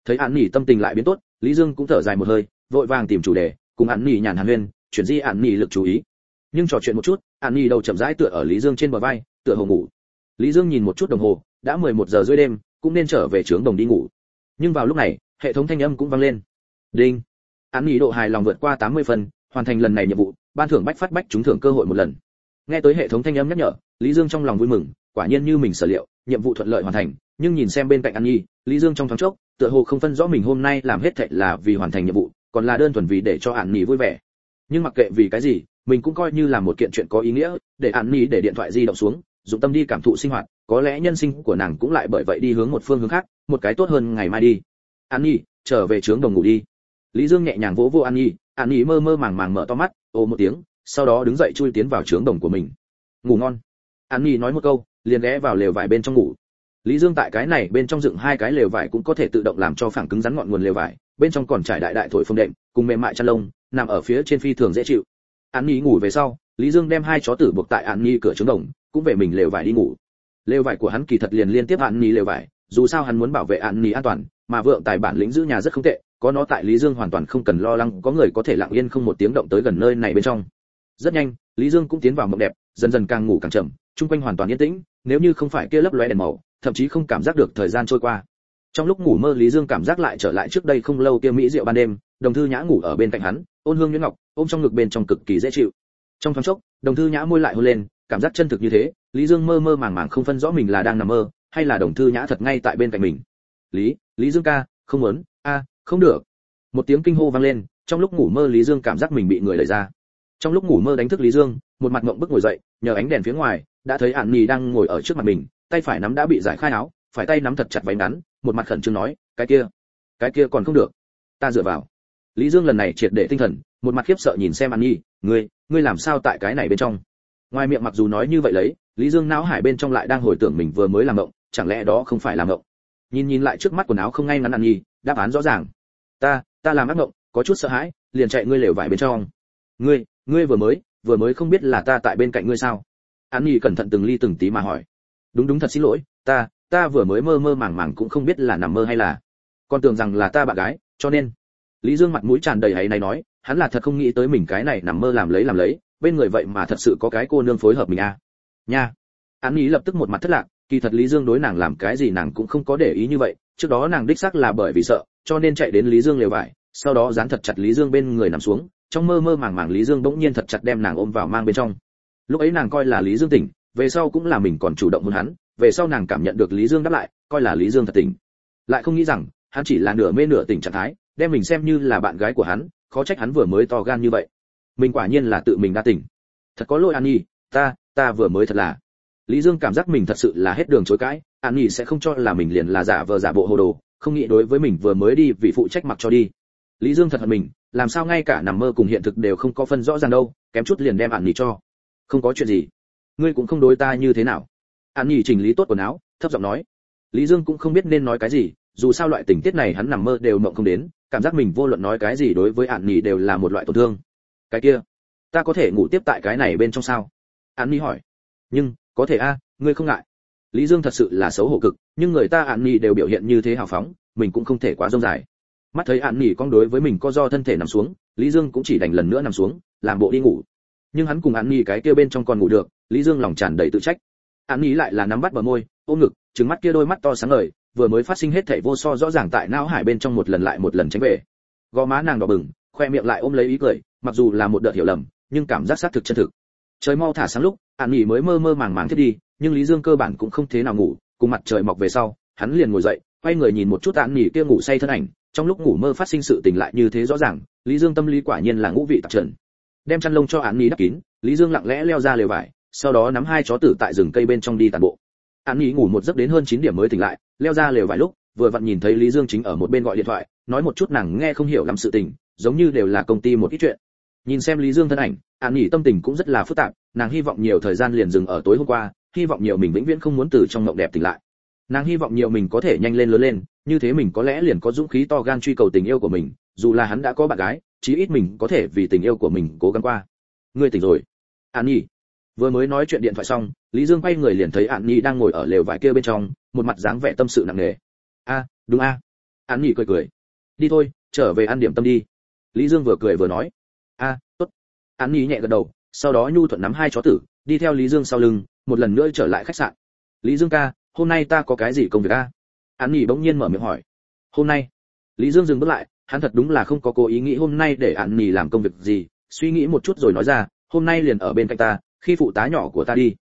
Thấy Án Nhi tâm tình lại biến tốt, Lý Dương cũng thở dài một hơi, vội vàng tìm chủ đề, cùng Án Nhi nhàn hàn huyên, chuyển di Án Nhi lực chú ý. Nhưng trò chuyện một chút, Án Nhi đầu chậm rãi tựa ở Lý Dương trên bờ vai, tựa hồ ngủ. Lý Dương nhìn một chút đồng hồ, đã 11 giờ rưỡi đêm, cũng nên trở về trướng đồng đi ngủ. Nhưng vào lúc này, hệ thống thanh âm cũng vang lên. Đinh. Án Nhi độ hài lòng vượt qua 80 phần, hoàn thành lần này nhiệm vụ, ban thưởng bách phát bách trúng thưởng cơ hội một lần. Nghe tới hệ thống thanh âm nhắc nhở, Lý Dương trong lòng vui mừng, quả nhiên như mình sở liệu, nhiệm vụ thuận lợi hoàn thành. Nhưng nhìn xem bên cạnh Án Nhi, Lý Dương trong thoáng chốc, tựa hồ không phân rõ mình hôm nay làm hết thảy là vì hoàn thành nhiệm vụ, còn là đơn thuần vì để cho Án Nhi vui vẻ. Nhưng mặc kệ vì cái gì, mình cũng coi như là một kiện chuyện có ý nghĩa, để Án Nhi để điện thoại di động xuống, dụng tâm đi cảm thụ sinh hoạt, có lẽ nhân sinh của nàng cũng lại bởi vậy đi hướng một phương hướng khác, một cái tốt hơn ngày mai đi. Án Nhi, trở về trướng đồng ngủ đi. Lý Dương nhẹ nhàng vỗ vỗ Án Nhi mơ mơ màng màng mở to mắt, ồ một tiếng, sau đó đứng dậy chui tiến vào trướng đồng của mình. Ngủ ngon. Án Nhi nói một câu, liền ghé vào lều vải bên trong ngủ. Lý Dương tại cái này bên trong dựng hai cái lều vải cũng có thể tự động làm cho phẳng cứng rắn ngọn nguồn lều vải, bên trong còn trải đại đại thổi phồng đệm, cùng mềm mại chăn lông, nằm ở phía trên phi thường dễ chịu. Án Nhi ngủ về sau, Lý Dương đem hai chó tử buộc tại Án Nhi cửa trướng đồng, cũng về mình lều vải đi ngủ. Lều vải của hắn kỳ thật liền liên tiếp Án Nhi lều vải, dù sao hắn muốn bảo vệ Án Nhi an toàn, mà vượng tài bản lĩnh giữ nhà rất không tệ, có nó tại Lý Dương hoàn toàn không cần lo lắng có người có thể lặng yên không một tiếng động tới gần nơi này bên trong. Rất nhanh, Lý Dương cũng tiến vào mộng đẹp, dần dần càng ngủ càng chậm, chung quanh hoàn toàn yên tĩnh, nếu như không phải kia lấp lóe đèn màu, thậm chí không cảm giác được thời gian trôi qua. Trong lúc ngủ mơ Lý Dương cảm giác lại trở lại trước đây không lâu kia mỹ diệu ban đêm, Đồng Thư Nhã ngủ ở bên cạnh hắn, ôn hương nhuyễn ngọc, ôm trong ngực bên trong cực kỳ dễ chịu. Trong thoáng chốc, Đồng Thư Nhã môi lại hôn lên, cảm giác chân thực như thế, Lý Dương mơ mơ màng màng không phân rõ mình là đang nằm mơ, hay là Đồng Thư Nhã thật ngay tại bên cạnh mình. Lý Dương ca, không muốn, không được. Một tiếng kinh hô vang lên, trong lúc ngủ mơ Lý Dương cảm giác mình bị người đẩy ra. Trong lúc ngủ mơ đánh thức Lý Dương, một mặt ngậm bức ngồi dậy, nhờ ánh đèn phía ngoài, đã thấy Án Nhi đang ngồi ở trước mặt mình, tay phải nắm đã bị giải khai áo, phải tay nắm thật chặt váy ngắn, một mặt khẩn trương nói, cái kia còn không được, ta dựa vào. Lý Dương lần này triệt để tinh thần, một mặt khiếp sợ nhìn xem Án Nhi, ngươi làm sao tại cái này bên trong? Ngoài miệng mặc dù nói như vậy lấy, Lý Dương não hải bên trong lại đang hồi tưởng mình vừa mới làm mộng, chẳng lẽ đó không phải là mộng? Nhìn lại trước mắt quần áo không ngay ngắn Án Nhi, đáp án rõ ràng. Ta làm ác mộng, có chút sợ hãi, liền chạy ngươi lều vải bên trong. Ngươi vừa mới không biết là ta tại bên cạnh ngươi sao? Án Nhi cẩn thận từng ly từng tí mà hỏi. Đúng thật xin lỗi, ta vừa mới mơ màng cũng không biết là nằm mơ hay là, còn tưởng rằng là ta bạn gái, cho nên. Lý Dương mặt mũi tràn đầy áy náy nói, hắn là thật không nghĩ tới mình cái này nằm mơ làm lấy, bên người vậy mà thật sự có cái cô nương phối hợp mình nha. Án Nhi lập tức một mặt thất lạc, kỳ thật Lý Dương đối nàng làm cái gì nàng cũng không có để ý như vậy, trước đó nàng đích xác là bởi vì sợ, cho nên chạy đến Lý Dương lều vải, sau đó dán thật chặt Lý Dương bên người nằm xuống, trong mơ màng Lý Dương bỗng nhiên thật chặt đem nàng ôm vào mang bên trong. Lúc ấy nàng coi là Lý Dương tỉnh, về sau cũng là mình còn chủ động hôn hắn, về sau nàng cảm nhận được Lý Dương đáp lại, coi là Lý Dương thật tỉnh. Lại không nghĩ rằng, hắn chỉ là nửa mê nửa tỉnh trạng thái, đem mình xem như là bạn gái của hắn, khó trách hắn vừa mới to gan như vậy. Mình quả nhiên là tự mình đa tỉnh. Thật có lỗi An Nhi, ta vừa mới thật là. Lý Dương cảm giác mình thật sự là hết đường chối cãi, An Nhi sẽ không cho là mình liền là giả vờ giả bộ hồ đồ, không nghĩ đối với mình vừa mới đi vì phụ trách mặc cho đi. Lý Dương thật hận mình, làm sao ngay cả nằm mơ cùng hiện thực đều không có phân rõ ràng đâu, kém chút liền đem An Nhi cho. Không có chuyện gì, ngươi cũng không đối ta như thế nào. An Nhi chỉnh lý tốt quần áo, thấp giọng nói. Lý Dương cũng không biết nên nói cái gì, dù sao loại tình tiết này hắn nằm mơ đều mộng không đến, cảm giác mình vô luận nói cái gì đối với An Nhi đều là một loại tổn thương. Cái kia, ta có thể ngủ tiếp tại cái này bên trong sao? An Nhi hỏi. Nhưng, có thể ngươi không ngại. Lý Dương thật sự là xấu hổ cực, nhưng người ta An Nhi đều biểu hiện như thế hào phóng, mình cũng không thể quá rông dài. Mắt thấy An Nhi con đối với mình có do thân thể nằm xuống, Lý Dương cũng chỉ đành lần nữa nằm xuống, làm bộ đi ngủ. Nhưng hắn cùng An Nhi cái kia bên trong còn ngủ được, Lý Dương lòng tràn đầy tự trách. An Nhi lại là nắm bắt bờ môi, ôm ngực, trừng mắt kia đôi mắt to sáng ngời, vừa mới phát sinh hết thảy vô so rõ ràng tại não hải bên trong một lần lại một lần tránh về. Gò má nàng đỏ bừng, khoe miệng lại ôm lấy ý cười, mặc dù là một đợt hiểu lầm, nhưng cảm giác xác thực chân thực. Trời mau thả sáng lúc, An Nhi mới mơ màng thiết đi, nhưng Lý Dương cơ bản cũng không thế nào ngủ, cùng mặt trời mọc về sau, hắn liền ngồi dậy, quay người nhìn một chút An Nhi kia ngủ say thân ảnh, trong lúc ngủ mơ phát sinh sự tình lại như thế rõ ràng, Lý Dương tâm lý quả nhiên là ngũ vị tạp trần. Đem chăn lông cho An Nhi đắp kín, Lý Dương lặng lẽ leo ra lều vải, sau đó nắm hai chó tử tại rừng cây bên trong đi tản bộ. An Nhi ngủ một giấc đến hơn 9 điểm mới tỉnh lại, leo ra lều vải lúc, vừa vặn nhìn thấy Lý Dương chính ở một bên gọi điện thoại, nói một chút nàng nghe không hiểu lắm sự tình, giống như đều là công ty một ít chuyện. Nhìn xem Lý Dương thân ảnh, An Nhi tâm tình cũng rất là phức tạp, nàng hy vọng nhiều thời gian liền dừng ở tối hôm qua, hy vọng nhiều mình vĩnh viễn không muốn từ trong mộng đẹp tỉnh lại. Nàng hy vọng nhiều mình có thể nhanh lên lớn lên, như thế mình có lẽ liền có dũng khí to gan truy cầu tình yêu của mình, dù là hắn đã có bạn gái, chí ít mình có thể vì tình yêu của mình cố gắng qua. Ngươi tỉnh rồi? An Nhi. Vừa mới nói chuyện điện thoại xong, Lý Dương quay người liền thấy An Nhi đang ngồi ở lều vải kia bên trong, một mặt dáng vẻ tâm sự nặng nề. Đúng Án Nhi cười cười. Đi thôi, trở về ăn điểm tâm đi. Lý Dương vừa cười vừa nói. Tốt. Án Nhi nhẹ gật đầu, sau đó nhu thuận nắm hai chó tử, đi theo Lý Dương sau lưng, một lần nữa trở lại khách sạn. Lý Dương ca, hôm nay ta có cái gì công việc a? Án Nhi bỗng nhiên mở miệng hỏi. Hôm nay? Lý Dương dừng bước lại, hắn thật đúng là không có cố ý nghĩ hôm nay để Án Nhi làm công việc gì, suy nghĩ một chút rồi nói ra, hôm nay liền ở bên cạnh ta, khi phụ tá nhỏ của ta đi.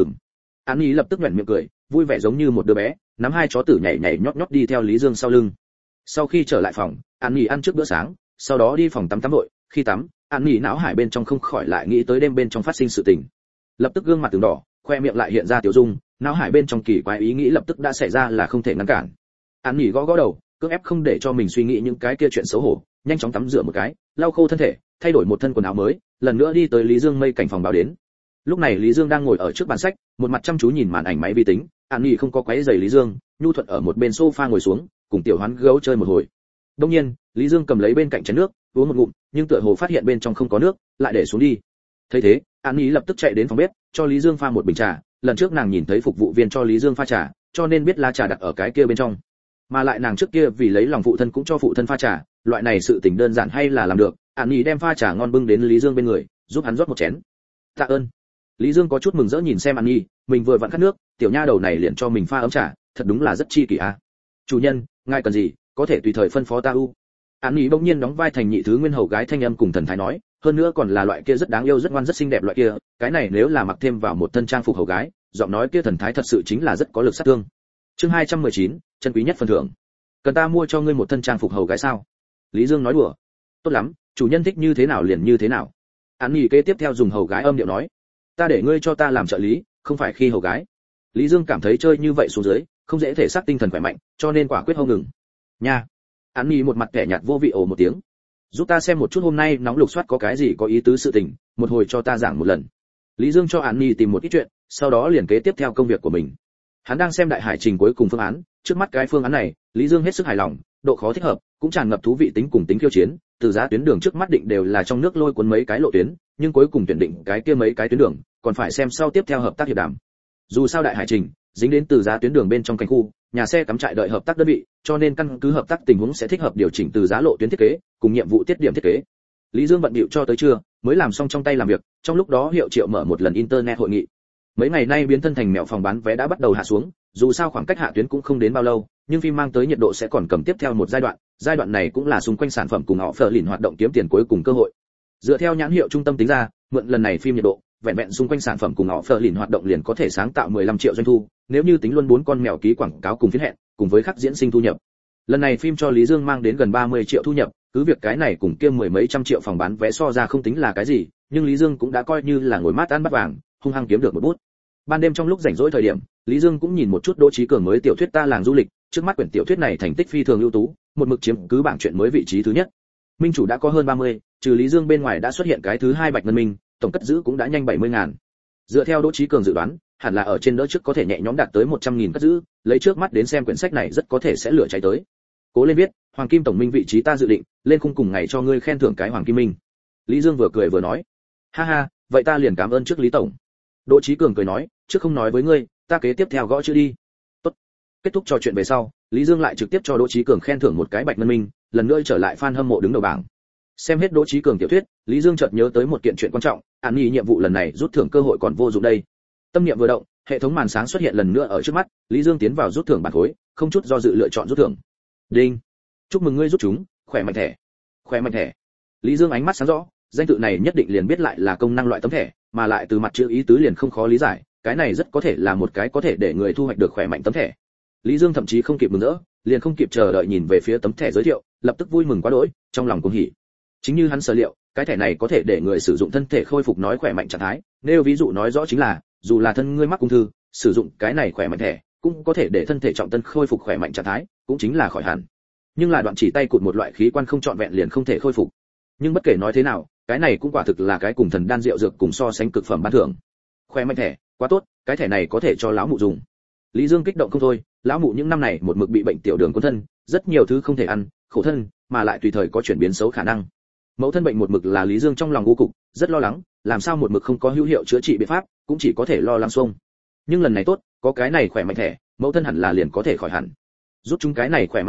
Án Nhi lập tức nhếch miệng cười, vui vẻ giống như một đứa bé, nắm hai chó tử nhảy nhảy nhót nhót đi theo Lý Dương sau lưng. Sau khi trở lại phòng, Án Nhi ăn trước bữa sáng, sau đó đi phòng tắm tắm vội, khi tắm, Án Nhi não hải bên trong không khỏi lại nghĩ tới đêm bên trong phát sinh sự tình. Lập tức gương mặt từng đỏ, khoe miệng lại hiện ra tiểu dung, não hải bên trong kỳ quái ý nghĩ lập tức đã xảy ra là không thể ngăn cản. Án Nhi gõ gõ đầu, cưỡng ép không để cho mình suy nghĩ những cái kia chuyện xấu hổ, nhanh chóng tắm rửa một cái, lau khô thân thể, thay đổi một thân quần áo mới, lần nữa đi tới Lý Dương mây cảnh phòng báo đến. Lúc này Lý Dương đang ngồi ở trước bàn sách, một mặt chăm chú nhìn màn ảnh máy vi tính, Án Nhi không có quấy rầy Lý Dương, nhu thuận ở một bên sofa ngồi xuống, cùng tiểu hoán gấu chơi một hồi. Đương nhiên, Lý Dương cầm lấy bên cạnh chén nước, uống một ngụm, nhưng tựa hồ phát hiện bên trong không có nước, lại để xuống đi. Thấy thế, Án Nhi lập tức chạy đến phòng bếp, cho Lý Dương pha một bình trà, lần trước nàng nhìn thấy phục vụ viên cho Lý Dương pha trà, cho nên biết lá trà đặt ở cái kia bên trong. Mà lại nàng trước kia vì lấy lòng phụ thân cũng cho phụ thân pha trà, loại này sự tình đơn giản hay là làm được. Án Nhi đem pha trà ngon bưng đến Lý Dương bên người, giúp hắn rót một chén. Tạ ơn. Lý Dương có chút mừng rỡ nhìn xem Án Nhi, mình vừa vặn khát nước, tiểu nha đầu này liền cho mình pha ấm trà, thật đúng là rất chi kỷ a. Chủ nhân, ngài cần gì, có thể tùy thời phân phó ta u. Án Nhi bỗng nhiên đóng vai thành nhị thứ nguyên hầu gái thanh âm cùng thần thái nói, hơn nữa còn là loại kia rất đáng yêu rất ngoan rất xinh đẹp loại kia, cái này nếu là mặc thêm vào một thân trang phục hầu gái, giọng nói kia thần thái thật sự chính là rất có lực sát thương. Chương 219, chân quý nhất phần thưởng. Cần ta mua cho ngươi một thân trang phục hầu gái sao? Lý Dương nói đùa. Tốt lắm, chủ nhân thích như thế nào liền như thế nào. Án Nhi kế tiếp theo dùng hầu gái âm điệu nói, ta để ngươi cho ta làm trợ lý, không phải khi hầu gái. Lý Dương cảm thấy chơi như vậy xuống dưới, không dễ thể xác tinh thần khỏe mạnh, cho nên quả quyết hâu ngừng. Nha. Án Nhi một mặt kẻ nhạt vô vị ồ một tiếng. Giúp ta xem một chút hôm nay nóng lục soát có cái gì có ý tứ sự tình, một hồi cho ta giảng một lần. Lý Dương cho Án Nhi tìm một ít chuyện, sau đó liền kế tiếp theo công việc của mình. Hắn đang xem đại hải trình cuối cùng phương án, trước mắt cái phương án này, Lý Dương hết sức hài lòng, độ khó thích hợp, cũng tràn ngập thú vị tính cùng tính khiêu chiến, từ giá tuyến đường trước mắt định đều là trong nước lôi cuốn mấy cái lộ tuyến, nhưng cuối cùng tuyển định cái kia mấy cái tuyến đường, còn phải xem sau tiếp theo hợp tác hiệp đàm. Dù sao đại hải trình dính đến từ giá tuyến đường bên trong cảnh khu, nhà xe cắm trại đợi hợp tác đơn vị, cho nên căn cứ hợp tác tình huống sẽ thích hợp điều chỉnh từ giá lộ tuyến thiết kế, cùng nhiệm vụ tiết điểm thiết kế. Lý Dương bận bịu cho tới trưa, mới làm xong trong tay làm việc, trong lúc đó Hiệu Triệu mở một lần internet hội nghị. Mấy ngày nay biến thân thành mèo phòng bán vé đã bắt đầu hạ xuống, dù sao khoảng cách hạ tuyến cũng không đến bao lâu, nhưng phim mang tới nhiệt độ sẽ còn cầm tiếp theo một giai đoạn này cũng là xung quanh sản phẩm cùng họ phở lìn hoạt động kiếm tiền cuối cùng cơ hội. Dựa theo nhãn hiệu trung tâm tính ra, mượn lần này phim nhiệt độ, vẹn vẹn xung quanh sản phẩm cùng họ phở lìn hoạt động liền có thể sáng tạo 15 triệu doanh thu, nếu như tính luôn 4 con mèo ký quảng cáo cùng phiến hẹn, cùng với khắc diễn sinh thu nhập. Lần này phim cho Lý Dương mang đến gần 30 triệu thu nhập, cứ việc cái này cùng kia mười mấy trăm triệu phòng bán vé so ra không tính là cái gì, nhưng Lý Dương cũng đã coi như là ngồi mát ăn bát vàng, hung hăng kiếm được một bút. Ban đêm trong lúc rảnh rỗi thời điểm, Lý Dương cũng nhìn một chút Đỗ Chí Cường mới tiểu thuyết Ta làng du lịch, trước mắt quyển tiểu thuyết này thành tích phi thường ưu tú, một mực chiếm cứ bảng truyện mới vị trí thứ nhất. Minh chủ đã có hơn 30, trừ Lý Dương bên ngoài đã xuất hiện cái thứ hai Bạch Ngân Minh, tổng cất giữ cũng đã nhanh 70.000. Dựa theo Đỗ Chí Cường dự đoán, hẳn là ở trên đỡ trước có thể nhẹ nhõm đạt tới 100.000 cất giữ, lấy trước mắt đến xem quyển sách này rất có thể sẽ lửa cháy tới. Cố lên viết, Hoàng Kim tổng minh vị trí ta dự định, lên khung cùng ngày cho ngươi khen thưởng cái Hoàng Kim Minh. Lý Dương vừa cười vừa nói, ha ha, vậy ta liền cảm ơn trước Lý tổng. Đỗ Chí Cường cười nói, trước không nói với ngươi, ta kế tiếp theo gõ chữ đi. Tốt. Kết thúc trò chuyện về sau, Lý Dương lại trực tiếp cho Đỗ Chí Cường khen thưởng một cái Bạch Ngân Minh, lần nữa trở lại fan hâm mộ đứng đầu bảng. Xem hết Đỗ Chí Cường tiểu thuyết, Lý Dương chợt nhớ tới một kiện chuyện quan trọng, Án Nhi nhiệm vụ lần này rút thưởng cơ hội còn vô dụng đây. Tâm niệm vừa động, hệ thống màn sáng xuất hiện lần nữa ở trước mắt, Lý Dương tiến vào rút thưởng bản khối, không chút do dự lựa chọn rút thưởng. Đinh. Chúc mừng ngươi rút chúng, khỏe mạnh thẻ. Khỏe mạnh thẻ. Lý Dương ánh mắt sáng rõ, danh tự này nhất định liền biết lại là công năng loại tấm thẻ, mà lại từ mặt chữ ý tứ liền không khó lý giải, cái này rất có thể là một cái có thể để người thu hoạch được khỏe mạnh tấm thẻ. Lý Dương thậm chí không kịp mừng rỡ, liền không kịp chờ đợi nhìn về phía tấm thẻ giới thiệu, lập tức vui mừng quá đỗi, trong lòng cuồng hỉ. Chính như hắn sở liệu, cái thẻ này có thể để người sử dụng thân thể khôi phục nói khỏe mạnh trạng thái, nếu ví dụ nói rõ chính là, dù là thân ngươi mắc ung thư, sử dụng cái này khỏe mạnh thẻ, cũng có thể để thân thể trọng tân khôi phục khỏe mạnh trạng thái, cũng chính là khỏi hẳn. Nhưng là đoạn chỉ tay cụt một loại khí quan không trọn vẹn liền không thể khôi phục. Nhưng bất kể nói thế nào, cái này cũng quả thực là cái cùng thần đan rượu dược cùng so sánh cực phẩm ban thưởng. Khỏe mạnh thẻ, quá tốt, cái thẻ này có thể cho lão mụ dùng. Lý Dương kích động không thôi, lão mụ những năm này một mực bị bệnh tiểu đường cuốn thân, rất nhiều thứ không thể ăn, khổ thân, mà lại tùy thời có chuyển biến xấu khả năng. Mẫu thân bệnh một mực là Lý Dương trong lòng u cục, rất lo lắng, làm sao một mực không có hữu hiệu chữa trị biện pháp, cũng chỉ có thể lo lắng xuông. Nhưng lần này tốt, có cái này khỏe mạnh thẻ, mẫu thân hẳn là liền có thể khỏi hẳn. Rút chúng cái này khỏe mạnh thẻ,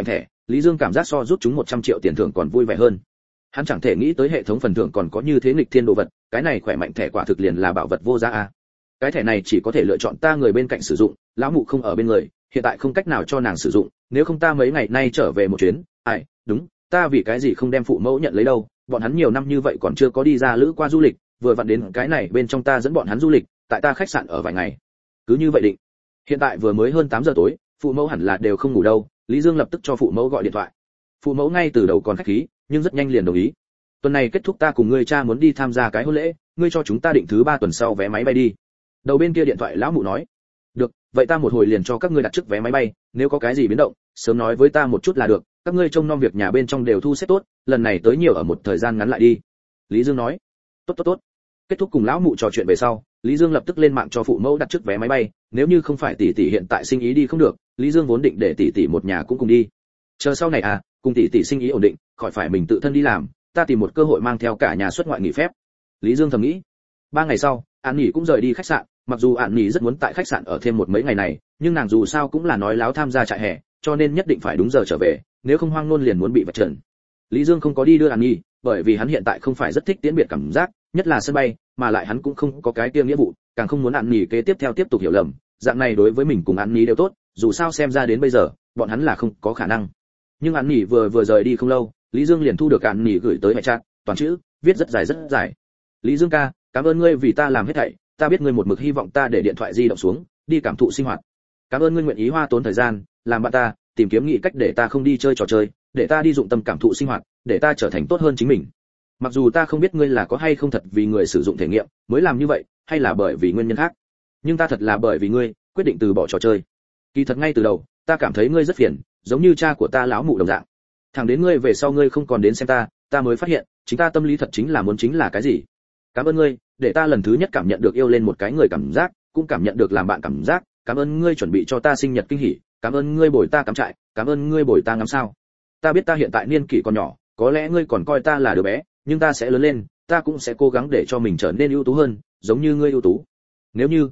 Lý Dương cảm giác so rút chúng 100 triệu tiền thưởng còn vui vẻ hơn. Hắn chẳng thể nghĩ tới hệ thống phần thưởng còn có như thế nghịch thiên đồ vật, cái này khỏe mạnh thẻ quả thực liền là bảo vật vô giá a. Cái thẻ này chỉ có thể lựa chọn ta người bên cạnh sử dụng, lão mụ không ở bên người, hiện tại không cách nào cho nàng sử dụng, nếu không ta mấy ngày nay trở về một chuyến. Ai, đúng, ta vì cái gì không đem phụ mẫu nhận lấy đâu, bọn hắn nhiều năm như vậy còn chưa có đi ra lữ qua du lịch, vừa vặn đến cái này bên trong ta dẫn bọn hắn du lịch, tại ta khách sạn ở vài ngày. Cứ như vậy định. Hiện tại vừa mới hơn 8 giờ tối, phụ mẫu hẳn là đều không ngủ đâu, Lý Dương lập tức cho phụ mẫu gọi điện thoại. Phụ mẫu ngay từ đầu còn khách khí, nhưng rất nhanh liền đồng ý. Tuần này kết thúc ta cùng ngươi cha muốn đi tham gia cái hôn lễ, ngươi cho chúng ta định thứ 3 tuần sau vé máy bay đi. Đầu bên kia điện thoại lão mụ nói, được, vậy ta một hồi liền cho các ngươi đặt trước vé máy bay, nếu có cái gì biến động, sớm nói với ta một chút là được, các ngươi trông nom việc nhà bên trong đều thu xếp tốt, lần này tới nhiều ở một thời gian ngắn lại đi. Lý Dương nói, tốt. Kết thúc cùng lão mụ trò chuyện về sau, Lý Dương lập tức lên mạng cho phụ mẫu đặt trước vé máy bay, nếu như không phải tỷ tỷ hiện tại sinh ý đi không được, Lý Dương vốn định để tỷ tỷ một nhà cũng cùng đi. Chờ sau này cùng tỷ tỷ sinh ý ổn định, khỏi phải mình tự thân đi làm, ta tìm một cơ hội mang theo cả nhà xuất ngoại nghỉ phép. Lý Dương thầm nghĩ. 3 ngày sau, An Nhỉ cũng rời đi khách sạn, mặc dù An Nhỉ rất muốn tại khách sạn ở thêm một mấy ngày này, nhưng nàng dù sao cũng là nói láo tham gia trại hè, cho nên nhất định phải đúng giờ trở về, nếu không hoang nôn liền muốn bị vạch trần. Lý Dương không có đi đưa An Nhỉ, bởi vì hắn hiện tại không phải rất thích tiễn biệt cảm giác, nhất là sân bay, mà lại hắn cũng không có cái kia nghĩa vụ, càng không muốn An Nhỉ kế tiếp tục hiểu lầm, dạng này đối với mình cùng An Nhỉ đều tốt, dù sao xem ra đến bây giờ, bọn hắn là không có khả năng. Nhưng An Nhỉ vừa rời đi không lâu, Lý Dương liền thu được An Nhỉ gửi tới hệ chat, toàn chữ, viết rất dài. Lý Dương ca, cảm ơn ngươi vì ta làm hết thảy, ta biết ngươi một mực hy vọng ta để điện thoại di động xuống, đi cảm thụ sinh hoạt. Cảm ơn ngươi nguyện ý hoa tốn thời gian, làm bạn ta, tìm kiếm nghĩ cách để ta không đi chơi trò chơi, để ta đi dụng tâm cảm thụ sinh hoạt, để ta trở thành tốt hơn chính mình. Mặc dù ta không biết ngươi là có hay không thật vì người sử dụng thể nghiệm mới làm như vậy, hay là bởi vì nguyên nhân khác, nhưng ta thật là bởi vì ngươi quyết định từ bỏ trò chơi. Kỳ thật ngay từ đầu, ta cảm thấy ngươi rất phiền, giống như cha của ta lão mụ đồng dạng. Thẳng đến ngươi về sau ngươi không còn đến xem ta mới phát hiện, chính ta tâm lý thật chính là cái gì. Cảm ơn ngươi, để ta lần thứ nhất cảm nhận được yêu lên một cái người cảm giác, cũng cảm nhận được làm bạn cảm giác. Cảm ơn ngươi chuẩn bị cho ta sinh nhật kinh hỉ, cảm ơn ngươi bồi ta cắm trại, cảm ơn ngươi bồi ta ngắm sao. Ta biết ta hiện tại niên kỷ còn nhỏ, có lẽ ngươi còn coi ta là đứa bé, nhưng ta sẽ lớn lên, ta cũng sẽ cố gắng để cho mình trở nên ưu tú hơn, giống như ngươi ưu tú. Nếu như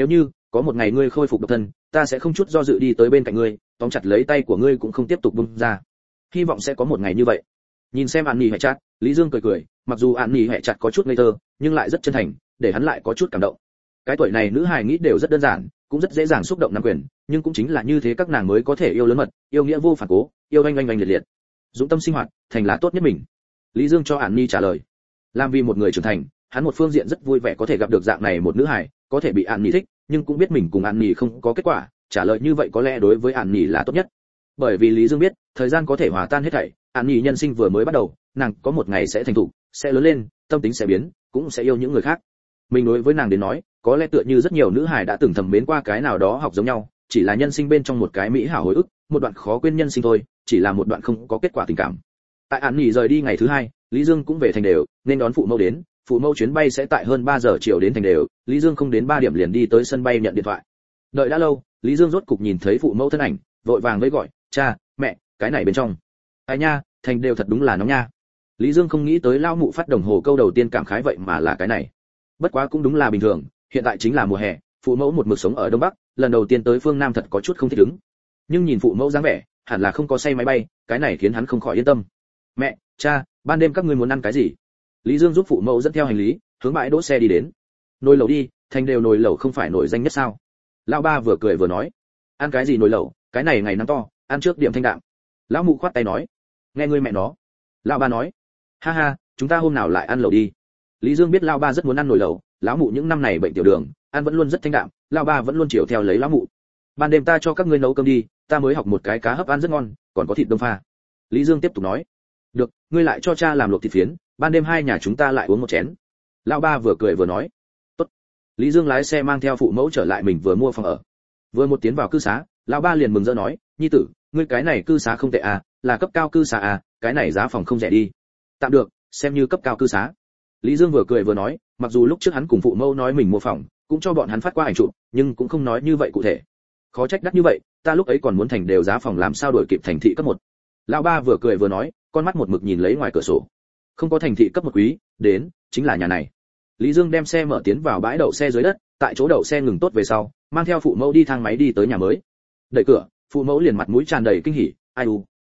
có một ngày ngươi khôi phục độc thân, ta sẽ không chút do dự đi tới bên cạnh ngươi, tóm chặt lấy tay của ngươi cũng không tiếp tục buông ra. Hy vọng sẽ có một ngày như vậy. Nhìn xem An Nhỉ hệ chat, Lý Dương cười, mặc dù An Nhỉ hệ chat có chút ngây thơ, nhưng lại rất chân thành, để hắn lại có chút cảm động. Cái tuổi này nữ hài nghĩ đều rất đơn giản, cũng rất dễ dàng xúc động nắm quyền, nhưng cũng chính là như thế các nàng mới có thể yêu lớn mật, yêu nghĩa vô phản cố, yêu oanh liệt. Dũng tâm sinh hoạt, thành là tốt nhất mình. Lý Dương cho An Nhỉ trả lời. Làm vì một người trưởng thành, hắn một phương diện rất vui vẻ có thể gặp được dạng này một nữ hài, có thể bị An Nhỉ thích, nhưng cũng biết mình cùng An Nhỉ không có kết quả, trả lời như vậy có lẽ đối với An Nhỉ là tốt nhất. Bởi vì Lý Dương biết, thời gian có thể hòa tan hết thảy, An Nhỉ nhân sinh vừa mới bắt đầu, nàng có một ngày sẽ thành thục, sẽ lớn lên, tâm tính sẽ biến, cũng sẽ yêu những người khác. Mình đối với nàng đến nói, có lẽ tựa như rất nhiều nữ hài đã từng thầm mến qua cái nào đó học giống nhau, chỉ là nhân sinh bên trong một cái mỹ hảo hồi ức, một đoạn khó quên nhân sinh thôi, chỉ là một đoạn không có kết quả tình cảm. Tại An Nhỉ rời đi ngày thứ 2, Lý Dương cũng về thành đều, nên đón phụ mẫu đến, phụ mẫu chuyến bay sẽ tại hơn 3 giờ chiều đến thành đều, Lý Dương không đến 3 điểm liền đi tới sân bay nhận điện thoại. Đợi đã lâu, Lý Dương rốt cục nhìn thấy phụ mẫu thân ảnh, vội vàng với gọi, cha, mẹ, cái này bên trong. Ai nha, thành đều thật đúng là nóng nha. Lý Dương không nghĩ tới lao mụ phát đồng hồ câu đầu tiên cảm khái vậy mà là cái này. Bất quá cũng đúng là bình thường, hiện tại chính là mùa hè, phụ mẫu một mực sống ở đông bắc, lần đầu tiên tới phương nam thật có chút không thích ứng. Nhưng nhìn phụ mẫu dáng vẻ, hẳn là không có say máy bay, cái này khiến hắn không khỏi yên tâm. Mẹ, cha, ban đêm các ngươi muốn ăn cái gì? Lý Dương giúp phụ mẫu dẫn theo hành lý, hướng bãi đỗ xe đi đến. Nồi lẩu đi, thành đều nồi lẩu không phải nổi danh nhất sao? Lão ba vừa cười vừa nói. Ăn cái gì nồi lẩu, cái này ngày nắng to, ăn trước điểm thanh đạm. Lão mụ khoát tay nói. Nghe ngươi mẹ nó. Lão ba nói. Ha ha, chúng ta hôm nào lại ăn lẩu đi. Lý Dương biết lão ba rất muốn ăn nồi lẩu, lão mụ những năm này bệnh tiểu đường, ăn vẫn luôn rất thanh đạm, lão ba vẫn luôn chiều theo lấy lão mụ. Ban đêm ta cho các ngươi nấu cơm đi, ta mới học một cái cá hấp ăn rất ngon, còn có thịt đông pha. Lý Dương tiếp tục nói. Được, ngươi lại cho cha làm luộc thịt phiến, ban đêm hai nhà chúng ta lại uống một chén. Lão ba vừa cười vừa nói. Tốt. Lý Dương lái xe mang theo phụ mẫu trở lại mình vừa mua phòng ở. Vừa một tiến vào cư xá, lão ba liền mừng rỡ nói, nhi tử, ngươi cái này cư xá không tệ à, là cấp cao cư xá à, cái này giá phòng không rẻ đi. Tạm được, xem như cấp cao cư xá. Lý Dương vừa cười vừa nói, mặc dù lúc trước hắn cùng phụ mẫu nói mình mua phòng, cũng cho bọn hắn phát qua ảnh chụp, nhưng cũng không nói như vậy cụ thể. Khó trách đắt như vậy, ta lúc ấy còn muốn thành đều giá phòng làm sao đổi kịp thành thị cấp 1. Lão ba vừa cười vừa nói, con mắt một mực nhìn lấy ngoài cửa sổ. Không có thành thị cấp 1 quý, đến, chính là nhà này. Lý Dương đem xe mở tiến vào bãi đậu xe dưới đất, tại chỗ đậu xe ngừng tốt về sau, mang theo phụ mẫu đi thang máy đi tới nhà mới. Đẩy cửa, phụ mẫu liền mặt mũi tràn đầy kinh hỉ, ai u,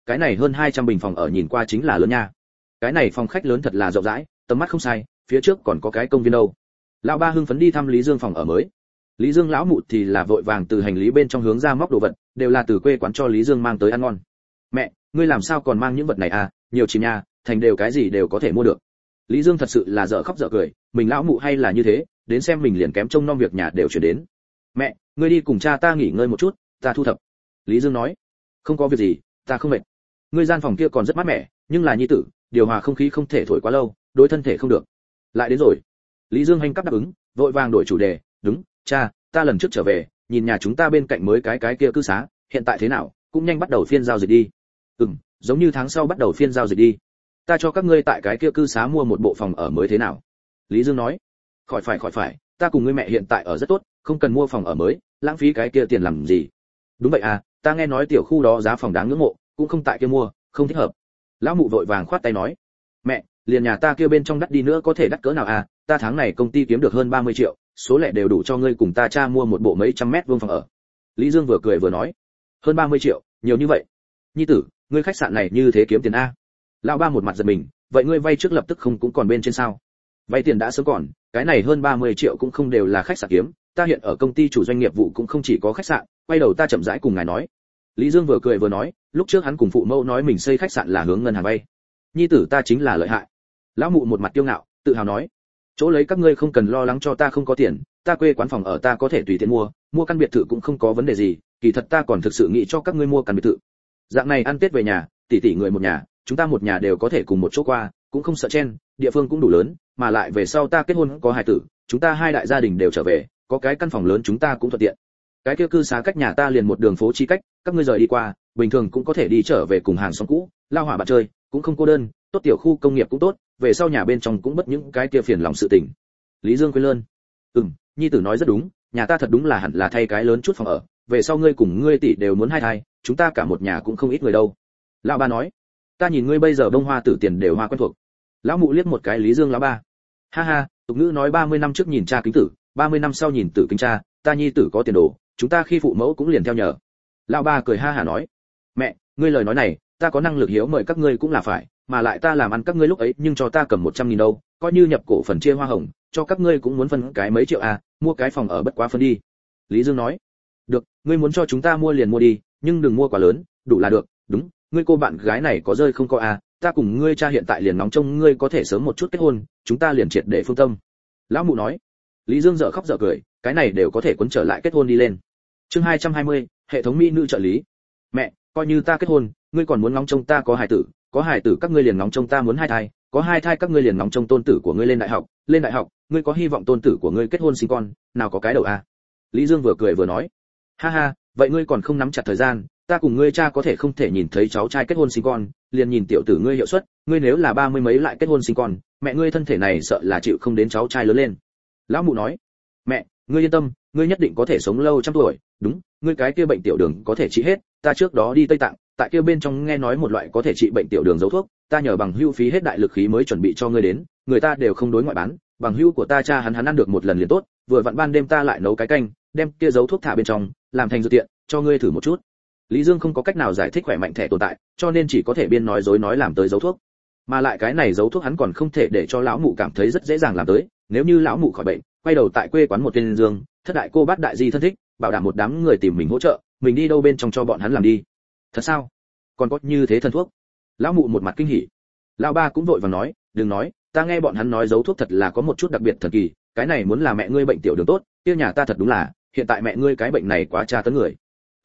cái này hơn 200 bình phòng ở nhìn qua chính là lớn nha. Cái này phòng khách lớn thật là rộng rãi, tầm mắt không sai, phía trước còn có cái công viên đâu. Lão ba hưng phấn đi thăm Lý Dương phòng ở mới. Lý Dương lão mụ thì là vội vàng từ hành lý bên trong hướng ra móc đồ vật, đều là từ quê quán cho Lý Dương mang tới ăn ngon. Mẹ, ngươi làm sao còn mang những vật này à, nhiều chìm nha, thành đều cái gì đều có thể mua được. Lý Dương thật sự là dở khóc dở cười, mình lão mụ hay là như thế, đến xem mình liền kém trông nom việc nhà đều chuyển đến. Mẹ, ngươi đi cùng cha ta nghỉ ngơi một chút, ta thu thập. Lý Dương nói, không có việc gì, ta không mệt. Ngươi gian phòng kia còn rất mát mẻ, nhưng là nhi tử, điều hòa không khí không thể thổi quá lâu, đối thân thể không được. Lại đến rồi. Lý Dương hành cấp đáp ứng, vội vàng đổi chủ đề, đúng, cha, ta lần trước trở về, nhìn nhà chúng ta bên cạnh mới cái kia cư xá, hiện tại thế nào, cũng nhanh bắt đầu phiên giao dịch đi. Giống như tháng sau bắt đầu phiên giao dịch đi. Ta cho các ngươi tại cái kia cư xá mua một bộ phòng ở mới thế nào? Lý Dương nói, khỏi phải, ta cùng ngươi mẹ hiện tại ở rất tốt, không cần mua phòng ở mới, lãng phí cái kia tiền làm gì? Đúng vậy à, ta nghe nói tiểu khu đó giá phòng đáng ngưỡng mộ, cũng không tại kia mua, không thích hợp. Lão mụ vội vàng khoát tay nói, mẹ, liền nhà ta kia bên trong đắt đi nữa có thể đắt cỡ nào à, ta tháng này công ty kiếm được hơn 30 triệu, số lẻ đều đủ cho ngươi cùng ta cha mua một bộ mấy trăm mét vuông phòng ở. Lý Dương vừa cười vừa nói, hơn 30 triệu, nhiều như vậy. Nhi tử, ngươi khách sạn này như thế kiếm tiền a? Lão ba một mặt giật mình, vậy ngươi vay trước lập tức không cũng còn bên trên sao? Vay tiền đã sớm còn, cái này hơn 30 triệu cũng không đều là khách sạn kiếm, ta hiện ở công ty chủ doanh nghiệp vụ cũng không chỉ có khách sạn, quay đầu ta chậm rãi cùng ngài nói. Lý Dương vừa cười vừa nói, lúc trước hắn cùng phụ mẫu nói mình xây khách sạn là hướng ngân hàng vay. Nhi tử ta chính là lợi hại. Lão mụ một mặt kiêu ngạo, tự hào nói, chỗ lấy các ngươi không cần lo lắng cho ta không có tiền, ta quê quán phòng ở ta có thể tùy tiện mua căn biệt thự cũng không có vấn đề gì, kỳ thật ta còn thực sự nghĩ cho các ngươi mua căn biệt thự. Dạng này ăn Tết về nhà, tỷ người một nhà, chúng ta một nhà đều có thể cùng một chỗ qua, cũng không sợ chen, địa phương cũng đủ lớn, mà lại về sau ta kết hôn có hài tử, chúng ta hai đại gia đình đều trở về, có cái căn phòng lớn chúng ta cũng thuận tiện. Cái kia cư xá cách nhà ta liền một đường phố chi cách, các ngươi rời đi qua, bình thường cũng có thể đi trở về cùng hàng xóm cũ, lao hỏa bạn chơi, cũng không cô đơn, tốt tiểu khu công nghiệp cũng tốt, về sau nhà bên trong cũng bất những cái kia phiền lòng sự tình. Lý Dương quên lơn. Nhi tử nói rất đúng, nhà ta thật đúng là hẳn là thay cái lớn chút phòng ở, về sau ngươi cùng ngươi tỷ đều muốn hai thai, chúng ta cả một nhà cũng không ít người đâu. Lão ba nói, ta nhìn ngươi bây giờ bông hoa tử tiền đều hoa quen thuộc. Lão mụ liếc một cái Lý Dương lão ba. Ha ha, tục ngữ nói 30 năm trước nhìn cha kính tử, 30 năm sau nhìn tử kính cha, ta nhi tử có tiền đồ, chúng ta khi phụ mẫu cũng liền theo nhờ. Lão ba cười ha hả nói, mẹ, ngươi lời nói này, ta có năng lực hiếu mời các ngươi cũng là phải, mà lại ta làm ăn các ngươi lúc ấy nhưng cho ta cầm 100.000 đâu, coi như nhập cổ phần chia hoa hồng, cho các ngươi cũng muốn phân cái mấy triệu à, mua cái phòng ở bất quá phân đi. Lý Dương nói, được, ngươi muốn cho chúng ta mua liền mua đi, nhưng đừng mua quá lớn, đủ là được. Đúng, ngươi cô bạn gái này có rơi không có à, ta cùng ngươi cha hiện tại liền nóng trông ngươi có thể sớm một chút kết hôn, chúng ta liền triệt để phương tâm. Lão mụ nói. Lý Dương dở khóc dở cười, cái này đều có thể cuốn trở lại kết hôn đi lên. Chương 220, hệ thống mỹ nữ trợ lý. Mẹ, coi như ta kết hôn, ngươi còn muốn nóng trông ta có hài tử các ngươi liền nóng trông ta muốn hai thai, có hai thai các ngươi liền nóng trông tôn tử của ngươi lên đại học, ngươi có hy vọng tôn tử của ngươi kết hôn sinh con, nào có cái đầu à. Lý Dương vừa cười vừa nói, ha ha, vậy ngươi còn không nắm chặt thời gian, ta cùng ngươi cha có thể không thể nhìn thấy cháu trai kết hôn sinh con, liền nhìn tiểu tử ngươi hiệu suất, ngươi nếu là 30 mấy lại kết hôn sinh con, mẹ ngươi thân thể này sợ là chịu không đến cháu trai lớn lên. Lão mụ nói, mẹ, ngươi yên tâm, ngươi nhất định có thể sống lâu trăm tuổi, đúng, ngươi cái kia bệnh tiểu đường có thể trị hết, ta trước đó đi Tây Tạng, tại kia bên trong nghe nói một loại có thể trị bệnh tiểu đường dấu thuốc, ta nhờ bằng hữu phí hết đại lực khí mới chuẩn bị cho ngươi đến, người ta đều không đối ngoại bán, bằng hữu của ta cha hắn ăn được một lần liền tốt, vừa vặn ban đêm ta lại nấu cái canh, đem kia dấu thuốc thả bên trong, làm thành dược tiện, cho ngươi thử một chút. Lý Dương không có cách nào giải thích khỏe mạnh thẻ tồn tại, cho nên chỉ có thể biên nói dối nói làm tới dấu thuốc. Mà lại cái này dấu thuốc hắn còn không thể để cho lão mụ cảm thấy rất dễ dàng làm tới, nếu như lão mụ khỏi bệnh, quay đầu tại quê quán một tên Dương, thất đại cô bát đại di thân thích, bảo đảm một đám người tìm mình hỗ trợ, mình đi đâu bên trong cho bọn hắn làm đi. Thật sao? Còn có như thế thân thuốc? Lão mụ một mặt kinh hỉ. Lão ba cũng vội vàng nói, đừng nói, ta nghe bọn hắn nói dấu thuốc thật là có một chút đặc biệt thần kỳ, cái này muốn là mẹ ngươi bệnh tiểu đường tốt, kia nhà ta thật đúng là, hiện tại mẹ ngươi cái bệnh này quá tra tấn người.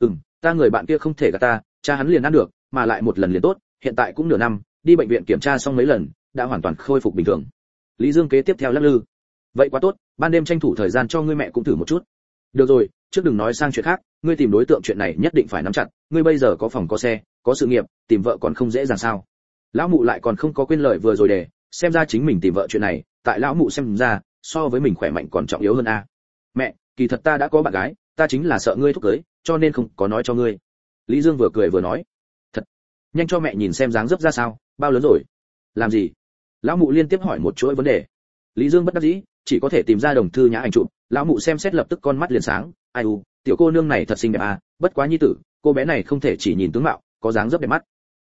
Ta người bạn kia không thể gạt ta, cha hắn liền ăn được, mà lại một lần liền tốt, hiện tại cũng nửa năm, đi bệnh viện kiểm tra xong mấy lần, đã hoàn toàn khôi phục bình thường. Lý Dương kế tiếp theo lắc lư. Vậy quá tốt, ban đêm tranh thủ thời gian cho ngươi mẹ cũng thử một chút. Được rồi, trước đừng nói sang chuyện khác, ngươi tìm đối tượng chuyện này nhất định phải nắm chặt, ngươi bây giờ có phòng có xe, có sự nghiệp, tìm vợ còn không dễ dàng sao? Lão mụ lại còn không có quên lời vừa rồi để, xem ra chính mình tìm vợ chuyện này, tại lão mụ xem ra, so với mình khỏe mạnh còn trọng yếu hơn a. Mẹ, kỳ thật ta đã có bạn gái, ta chính là sợ ngươi thúc cưới, cho nên không có nói cho ngươi. Lý Dương vừa cười vừa nói, thật, nhanh cho mẹ nhìn xem dáng dấp ra sao, bao lớn rồi? Làm gì? Lão mụ liên tiếp hỏi một chuỗi vấn đề. Lý Dương bất đắc dĩ, chỉ có thể tìm ra đồng thư nhã ảnh chụp. Lão mụ xem xét lập tức con mắt liền sáng, ai u, tiểu cô nương này thật xinh đẹp à, bất quá nhi tử, cô bé này không thể chỉ nhìn tướng mạo, có dáng dấp đẹp mắt.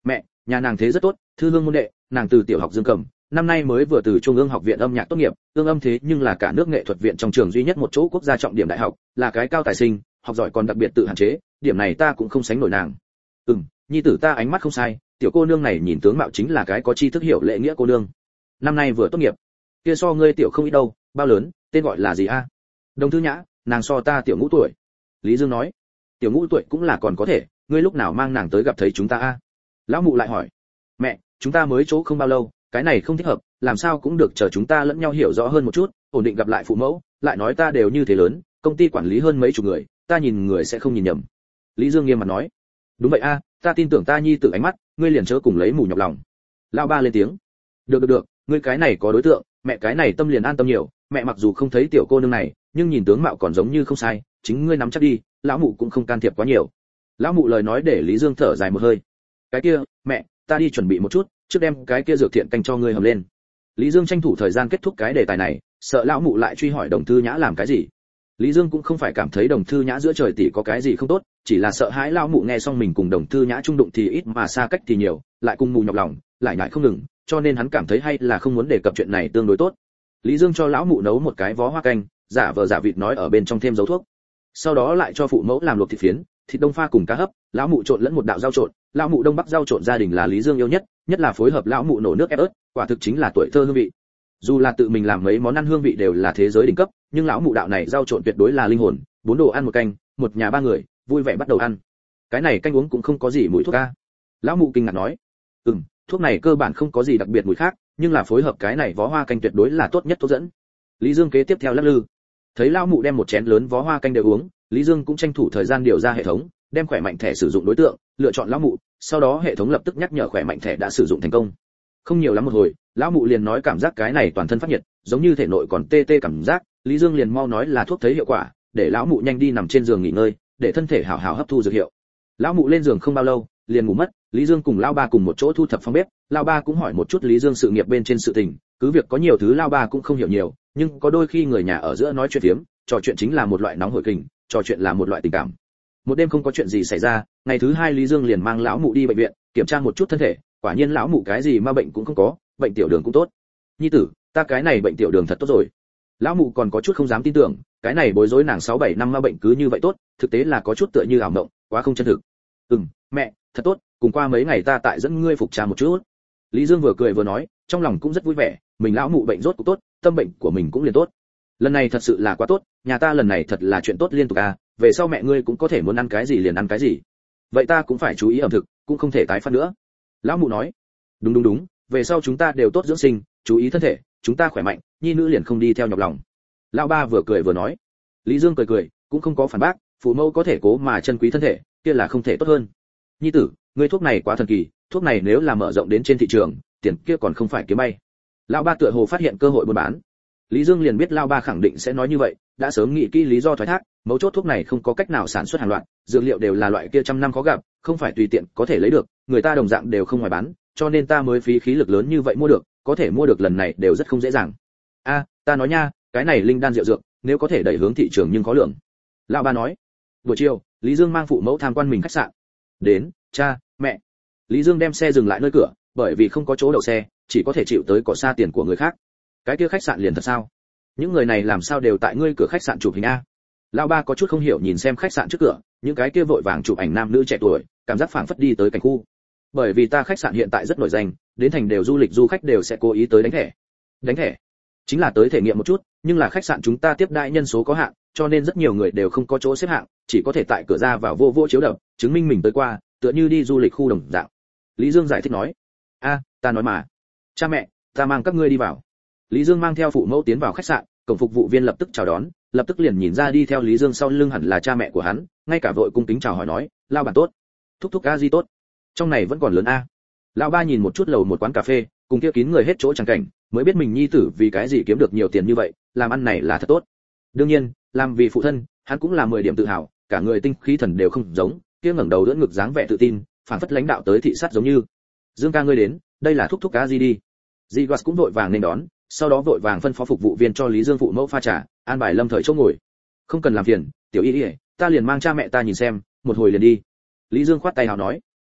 Mẹ, nhà nàng thế rất tốt, thư hương môn đệ, nàng từ tiểu học dương cầm, năm nay mới vừa từ trung ương học viện âm nhạc tốt nghiệp, ương âm thế nhưng là cả nước nghệ thuật viện trong trường duy nhất một chỗ quốc gia trọng điểm đại học, là cái cao tài sinh, học giỏi còn đặc biệt tự hạn chế, điểm này ta cũng không sánh nổi nàng. Nhi tử ta ánh mắt không sai, tiểu cô nương này nhìn tướng mạo chính là cái có tri thức hiểu lễ nghĩa cô nương. Năm nay vừa tốt nghiệp. Kia so ngươi tiểu không ít đâu, bao lớn, tên gọi là gì a? Đồng Thư Nhã, nàng so ta tiểu ngũ tuổi. Lý Dương nói. Tiểu ngũ tuổi cũng là còn có thể, ngươi lúc nào mang nàng tới gặp thấy chúng ta a? Lão mụ lại hỏi. Mẹ, chúng ta mới chỗ không bao lâu, cái này không thích hợp, làm sao cũng được chờ chúng ta lẫn nhau hiểu rõ hơn một chút, ổn định gặp lại phụ mẫu, lại nói ta đều như thế lớn, công ty quản lý hơn mấy chục người, ta nhìn người sẽ không nhìn nhầm. Lý Dương nghiêm mặt nói. Đúng vậy a, ta tin tưởng ta nhi tử ánh mắt, ngươi liền chớ cùng lấy mù nhọc lòng. Lão ba lên tiếng. Được, ngươi cái này có đối tượng, mẹ cái này tâm liền an tâm nhiều, mẹ mặc dù không thấy tiểu cô nương này, nhưng nhìn tướng mạo còn giống như không sai, chính ngươi nắm chắc đi, lão mụ cũng không can thiệp quá nhiều. Lão mụ lời nói để Lý Dương thở dài một hơi. Cái kia, mẹ, ta đi chuẩn bị một chút, trước đem cái kia dược thiện canh cho ngươi hầm lên. Lý Dương tranh thủ thời gian kết thúc cái đề tài này, sợ lão mụ lại truy hỏi Đồng Thư Nhã làm cái gì. Lý Dương cũng không phải cảm thấy Đồng Thư Nhã giữa trời tỷ có cái gì không tốt, chỉ là sợ hãi lão mụ nghe xong mình cùng Đồng Thư Nhã chung đụng thì ít mà xa cách thì nhiều, lại cùng mù nhọc lòng, lại nhại không ngừng, cho nên hắn cảm thấy hay là không muốn đề cập chuyện này tương đối tốt. Lý Dương cho lão mụ nấu một cái vó hoa canh, giả vờ giả vịt nói ở bên trong thêm dấu thuốc. Sau đó lại cho phụ mẫu làm luộc thịt phiến, thịt đông pha cùng cá hấp, lão mụ trộn lẫn một đạo rau trộn, lão mụ đông bắc rau trộn gia đình là Lý Dương yêu nhất, nhất là phối hợp lão mụ nổ nước ép ớt, quả thực chính là tuổi thơ hương vị. Dù là tự mình làm mấy món ăn hương vị đều là thế giới đỉnh cấp, nhưng lão mụ đạo này rau trộn tuyệt đối là linh hồn, 4 đồ ăn một canh, một nhà 3 người, vui vẻ bắt đầu ăn. Cái này canh uống cũng không có gì mùi thuốc a. Lão mụ kinh ngạc nói. Thuốc này cơ bản không có gì đặc biệt mùi khác, nhưng là phối hợp cái này vó hoa canh tuyệt đối là tốt nhất thuốc dẫn. Lý Dương kế tiếp theo lắc lư. Thấy lão mụ đem một chén lớn vó hoa canh đều uống, Lý Dương cũng tranh thủ thời gian điều ra hệ thống, đem khỏe mạnh thẻ sử dụng đối tượng, lựa chọn lão mụ, sau đó hệ thống lập tức nhắc nhở khỏe mạnh thẻ đã sử dụng thành công. Không nhiều lắm một hồi, lão mụ liền nói cảm giác cái này toàn thân phát nhiệt, giống như thể nội còn tê tê cảm giác, Lý Dương liền mau nói là thuốc thấy hiệu quả, để lão mụ nhanh đi nằm trên giường nghỉ ngơi, để thân thể hảo hảo hấp thu dược hiệu. Lão mụ lên giường không bao lâu, liền ngủ mất, Lý Dương cùng lão ba cùng một chỗ thu thập phòng bếp, lão ba cũng hỏi một chút Lý Dương sự nghiệp bên trên sự tình, cứ việc có nhiều thứ lão ba cũng không hiểu nhiều, nhưng có đôi khi người nhà ở giữa nói chuyện phiếm, trò chuyện chính là một loại nóng hổi kình, trò chuyện là một loại tình cảm. Một đêm không có chuyện gì xảy ra, ngày thứ 2 Lý Dương liền mang lão mụ đi bệnh viện, kiểm tra một chút thân thể, quả nhiên lão mụ cái gì mà bệnh cũng không có, bệnh tiểu đường cũng tốt. Nhi tử, ta cái này bệnh tiểu đường thật tốt rồi. Lão mụ còn có chút không dám tin tưởng, cái này bối rối nàng 6-7 năm mà bệnh cứ như vậy tốt, thực tế là có chút tựa như ảo mộng, quá không chân thực. Mẹ, thật tốt, cùng qua mấy ngày ta tại dẫn ngươi phục trà một chút. Lý Dương vừa cười vừa nói, trong lòng cũng rất vui vẻ, mình lão mụ bệnh rốt cũng tốt, tâm bệnh của mình cũng liền tốt. Lần này thật sự là quá tốt, nhà ta lần này thật là chuyện tốt liên tục à, về sau mẹ ngươi cũng có thể muốn ăn cái gì liền ăn cái gì. Vậy ta cũng phải chú ý ẩm thực, cũng không thể tái phát nữa. Lão mụ nói. Đúng, về sau chúng ta đều tốt dưỡng sinh, chú ý thân thể, chúng ta khỏe mạnh, nhi nữ liền không đi theo nhọc lòng. Lão ba vừa cười vừa nói. Lý Dương cười, cũng không có phản bác, phụ mẫu có thể cố mà trân quý thân thể, kia là không thể tốt hơn. Nhi tử, ngươi thuốc này quá thần kỳ, thuốc này nếu là mở rộng đến trên thị trường, tiền kia còn không phải kiếm bay. Lão ba tựa hồ phát hiện cơ hội buôn bán. Lý Dương liền biết lão ba khẳng định sẽ nói như vậy, đã sớm nghĩ kỹ lý do thoái thác, mấu chốt thuốc này không có cách nào sản xuất hàng loạt, dược liệu đều là loại kia trăm năm khó gặp, không phải tùy tiện có thể lấy được, người ta đồng dạng đều không ngoài bán, cho nên ta mới phí khí lực lớn như vậy mua được, có thể mua được lần này đều rất không dễ dàng. Ta nói nha, cái này linh đan rượu dược, nếu có thể đẩy hướng thị trường nhưng có lượng. Lão ba nói. Buổi chiều, Lý Dương mang phụ mẫu tham quan mình khách sạn. Đến, cha, mẹ. Lý Dương đem xe dừng lại nơi cửa, bởi vì không có chỗ đậu xe, chỉ có thể chịu tới cỏ xa tiền của người khác. Cái kia khách sạn liền thật sao? Những người này làm sao đều tại ngươi cửa khách sạn chụp hình a? Lão ba có chút không hiểu nhìn xem khách sạn trước cửa, những cái kia vội vàng chụp ảnh nam nữ trẻ tuổi, cảm giác phảng phất đi tới cảnh khu. Bởi vì ta khách sạn hiện tại rất nổi danh, đến thành đều du lịch du khách đều sẽ cố ý tới đánh thẻ. Đánh thẻ chính là tới thể nghiệm một chút, nhưng là khách sạn chúng ta tiếp đãi nhân số có hạn, cho nên rất nhiều người đều không có chỗ xếp hạng, chỉ có thể tại cửa ra vào vô chiếu đập, chứng minh mình tới qua, tựa như đi du lịch khu đồng dạng. Lý Dương giải thích nói. Ta nói mà. Cha mẹ, ta mang các ngươi đi vào. Lý Dương mang theo phụ mẫu tiến vào khách sạn, cổng phục vụ viên lập tức chào đón, lập tức liền nhìn ra đi theo Lý Dương sau lưng hẳn là cha mẹ của hắn, ngay cả vội cung kính chào hỏi nói, lao bản tốt, thúc a di tốt. Trong này vẫn còn lớn a. Lão ba nhìn một chút lầu một quán cà phê, cùng kia kín người hết chỗ chẳng cảnh, mới biết mình nhi tử vì cái gì kiếm được nhiều tiền như vậy, làm ăn này là thật tốt. Đương nhiên, làm vì phụ thân, hắn cũng là 10 điểm tự hào, cả người tinh khí thần đều không giống, kia ngẩng đầu đỡ ngực dáng vẻ tự tin, phảng phất lãnh đạo tới thị sát giống như. Dương ca ngươi đến, đây là thúc a di đi. Digas cũng vội vàng nên đón, sau đó vội vàng phân phó phục vụ viên cho Lý Dương phụ mẫu pha trà, an bài lâm thời chỗ ngồi. Không cần làm phiền, tiểu y, ta liền mang cha mẹ ta nhìn xem, một hồi liền đi. Lý Dương khoát tay hào nói.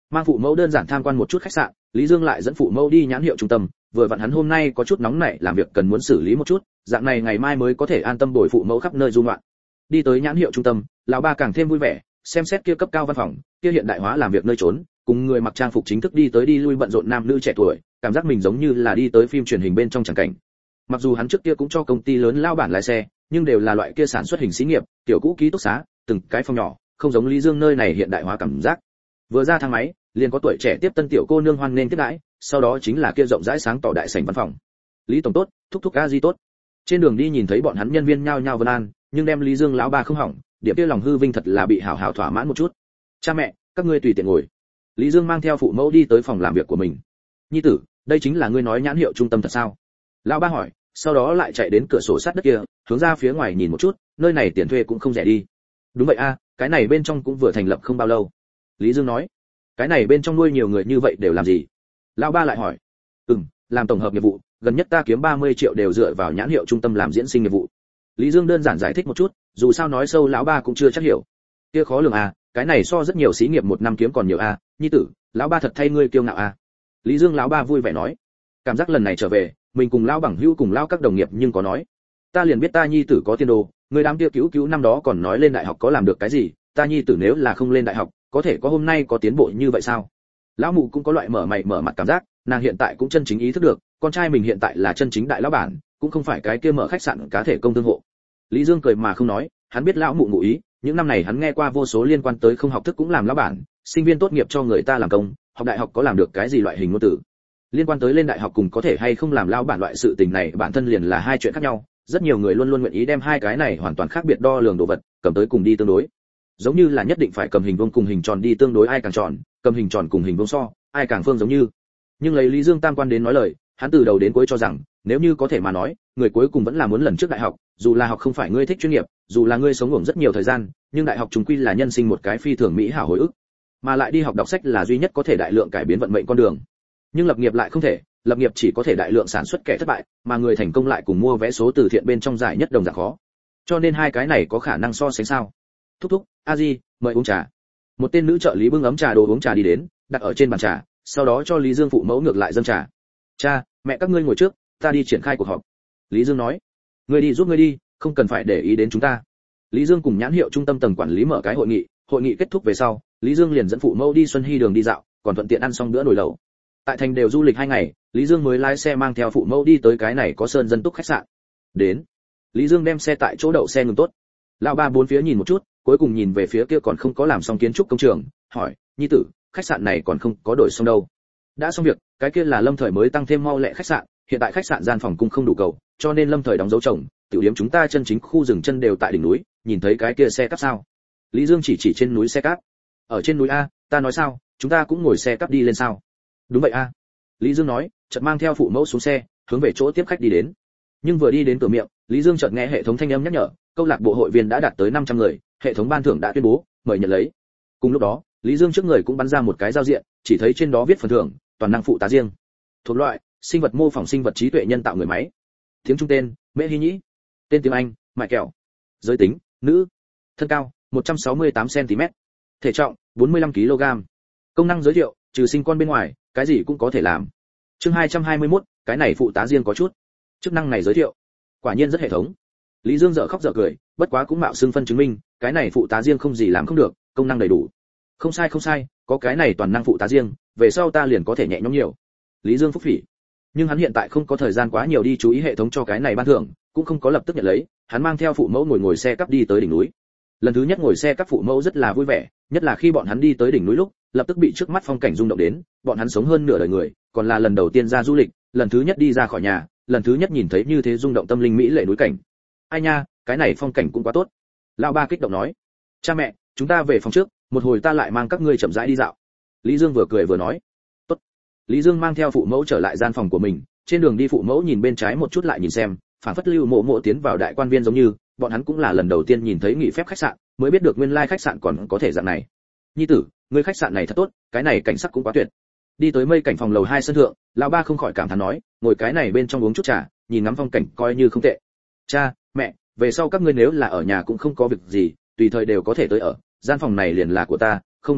Mang phụ mẫu đơn giản tham quan một chút khách sạn, Lý Dương lại dẫn phụ mẫu đi nhãn hiệu trung tâm, vừa vặn hắn hôm nay có chút nóng nảy làm việc cần muốn xử lý một chút, dạng này ngày mai mới có thể an tâm bồi phụ mẫu khắp nơi du ngoạn. Đi tới nhãn hiệu trung tâm, lão ba càng thêm vui vẻ, xem xét kia cấp cao văn phòng, kia hiện đại hóa làm việc nơi trốn, cùng người mặc trang phục chính thức đi tới đi lui bận rộn nam nữ trẻ tuổi, cảm giác mình giống như là đi tới phim truyền hình bên trong tràng cảnh. Mặc dù hắn trước kia cũng cho công ty lớn lao bản lái xe, nhưng đều là loại kia sản xuất hình xí nghiệp, tiểu cũ ký túc xá, từng cái phòng nhỏ, không giống Lý Dương nơi này hiện đại hóa cảm giác. Vừa ra thang máy, liền có tuổi trẻ tiếp tân tiểu cô nương hoan nghênh tiếp đãi, sau đó chính là kia rộng rãi sáng tỏ đại sảnh văn phòng. Lý tổng tốt, thúc thúc a di tốt. Trên đường đi nhìn thấy bọn hắn nhân viên nhao nhao vân an, nhưng đem Lý Dương lão ba không hỏng, điểm kia lòng hư vinh thật là bị hảo hảo thỏa mãn một chút. Cha mẹ, các ngươi tùy tiện ngồi. Lý Dương mang theo phụ mẫu đi tới phòng làm việc của mình. Nhi tử, đây chính là ngươi nói nhãn hiệu trung tâm thật sao? Lão ba hỏi, sau đó lại chạy đến cửa sổ sát đất kia, hướng ra phía ngoài nhìn một chút, nơi này tiền thuê cũng không rẻ đi. Đúng vậy a, cái này bên trong cũng vừa thành lập không bao lâu. Lý Dương nói, cái này bên trong nuôi nhiều người như vậy đều làm gì? Lão ba lại hỏi, làm tổng hợp nghiệp vụ, gần nhất ta kiếm 30 triệu đều dựa vào nhãn hiệu trung tâm làm diễn sinh nghiệp vụ. Lý Dương đơn giản giải thích một chút, dù sao nói sâu lão ba cũng chưa chắc hiểu. Kia khó lường à, cái này so rất nhiều xí nghiệp một năm kiếm còn nhiều à, nhi tử, lão ba thật thay ngươi kiêu ngạo à. Lý Dương lão ba vui vẻ nói, cảm giác lần này trở về, mình cùng lão bằng hữu cùng lão các đồng nghiệp nhưng có nói, ta liền biết ta nhi tử có tiền đồ, người đám kia cứu năm đó còn nói lên đại học có làm được cái gì, ta nhi tử nếu là không lên đại học, có thể có hôm nay có tiến bộ như vậy sao? Lão mụ cũng có loại mở mày mở mặt cảm giác, nàng hiện tại cũng chân chính ý thức được, con trai mình hiện tại là chân chính đại lão bản, cũng không phải cái kia mở khách sạn cá thể công thương hộ. Lý Dương cười mà không nói, hắn biết lão mụ ngụ ý, những năm này hắn nghe qua vô số liên quan tới không học thức cũng làm lão bản, sinh viên tốt nghiệp cho người ta làm công, học đại học có làm được cái gì loại hình ngôn tử. Liên quan tới lên đại học cùng có thể hay không làm lão bản loại sự tình này bản thân liền là hai chuyện khác nhau, rất nhiều người luôn luôn nguyện ý đem hai cái này hoàn toàn khác biệt đo lường đồ vật, cầm tới cùng đi tương đối. Giống như là nhất định phải cầm hình vuông cùng hình tròn đi tương đối ai càng tròn, cầm hình tròn cùng hình vuông so, ai càng phương giống như. Nhưng lấy Lý Dương tam quan đến nói lời, hắn từ đầu đến cuối cho rằng, nếu như có thể mà nói, người cuối cùng vẫn là muốn lần trước đại học, dù là học không phải ngươi thích chuyên nghiệp, dù là ngươi sống ngủ rất nhiều thời gian, nhưng đại học chúng quy là nhân sinh một cái phi thường mỹ hảo hồi ức, mà lại đi học đọc sách là duy nhất có thể đại lượng cải biến vận mệnh con đường. Nhưng lập nghiệp lại không thể, lập nghiệp chỉ có thể đại lượng sản xuất kẻ thất bại, mà người thành công lại cùng mua vé số từ thiện bên trong giải nhất đồng dạng khó. Cho nên hai cái này có khả năng so sánh sao? Thúc thúc, a di, mời uống trà. Một tên nữ trợ lý bưng ấm trà đồ uống trà đi đến, đặt ở trên bàn trà, sau đó cho Lý Dương phụ mẫu ngược lại dâng trà. Cha, mẹ các ngươi ngồi trước, ta đi triển khai cuộc họp. Lý Dương nói, ngươi đi giúp ngươi đi, không cần phải để ý đến chúng ta. Lý Dương cùng nhãn hiệu trung tâm tầng quản lý mở cái hội nghị kết thúc về sau, Lý Dương liền dẫn phụ mẫu đi Xuân Hy đường đi dạo, còn thuận tiện ăn xong bữa nồi lẩu. Tại thành đều du lịch 2 ngày, Lý Dương mới lái xe mang theo phụ mẫu đi tới cái này có sơn dân túc khách sạn. Đến, Lý Dương đem xe tại chỗ đậu xe ngừng tốt. Lão ba bốn phía nhìn một chút, cuối cùng nhìn về phía kia còn không có làm xong kiến trúc công trường, hỏi, nhi tử, khách sạn này còn không có đổi xong đâu. Đã xong việc, cái kia là Lâm Thời mới tăng thêm mau lẹ khách sạn, hiện tại khách sạn gian phòng cung không đủ cầu, cho nên Lâm Thời đóng dấu trồng, tiểu điểm chúng ta chân chính khu rừng chân đều tại đỉnh núi, nhìn thấy cái kia xe cắp sao? Lý Dương chỉ trên núi xe cắp. Ở trên núi a, ta nói sao, chúng ta cũng ngồi xe cắp đi lên sao? Đúng vậy a. Lý Dương nói, chợt mang theo phụ mẫu xuống xe, hướng về chỗ tiếp khách đi đến. Nhưng vừa đi đến cửa miệng, Lý Dương chợt nghe hệ thống thanh âm nhắc nhở, câu lạc bộ hội viên đã đạt tới 500 người, hệ thống ban thưởng đã tuyên bố, mời nhận lấy. Cùng lúc đó, Lý Dương trước người cũng bắn ra một cái giao diện, chỉ thấy trên đó viết phần thưởng, toàn năng phụ tá riêng. Thuộc loại, sinh vật mô phỏng sinh vật trí tuệ nhân tạo người máy. Tiếng Trung tên, Mễ Hy Nhĩ. Tên tiếng Anh, Mại Kẹo. Giới tính, nữ. Thân cao, 168 cm. Thể trọng, 45 kg. Công năng giới thiệu, trừ sinh con bên ngoài, cái gì cũng có thể làm. Chương 221, cái này phụ tá riêng có chút. Chức năng này giới thiệu, quả nhiên rất hệ thống. Lý Dương dở khóc dở cười, bất quá cũng mạo xưng phân chứng minh, cái này phụ tá riêng không gì làm không được, công năng đầy đủ. Không sai, có cái này toàn năng phụ tá riêng, về sau ta liền có thể nhẹ nhõm nhiều. Lý Dương phúc phỉ. Nhưng hắn hiện tại không có thời gian quá nhiều đi chú ý hệ thống cho cái này ban thưởng, cũng không có lập tức nhận lấy, hắn mang theo phụ mẫu ngồi xe cắp đi tới đỉnh núi. Lần thứ nhất ngồi xe cắp phụ mẫu rất là vui vẻ, nhất là khi bọn hắn đi tới đỉnh núi lúc, lập tức bị trước mắt phong cảnh rung động đến, bọn hắn sống hơn nửa đời người, còn là lần đầu tiên ra du lịch, lần thứ nhất đi ra khỏi nhà, lần thứ nhất nhìn thấy như thế rung động tâm linh mỹ lệ núi cảnh. Ai nha, cái này phong cảnh cũng quá tốt. Lão ba kích động nói, cha mẹ, chúng ta về phòng trước, một hồi ta lại mang các ngươi chậm rãi đi dạo. Lý Dương vừa cười vừa nói, tốt. Lý Dương mang theo phụ mẫu trở lại gian phòng của mình, trên đường đi phụ mẫu nhìn bên trái một chút lại nhìn xem, phản phất lưu mộ tiến vào đại quan viên giống như, bọn hắn cũng là lần đầu tiên nhìn thấy nghỉ phép khách sạn, mới biết được nguyên lai khách sạn còn có thể dạng này. Nhi tử, ngươi khách sạn này thật tốt, cái này cảnh sắc cũng quá tuyệt. Đi tới mây cảnh phòng lầu 2 sân thượng, lão ba không khỏi cảm thán nói, ngồi cái này bên trong uống chút trà, nhìn ngắm phong cảnh coi như không tệ. Cha, mẹ, về sau các ngươi nếu là ở nhà cũng không có việc gì, tùy thời đều có thể tới ở, gian phòng này liền là của ta, không đối ngoại,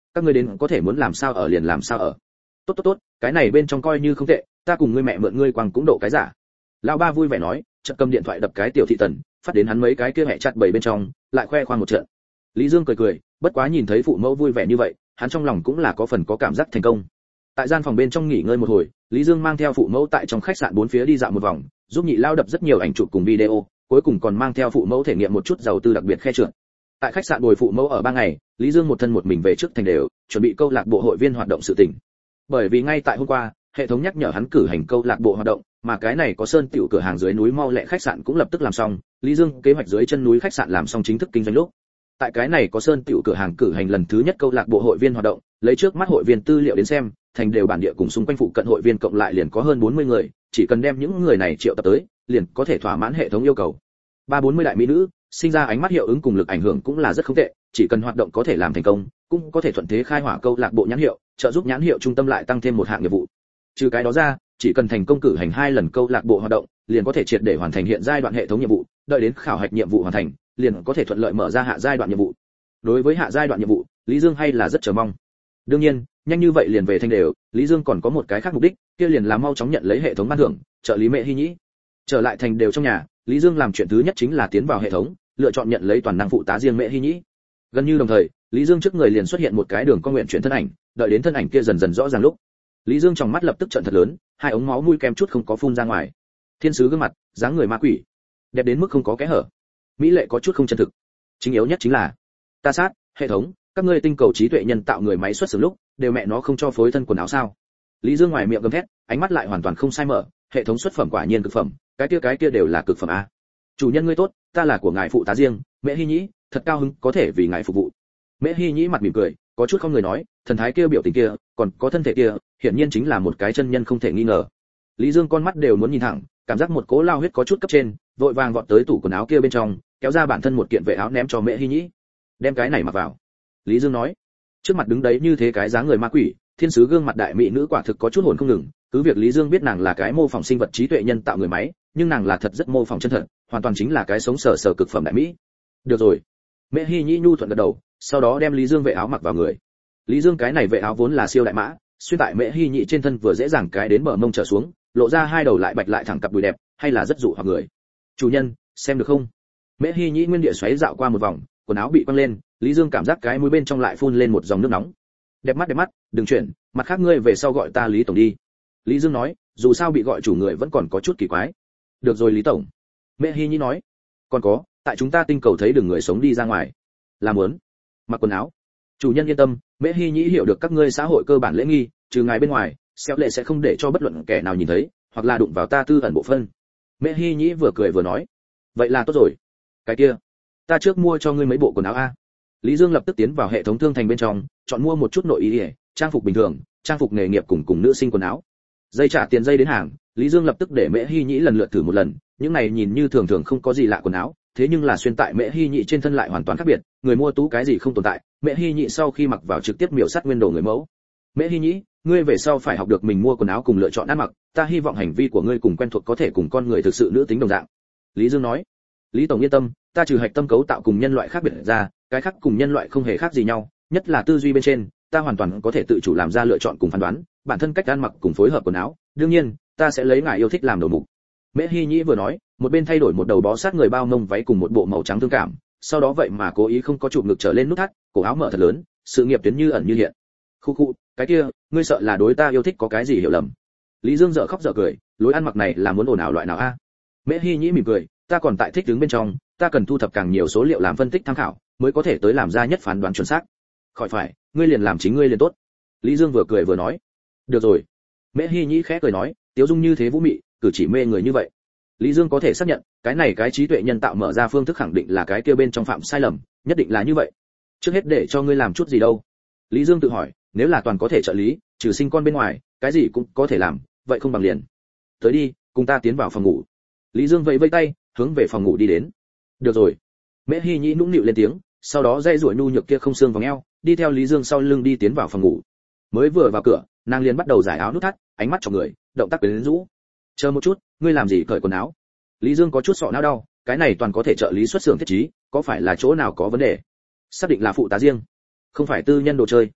các ngươi đến có thể muốn làm sao ở liền làm sao ở. Tốt, cái này bên trong coi như không tệ, ta cùng ngươi mẹ mượn ngươi quăng cũng độ cái giả. Lão ba vui vẻ nói, chợt cầm điện thoại đập cái tiểu thị tần, phát đến hắn mấy cái kia mẹ chặt bầy bên trong, lại khoe khoang một trận. Lý Dương cười, bất quá nhìn thấy phụ mẫu vui vẻ như vậy, hắn trong lòng cũng là có phần có cảm giác thành công. Tại gian phòng bên trong nghỉ ngơi một hồi, Lý Dương mang theo phụ mẫu tại trong khách sạn bốn phía đi dạo một vòng, giúp nhị lao đập rất nhiều ảnh chụp cùng video, cuối cùng còn mang theo phụ mẫu thể nghiệm một chút giàu tư đặc biệt khe trượt. Tại khách sạn bồi phụ mẫu ở 3 ngày, Lý Dương một thân một mình về trước thành đều, chuẩn bị câu lạc bộ hội viên hoạt động sự tình. Bởi vì ngay tại hôm qua, hệ thống nhắc nhở hắn cử hành câu lạc bộ hoạt động, mà cái này có sơn tiểu cửa hàng dưới núi mau lẹ khách sạn cũng lập tức làm xong, Lý Dương kế hoạch dưới chân núi khách sạn làm xong chính thức kinh doanh lúc. Tại cái này có sơn tiểu cửa hàng cử hành lần thứ nhất câu lạc bộ hội viên hoạt động, lấy trước mắt hội viên tư liệu đến xem, thành đều bản địa cùng xung quanh phụ cận hội viên cộng lại liền có hơn 40 người, chỉ cần đem những người này triệu tập tới, liền có thể thỏa mãn hệ thống yêu cầu. 340 đại mỹ nữ, sinh ra ánh mắt hiệu ứng cùng lực ảnh hưởng cũng là rất không tệ, chỉ cần hoạt động có thể làm thành công, cũng có thể thuận thế khai hỏa câu lạc bộ nhãn hiệu, trợ giúp nhãn hiệu trung tâm lại tăng thêm một hạng nghiệp vụ. Trừ cái đó ra, chỉ cần thành công cử hành 2 lần câu lạc bộ hoạt động, liền có thể triệt để hoàn thành hiện giai đoạn hệ thống nhiệm vụ, đợi đến khảo hạch nhiệm vụ hoàn thành, liền có thể thuận lợi mở ra hạ giai đoạn nhiệm vụ. Đối với hạ giai đoạn nhiệm vụ, Lý Dương hay là rất chờ mong. Đương nhiên, nhanh như vậy liền về thành đều, Lý Dương còn có một cái khác mục đích, kia liền là mau chóng nhận lấy hệ thống ban thưởng, trợ lý Mẹ Hy Nhĩ. Trở lại thành đều trong nhà, Lý Dương làm chuyện thứ nhất chính là tiến vào hệ thống, lựa chọn nhận lấy toàn năng phụ tá riêng Mẹ Hy Nhĩ. Gần như đồng thời, Lý Dương trước người liền xuất hiện một cái đường con nguyện chuyển thân ảnh, đợi đến thân ảnh kia dần dần rõ ràng lúc, Lý Dương trong mắt lập tức trợn thật lớn, hai ống máu mũi kem chút không có phun ra ngoài. Thiên sứ gương mặt, dáng người ma quỷ, đẹp đến mức không có kẽ hở, mỹ lệ có chút không chân thực. Chính yếu nhất chính là, ta sát, hệ thống, các ngươi tinh cầu trí tuệ nhân tạo người máy xuất xưởng lúc, đều mẹ nó không cho phối thân quần áo sao? Lý Dương ngoài miệng gầm thét, ánh mắt lại hoàn toàn không sai mở, hệ thống xuất phẩm quả nhiên cực phẩm, cái kia đều là cực phẩm a. Chủ nhân ngươi tốt, ta là của ngài phụ tá riêng, Mẹ Hy Nhĩ, thật cao hứng có thể vì ngài phục vụ. Mẹ Hy Nhĩ mặt mỉm cười, có chút không người nói, thần thái kia biểu tình kia, còn có thân thể kia, hiển nhiên chính là một cái chân nhân không thể nghi ngờ. Lý Dương con mắt đều muốn nhìn thẳng, cảm giác một cỗ lao huyết có chút cấp trên, vội vàng vọt tới tủ quần áo kia bên trong, kéo ra bản thân một kiện vệ áo ném cho Mẹ Hy Nhĩ. Đem cái này mặc vào. Lý Dương nói. Trước mặt đứng đấy như thế cái dáng người ma quỷ, thiên sứ gương mặt đại mỹ nữ quả thực có chút hồn không ngừng, cứ việc Lý Dương biết nàng là cái mô phỏng sinh vật trí tuệ nhân tạo người máy, nhưng nàng là thật rất mô phỏng chân thật, hoàn toàn chính là cái sống sờ sờ cực phẩm đại mỹ. Được rồi. Mẹ Hy Nhĩ nhu thuận gật đầu, sau đó đem Lý Dương vệ áo mặc vào người. Lý Dương cái này vệ áo vốn là siêu đại mã, xuyên tại Mẹ Hy Nhĩ trên thân vừa dễ dàng cái đến bờ mông trở xuống, lộ ra hai đầu lại bạch lại thẳng cặp đùi đẹp, hay là rất dụ hoặc người. Chủ nhân, xem được không? Mẹ Hy Nhĩ nguyên địa xoáy dạo qua một vòng, quần áo bị quăng lên, Lý Dương cảm giác cái mũi bên trong lại phun lên một dòng nước nóng. Đẹp mắt, đừng chuyển, mặt khác ngươi về sau gọi ta Lý tổng đi. Lý Dương nói, dù sao bị gọi chủ người vẫn còn có chút kỳ quái. Được rồi Lý tổng. Mẹ Hy Nhĩ nói, còn có, tại chúng ta tinh cầu thấy đường người sống đi ra ngoài. Làm muốn mặc quần áo. Chủ nhân yên tâm, Mẹ Hy Nhĩ hiểu được các ngươi xã hội cơ bản lễ nghi, trừ ngài bên ngoài, xéo lệ sẽ không để cho bất luận kẻ nào nhìn thấy, hoặc là đụng vào ta tư ẩn bộ phân. Mẹ Hy Nhĩ vừa cười vừa nói, vậy là tốt rồi. Cái kia, ta trước mua cho ngươi mấy bộ quần áo a. Lý Dương lập tức tiến vào hệ thống thương thành bên trong, chọn mua một chút nội y, trang phục bình thường, trang phục nghề nghiệp cùng nữ sinh quần áo. Dây trả tiền dây đến hàng, Lý Dương lập tức để Mẹ Hy Nhĩ lần lượt thử một lần, những này nhìn như thường không có gì lạ quần áo, thế nhưng là xuyên tại Mẹ Hy Nhĩ trên thân lại hoàn toàn khác biệt, người mua tú cái gì không tồn tại, Mẹ Hy Nhĩ sau khi mặc vào trực tiếp miểu sát nguyên đồ người mẫu. Mẹ Hy Nhĩ, ngươi về sau phải học được mình mua quần áo cùng lựa chọn ăn mặc, ta hy vọng hành vi của ngươi cùng quen thuộc có thể cùng con người thực sự nữ tính đồng dạng. Lý Dương nói. Lý tổng yên tâm, ta trừ hạch tâm cấu tạo cùng nhân loại khác biệt ra, cái khác cùng nhân loại không hề khác gì nhau, nhất là tư duy bên trên, ta hoàn toàn có thể tự chủ làm ra lựa chọn cùng phán đoán, bản thân cách ăn mặc cùng phối hợp quần áo, đương nhiên, ta sẽ lấy ngài yêu thích làm đầu mục. Mẹ Hy Nhĩ vừa nói, một bên thay đổi một đầu bó sát người bao mông váy cùng một bộ màu trắng thương cảm, sau đó vậy mà cố ý không có chụp ngực trở lên nút thắt, cổ áo mở thật lớn, sự nghiệp tuyến như ẩn như hiện. Khu, cái kia, ngươi sợ là đối ta yêu thích có cái gì hiểu lầm. Lý Dương dở khóc dở cười, lối ăn mặc này là muốn ồn ào loại nào a? Mẹ Hy Nhĩ mỉm cười, ta còn tại thích đứng bên trong, ta cần thu thập càng nhiều số liệu làm phân tích tham khảo, mới có thể tới làm ra nhất phán đoán chuẩn xác. Khỏi phải, ngươi liền làm chính ngươi liền tốt. Lý Dương vừa cười vừa nói. Được rồi. Mẹ Hy Nhĩ khẽ cười nói, tiếu dung như thế vũ mị, cử chỉ mê người như vậy. Lý Dương có thể xác nhận, cái này cái trí tuệ nhân tạo mở ra phương thức khẳng định là cái kia bên trong phạm sai lầm, nhất định là như vậy. Trước hết để cho ngươi làm chút gì đâu? Lý Dương tự hỏi, nếu là toàn có thể trợ lý, trừ sinh con bên ngoài, cái gì cũng có thể làm, vậy không bằng liền. Tới đi, cùng ta tiến vào phòng ngủ. Lý Dương vẫy vẫy tay, hướng về phòng ngủ đi đến. Được rồi. Mẹ Hy Nhĩ nũng nịu lên tiếng, sau đó dây duỗi nhu nhược kia không xương vòng eo, đi theo Lý Dương sau lưng đi tiến vào phòng ngủ. Mới vừa vào cửa, nàng liền bắt đầu giải áo nút thắt, ánh mắt cho người, động tác quyến rũ. Chờ một chút, ngươi làm gì cởi quần áo? Lý Dương có chút sọ não đau, cái này toàn có thể trợ lý xuất xưởng thiết trí, có phải là chỗ nào có vấn đề? Xác định là phụ tá riêng, không phải tư nhân đồ chơi.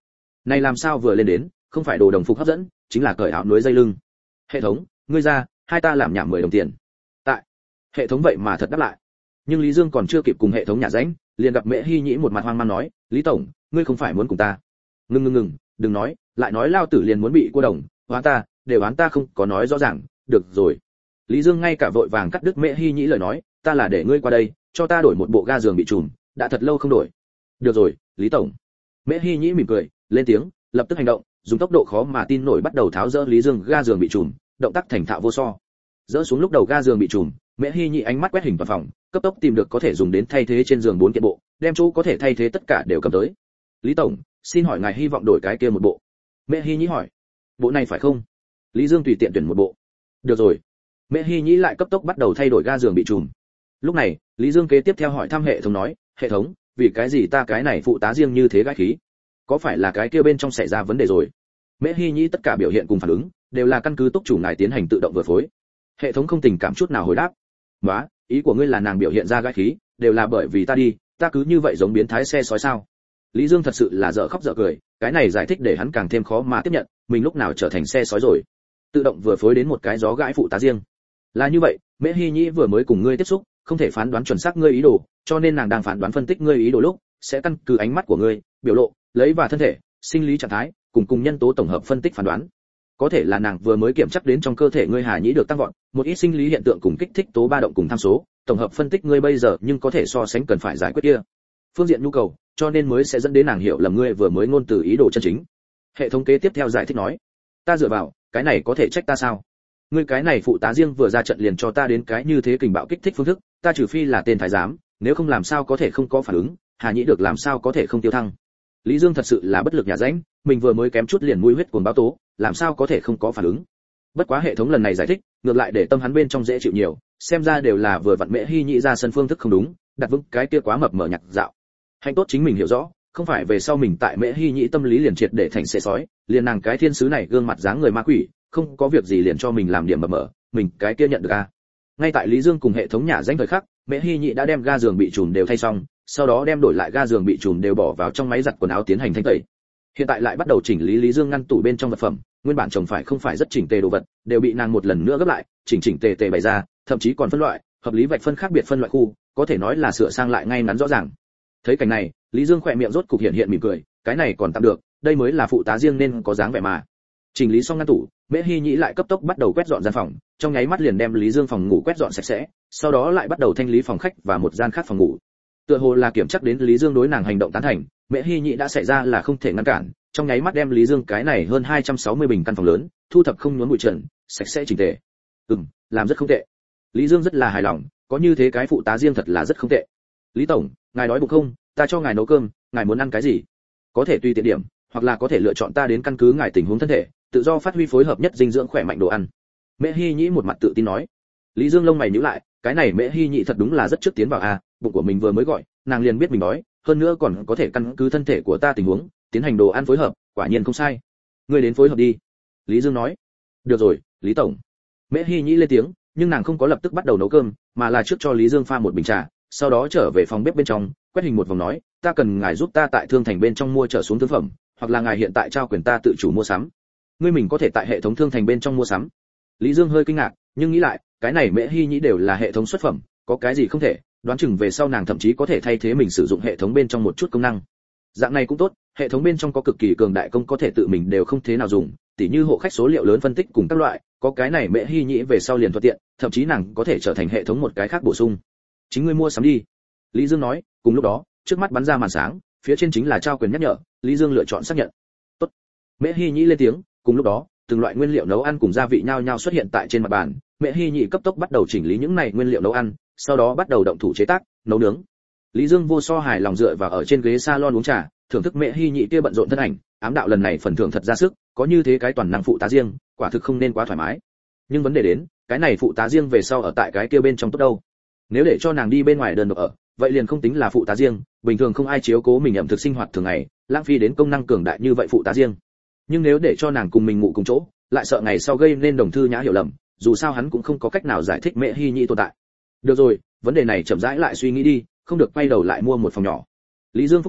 Này làm sao vừa lên đến, không phải đồ đồng phục hấp dẫn, chính là cởi áo núi dây lưng. Hệ thống, ngươi ra, hai ta làm nhảm 10 đồng tiền. Tại. Hệ thống vậy mà thật đáp lại. Nhưng Lý Dương còn chưa kịp cùng hệ thống nhả ránh, liền gặp Mễ Hi Nhĩ một mặt hoang mang nói, Lý tổng, ngươi không phải muốn cùng ta? Ngừng, đừng nói, lại nói lao tử liền muốn bị cua đồng, hóa ta, đều oán ta không có nói rõ ràng, được rồi. Lý Dương ngay cả vội vàng cắt đứt Mễ Hi Nhĩ lời nói, ta là để ngươi qua đây, cho ta đổi một bộ ga giường bị trùm, đã thật lâu không đổi. Được rồi, Lý tổng. Mễ Hi Nhĩ mỉm cười, lên tiếng, lập tức hành động, dùng tốc độ khó mà tin nổi bắt đầu tháo dỡ Lý Dương ga giường bị trùm, động tác thành thạo vô so. Dỡ xuống lúc đầu ga giường bị trùm, Mễ Hi Nhĩ ánh mắt quét hình vào phòng, cấp tốc tìm được có thể dùng đến thay thế trên giường 4 kiện bộ, đem chỗ có thể thay thế tất cả đều cầm tới. Lý tổng, xin hỏi ngài hy vọng đổi cái kia một bộ? Mễ Hi Nhĩ hỏi. Bộ này phải không? Lý Dương tùy tiện tuyển một bộ. Được rồi. Mễ Hi Nhĩ lại cấp tốc bắt đầu thay đổi ga giường bị trùm. Lúc này, Lý Dương kế tiếp theo hỏi thăm hệ thống nói, hệ thống, vì cái gì ta cái này phụ tá riêng như thế gái khí? Có phải là cái kia bên trong xảy ra vấn đề rồi? Mễ Hi Nhĩ tất cả biểu hiện cùng phản ứng đều là căn cứ túc chủ ngài tiến hành tự động vừa phối. Hệ thống không tình cảm chút nào hồi đáp. "Nóa, ý của ngươi là nàng biểu hiện ra gái khí, đều là bởi vì ta đi, ta cứ như vậy giống biến thái xe sói sao?" Lý Dương thật sự là dở khóc dở cười, cái này giải thích để hắn càng thêm khó mà tiếp nhận, mình lúc nào trở thành xe sói rồi? Tự động vừa phối đến một cái gió gãi phụ tá riêng. Là như vậy, Mễ Hi Nhĩ vừa mới cùng ngươi tiếp xúc, không thể phán đoán chuẩn xác ngươi ý đồ, cho nên nàng đang phán đoán phân tích ngươi ý đồ lúc, sẽ căn cứ ánh mắt của ngươi, biểu lộ, lấy và thân thể, sinh lý trạng thái, cùng nhân tố tổng hợp phân tích phán đoán. Có thể là nàng vừa mới kiểm chắc đến trong cơ thể ngươi Hà Nhĩ được tăng vọt, một ít sinh lý hiện tượng cùng kích thích tố ba động cùng tham số, tổng hợp phân tích ngươi bây giờ nhưng có thể so sánh cần phải giải quyết kia phương diện nhu cầu, cho nên mới sẽ dẫn đến nàng hiểu lầm ngươi vừa mới ngôn từ ý đồ chân chính. Hệ thống kế tiếp theo giải thích nói, ta dựa vào, cái này có thể trách ta sao? Ngươi cái này phụ tá riêng vừa ra trận liền cho ta đến cái như thế kình bạo kích thích phương thức, ta trừ phi là tên thái giám, nếu không làm sao có thể không có phản ứng, Hà Nhĩ được làm sao có thể không tiêu thăng. Lý Dương thật sự là bất lực nhà rãnh, mình vừa mới kém chút liền mũi huyết cuồng báo tố, làm sao có thể không có phản ứng. Bất quá hệ thống lần này giải thích, ngược lại để tâm hắn bên trong dễ chịu nhiều, xem ra đều là vừa vặn Mễ Hi Nhĩ ra sân phương thức không đúng, đặt vững cái kia quá mập mờ nhặt dạo. Hạnh tốt chính mình hiểu rõ, không phải về sau mình tại Mễ Hi Nhĩ tâm lý liền triệt để thành xe sói, liền nàng cái thiên sứ này gương mặt dáng người ma quỷ, không có việc gì liền cho mình làm điểm mập mờ, mình cái kia nhận được a. Ngay tại Lý Dương cùng hệ thống nhà danh thời khắc, Mễ Hi Nhĩ đã đem ga giường bị trùm đều thay xong, sau đó đem đổi lại ga giường bị trùm đều bỏ vào trong máy giặt quần áo tiến hành thanh tẩy. Hiện tại lại bắt đầu chỉnh lý Lý Dương ngăn tủ bên trong vật phẩm, nguyên bản chồng phải không phải rất chỉnh tề đồ vật, đều bị nàng một lần nữa gấp lại, chỉnh tề bày ra, thậm chí còn phân loại, hợp lý vạch phân khác biệt phân loại khu, có thể nói là sửa sang lại ngay ngắn rõ ràng. Thấy cảnh này, Lý Dương khỏe miệng rốt cục hiện mỉm cười, cái này còn tạm được, đây mới là phụ tá riêng nên có dáng vẻ mà. Chỉnh lý xong ngăn tủ, Mễ Hi Nhĩ lại cấp tốc bắt đầu quét dọn gian phòng, trong nháy mắt liền đem Lý Dương phòng ngủ quét dọn sạch sẽ, sau đó lại bắt đầu thanh lý phòng khách và một gian khác phòng ngủ. Tựa hồ là kiểm chắc đến Lý Dương đối nàng hành động tán thành, Mễ Hi Nhĩ đã xảy ra là không thể ngăn cản, trong nháy mắt đem Lý Dương cái này hơn 260 bình căn phòng lớn, thu thập không nhốn bụi trần, sạch sẽ chỉnh tề. Làm rất không tệ. Lý Dương rất là hài lòng, có như thế cái phụ tá riêng thật là rất không tệ. Lý tổng, ngài đói bụng không? Ta cho ngài nấu cơm, ngài muốn ăn cái gì? Có thể tùy tiện điểm, hoặc là có thể lựa chọn ta đến căn cứ ngài tình huống thân thể, tự do phát huy phối hợp nhất dinh dưỡng khỏe mạnh đồ ăn. Mễ Hi Nhĩ một mặt tự tin nói. Lý Dương lông mày nhíu lại, cái này Mễ Hi Nhĩ thật đúng là rất trước tiến vào a, bụng của mình vừa mới gọi, nàng liền biết mình đói, hơn nữa còn có thể căn cứ thân thể của ta tình huống, tiến hành đồ ăn phối hợp, quả nhiên không sai. Ngươi đến phối hợp đi. Lý Dương nói. Được rồi, Lý tổng. Mễ Hi Nhĩ lên tiếng, nhưng nàng không có lập tức bắt đầu nấu cơm, mà là trước cho Lý Dương pha một bình trà, sau đó trở về phòng bếp bên trong, quét hình một vòng nói, ta cần ngài giúp ta tại thương thành bên trong mua trở xuống thương phẩm, hoặc là ngài hiện tại trao quyền ta tự chủ mua sắm. Ngươi mình có thể tại hệ thống thương thành bên trong mua sắm. Lý Dương hơi kinh ngạc, nhưng nghĩ lại, cái này Mễ Hi Nhĩ đều là hệ thống xuất phẩm, có cái gì không thể, đoán chừng về sau nàng thậm chí có thể thay thế mình sử dụng hệ thống bên trong một chút công năng. Dạng này cũng tốt, hệ thống bên trong có cực kỳ cường đại công có thể tự mình đều không thế nào dùng, tỉ như hộ khách số liệu lớn phân tích cùng các loại, có cái này Mễ Hi Nhĩ về sau liền thuận tiện, thậm chí nàng có thể trở thành hệ thống một cái khác bổ sung. Chính ngươi mua sắm đi. Lý Dương nói, cùng lúc đó, trước mắt bắn ra màn sáng, phía trên chính là trao quyền nhắc nhở, Lý Dương lựa chọn xác nhận. Tốt. Mễ Hi Nhĩ lên tiếng, cùng lúc đó, từng loại nguyên liệu nấu ăn cùng gia vị nhau nhau xuất hiện tại trên mặt bàn, Mễ Hi Nhĩ cấp tốc bắt đầu chỉnh lý những này nguyên liệu nấu ăn, sau đó bắt đầu động thủ chế tác, nấu nướng. Lý Dương vô so hài lòng dựa vào ở trên ghế salon uống trà, thưởng thức Mễ Hi Nhĩ kia bận rộn thân ảnh, ám đạo lần này phần thưởng thật ra sức, có như thế cái toàn năng phụ tá riêng, quả thực không nên quá thoải mái. Nhưng vấn đề đến, cái này phụ tá riêng về sau ở tại cái kia bên trong tốt đâu? Nếu để cho nàng đi bên ngoài đơn độc ở, vậy liền không tính là phụ tá riêng, bình thường không ai chiếu cố mình ẩm thực sinh hoạt thường ngày, lãng phí đến công năng cường đại như vậy phụ tá riêng. Nhưng nếu để cho nàng cùng mình ngủ cùng chỗ, lại sợ ngày sau gây nên đồng thư nhã hiểu lầm, dù sao hắn cũng không có cách nào giải thích Mễ Hi Nhĩ tồn tại. Được rồi, vấn đề này chậm rãi lại suy nghĩ đi, không được quay đầu lại mua một phòng nhỏ. Lý Dương phúc phỉ,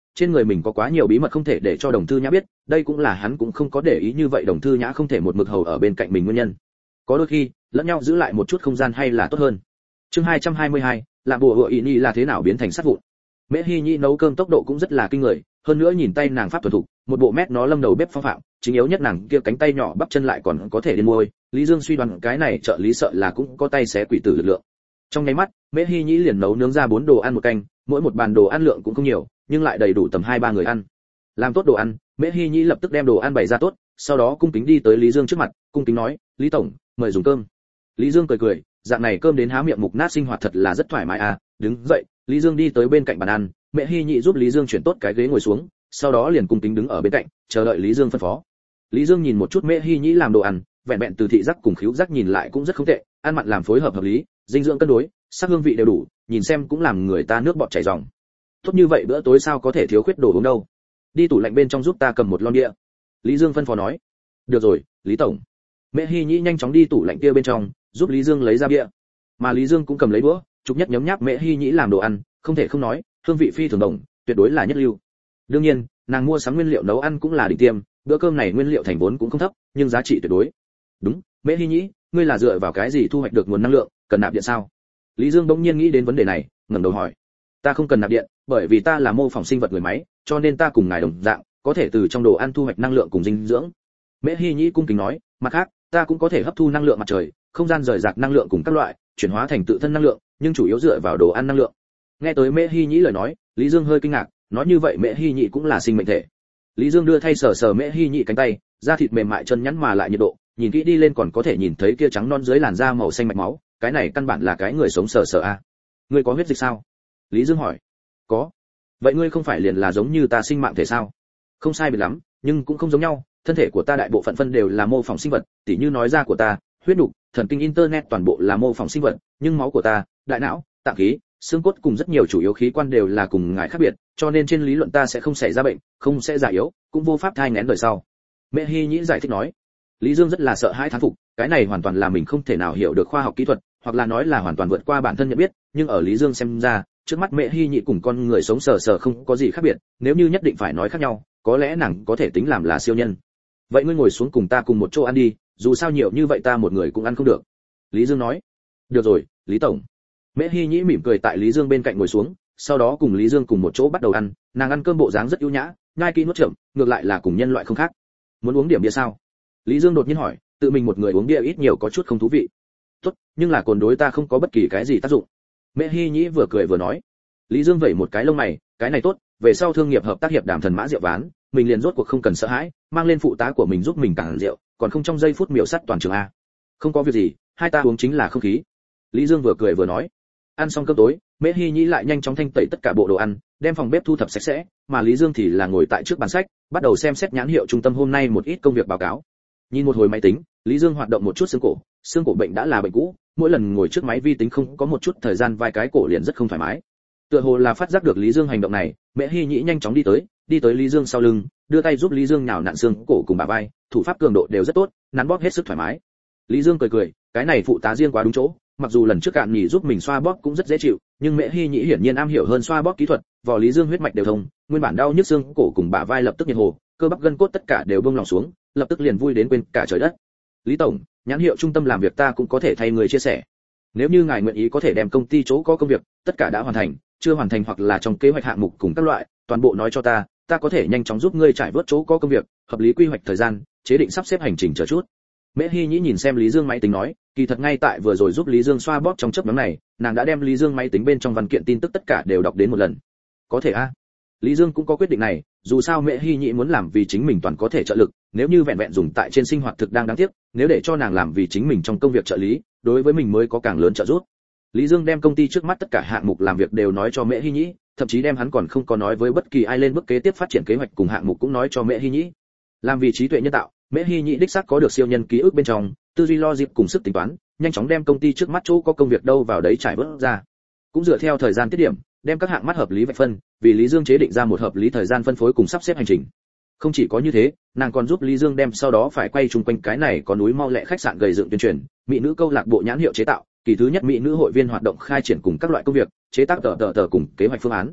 trên người mình có quá nhiều bí mật không thể để cho Đồng Thư Nhã biết, đây cũng là hắn cũng không có để ý như vậy Đồng Thư Nhã không thể một mực hầu ở bên cạnh mình nguyên nhân. Có đôi khi, lẫn nhau giữ lại một chút không gian hay là tốt hơn. Chương 222, làm bùa hựa ý nhi là thế nào biến thành sắt vụn. Mễ Hi Nhi nấu cơm tốc độ cũng rất là kinh người, hơn nữa nhìn tay nàng pháp thuần thục, một bộ mét nó lâm đầu bếp phong phạm, chính yếu nhất nàng kia cánh tay nhỏ bắp chân lại còn có thể điên môi, Lý Dương suy đoán cái này trợ lý sợ là cũng có tay xé quỷ tử lực lượng. Trong nháy mắt, Mễ Hi Nhi liền nấu nướng ra 4 đồ ăn một canh, mỗi một bàn đồ ăn lượng cũng không nhiều, nhưng lại đầy đủ tầm 2-3 người ăn. Làm tốt đồ ăn, Mễ Hi Nhi lập tức đem đồ ăn bày ra tốt, sau đó cung kính đi tới Lý Dương trước mặt, cung kính nói, "Lý tổng, mời dùng cơm." Lý Dương cười cười, dạng này cơm đến há miệng mục nát sinh hoạt thật là rất thoải mái à. Đứng dậy, Lý Dương đi tới bên cạnh bàn ăn, Mẹ Hi Nhị giúp Lý Dương chuyển tốt cái ghế ngồi xuống, sau đó liền cung kính đứng ở bên cạnh, chờ đợi Lý Dương phân phó. Lý Dương nhìn một chút Mẹ Hi Nhị làm đồ ăn, vẹn vẹn từ thị giác cùng khứu giác nhìn lại cũng rất không tệ, ăn mặn làm phối hợp hợp lý, dinh dưỡng cân đối, sắc hương vị đều đủ, nhìn xem cũng làm người ta nước bọt chảy ròng. Tốt như vậy bữa tối sao có thể thiếu khuyết đồ uống đâu? Đi tủ lạnh bên trong giúp ta cầm một lon bia. Lý Dương phân phó nói. Được rồi, Lý tổng. Mẹ Hi Nhị nhanh chóng đi tủ lạnh kia bên trong, giúp Lý Dương lấy ra bia. Mà Lý Dương cũng cầm lấy đũa, chụp nhất nhấm nháp Mẹ Hi Nhị làm đồ ăn, không thể không nói, hương vị phi thường đồng, tuyệt đối là nhất lưu. Đương nhiên, nàng mua sắm nguyên liệu nấu ăn cũng là đỉnh tiêm, bữa cơm này nguyên liệu thành vốn cũng không thấp, nhưng giá trị tuyệt đối. Đúng, Mễ Hi Nhĩ, ngươi là dựa vào cái gì thu hoạch được nguồn năng lượng, cần nạp điện sao? Lý Dương bỗng nhiên nghĩ đến vấn đề này, ngẩng đầu hỏi. Ta không cần nạp điện, bởi vì ta là mô phỏng sinh vật người máy, cho nên ta cùng ngài đồng dạng, có thể từ trong đồ ăn thu hoạch năng lượng cùng dinh dưỡng. Mễ Hi Nhĩ cung kính nói, mặt khác, ta cũng có thể hấp thu năng lượng mặt trời, không gian rời rạc năng lượng cùng các loại, chuyển hóa thành tự thân năng lượng, nhưng chủ yếu dựa vào đồ ăn năng lượng. Nghe tới Mễ Hi Nhĩ lời nói, Lý Dương hơi kinh ngạc, nói như vậy Mễ Hi Nhĩ cũng là sinh mệnh thể. Lý Dương đưa thay sờ sờ Mễ Hi Nhĩ cánh tay, da thịt mềm mại chân nhắn mà lại nhiệt độ, nhìn kỹ đi lên còn có thể nhìn thấy kia trắng non dưới làn da màu xanh mạch máu, cái này căn bản là cái người sống sờ sờ a. Ngươi có huyết dịch sao? Lý Dương hỏi. Có. Vậy ngươi không phải liền là giống như ta sinh mạng thể sao? Không sai biệt lắm, nhưng cũng không giống nhau, thân thể của ta đại bộ phận phân đều là mô phỏng sinh vật, tỉ như nói da của ta, huyết nục, thần kinh internet toàn bộ là mô phỏng sinh vật, nhưng máu của ta, đại não, tạng khí, xương cốt cùng rất nhiều chủ yếu khí quan đều là cùng ngài khác biệt, cho nên trên lý luận ta sẽ không xảy ra bệnh, không sẽ già yếu, cũng vô pháp thai nghén đời sau. Mẹ Hi Nhĩ giải thích nói. Lý Dương rất là sợ hãi thán phục, cái này hoàn toàn là mình không thể nào hiểu được khoa học kỹ thuật, hoặc là nói là hoàn toàn vượt qua bản thân nhận biết, nhưng ở Lý Dương xem ra, trước mắt Mẹ Hi Nhĩ cùng con người sống sờ sờ không có gì khác biệt, nếu như nhất định phải nói khác nhau, có lẽ nàng có thể tính làm là siêu nhân. Vậy ngươi ngồi xuống cùng ta cùng một chỗ ăn đi, dù sao nhiều như vậy ta một người cũng ăn không được. Lý Dương nói. Được rồi, Lý tổng. Mễ Hi Nhĩ mỉm cười tại Lý Dương bên cạnh ngồi xuống, sau đó cùng Lý Dương cùng một chỗ bắt đầu ăn, nàng ăn cơm bộ dáng rất ưu nhã, nhai kỹ nuốt chậm, ngược lại là cùng nhân loại không khác. Muốn uống điểm bia sao? Lý Dương đột nhiên hỏi, tự mình một người uống bia ít nhiều có chút không thú vị. Tốt, nhưng là cồn đối ta không có bất kỳ cái gì tác dụng. Mễ Hi Nhĩ vừa cười vừa nói. Lý Dương vẩy một cái lông mày, cái này tốt, về sau thương nghiệp hợp tác hiệp đàm thần mã rượu ván, mình liền rốt cuộc không cần sợ hãi, mang lên phụ tá của mình giúp mình cản rượu, còn không trong giây phút miểu sát toàn trường a. Không có việc gì, hai ta uống chính là không khí. Lý Dương vừa cười vừa nói. Ăn xong cơm tối, Mễ Hi Nhĩ lại nhanh chóng thanh tẩy tất cả bộ đồ ăn, đem phòng bếp thu thập sạch sẽ, mà Lý Dương thì là ngồi tại trước bàn sách, bắt đầu xem xét nhãn hiệu trung tâm hôm nay một ít công việc báo cáo. Nhìn một hồi máy tính, Lý Dương hoạt động một chút xương cổ bệnh đã là bệnh cũ, mỗi lần ngồi trước máy vi tính không có một chút thời gian vai cái cổ liền rất không thoải mái. Tựa hồ là phát giác được Lý Dương hành động này, Mễ Hi Nhĩ nhanh chóng đi tới Lý Dương sau lưng, đưa tay giúp Lý Dương nhào nặn xương cổ cùng bả vai, thủ pháp cường độ đều rất tốt, nắn bóp hết sức thoải mái. Lý Dương cười, cái này phụ tá riêng quá đúng chỗ, mặc dù lần trước cạn nhỉ giúp mình xoa bóp cũng rất dễ chịu, nhưng Mễ Hi Nhĩ hiển nhiên am hiểu hơn xoa bóp kỹ thuật, vò Lý Dương huyết mạch đều thông, nguyên bản đau nhức xương cổ cùng bả vai lập tức nhiệt hồ, cơ bắp gân cốt tất cả đều bông lòng xuống, lập tức liền vui đến quên cả trời đất. Lý tổng, nhãn hiệu trung tâm làm việc ta cũng có thể thay người chia sẻ. Nếu như ngài nguyện ý có thể đem công ty chỗ có công việc, tất cả đã hoàn thành, chưa hoàn thành hoặc là trong kế hoạch hạng mục cùng các loại, toàn bộ nói cho ta có thể nhanh chóng giúp ngươi trải vớt chỗ có công việc, hợp lý quy hoạch thời gian, chế định sắp xếp hành trình chờ chút. Mễ Hi Nhĩ nhìn xem Lý Dương máy tính nói, kỳ thật ngay tại vừa rồi giúp Lý Dương xoa bóp trong chớp nhoáng này, nàng đã đem Lý Dương máy tính bên trong văn kiện tin tức tất cả đều đọc đến một lần. Có thể a? Lý Dương cũng có quyết định này, dù sao Mễ Hi Nhĩ muốn làm vì chính mình toàn có thể trợ lực, nếu như vẹn vẹn dùng tại trên sinh hoạt thực đang đáng tiếc, nếu để cho nàng làm vì chính mình trong công việc trợ lý, đối với mình mới có càng lớn trợ giúp. Lý Dương đem công ty trước mắt tất cả hạng mục làm việc đều nói cho Mễ Hi Nhĩ, thậm chí đem hắn còn không có nói với bất kỳ ai lên bước kế tiếp phát triển kế hoạch cùng hạng mục cũng nói cho Mễ Hi Nhĩ. Làm vì trí tuệ nhân tạo, Mễ Hi Nhĩ đích xác có được siêu nhân ký ức bên trong, tư duy logic cùng sức tính toán, nhanh chóng đem công ty trước mắt chỗ có công việc đâu vào đấy trải vớt ra. Cũng dựa theo thời gian tiết điểm, đem các hạng mắt hợp lý vạch phân, vì Lý Dương chế định ra một hợp lý thời gian phân phối cùng sắp xếp hành trình. Không chỉ có như thế, nàng còn giúp Lý Dương đem sau đó phải quay chung quanh cái này có núi mau lẹ khách sạn gầy dựng tuyên truyền, mỹ nữ câu lạc bộ nhãn hiệu chế tạo, kỳ thứ nhất mỹ nữ hội viên hoạt động khai triển cùng các loại công việc, chế tác tờ cùng kế hoạch phương án.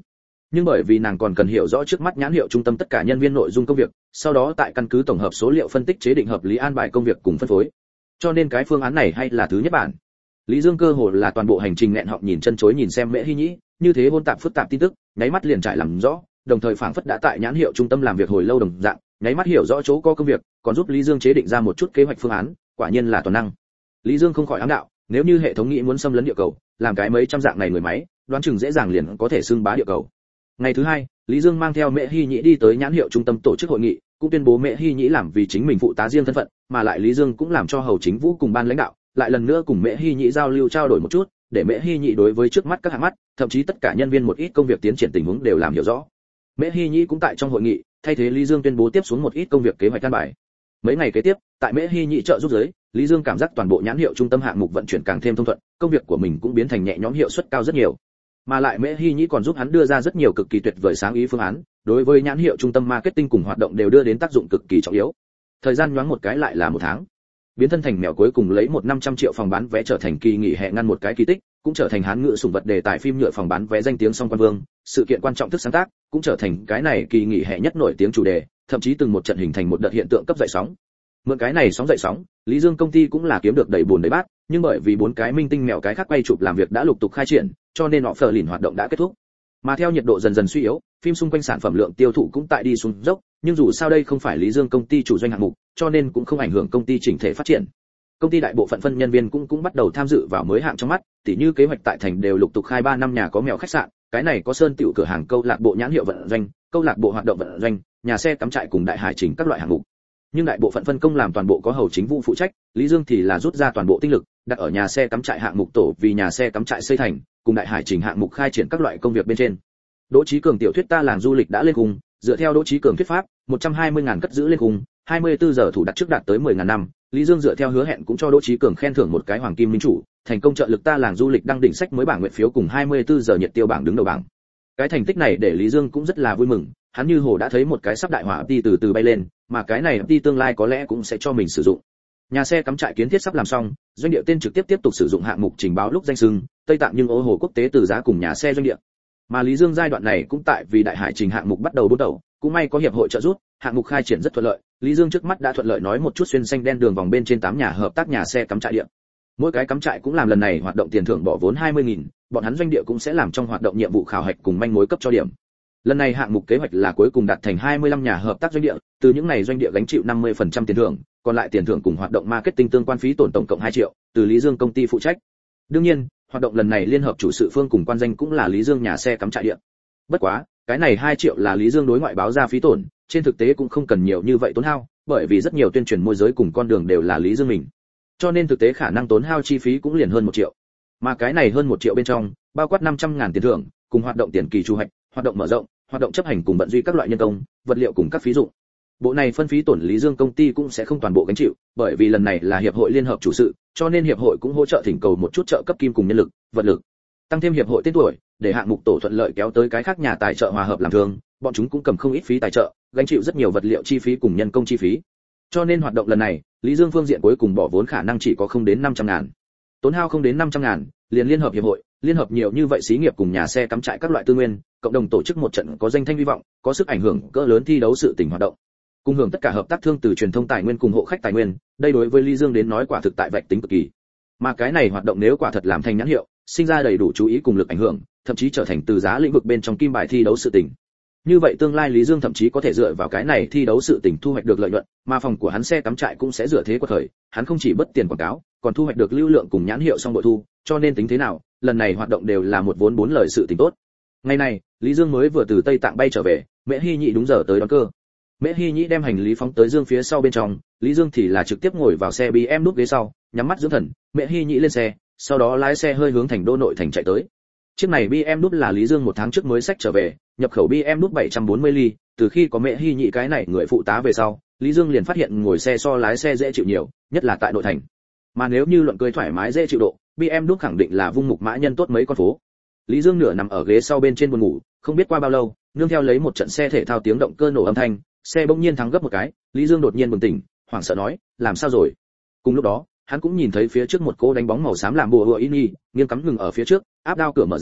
Nhưng bởi vì nàng còn cần hiểu rõ trước mắt nhãn hiệu trung tâm tất cả nhân viên nội dung công việc, sau đó tại căn cứ tổng hợp số liệu phân tích chế định hợp lý an bài công việc cùng phân phối. Cho nên cái phương án này hay là thứ nhất bản. Lý Dương cơ hồ là toàn bộ hành trình nghẹn họng nhìn chân chối nhìn xem Mễ Hy Nhĩ, như thế hỗn tạp phức tạp tin tức, nháy mắt liền trải làm rõ, đồng thời phảng phất đã tại nhãn hiệu trung tâm làm việc hồi lâu đồng dạng, nháy mắt hiểu rõ chỗ có công việc, còn giúp Lý Dương chế định ra một chút kế hoạch phương án, quả nhiên là toàn năng. Lý Dương không khỏi ám đạo, nếu như hệ thống nghĩ muốn xâm lấn địa cầu, làm cái mấy trăm dạng này người máy, đoán chừng dễ dàng liền có thể xưng bá địa cầu. Ngày thứ hai, Lý Dương mang theo Mễ Hy Nhĩ đi tới nhãn hiệu trung tâm tổ chức hội nghị, cũng tuyên bố Mễ Hy Nhĩ làm vì chính mình phụ tá riêng thân phận, mà lại Lý Dương cũng làm cho Hầu Chính Vũ cùng ban lãnh đạo, lại lần nữa cùng Mễ Hy Nhĩ giao lưu trao đổi một chút, để Mễ Hy Nhĩ đối với trước mắt các hạng mắt, thậm chí tất cả nhân viên một ít công việc tiến triển tình huống đều làm hiểu rõ. Mễ Hy Nhĩ cũng tại trong hội nghị, thay thế Lý Dương tuyên bố tiếp xuống một ít công việc kế hoạch căn bài. Mấy ngày kế tiếp, tại Mễ Hy Nhĩ trợ giúp giới, Lý Dương cảm giác toàn bộ nhãn hiệu trung tâm hạng mục vận chuyển càng thêm thông thuận, công việc của mình cũng biến thành nhẹ nhõm hiệu suất cao rất nhiều. Mà lại Mễ Hy Nhĩ còn giúp hắn đưa ra rất nhiều cực kỳ tuyệt vời sáng ý phương án, đối với nhãn hiệu trung tâm marketing cùng hoạt động đều đưa đến tác dụng cực kỳ trọng yếu. Thời gian nhoáng một cái lại là một tháng. Biến thân thành mèo cuối cùng lấy 1.500 triệu phòng bán vé trở thành kỳ nghỉ hè ngăn một cái kỳ tích, cũng trở thành hán ngữ sủng vật đề tài phim nhựa phòng bán vé danh tiếng song quan vương, sự kiện quan trọng thức sáng tác, cũng trở thành cái này kỳ nghỉ hè nhất nổi tiếng chủ đề, thậm chí từng một trận hình thành một đợt hiện tượng cấp dậy sóng. Mượn cái này sóng dậy sóng, Lý Dương công ty cũng là kiếm được đầy buồn đầy bát, nhưng bởi vì 4 cái minh tinh mèo cái khác quay chụp làm việc đã lục tục khai triển, cho nên họ phở lìn hoạt động đã kết thúc. Mà theo nhiệt độ dần dần suy yếu, phim xung quanh sản phẩm lượng tiêu thụ cũng tại đi xuống dốc, nhưng dù sao đây không phải Lý Dương công ty chủ doanh hạng mục, cho nên cũng không ảnh hưởng công ty chỉnh thể phát triển. Công ty đại bộ phận phân nhân viên cũng bắt đầu tham dự vào mới hạng trong mắt, tỉ như kế hoạch tại thành đều lục tục khai 3 năm nhà có mèo khách sạn, cái này có sơn tiểu cửa hàng câu lạc bộ nhãn hiệu vận doanh, câu lạc bộ hoạt động vận doanh, nhà xe cắm trại cùng đại hải trình các loại hạng mục. Nhưng đại bộ phận phân công làm toàn bộ có Hầu Chính Vũ phụ trách, Lý Dương thì là rút ra toàn bộ tinh lực, đặt ở nhà xe cắm trại hạng mục tổ vì nhà xe cắm trại xây thành, cùng đại hải trình hạng mục khai triển các loại công việc bên trên. Đỗ Chí Cường tiểu thuyết ta làng du lịch đã lên cùng, dựa theo Đỗ Chí Cường thuyết pháp, 120.000 cất giữ lên cùng, 24 giờ thủ đặt trước đạt tới 10.000 năm, Lý Dương dựa theo hứa hẹn cũng cho Đỗ Chí Cường khen thưởng một cái hoàng kim minh chủ, thành công trợ lực ta làng du lịch đăng đỉnh sách mới bảng nguyện phiếu cùng 24 giờ nhiệt tiêu bảng đứng đầu bảng. Cái thành tích này để Lý Dương cũng rất là vui mừng, hắn như hồ đã thấy một cái sắp đại hỏa đi từ từ bay lên, mà cái này đi tương lai có lẽ cũng sẽ cho mình sử dụng. Nhà xe cắm trại kiến thiết sắp làm xong, doanh địa tên trực tiếp tiếp tục sử dụng hạng mục trình báo lúc danh xưng, Tây Tạng nhưng ô hồ quốc tế từ giá cùng nhà xe doanh địa. Mà Lý Dương giai đoạn này cũng tại vì đại hải trình hạng mục bắt đầu bước đầu, cũng may có hiệp hội trợ giúp, hạng mục khai triển rất thuận lợi, Lý Dương trước mắt đã thuận lợi nói một chút xuyên xanh đen đường vòng bên trên 8 nhà hợp tác nhà xe cắm trại địa. Mỗi cái cắm trại cũng làm lần này hoạt động tiền thưởng bỏ vốn 20.000, bọn hắn doanh địa cũng sẽ làm trong hoạt động nhiệm vụ khảo hạch cùng manh mối cấp cho điểm. Lần này hạng mục kế hoạch là cuối cùng đạt thành 25 nhà hợp tác doanh địa, từ những này doanh địa gánh chịu 50% tiền thưởng, còn lại tiền thưởng cùng hoạt động marketing tương quan phí tổn tổng cộng 2 triệu, từ Lý Dương công ty phụ trách. Đương nhiên, hoạt động lần này liên hợp chủ sự phương cùng quan danh cũng là Lý Dương nhà xe cắm trại địa. Bất quá, cái này 2 triệu là Lý Dương đối ngoại báo ra phí tổn, trên thực tế cũng không cần nhiều như vậy tốn hao, bởi vì rất nhiều tuyên truyền môi giới cùng con đường đều là Lý Dương mình. Cho nên thực tế khả năng tốn hao chi phí cũng liền hơn 1 triệu. Mà cái này hơn 1 triệu bên trong, bao quát 500.000 tiền thưởng, cùng hoạt động tiền kỳ chu hoạch, hoạt động mở rộng, hoạt động chấp hành cùng vận duy các loại nhân công, vật liệu cùng các phí dụng. Bộ này phân phí tổn Lý Dương công ty cũng sẽ không toàn bộ gánh chịu, bởi vì lần này là hiệp hội liên hợp chủ sự, cho nên hiệp hội cũng hỗ trợ thỉnh cầu một chút trợ cấp kim cùng nhân lực, vật lực. Tăng thêm hiệp hội tên tuổi, để hạng mục tổ thuận lợi kéo tới cái khác nhà tài trợ hòa hợp làm thường, bọn chúng cũng cầm không ít phí tài trợ, gánh chịu rất nhiều vật liệu chi phí cùng nhân công chi phí. Cho nên hoạt động lần này, Lý Dương phương diện cuối cùng bỏ vốn khả năng chỉ có không đến 500.000. Tốn hao không đến 500.000, liền liên hợp hiệp hội, liên hợp nhiều như vậy xí nghiệp cùng nhà xe cắm trại các loại tư nguyên, cộng đồng tổ chức một trận có danh thanh hy vọng, có sức ảnh hưởng cỡ lớn thi đấu sự tình hoạt động. Cùng hưởng tất cả hợp tác thương từ truyền thông tài nguyên cùng hộ khách tài nguyên, đây đối với Lý Dương đến nói quả thực tại vạch tính cực kỳ. Mà cái này hoạt động nếu quả thật làm thành nhãn hiệu, sinh ra đầy đủ chú ý cùng lực ảnh hưởng, thậm chí trở thành từ giá lĩnh vực bên trong kim bài thi đấu sự tình. Như vậy tương lai Lý Dương thậm chí có thể dựa vào cái này thi đấu sự tình thu hoạch được lợi nhuận, mà phòng của hắn xe cắm trại cũng sẽ dựa thế quật khởi, hắn không chỉ bất tiền quảng cáo, còn thu hoạch được lưu lượng cùng nhãn hiệu song bội thu, cho nên tính thế nào, lần này hoạt động đều là một vốn 4 lời sự tình tốt. Ngày này, Lý Dương mới vừa từ Tây Tạng bay trở về, Mễ Hy Nhĩ đúng giờ tới đón cơ. Mễ Hy Nhĩ đem hành lý phóng tới Dương phía sau bên trong, Lý Dương thì là trực tiếp ngồi vào xe BMW núp ghế sau, nhắm mắt dưỡng thần, Mễ Hy Nhĩ lên xe, sau đó lái xe hơi hướng thành đô nội thành chạy tới. Chiếc này BMW là Lý Dương 1 tháng trước mới xách trở về, nhập khẩu BMW 740 ly, từ khi có Mễ Hy Nhĩ cái này người phụ tá về sau, Lý Dương liền phát hiện ngồi xe so lái xe dễ chịu nhiều, nhất là tại nội thành. Mà nếu như luận cười thoải mái dễ chịu độ, BMW khẳng định là vung mục mã nhân tốt mấy con phố. Lý Dương nửa nằm ở ghế sau bên trên buồn ngủ, không biết qua bao lâu, nương theo lấy một trận xe thể thao tiếng động cơ nổ âm thanh, xe bỗng nhiên thắng gấp một cái, Lý Dương đột nhiên bừng tỉnh, hoảng sợ nói, làm sao rồi? Cùng lúc đó, hắn cũng nhìn thấy phía trước một cô đánh bóng màu xám làm bùa hựa ini, nghiêng cắm ngừng ở phía trước, áp đao cửa mở ra,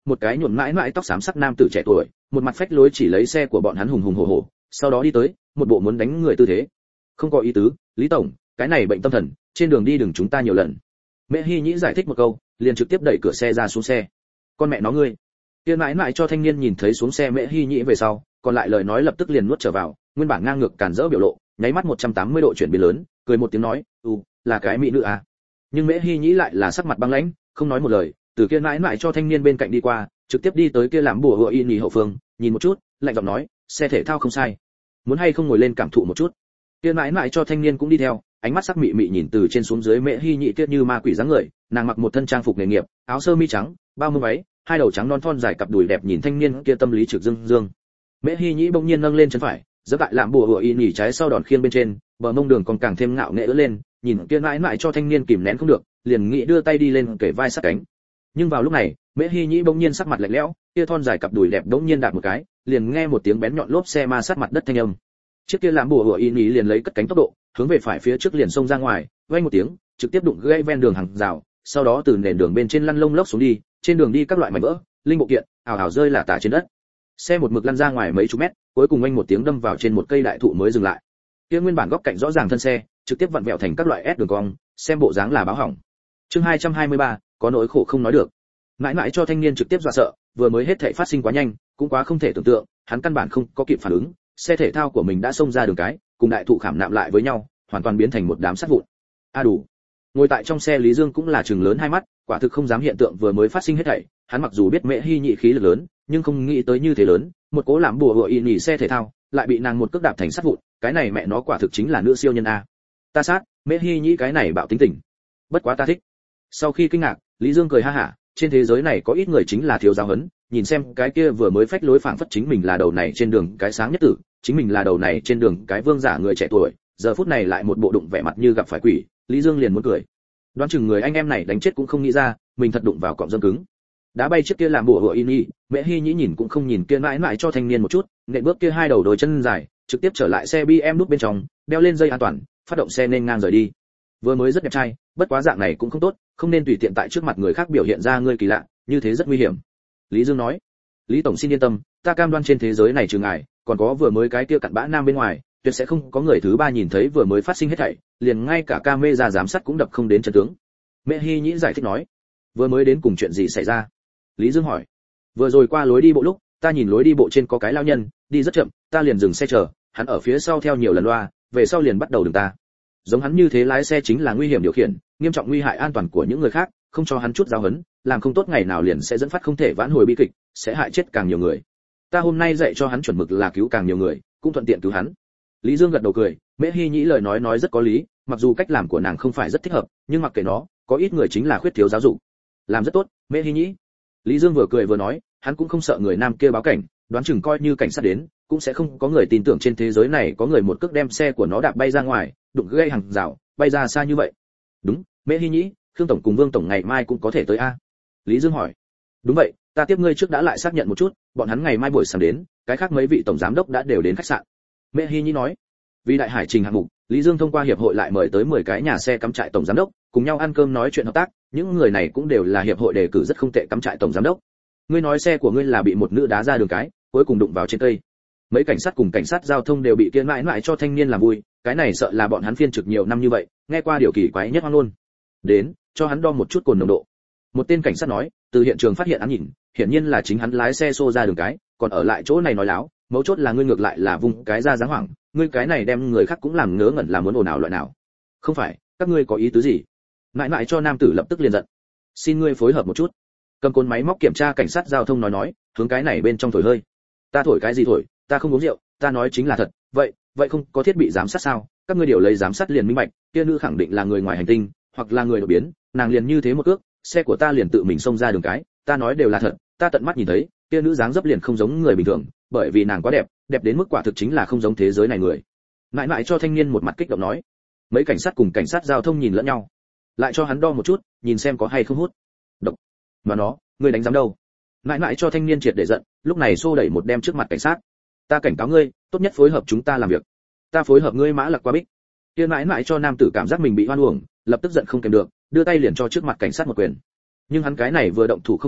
một cái nhuộm mãi mãi tóc xám sắc nam tử trẻ tuổi, một mặt phách lối chỉ lấy xe của bọn hắn hùng hùng hổ hổ, sau đó đi tới, một bộ muốn đánh người tư thế. Không có ý tứ, Lý tổng, cái này bệnh tâm thần, trên đường đi đừng chúng ta nhiều lần. Mẹ Hi Nhĩ giải thích một câu, liền trực tiếp đẩy cửa xe ra xuống xe. Con mẹ nó ngươi. Kia mãi mãi cho thanh niên nhìn thấy xuống xe Mẹ Hi Nhĩ về sau, còn lại lời nói lập tức liền nuốt trở vào, nguyên bản ngang ngược cản rỡ biểu lộ, nháy mắt 180 độ chuyển biến lớn, cười một tiếng nói, là cái mỹ nữ à. Nhưng Mẹ Hi Nhĩ lại là sắc mặt băng lãnh, không nói một lời, từ kia mãi mãi cho thanh niên bên cạnh đi qua, trực tiếp đi tới kia làm bùa hựa y hậu phương, nhìn một chút, lạnh giọng nói, xe thể thao không sai, muốn hay không ngồi lên cảm thụ một chút. Kia mãi mãi cho thanh niên cũng đi theo, ánh mắt sắc mị mị nhìn từ trên xuống dưới Mẹ Hi Nhĩ kia như ma quỷ dáng người, nàng mặc một thân trang phục nghề nghiệp, áo sơ mi trắng, bao mưa váy, hai đầu trắng non thon dài cặp đùi đẹp nhìn thanh niên kia tâm lý trực dương dương. Mẹ Hi Nhĩ bỗng nhiên nâng lên chân phải, giẫm tại làm bùa hựa y nhỉ trái sau đòn khiên bên trên, bờ mông đường còn càng thêm ngạo nghễ ưỡn lên, nhìn kia mãi mãi cho thanh niên kìm nén không được, liền nghĩ đưa tay đi lên kể vai sát cánh. Nhưng vào lúc này, Mẹ Hi Nhĩ bỗng nhiên sắc mặt lạnh lẽo, kia thon dài cặp đùi đẹp bỗng nhiên đạp một cái, liền nghe một tiếng bén nhọn lốp xe ma sát mặt đất thanh âm. Chiếc kia làm bùa hựa y nhỉ liền lấy cất cánh tốc độ, hướng về phải phía trước liền xông ra ngoài, vang một tiếng, trực tiếp đụng gãy ven đường hàng rào, sau đó từ nền đường bên trên lăn lông lốc xuống đi, trên đường đi các loại mảnh vỡ, linh bộ kiện, ảo ảo rơi lả tả trên đất. Xe một mực lăn ra ngoài mấy chục mét, cuối cùng anh một tiếng đâm vào trên một cây đại thụ mới dừng lại. Kia nguyên bản góc cạnh rõ ràng thân xe, trực tiếp vặn vẹo thành các loại S đường cong, xem bộ dáng là báo hỏng. Chương 223, có nỗi khổ không nói được. Mãi mãi cho thanh niên trực tiếp dọa sợ, vừa mới hết thảy phát sinh quá nhanh, cũng quá không thể tưởng tượng, hắn căn bản không có kịp phản ứng, xe thể thao của mình đã xông ra đường cái, cùng đại thụ khảm nạm lại với nhau, hoàn toàn biến thành một đám sắt vụn. Đủ. Ngồi tại trong xe Lý Dương cũng là trừng lớn hai mắt, quả thực không dám hiện tượng vừa mới phát sinh hết thảy, hắn mặc dù biết Mẹ Hi Nhĩ khí lực lớn, nhưng không nghĩ tới như thế lớn, một cố làm bùa hựa y nhỉ xe thể thao, lại bị nàng một cước đạp thành sắt vụn, cái này mẹ nó quả thực chính là nữ siêu nhân a. Ta sát, Mẹ Hi Nhĩ cái này bạo tính tình. Bất quá ta thích. Sau khi kinh ngạc, Lý Dương cười ha hả, trên thế giới này có ít người chính là thiếu giáo huấn, nhìn xem cái kia vừa mới phách lối phảng phất chính mình là đầu này trên đường cái sáng nhất tử, chính mình là đầu này trên đường cái vương giả người trẻ tuổi, giờ phút này lại một bộ đụng vẻ mặt như gặp phải quỷ, Lý Dương liền muốn cười. Đoán chừng người anh em này đánh chết cũng không nghĩ ra, mình thật đụng vào cọng dâm cứng. Đá bay chiếc kia làm bùa hựa y, Mẹ Hi Nhĩ nhìn cũng không nhìn kia mãi mãi cho thanh niên một chút, nện bước kia hai đầu đôi chân dài, trực tiếp trở lại xe BMW bên trong, đeo lên dây an toàn, phát động xe nên ngang rời đi. Vừa mới rất đẹp trai, bất quá dạng này cũng không tốt, không nên tùy tiện tại trước mặt người khác biểu hiện ra ngươi kỳ lạ, như thế rất nguy hiểm. Lý Dương nói. Lý tổng xin yên tâm, ta cam đoan trên thế giới này trừ ngài, còn có vừa mới cái kia cặn bã nam bên ngoài, tuyệt sẽ không có người thứ ba nhìn thấy vừa mới phát sinh hết thảy, liền ngay cả camera giám sát cũng đập không đến chân tướng. Mẹ Hi Nhĩ giải thích nói. Vừa mới đến cùng chuyện gì xảy ra? Lý Dương hỏi. Vừa rồi qua lối đi bộ lúc, ta nhìn lối đi bộ trên có cái lao nhân, đi rất chậm, ta liền dừng xe chờ, hắn ở phía sau theo nhiều lần loa, về sau liền bắt đầu đường ta. Giống hắn như thế lái xe chính là nguy hiểm điều khiển, nghiêm trọng nguy hại an toàn của những người khác, không cho hắn chút giáo huấn, làm không tốt ngày nào liền sẽ dẫn phát không thể vãn hồi bi kịch, sẽ hại chết càng nhiều người. Ta hôm nay dạy cho hắn chuẩn mực là cứu càng nhiều người, cũng thuận tiện cứu hắn. Lý Dương gật đầu cười, Mẹ Hi Nhĩ lời nói rất có lý, mặc dù cách làm của nàng không phải rất thích hợp, nhưng mặc kệ nó, có ít người chính là khuyết thiếu giáo dục. Làm rất tốt, Mẹ Hi Nhĩ. Lý Dương vừa cười vừa nói, hắn cũng không sợ người nam kia báo cảnh, đoán chừng coi như cảnh sát đến, cũng sẽ không có người tin tưởng trên thế giới này có người một cước đem xe của nó đạp bay ra ngoài, đụng gây hàng rào, bay ra xa như vậy. Đúng, Mẹ Hi Nhĩ, Khương tổng cùng Vương tổng ngày mai cũng có thể tới a. Lý Dương hỏi. Đúng vậy, ta tiếp ngươi trước đã lại xác nhận một chút, bọn hắn ngày mai buổi sáng đến, cái khác mấy vị tổng giám đốc đã đều đến khách sạn. Mẹ Hi Nhĩ nói. Vì đại hải trình hạng mục, Lý Dương thông qua hiệp hội lại mời tới 10 cái nhà xe cắm trại tổng giám đốc, cùng nhau ăn cơm nói chuyện hợp tác, những người này cũng đều là hiệp hội đề cử rất không tệ cắm trại tổng giám đốc. Ngươi nói xe của ngươi là bị một nữ đá ra đường cái, cuối cùng đụng vào trên cây. Mấy cảnh sát cùng cảnh sát giao thông đều bị kiên mãi mãi cho thanh niên làm vui, cái này sợ là bọn hắn phiên trực nhiều năm như vậy, nghe qua điều kỳ quái nhất hoang luôn. Đến, cho hắn đo một chút cồn nồng độ. Một tên cảnh sát nói, từ hiện trường phát hiện hắn nhìn, hiển nhiên là chính hắn lái xe xô ra đường cái, còn ở lại chỗ này nói láo, mấu chốt là ngươi ngược lại là vung cái ra dáng hoảng, ngươi cái này đem người khác cũng làm ngớ ngẩn là muốn ồn ào loại nào. Không phải, các ngươi có ý tứ gì? Mãi mãi cho nam tử lập tức liền giận. Xin ngươi phối hợp một chút. Cầm côn máy móc kiểm tra cảnh sát giao thông nói, hướng cái này bên trong thổi hơi. Ta thổi cái gì thổi, ta không uống rượu, ta nói chính là thật. Vậy không có thiết bị giám sát sao? Các ngươi điều lấy giám sát liền minh bạch, kia nữ khẳng định là người ngoài hành tinh, hoặc là người đột biến, nàng liền như thế một cước, xe của ta liền tự mình xông ra đường cái, ta nói đều là thật, ta tận mắt nhìn thấy, kia nữ dáng dấp liền không giống người bình thường, bởi vì nàng quá đẹp, đẹp đến mức quả thực chính là không giống thế giới này người. Mãi mãi cho thanh niên một mặt kích động nói. Mấy cảnh sát cùng cảnh sát giao thông nhìn lẫn nhau, lại cho hắn đo một chút, nhìn xem có hay không hút. Độc. Mà nó, ngươi đánh giám đâu? Mãi mãi cho thanh niên triệt để giận, lúc này xô đẩy một đem trước mặt cảnh sát. Ta cảnh cáo ngươi, tốt nhất phối hợp chúng ta làm việc. Ta phối hợp ngươi mã lặc qua bích. Kia mãi mãi cho nam tử cảm giác mình bị hoan uổng, lập tức giận không kèm được, đưa tay liền cho trước mặt cảnh sát một quyền. Nhưng hắn cái này vừa động thủ không sao,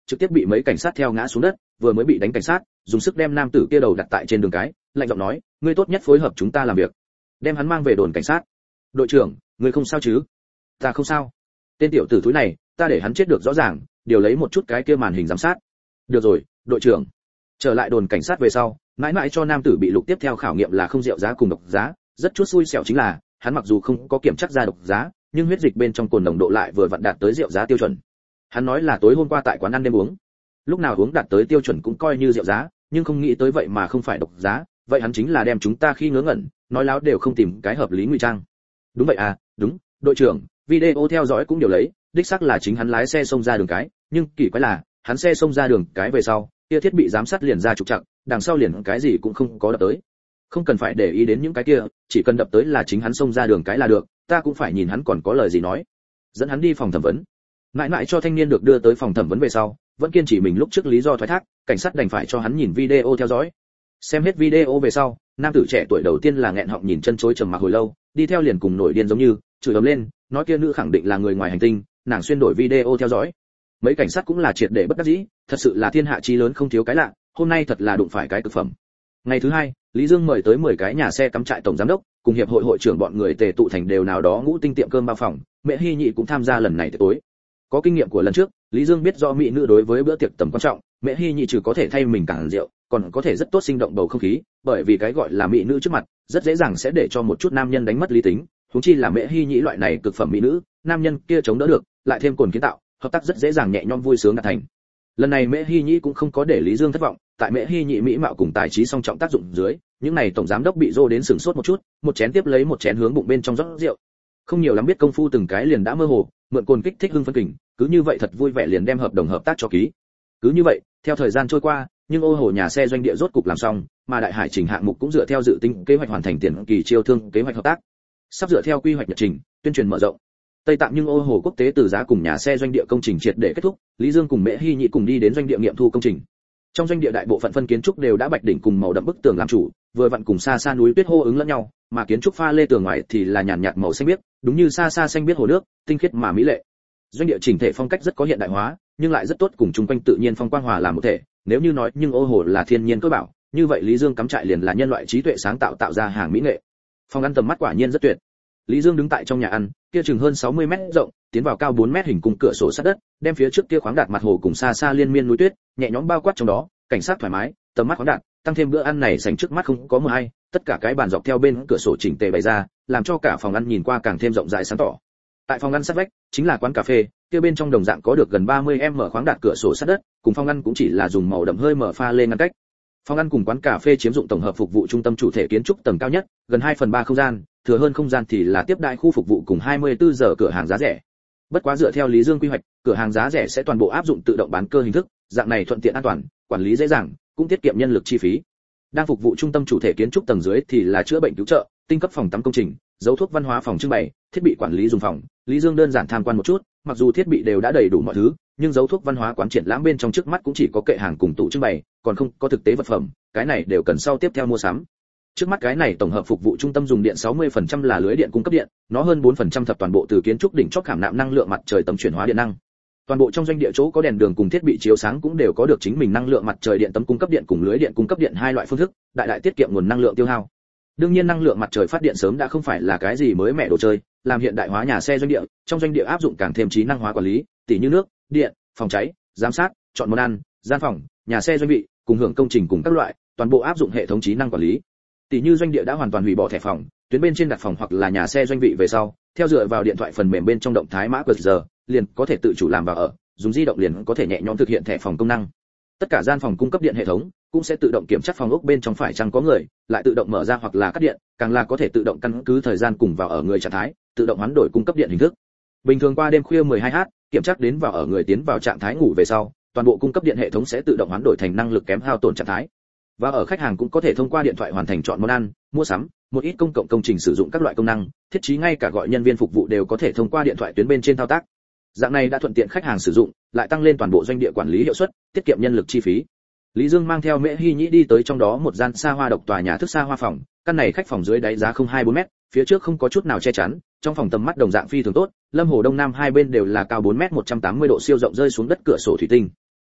trực tiếp bị mấy cảnh sát theo ngã xuống đất, vừa mới bị đánh cảnh sát, dùng sức đem nam tử kia đầu đặt tại trên đường cái, lạnh giọng nói, ngươi tốt nhất phối hợp chúng ta làm việc, đem hắn mang về đồn cảnh sát. Đội trưởng, ngươi không sao chứ? Ta không sao. Tên tiểu tử thúi này, ta để hắn chết được rõ ràng, điều lấy một chút cái kia màn hình giám sát. Được rồi, đội trưởng. Trở lại đồn cảnh sát về sau, mãi mãi cho nam tử bị lục tiếp theo khảo nghiệm là không rượu giá cùng độc giá, rất chút xui xẻo chính là, hắn mặc dù không có kiểm chắc ra độc giá, nhưng huyết dịch bên trong cồn nồng độ lại vừa vặn đạt tới rượu giá tiêu chuẩn. Hắn nói là tối hôm qua tại quán ăn đêm uống, lúc nào uống đạt tới tiêu chuẩn cũng coi như rượu giá, nhưng không nghĩ tới vậy mà không phải độc giá, vậy hắn chính là đem chúng ta khi ngớ ngẩn, nói láo đều không tìm cái hợp lý ngụy trang. Đúng vậy à, đúng, đội trưởng, video theo dõi cũng điều lấy, đích xác là chính hắn lái xe xông ra đường cái, nhưng kỳ quái là, hắn xe xông ra đường cái về sau, kia thiết bị giám sát liền ra trục trặc, đằng sau liền cái gì cũng không có đập tới. Không cần phải để ý đến những cái kia, chỉ cần đập tới là chính hắn xông ra đường cái là được, ta cũng phải nhìn hắn còn có lời gì nói. Dẫn hắn đi phòng thẩm vấn. Mãi mãi cho thanh niên được đưa tới phòng thẩm vấn về sau, vẫn kiên trì mình lúc trước lý do thoái thác, cảnh sát đành phải cho hắn nhìn video theo dõi. Xem hết video về sau, nam tử trẻ tuổi đầu tiên là nghẹn họng nhìn chân chối trầm mặc hồi lâu, đi theo liền cùng nổi điên giống như, chửi ầm lên, nói kia nữ khẳng định là người ngoài hành tinh, nàng xuyên đổi video theo dõi. Mấy cảnh sát cũng là triệt để bất đắc dĩ, thật sự là thiên hạ chí lớn không thiếu cái lạ, hôm nay thật là đụng phải cái cực phẩm. Ngày thứ hai, Lý Dương mời tới 10 cái nhà xe cắm trại tổng giám đốc, cùng hiệp hội hội trưởng bọn người tề tụ thành đều nào đó ngũ tinh tiệm cơm bao phòng, Mẹ Hi Nhị cũng tham gia lần này tối. Có kinh nghiệm của lần trước, Lý Dương biết rõ mỹ nữ đối với bữa tiệc tầm quan trọng, Mẹ Hi Nhị trừ có thể thay mình cản rượu, còn có thể rất tốt sinh động bầu không khí, bởi vì cái gọi là mỹ nữ trước mặt, rất dễ dàng sẽ để cho một chút nam nhân đánh mất lý tính, huống chi là Mẹ Hi Nhị loại này cực phẩm mỹ nữ, nam nhân kia chống đỡ được, lại thêm cồn kiến tạo, hợp tác rất dễ dàng nhẹ nhõm vui sướng đạt thành. Lần này Mẹ Hi Nhị cũng không có để Lý Dương thất vọng, tại Mẹ Hi Nhị mỹ mạo cùng tài trí song trọng tác dụng dưới, những này tổng giám đốc bị rô đến sửng sốt một chút, một chén tiếp lấy một chén hướng bụng bên trong rót rượu. Không nhiều lắm biết công phu từng cái liền đã mơ hồ, mượn cồn kích thích hưng phấn kình, cứ như vậy thật vui vẻ liền đem hợp đồng hợp tác cho ký. Cứ như vậy, theo thời gian trôi qua, nhưng ô hồ nhà xe doanh địa rốt cục làm xong, mà đại hải trình hạng mục cũng dựa theo dự tính kế hoạch hoàn thành tiền kỳ chiêu thương kế hoạch hợp tác. Sắp dựa theo quy hoạch nhật trình, tuyên truyền mở rộng. Tây Tạng nhưng ô hồ quốc tế từ giá cùng nhà xe doanh địa công trình triệt để kết thúc, Lý Dương cùng Mễ Hi Nhị cùng đi đến doanh địa nghiệm thu công trình. Trong doanh địa đại bộ phận phân kiến trúc đều đã bạch đỉnh cùng màu đậm bức tường làm chủ, vừa vặn cùng xa xa núi tuyết hô ứng lẫn nhau, mà kiến trúc pha lê tường ngoài thì là nhàn nhạt màu xanh biếc, đúng như xa xa xanh biếc hồ nước, tinh khiết mà mỹ lệ. Doanh địa chỉnh thể phong cách rất có hiện đại hóa, nhưng lại rất tốt cùng chung quanh tự nhiên phong quang hòa làm một thể, nếu như nói nhưng ô hồ là thiên nhiên cơ bảo, như vậy Lý Dương cắm trại liền là nhân loại trí tuệ sáng tạo tạo ra hàng mỹ nghệ. Phòng ăn tầm mắt quả nhiên rất tuyệt. Lý Dương đứng tại trong nhà ăn, kia chừng hơn 60 mét rộng, tiến vào cao 4 mét hình cung cửa sổ sát đất, đem phía trước kia khoáng đạt mặt hồ cùng xa xa liên miên núi tuyết, nhẹ nhõm bao quát trong đó, cảnh sát thoải mái, tầm mắt khoáng đạt, tăng thêm bữa ăn này sành trước mắt không có mưa hay, tất cả cái bàn dọc theo bên cửa sổ chỉnh tề bày ra, làm cho cả phòng ăn nhìn qua càng thêm rộng rãi sáng tỏ. Tại phòng ăn sát vách, chính là quán cà phê, kia bên trong đồng dạng có được gần 30m khoáng đạt cửa sổ sát đất, cùng phòng ăn cũng chỉ là dùng màu đậm hơi mở pha lên ngăn cách. Phòng ăn cùng quán cà phê chiếm dụng tổng hợp phục vụ trung tâm chủ thể kiến trúc tầng cao nhất, gần 2/3 không gian, thừa hơn không gian thì là tiếp đại khu phục vụ cùng 24 giờ cửa hàng giá rẻ. Bất quá dựa theo Lý Dương quy hoạch, cửa hàng giá rẻ sẽ toàn bộ áp dụng tự động bán cơ hình thức, dạng này thuận tiện an toàn, quản lý dễ dàng, cũng tiết kiệm nhân lực chi phí. Đang phục vụ trung tâm chủ thể kiến trúc tầng dưới thì là chữa bệnh cứu trợ, tinh cấp phòng tắm công trình, dấu thuốc văn hóa phòng trưng bày, thiết bị quản lý dùng phòng. Lý Dương đơn giản tham quan một chút, mặc dù thiết bị đều đã đầy đủ mọi thứ, nhưng dấu thuốc văn hóa quán triển lãm bên trong trước mắt cũng chỉ có kệ hàng cùng tủ trưng bày, còn không có thực tế vật phẩm, cái này đều cần sau tiếp theo mua sắm. Trước mắt cái này tổng hợp phục vụ trung tâm dùng điện 60% là lưới điện cung cấp điện, nó hơn 4% thập toàn bộ từ kiến trúc đỉnh chóp khảm nạm năng lượng mặt trời tấm chuyển hóa điện năng. Toàn bộ trong doanh địa chỗ có đèn đường cùng thiết bị chiếu sáng cũng đều có được chính mình năng lượng mặt trời điện tấm cung cấp điện cùng lưới điện cung cấp điện hai loại phương thức, đại đại tiết kiệm nguồn năng lượng tiêu hao. Đương nhiên năng lượng mặt trời phát điện sớm đã không phải là cái gì mới mẻ đồ chơi, làm hiện đại hóa nhà xe doanh địa, trong doanh địa áp dụng càng thêm trí năng hóa quản lý, tỉ như nước, điện, phòng cháy, giám sát, chọn món ăn, gian phòng, nhà xe doanh vị, cùng hưởng công trình cùng các loại, toàn bộ áp dụng hệ thống trí năng quản lý. Tỷ như doanh địa đã hoàn toàn hủy bỏ thẻ phòng, tuyến bên trên đặt phòng hoặc là nhà xe doanh vị về sau, theo dựa vào điện thoại phần mềm bên trong động thái mã QR, liền có thể tự chủ làm vào ở, dùng di động liền có thể nhẹ nhõm thực hiện thẻ phòng công năng. Tất cả gian phòng cung cấp điện hệ thống cũng sẽ tự động kiểm tra phòng ốc bên trong phải chăng có người, lại tự động mở ra hoặc là cắt điện, càng là có thể tự động căn cứ thời gian cùng vào ở người trạng thái, tự động hoán đổi cung cấp điện hình thức. Bình thường qua đêm khuya 12h, kiểm tra đến vào ở người tiến vào trạng thái ngủ về sau, toàn bộ cung cấp điện hệ thống sẽ tự động hoán đổi thành năng lực kém hao tổn trạng thái. Và ở khách hàng cũng có thể thông qua điện thoại hoàn thành chọn món ăn, mua sắm, một ít công cộng công trình sử dụng các loại công năng, thiết trí ngay cả gọi nhân viên phục vụ đều có thể thông qua điện thoại tuyến bên trên thao tác. Dạng này đã thuận tiện khách hàng sử dụng, lại tăng lên toàn bộ doanh địa quản lý hiệu suất, tiết kiệm nhân lực chi phí. Lý Dương mang theo Mễ Hi Nhĩ đi tới trong đó một gian xa hoa độc tòa nhà thức xa hoa phòng, căn này khách phòng dưới đáy giá không 24 mét, phía trước không có chút nào che chắn, trong phòng tầm mắt đồng dạng phi thường tốt, lâm hồ đông nam hai bên đều là cao 4 mét 180 độ siêu rộng rơi xuống đất cửa sổ thủy tinh.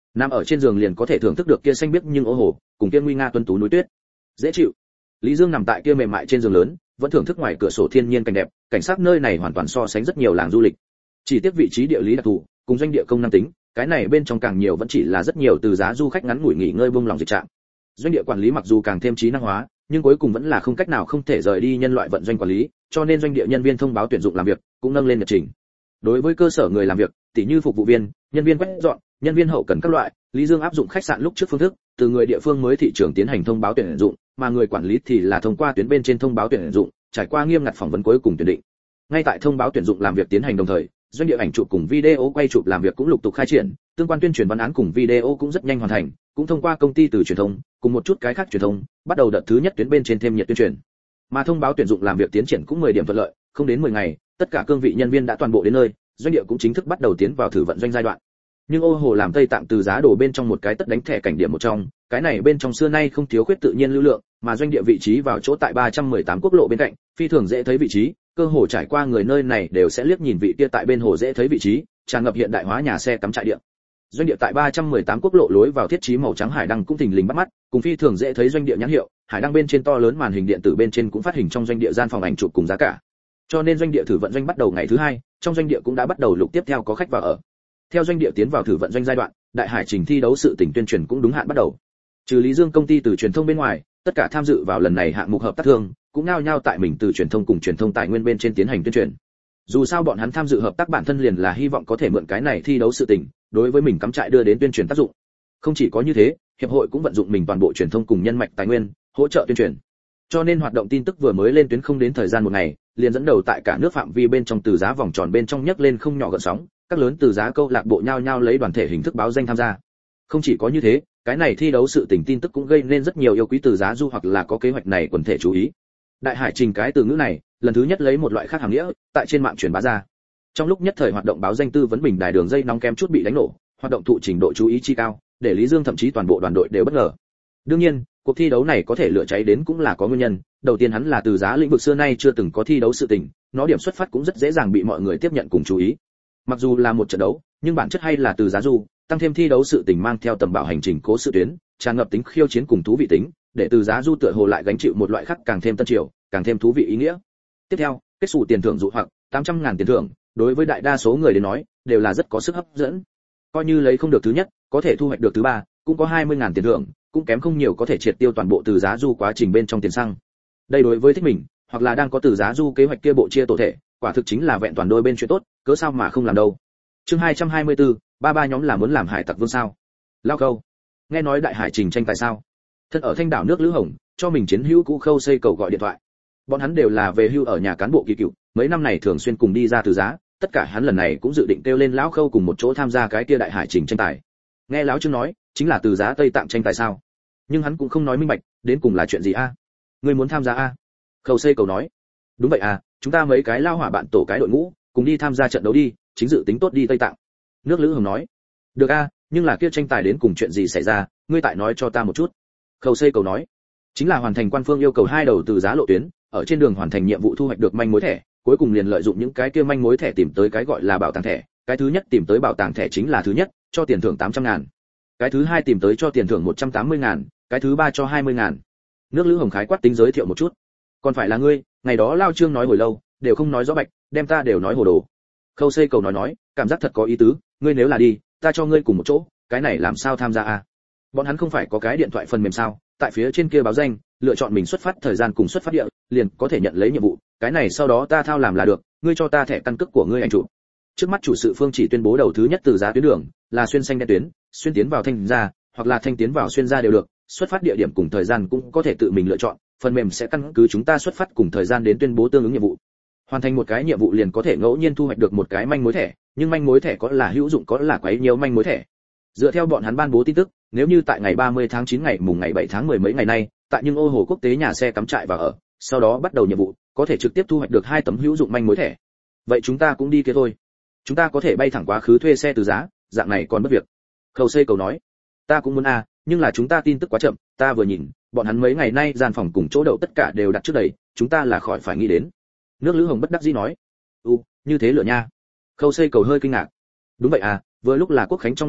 nằm ở trên giường liền có thể thưởng thức được kia xanh biếc nhưng ô hồ cùng kia nguy nga tuấn tú núi tuyết, dễ chịu. Lý Dương nằm tại kia mềm mại trên giường lớn, vẫn thưởng thức ngoài cửa sổ thiên nhiên cảnh đẹp, cảnh sát nơi này hoàn toàn so sánh rất nhiều làng du lịch. Chỉ tiếc vị trí địa lý đặc thù, cùng doanh địa công năng tính, cái này bên trong càng nhiều vẫn chỉ là rất nhiều từ giá du khách ngắn ngủi nghỉ ngơi buông lòng dịch trạng. Doanh địa quản lý mặc dù càng thêm trí năng hóa, nhưng cuối cùng vẫn là không cách nào không thể rời đi nhân loại vận doanh quản lý, cho nên doanh địa nhân viên thông báo tuyển dụng làm việc cũng nâng lên nhật trình. Đối với cơ sở người làm việc, tỉ như phục vụ viên, nhân viên quét dọn, nhân viên hậu cần các loại, Lý Dương áp dụng khách sạn lúc trước phương thức, từ người địa phương mới thị trường tiến hành thông báo tuyển dụng, mà người quản lý thì là thông qua tuyến bên trên thông báo tuyển dụng, trải qua nghiêm ngặt phỏng vấn cuối cùng tuyển định. Ngay tại thông báo tuyển dụng làm việc tiến hành đồng thời, doanh địa ảnh chụp cùng video quay chụp làm việc cũng lục tục khai triển, tương quan tuyên truyền văn án cùng video cũng rất nhanh hoàn thành, cũng thông qua công ty từ truyền thông, cùng một chút cái khác truyền thông, bắt đầu đợt thứ nhất tuyến bên trên thêm nhiệt tuyên truyền. Mà thông báo tuyển dụng làm việc tiến triển cũng 10 điểm thuận lợi, không đến 10 ngày, tất cả cương vị nhân viên đã toàn bộ đến nơi, doanh địa cũng chính thức bắt đầu tiến vào thử vận doanh giai đoạn. Nhưng ô hồ làm Tây Tạng từ giá đổ bên trong một cái tất đánh thẻ cảnh điểm một trong, cái này bên trong xưa nay không thiếu khuyết tự nhiên lưu lượng, mà doanh địa vị trí vào chỗ tại 318 quốc lộ bên cạnh, phi thường dễ thấy vị trí, cơ hồ trải qua người nơi này đều sẽ liếc nhìn vị kia tại bên hồ dễ thấy vị trí, tràn ngập hiện đại hóa nhà xe cắm trại địa. Doanh địa tại 318 quốc lộ lối vào thiết trí màu trắng hải đăng cũng thình lình bắt mắt, cùng phi thường dễ thấy doanh địa nhãn hiệu, hải đăng bên trên to lớn màn hình điện tử bên trên cũng phát hình trong doanh địa gian phòng ảnh chụp cùng giá cả. Cho nên doanh địa thử vận doanh bắt đầu ngày thứ 2, trong doanh địa cũng đã bắt đầu lục tiếp theo có khách vào ở. Theo doanh địa tiến vào thử vận doanh giai đoạn, đại hải trình thi đấu sự tình tuyên truyền cũng đúng hạn bắt đầu. Trừ Lý Dương công ty từ truyền thông bên ngoài, tất cả tham dự vào lần này hạng mục hợp tác thương, cũng nhao nhao tại mình từ truyền thông cùng truyền thông tài nguyên bên trên tiến hành tuyên truyền. Dù sao bọn hắn tham dự hợp tác bản thân liền là hy vọng có thể mượn cái này thi đấu sự tình, đối với mình cắm trại đưa đến tuyên truyền tác dụng. Không chỉ có như thế, hiệp hội cũng vận dụng mình toàn bộ truyền thông cùng nhân mạch tài nguyên, hỗ trợ tuyên truyền. Cho nên hoạt động tin tức vừa mới lên tuyến không đến thời gian một ngày, liền dẫn đầu tại cả nước phạm vi bên trong từ giá vòng tròn bên trong nhấc lên không nhỏ gợn sóng, các lớn từ giá câu lạc bộ nhao nhao lấy đoàn thể hình thức báo danh tham gia. Không chỉ có như thế, cái này thi đấu sự tình tin tức cũng gây nên rất nhiều yêu quý từ giá du hoặc là có kế hoạch này quần thể chú ý. Đại hải trình cái từ ngữ này, lần thứ nhất lấy một loại khác hàm nghĩa, tại trên mạng truyền bá ra. Trong lúc nhất thời hoạt động báo danh tư vấn bình đài đường dây nóng kém chút bị đánh nổ, hoạt động thụ trình độ chú ý chi cao, để Lý Dương thậm chí toàn bộ đoàn đội đều bất ngờ. Đương nhiên, cuộc thi đấu này có thể lựa cháy đến cũng là có nguyên nhân, đầu tiên hắn là từ giá lĩnh vực xưa nay chưa từng có thi đấu sự tình, nó điểm xuất phát cũng rất dễ dàng bị mọi người tiếp nhận cùng chú ý. Mặc dù là một trận đấu, nhưng bản chất hay là từ giá du, tăng thêm thi đấu sự tình mang theo tầm bảo hành trình cố sự tuyến, tràn ngập tính khiêu chiến cùng thú vị tính, để từ giá du tựa hồ lại gánh chịu một loại khác càng thêm tân triều, càng thêm thú vị ý nghĩa. Tiếp theo, kết sủ tiền thưởng dụ hoặc 800.000 tiền thưởng, đối với đại đa số người đến nói, đều là rất có sức hấp dẫn. Coi như lấy không được thứ nhất, có thể thu hoạch được thứ ba, cũng có 20.000 tiền thưởng, cũng kém không nhiều có thể triệt tiêu toàn bộ từ giá du quá trình bên trong tiền xăng. Đây đối với thích mình, hoặc là đang có từ giá du kế hoạch kia bộ chia tổ thể, quả thực chính là vẹn toàn đôi bên chuyện tốt, cớ sao mà không làm đâu. Chương 224, ba nhóm là muốn làm hải tặc vương sao? Lao Khâu, nghe nói đại hải trình tranh tài sao? Thân ở Thanh đảo nước Lữ Hồng, cho mình chiến hữu cũ Khâu Xây Cầu gọi điện thoại. Bọn hắn đều là về hưu ở nhà cán bộ kỳ cựu, mấy năm này thường xuyên cùng đi ra từ giá, tất cả hắn lần này cũng dự định kêu lên lão Khâu cùng một chỗ tham gia cái kia đại hải trình tranh tài. Nghe lão Trương nói, chính là từ giá Tây Tạng tranh tài sao? Nhưng hắn cũng không nói minh bạch, đến cùng là chuyện gì a? Ngươi muốn tham gia a? Khâu Xây Cầu nói. Đúng vậy à, chúng ta mấy cái lao hỏa bạn tổ cái đội ngũ, cùng đi tham gia trận đấu đi, chính dự tính tốt đi Tây Tạng. Nước Lữ Hồng nói. Được a, nhưng là kia tranh tài đến cùng chuyện gì xảy ra, ngươi tại nói cho ta một chút. Khâu Xây Cầu nói. Chính là hoàn thành quan phương yêu cầu hai đầu từ giá lộ tuyến, ở trên đường hoàn thành nhiệm vụ thu hoạch được manh mối thẻ, cuối cùng liền lợi dụng những cái kia manh mối thẻ tìm tới cái gọi là bảo tàng thẻ, cái thứ nhất tìm tới bảo tàng thẻ chính là thứ nhất, cho tiền thưởng 800.000. Cái thứ hai tìm tới cho tiền thưởng 180.000, cái thứ ba cho 20.000. Nước Lữ Hồng khái quát tính giới thiệu một chút. Còn phải là ngươi, ngày đó Lao Trương nói hồi lâu, đều không nói rõ bạch, đem ta đều nói hồ đồ. Khâu Xây Cầu nói, cảm giác thật có ý tứ, ngươi nếu là đi, ta cho ngươi cùng một chỗ, cái này làm sao tham gia a? Bọn hắn không phải có cái điện thoại phần mềm sao, tại phía trên kia báo danh, lựa chọn mình xuất phát thời gian cùng xuất phát địa, liền có thể nhận lấy nhiệm vụ, cái này sau đó ta thao làm là được, ngươi cho ta thẻ căn cước của ngươi anh chủ. Trước mắt chủ sự Phương chỉ tuyên bố đầu thứ nhất từ giá tuyến đường, là xuyên xanh đen tuyến, xuyên tiến vào thanh ra, hoặc là thanh tiến vào xuyên ra đều được, xuất phát địa điểm cùng thời gian cũng có thể tự mình lựa chọn, phần mềm sẽ căn cứ chúng ta xuất phát cùng thời gian đến tuyên bố tương ứng nhiệm vụ. Hoàn thành một cái nhiệm vụ liền có thể ngẫu nhiên thu hoạch được một cái manh mối thẻ, nhưng manh mối thẻ có là hữu dụng có là quấy nhiều manh mối thẻ. Dựa theo bọn hắn ban bố tin tức, nếu như tại ngày 30 tháng 9 ngày mùng ngày 7 tháng 10 mấy ngày nay, tại những ô hồ quốc tế nhà xe cắm trại và ở, sau đó bắt đầu nhiệm vụ, có thể trực tiếp thu hoạch được 2 tấm hữu dụng manh mối thẻ. Vậy chúng ta cũng đi kia thôi. Chúng ta có thể bay thẳng quá khứ thuê xe từ giá, dạng này còn bất việc. Khâu Xây Cầu nói, ta cũng muốn a, nhưng là chúng ta tin tức quá chậm, ta vừa nhìn, bọn hắn mấy ngày nay gian phòng cùng chỗ đậu tất cả đều đặt trước đầy, chúng ta là khỏi phải nghĩ đến. Nước Lữ Hồng bất đắc dĩ nói, như thế lựa nha. Khâu Xây Cầu hơi kinh ngạc. Đúng vậy à, vừa lúc là quốc khánh trong lúc đó,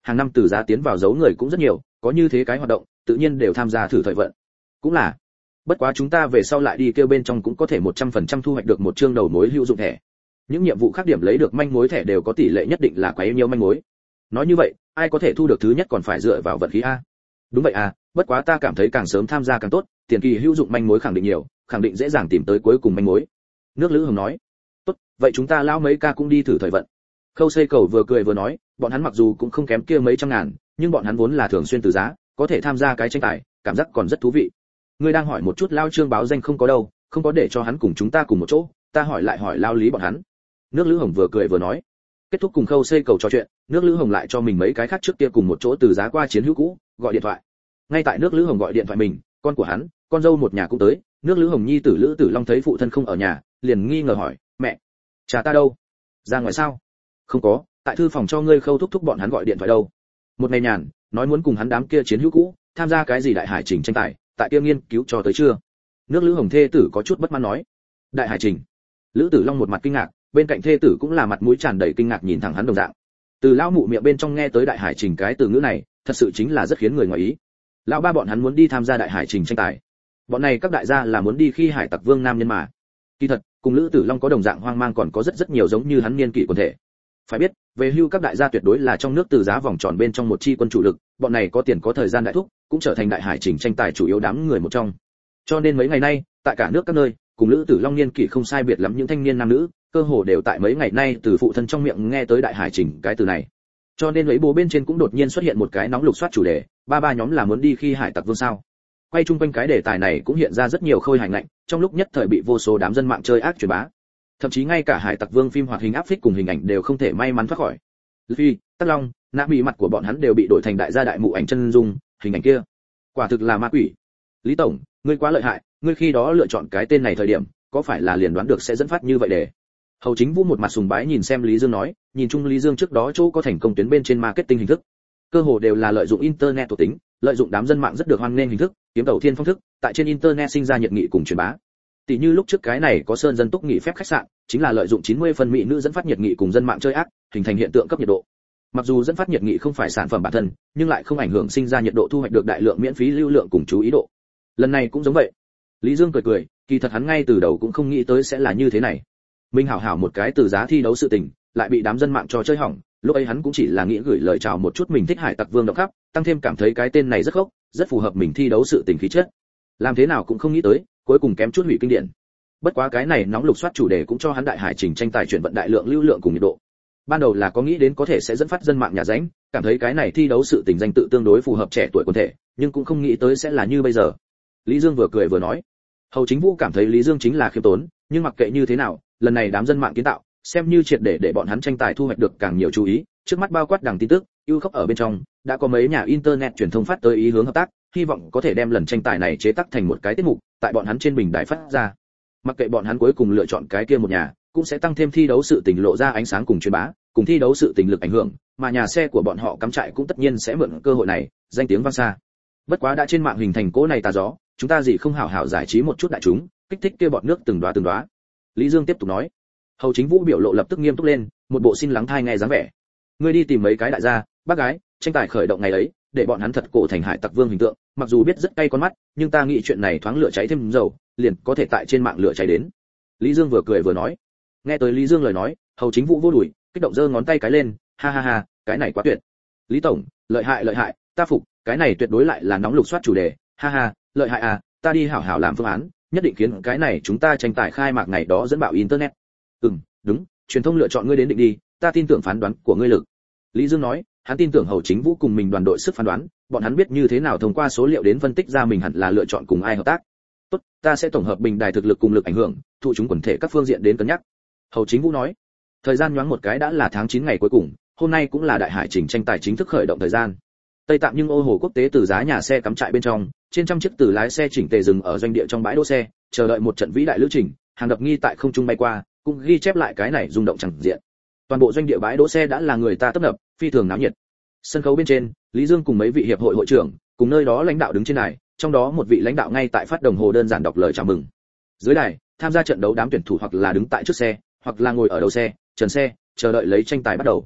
hàng năm từ giá tiến vào giấu người cũng rất nhiều, có như thế cái hoạt động, tự nhiên đều tham gia thử thời vận. Cũng là. Bất quá chúng ta về sau lại đi kêu bên trong cũng có thể 100% thu hoạch được một chương đầu mối hữu dụng thẻ. Những nhiệm vụ khác điểm lấy được manh mối thẻ đều có tỷ lệ nhất định là quá nhiều manh mối. Nói như vậy, ai có thể thu được thứ nhất còn phải dựa vào vận khí a. Đúng vậy à, bất quá ta cảm thấy càng sớm tham gia càng tốt, tiền kỳ hữu dụng manh mối khẳng định nhiều, khẳng định dễ dàng tìm tới cuối cùng manh mối. Nước Lữ Hồng nói. Tốt, vậy chúng ta lão mấy ca cũng đi thử thời vận. Khâu Xây Cầu vừa cười vừa nói, bọn hắn mặc dù cũng không kém kia mấy trăm ngàn, nhưng bọn hắn vốn là thường xuyên từ giá, có thể tham gia cái tranh tài, cảm giác còn rất thú vị. Ngươi đang hỏi một chút lao Trương báo danh không có đâu, không có để cho hắn cùng chúng ta cùng một chỗ, ta hỏi lại hỏi lao Lý bọn hắn. Nước Lữ Hồng vừa cười vừa nói. Kết thúc cùng Khâu Xây Cầu trò chuyện, Nước Lữ Hồng lại cho mình mấy cái khác trước kia cùng một chỗ từ giá qua chiến hữu cũ, gọi điện thoại. Ngay tại Nước Lữ Hồng gọi điện thoại mình, con của hắn, con dâu một nhà cũng tới. Nước Lữ Hồng nhi tử Lữ Tử Long thấy phụ thân không ở nhà, liền nghi ngờ hỏi, mẹ, cha ta đâu? Ra ngoài sao? Không có, tại thư phòng cho ngươi Khâu thúc thúc bọn hắn gọi điện thoại đâu. Một ngày nhàn, nói muốn cùng hắn đám kia chiến hữu cũ tham gia cái gì đại hải trình tranh tài, tại kia nghiên cứu cho tới chưa? Nước Lữ Hồng thê tử có chút bất mãn nói. Đại hải trình? Lữ Tử Long một mặt kinh ngạc, bên cạnh thê tử cũng là mặt mũi tràn đầy kinh ngạc nhìn thẳng hắn đồng dạng. Từ lão mụ miệng bên trong nghe tới đại hải trình cái từ ngữ này, thật sự chính là rất khiến người ngoài ý. Lão ba bọn hắn muốn đi tham gia đại hải trình tranh tài. Bọn này các đại gia là muốn đi khi hải tặc vương nam nhân mà. Kỳ thật, cùng Lữ Tử Long có đồng dạng hoang mang còn có rất nhiều giống như hắn niên kỷ quần thể. Phải biết, về hưu các đại gia tuyệt đối là trong nước từ giá vòng tròn bên trong một chi quân chủ lực, bọn này có tiền có thời gian đại thúc, cũng trở thành đại hải trình tranh tài chủ yếu đám người một trong. Cho nên mấy ngày nay, tại cả nước các nơi, cùng Lữ Tử Long niên kỷ không sai biệt lắm những thanh niên nam nữ, cơ hồ đều tại mấy ngày nay từ phụ thân trong miệng nghe tới đại hải trình cái từ này. Cho nên lấy bố bên trên cũng đột nhiên xuất hiện một cái nóng lục soát chủ đề, ba nhóm là muốn đi khi hải tặc vương sao. Quay chung quanh cái đề tài này cũng hiện ra rất nhiều khôi hài lạnh, trong lúc nhất thời bị vô số đám dân mạng chơi ác truyền bá. Thậm chí ngay cả hải tặc vương phim hoạt hình áp phích cùng hình ảnh đều không thể may mắn thoát khỏi. Luffy, Tắc Long, nã bị mặt của bọn hắn đều bị đổi thành đại gia đại mụ ảnh chân dung, hình ảnh kia quả thực là ma quỷ. Lý tổng, ngươi quá lợi hại, ngươi khi đó lựa chọn cái tên này thời điểm, có phải là liền đoán được sẽ dẫn phát như vậy để? Hầu Chính Vũ một mặt sùng bái nhìn xem Lý Dương nói, nhìn chung Lý Dương trước đó chỗ có thành công tuyến bên trên marketing hình thức, cơ hồ đều là lợi dụng internet thuộc tính, lợi dụng đám dân mạng rất được hoan nghênh hình thức, kiếm đầu thiên phong thức, tại trên internet sinh ra nhiệt nghị cùng truyền bá. Tỷ như lúc trước cái này có sơn dân túc nghỉ phép khách sạn, chính là lợi dụng 90 phần mỹ nữ dẫn phát nhiệt nghị cùng dân mạng chơi ác, hình thành hiện tượng cấp nhiệt độ. Mặc dù dẫn phát nhiệt nghị không phải sản phẩm bản thân, nhưng lại không ảnh hưởng sinh ra nhiệt độ thu hoạch được đại lượng miễn phí lưu lượng cùng chú ý độ. Lần này cũng giống vậy. Lý Dương cười cười, kỳ thật hắn ngay từ đầu cũng không nghĩ tới sẽ là như thế này. Mình hảo một cái từ giá thi đấu sự tình, lại bị đám dân mạng cho chơi hỏng, lúc ấy hắn cũng chỉ là nghĩ gửi lời chào một chút mình thích hải tặc vương động khắp, tăng thêm cảm thấy cái tên này rất gốc, rất phù hợp mình thi đấu sự tình khí chất. Làm thế nào cũng không nghĩ tới, cuối cùng kém chút hủy kinh điển. Bất quá cái này nóng lục soát chủ đề cũng cho hắn đại hải trình tranh tài chuyển vận đại lượng lưu lượng cùng nhiệt độ. Ban đầu là có nghĩ đến có thể sẽ dẫn phát dân mạng nhà ránh, cảm thấy cái này thi đấu sự tình danh tự tương đối phù hợp trẻ tuổi quần thể, nhưng cũng không nghĩ tới sẽ là như bây giờ. Lý Dương vừa cười vừa nói. Hầu Chính Vũ cảm thấy Lý Dương chính là khiêm tốn, nhưng mặc kệ như thế nào, lần này đám dân mạng kiến tạo, xem như triệt để bọn hắn tranh tài thu hoạch được càng nhiều chú ý, trước mắt bao quát đằng tin tức, ưu khốc ở bên trong, đã có mấy nhà internet truyền thông phát tới ý hướng hợp tác, hy vọng có thể đem lần tranh tài này chế tác thành một cái tiết mục, tại bọn hắn trên bình đài phát ra. Mặc kệ bọn hắn cuối cùng lựa chọn cái kia một nhà, cũng sẽ tăng thêm thi đấu sự tình lộ ra ánh sáng cùng truyền bá, cùng thi đấu sự tình lực ảnh hưởng, mà nhà xe của bọn họ cắm trại cũng tất nhiên sẽ mượn cơ hội này, danh tiếng vang xa. Bất quá đã trên mạng hình thành cỗ này tà gió, chúng ta gì không hảo hảo giải trí một chút đại chúng, kích thích kia bọn nước từng đóa. Lý Dương tiếp tục nói. Hầu Chính Vũ biểu lộ lập tức nghiêm túc lên, một bộ xin lắng thai nghe dáng vẻ. Ngươi đi tìm mấy cái đại gia, bác gái, tranh tài khởi động ngày ấy, để bọn hắn thật cổ thành hải tặc vương hình tượng, mặc dù biết rất cay con mắt, nhưng ta nghĩ chuyện này thoáng lửa cháy thêm dầu, liền có thể tại trên mạng lửa cháy đến. Lý Dương vừa cười vừa nói. Nghe tới Lý Dương lời nói, Hầu Chính Vũ vô đuổi, kích động giơ ngón tay cái lên, ha, cái này quá tuyệt. Lý tổng, lợi hại, ta phục, cái này tuyệt đối lại là nóng lục soát chủ đề, ha, lợi hại à, ta đi hảo làm phương án, nhất định khiến cái này chúng ta tranh tài khai mạc ngày đó dẫn bạo internet. Đúng, truyền thông lựa chọn ngươi đến định đi, ta tin tưởng phán đoán của ngươi lực. Lý Dương nói, hắn tin tưởng Hầu Chính Vũ cùng mình đoàn đội sức phán đoán, bọn hắn biết như thế nào thông qua số liệu đến phân tích ra mình hẳn là lựa chọn cùng ai hợp tác. Tốt, ta sẽ tổng hợp bình đài thực lực cùng lực ảnh hưởng, thụ chúng quần thể các phương diện đến cân nhắc. Hầu Chính Vũ nói. Thời gian nhoáng một cái đã là tháng 9 ngày cuối cùng, hôm nay cũng là đại hải trình tranh tài chính thức khởi động thời gian. Tây Tạng nhưng ô hồ quốc tế từ giá nhà xe cắm trại bên trong, trên trăm chiếc từ lái xe chỉnh tề dừng ở doanh địa trong bãi đỗ xe, chờ đợi một trận vĩ đại lữ trình, hàng đập nghi tại không trung bay qua, cũng ghi chép lại cái này rung động chẳng diện. Toàn bộ doanh địa bãi đỗ xe đã là người ta tấp nập, phi thường náo nhiệt. Sân khấu bên trên, Lý Dương cùng mấy vị hiệp hội hội trưởng, cùng nơi đó lãnh đạo đứng trên đài, trong đó một vị lãnh đạo ngay tại phát đồng hồ đơn giản đọc lời chào mừng. Dưới đài, tham gia trận đấu đám tuyển thủ hoặc là đứng tại trước xe, hoặc là ngồi ở đầu xe, trần xe, chờ đợi lấy tranh tài bắt đầu.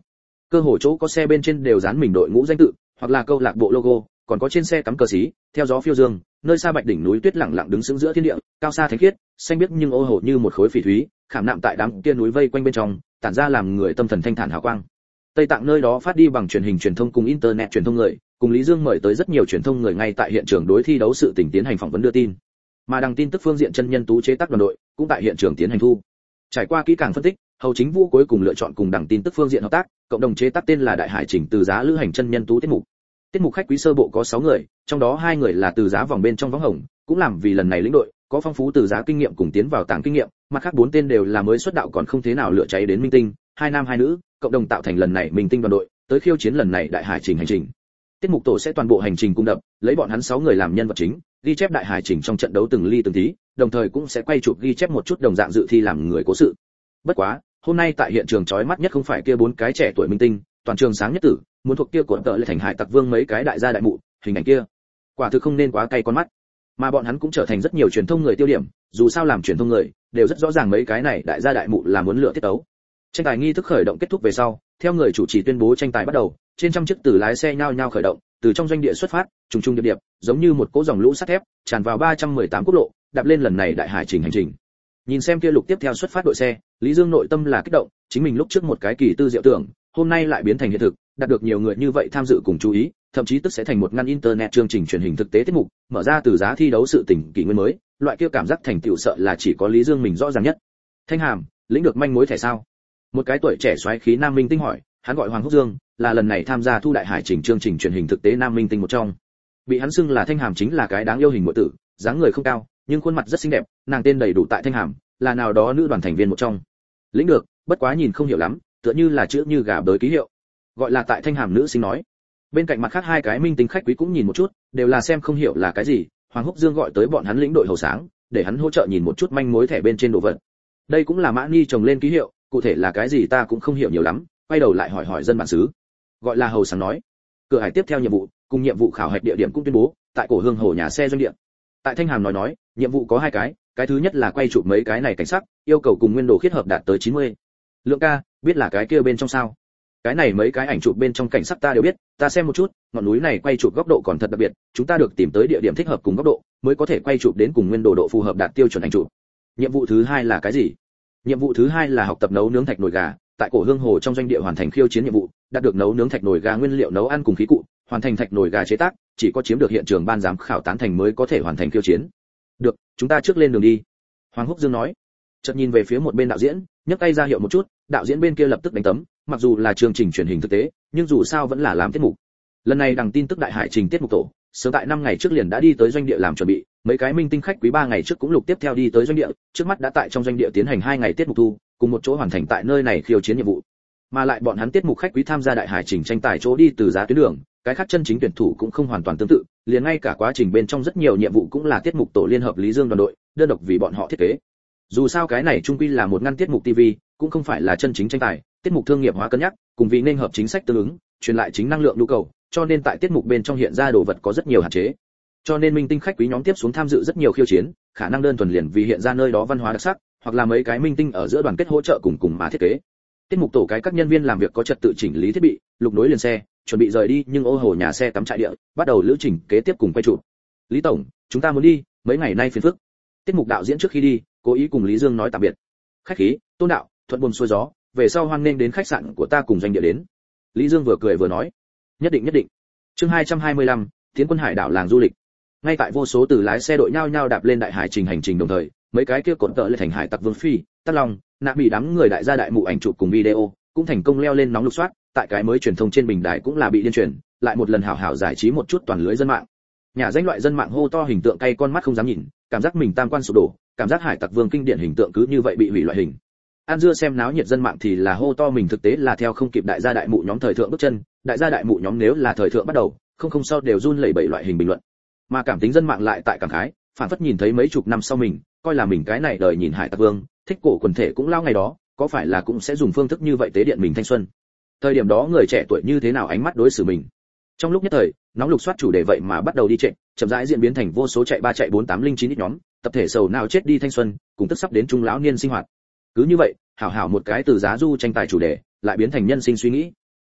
Cơ hồ chỗ có xe bên trên đều dán mình đội ngũ danh tự, hoặc là câu lạc bộ logo, còn có trên xe cắm cờ xí, theo gió phiêu dương, nơi xa bạch đỉnh núi tuyết lặng lặng đứng sững giữa thiên địa, cao xa thánh khiết, xanh biếc nhưng ô hồ như một khối phỉ thúy, khảm nạm tại đám kia núi vây quanh bên trong, tản ra làm người tâm thần thanh thản hào quang. Tây Tạng nơi đó phát đi bằng truyền hình truyền thông cùng internet truyền thông người, cùng Lý Dương mời tới rất nhiều truyền thông người ngay tại hiện trường đối thi đấu sự tình tiến hành phỏng vấn đưa tin. Mà đăng tin tức phương diện chân nhân tú chế tác đoàn đội cũng tại hiện trường tiến hành thu. Trải qua kỹ càng phân tích, Hầu Chính Vũ cuối cùng lựa chọn cùng đăng tin tức phương diện hợp tác, cộng đồng chế tác tên là Đại Hải Trình Từ Giá lữ hành chân nhân tú tiết mục. Tiết mục khách quý sơ bộ có 6 người, trong đó 2 người là Từ Giá vòng bên trong võng hồng, cũng làm vì lần này lĩnh đội, có phong phú Từ Giá kinh nghiệm cùng tiến vào tàng kinh nghiệm, mặt khác 4 tên đều là mới xuất đạo còn không thế nào lựa cháy đến minh tinh, 2 nam 2 nữ, cộng đồng tạo thành lần này minh tinh đoàn đội, tới khiêu chiến lần này Đại Hải Trình hành trình. Tiết mục tổ sẽ toàn bộ hành trình cung đập, lấy bọn hắn 6 người làm nhân vật chính, ghi chép Đại Hải Trình trong trận đấu từng ly từng tí, đồng thời cũng sẽ quay chụp ghi chép một chút đồng dạng dự thi làm người cố sự. Bất quá, hôm nay tại hiện trường chói mắt nhất không phải kia 4 cái trẻ tuổi minh tinh, toàn trường sáng nhất tử, muốn thuộc kia cuộn tợ lại thành Hải Tặc Vương mấy cái đại gia đại mụ, hình ảnh kia, quả thực không nên quá cay con mắt. Mà bọn hắn cũng trở thành rất nhiều truyền thông người tiêu điểm, dù sao làm truyền thông người, đều rất rõ ràng mấy cái này đại gia đại mụ là muốn lựa tiết tấu. Tranh tài nghi thức khởi động kết thúc về sau, theo người chủ trì tuyên bố tranh tài bắt đầu, trên trăm chiếc tử lái xe nhao nhao khởi động, từ trong doanh địa xuất phát, trùng trùng điệp điệp, giống như một cỗ dòng lũ sắt thép, tràn vào 318 quốc lộ, đạp lên lần này Đại Hải Trình hành trình. Nhìn xem kia lục tiếp theo xuất phát đội xe, Lý Dương nội tâm là kích động, chính mình lúc trước một cái kỳ tư diệu tưởng, hôm nay lại biến thành hiện thực, đạt được nhiều người như vậy tham dự cùng chú ý, thậm chí tức sẽ thành một ngăn internet chương trình truyền hình thực tế tiết mục, mở ra Từ Giá thi đấu sự tình kỷ nguyên mới, loại kia cảm giác thành tựu sợ là chỉ có Lý Dương mình rõ ràng nhất. Thanh Hàm, lĩnh được manh mối thẻ sao? Một cái tuổi trẻ soái khí nam minh tinh hỏi, hắn gọi Hoàng Húc Dương, là lần này tham gia thu Đại Hải Trình chương trình truyền hình thực tế nam minh tinh một trong. Bị hắn xưng là Thanh Hàm chính là cái đáng yêu hình muội tử, dáng người không cao, nhưng khuôn mặt rất xinh đẹp, nàng tên đầy đủ tại Thanh Hàm, là nào đó nữ đoàn thành viên một trong. Lĩnh được, bất quá nhìn không hiểu lắm, tựa như là chữ như gà bới ký hiệu. Gọi là tại Thanh Hàm nữ sinh nói. Bên cạnh mặt khác 2 cái minh tinh khách quý cũng nhìn một chút, đều là xem không hiểu là cái gì. Hoàng Húc Dương gọi tới bọn hắn lĩnh đội hầu sáng, để hắn hỗ trợ nhìn một chút manh mối thẻ bên trên đồ vật. Đây cũng là mã ni trồng lên ký hiệu, cụ thể là cái gì ta cũng không hiểu nhiều lắm, quay đầu lại hỏi dân bản xứ. Gọi là hầu sáng nói. Cửa hải tiếp theo nhiệm vụ, cùng nhiệm vụ khảo hạch địa điểm cũng tuyên bố, tại cổ Hương Hồ nhà xe doanh địa. Tại Thanh Hàm nói, nhiệm vụ có 2 cái thứ nhất là quay chụp mấy cái này cảnh sắc, yêu cầu cùng nguyên đồ khiết hợp đạt tới 90. Lượng ca, biết là cái kia bên trong sao? Cái này mấy cái ảnh chụp bên trong cảnh sắc ta đều biết, ta xem một chút, ngọn núi này quay chụp góc độ còn thật đặc biệt, chúng ta được tìm tới địa điểm thích hợp cùng góc độ, mới có thể quay chụp đến cùng nguyên đồ độ phù hợp đạt tiêu chuẩn ảnh chụp. Nhiệm vụ thứ 2 là cái gì? Nhiệm vụ thứ 2 là học tập nấu nướng thạch nồi gà, tại cổ Hương Hồ trong doanh địa hoàn thành khiêu chiến nhiệm vụ, đạt được nấu nướng thạch nồi gà nguyên liệu nấu ăn cùng khí cụ, hoàn thành thạch nồi gà chế tác, chỉ có chiếm được hiện trường ban giám khảo tán thành mới có thể hoàn thành khiêu chiến. Được, chúng ta trước lên đường đi. Hoàng Húc Dương nói. Chợt nhìn về phía một bên đạo diễn, nhấc tay ra hiệu một chút, đạo diễn bên kia lập tức đánh tấm, mặc dù là chương trình truyền hình thực tế, nhưng dù sao vẫn là làm tiết mục. Lần này đăng tin tức Đại Hải Trình tiết mục tổ, sớm tại 5 ngày trước liền đã đi tới doanh địa làm chuẩn bị, mấy cái minh tinh khách quý 3 ngày trước cũng lục tiếp theo đi tới doanh địa, trước mắt đã tại trong doanh địa tiến hành 2 ngày tiết mục thu, cùng một chỗ hoàn thành tại nơi này khiêu chiến nhiệm vụ. Mà lại bọn hắn tiết mục khách quý tham gia Đại Hải Trình tranh tài chỗ đi Từ Giá tuyến đường, cái khác chân chính tuyển thủ cũng không hoàn toàn tương tự, liền ngay cả quá trình bên trong rất nhiều nhiệm vụ cũng là tiết mục tổ liên hợp Lý Dương đoàn đội, đơn độc vì bọn họ thiết kế. Dù sao cái này chung quy là một ngăn tiết mục TV, cũng không phải là chân chính tranh tài, tiết mục thương nghiệp hóa cân nhắc, cùng vì nên hợp chính sách tương ứng, truyền lại chính năng lượng nhu cầu, cho nên tại tiết mục bên trong hiện ra đồ vật có rất nhiều hạn chế. Cho nên minh tinh khách quý nhóm tiếp xuống tham dự rất nhiều khiêu chiến, khả năng đơn thuần liền vì hiện ra nơi đó văn hóa đặc sắc, hoặc là mấy cái minh tinh ở giữa đoàn kết hỗ trợ cùng mà thiết kế. Tiết mục tổ cái các nhân viên làm việc có trật tự chỉnh lý thiết bị, lục nối liền xe, chuẩn bị rời đi, nhưng ô hồ nhà xe cắm trại địa, bắt đầu lữ trình kế tiếp cùng quay chụp. Lý tổng, chúng ta muốn đi, mấy ngày nay phiền phức. Tiết mục đạo diễn trước khi đi, cố ý cùng Lý Dương nói tạm biệt. Khách khí, Tôn đạo, thuận buồm xuôi gió, về sau hoan nghênh đến khách sạn của ta cùng doanh địa đến. Lý Dương vừa cười vừa nói, nhất định. Chương 225, Tiến quân hải đảo làng du lịch. Ngay tại vô số từ lái xe đội nhao nhao đạp lên Đại Hải Trình hành trình đồng thời, mấy cái kia cột tợ lên thành Hải Tặc Vương Phi, Tát Long, nạ bị đám người đại gia đại mụ ảnh chụp cùng video, cũng thành công leo lên nóng lục soát, tại cái mới truyền thông trên bình đài cũng là bị điên truyền, lại một lần hào hào giải trí một chút toàn lưới dân mạng. Nhà danh loại dân mạng hô to hình tượng cay con mắt không dám nhìn, cảm giác mình tam quan sụp đổ, cảm giác Hải Tặc Vương kinh điển hình tượng cứ như vậy bị hủy loại hình. An dưa xem náo nhiệt dân mạng thì là hô to mình thực tế là theo không kịp đại gia đại mụ nhóm thời thượng bước chân, đại gia đại mụ nhóm nếu là thời thượng bắt đầu, không sau đều run lẩy bẩy loại hình bình luận. Mà cảm tính dân mạng lại tại cảm khái, phản phất nhìn thấy mấy chục năm sau mình, coi là mình cái này đời nhìn Hải Tặc Vương, thích cổ quần thể cũng lao ngày đó, có phải là cũng sẽ dùng phương thức như vậy tế điện mình thanh xuân. Thời điểm đó người trẻ tuổi như thế nào ánh mắt đối xử mình. Trong lúc nhất thời, nóng lục soát chủ đề vậy mà bắt đầu đi trệ, chậm rãi diễn biến thành vô số chạy 3 chạy 4 8 linh 9 ít nhóm, tập thể sầu nào chết đi thanh xuân, cùng tức sắp đến trung lão niên sinh hoạt. Cứ như vậy, hảo hảo một cái Từ Giá du tranh tài chủ đề, lại biến thành nhân sinh suy nghĩ.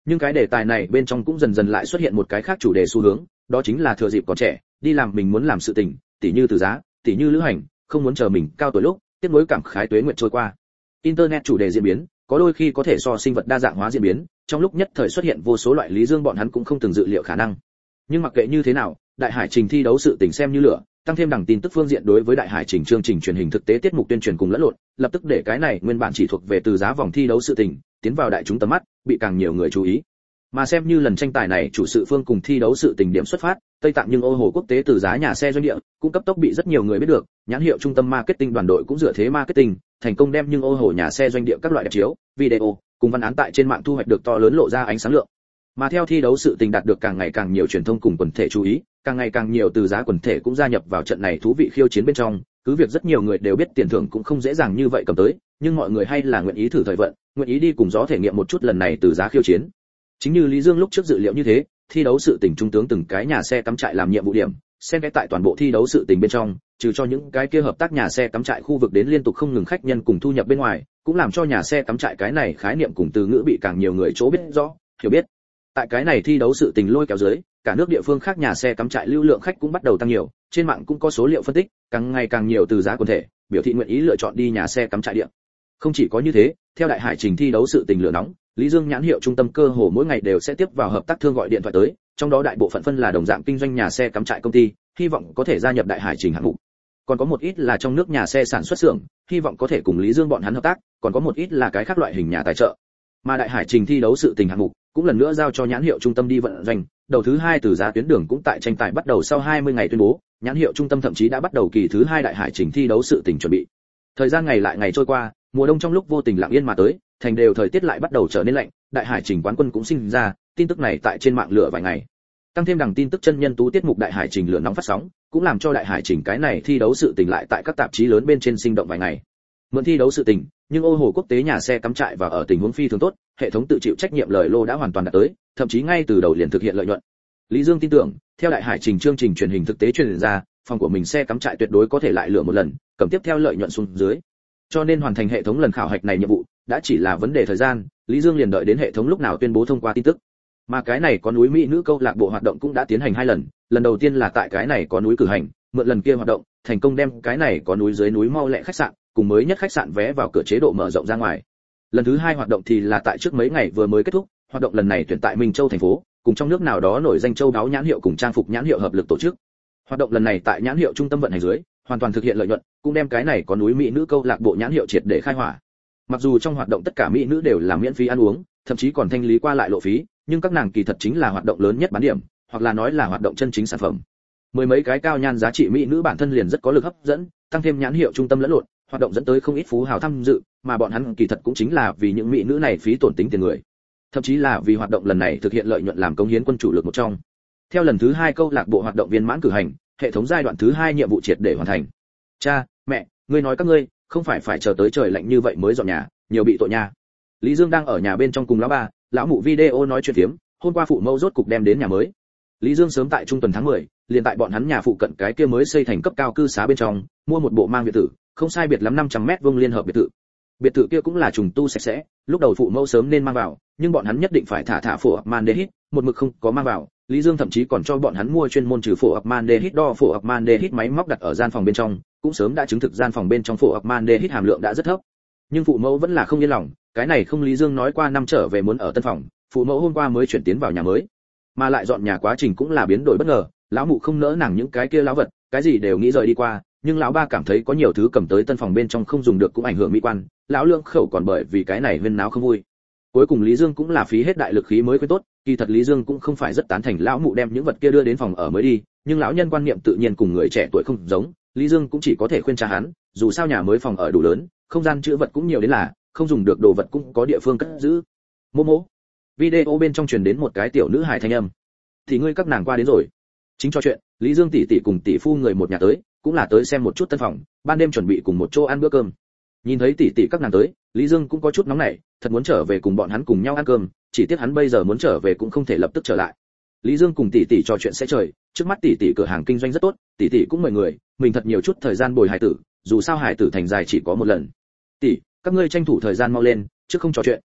Nhưng cái đề tài này bên trong cũng dần dần lại xuất hiện một cái khác chủ đề xu hướng, đó chính là thừa dịp còn trẻ, đi làm mình muốn làm sự tình, tỉ như từ giá, tỉ như lữ hành, không muốn chờ mình cao tuổi lúc, tiếp nối cảm khái tuế nguyệt trôi qua. Internet chủ đề diễn biến, có đôi khi có thể so sinh vật đa dạng hóa diễn biến, trong lúc nhất thời xuất hiện vô số loại Lý Dương bọn hắn cũng không từng dự liệu khả năng. Nhưng mặc kệ như thế nào, đại hải trình thi đấu sự tình xem như lửa, tăng thêm đẳng tin tức phương diện đối với đại hải trình chương trình truyền hình thực tế tiết mục tuyên truyền cùng lẫn lộn, lập tức để cái này nguyên bản chỉ thuộc về từ giá vòng thi đấu sự tình, tiến vào đại chúng tầm mắt, bị càng nhiều người chú ý. Mà xem như lần tranh tài này chủ sự phương cùng thi đấu sự tình điểm xuất phát, Tây Tạng nhưng ô hồ quốc tế từ giá nhà xe doanh địa, cũng cấp tốc bị rất nhiều người biết được, nhãn hiệu trung tâm marketing đoàn đội cũng dựa thế marketing, thành công đem nhưng ô hồ nhà xe doanh địa các loại đẹp chiếu, video, cùng văn án tại trên mạng thu hoạch được to lớn lộ ra ánh sáng lượng. Mà theo thi đấu sự tình đạt được càng ngày càng nhiều truyền thông cùng quần thể chú ý, càng ngày càng nhiều từ giá quần thể cũng gia nhập vào trận này thú vị khiêu chiến bên trong, cứ việc rất nhiều người đều biết tiền thưởng cũng không dễ dàng như vậy cầm tới, nhưng mọi người hay là nguyện ý thử thời vận, nguyện ý đi cùng gió thể nghiệm một chút lần này từ giá khiêu chiến. Chính như Lý Dương lúc trước dự liệu như thế, thi đấu sự tình trung tướng từng cái nhà xe cắm trại làm nhiệm vụ điểm, xen kẽ tại toàn bộ thi đấu sự tình bên trong, trừ cho những cái kia hợp tác nhà xe cắm trại khu vực đến liên tục không ngừng khách nhân cùng thu nhập bên ngoài, cũng làm cho nhà xe cắm trại cái này khái niệm cùng từ ngữ bị càng nhiều người chỗ biết rõ, hiểu biết. Tại cái này thi đấu sự tình lôi kéo dưới, cả nước địa phương khác nhà xe cắm trại lưu lượng khách cũng bắt đầu tăng nhiều, trên mạng cũng có số liệu phân tích, càng ngày càng nhiều từ giá quần thể, biểu thị nguyện ý lựa chọn đi nhà xe cắm trại địa. Không chỉ có như thế, theo đại hải trình thi đấu sự tình lửa nóng, Lý Dương nhãn hiệu trung tâm cơ hồ mỗi ngày đều sẽ tiếp vào hợp tác thương gọi điện thoại tới, trong đó đại bộ phận phân là đồng dạng kinh doanh nhà xe cắm trại công ty, hy vọng có thể gia nhập đại hải trình hạng mục. Còn có một ít là trong nước nhà xe sản xuất xưởng, hy vọng có thể cùng Lý Dương bọn hắn hợp tác, còn có một ít là cái khác loại hình nhà tài trợ. Mà đại hải trình thi đấu sự tình hạng mục cũng lần nữa giao cho nhãn hiệu trung tâm đi vận doanh, đầu thứ 2 từ giá tuyến đường cũng tại tranh tài bắt đầu sau 20 ngày tuyên bố, nhãn hiệu trung tâm thậm chí đã bắt đầu kỳ thứ 2 đại hải trình thi đấu sự tình chuẩn bị. Thời gian ngày lại ngày trôi qua, mùa đông trong lúc vô tình lặng yên mà tới, thành đều thời tiết lại bắt đầu trở nên lạnh, đại hải trình quán quân cũng sinh ra, tin tức này tại trên mạng lửa vài ngày. Tăng thêm đằng tin tức chân nhân tú tiết mục đại hải trình lửa nóng phát sóng, cũng làm cho đại hải trình cái này thi đấu sự tình lại tại các tạp chí lớn bên trên sinh động vài ngày. Mượn thi đấu sự tình, nhưng ô hồ quốc tế nhà xe cắm trại và ở tình huống phi thường tốt, hệ thống tự chịu trách nhiệm lời lô đã hoàn toàn đạt tới, thậm chí ngay từ đầu liền thực hiện lợi nhuận. Lý Dương tin tưởng, theo đại hải trình chương trình truyền hình thực tế truyền ra, phòng của mình xe cắm trại tuyệt đối có thể lại lựa một lần, cầm tiếp theo lợi nhuận xuống dưới. Cho nên hoàn thành hệ thống lần khảo hạch này nhiệm vụ, đã chỉ là vấn đề thời gian, Lý Dương liền đợi đến hệ thống lúc nào tuyên bố thông qua tin tức. Mà cái này có núi Mỹ nữ câu lạc bộ hoạt động cũng đã tiến hành 2 lần, lần đầu tiên là tại cái này có núi cử hành, mượn lần kia hoạt động, thành công đem cái này có núi dưới núi mau lẹ khách sạn, cùng mới nhất khách sạn vé vào cửa chế độ mở rộng ra ngoài. Lần thứ 2 hoạt động thì là tại trước mấy ngày vừa mới kết thúc, hoạt động lần này tuyển tại Minh Châu thành phố, cùng trong nước nào đó nổi danh châu đáo nhãn hiệu cùng trang phục nhãn hiệu hợp lực tổ chức. Hoạt động lần này tại nhãn hiệu trung tâm vận hành dưới, hoàn toàn thực hiện lợi nhuận, cũng đem cái này có núi Mỹ nữ câu lạc bộ nhãn hiệu triệt để khai hỏa. Mặc dù trong hoạt động tất cả mỹ nữ đều là miễn phí ăn uống, thậm chí còn thanh lý qua lại lộ phí, nhưng các nàng kỳ thật chính là hoạt động lớn nhất bán điểm, hoặc là nói là hoạt động chân chính sản phẩm. Mười mấy cái cao nhan giá trị mỹ nữ bản thân liền rất có lực hấp dẫn, tăng thêm nhãn hiệu trung tâm lẫn lộn, hoạt động dẫn tới không ít phú hào tham dự, mà bọn hắn kỳ thật cũng chính là vì những mỹ nữ này phí tổn tính tiền người, thậm chí là vì hoạt động lần này thực hiện lợi nhuận làm cống hiến quân chủ lực một trong. Theo lần thứ 2 câu lạc bộ hoạt động viên mãn cử hành, hệ thống giai đoạn thứ 2 nhiệm vụ triệt để hoàn thành. Cha, mẹ, ngươi nói các ngươi không phải chờ tới trời lạnh như vậy mới dọn nhà, nhiều bị tội nha. Lý Dương đang ở nhà bên trong cùng lão ba, lão mụ video nói chuyện phiếm, hôm qua phụ mẫu rốt cục đem đến nhà mới. Lý Dương sớm tại trung tuần tháng 10, liền tại bọn hắn nhà phụ cận cái kia mới xây thành cấp cao cư xá bên trong, mua một bộ mang biệt thự, không sai biệt lắm 500m vuông liên hợp biệt thự. Biệt thự kia cũng là trùng tu sạch sẽ, lúc đầu phụ mẫu sớm nên mang vào, nhưng bọn hắn nhất định phải thả phổ Akmandehit, một mực không có mang vào. Lý Dương thậm chí còn cho bọn hắn mua chuyên môn trừ phổ Akmandehit đo phổ Akmandehit máy móc đặt ở gian phòng bên trong, cũng sớm đã chứng thực gian phòng bên trong phổ Akmandehit hàm lượng đã rất thấp. Nhưng phụ mẫu vẫn là không yên lòng, cái này không Lý Dương nói qua năm trở về muốn ở tân phòng, phụ mẫu hôm qua mới chuyển tiến vào nhà mới, mà lại dọn nhà quá trình cũng là biến đổi bất ngờ, lão mụ không nỡ nàng những cái kia lão vật, cái gì đều nghĩ rời đi qua, nhưng lão ba cảm thấy có nhiều thứ cầm tới tân phòng bên trong không dùng được cũng ảnh hưởng mỹ quan, lão lương khẩu còn bởi vì cái này huyên náo không vui. Cuối cùng Lý Dương cũng là phí hết đại lực khí mới khuyên tốt, kỳ thật Lý Dương cũng không phải rất tán thành lão mụ đem những vật kia đưa đến phòng ở mới đi, nhưng lão nhân quan niệm tự nhiên cùng người trẻ tuổi không giống, Lý Dương cũng chỉ có thể khuyên cha hắn, dù sao nhà mới phòng ở đủ lớn, không gian chứa vật cũng nhiều đến là, không dùng được đồ vật cũng có địa phương cất giữ. Momo. Video bên trong truyền đến một cái tiểu nữ hài thanh âm. Thì ngươi các nàng qua đến rồi. Chính cho chuyện, Lý Dương tỷ tỷ cùng tỷ phu người một nhà tới, cũng là tới xem một chút tân phòng, ban đêm chuẩn bị cùng một chỗ ăn bữa cơm. Nhìn thấy tỷ tỷ các nàng tới, Lý Dương cũng có chút nóng nảy, thật muốn trở về cùng bọn hắn cùng nhau ăn cơm, chỉ tiếc hắn bây giờ muốn trở về cũng không thể lập tức trở lại. Lý Dương cùng tỷ tỷ trò chuyện sẽ trời, trước mắt tỷ tỷ cửa hàng kinh doanh rất tốt, tỷ tỷ cũng mời người, mình thật nhiều chút thời gian bồi hải tử, dù sao hải tử thành dài chỉ có một lần. Tỷ, các ngươi tranh thủ thời gian mau lên, chứ không trò chuyện,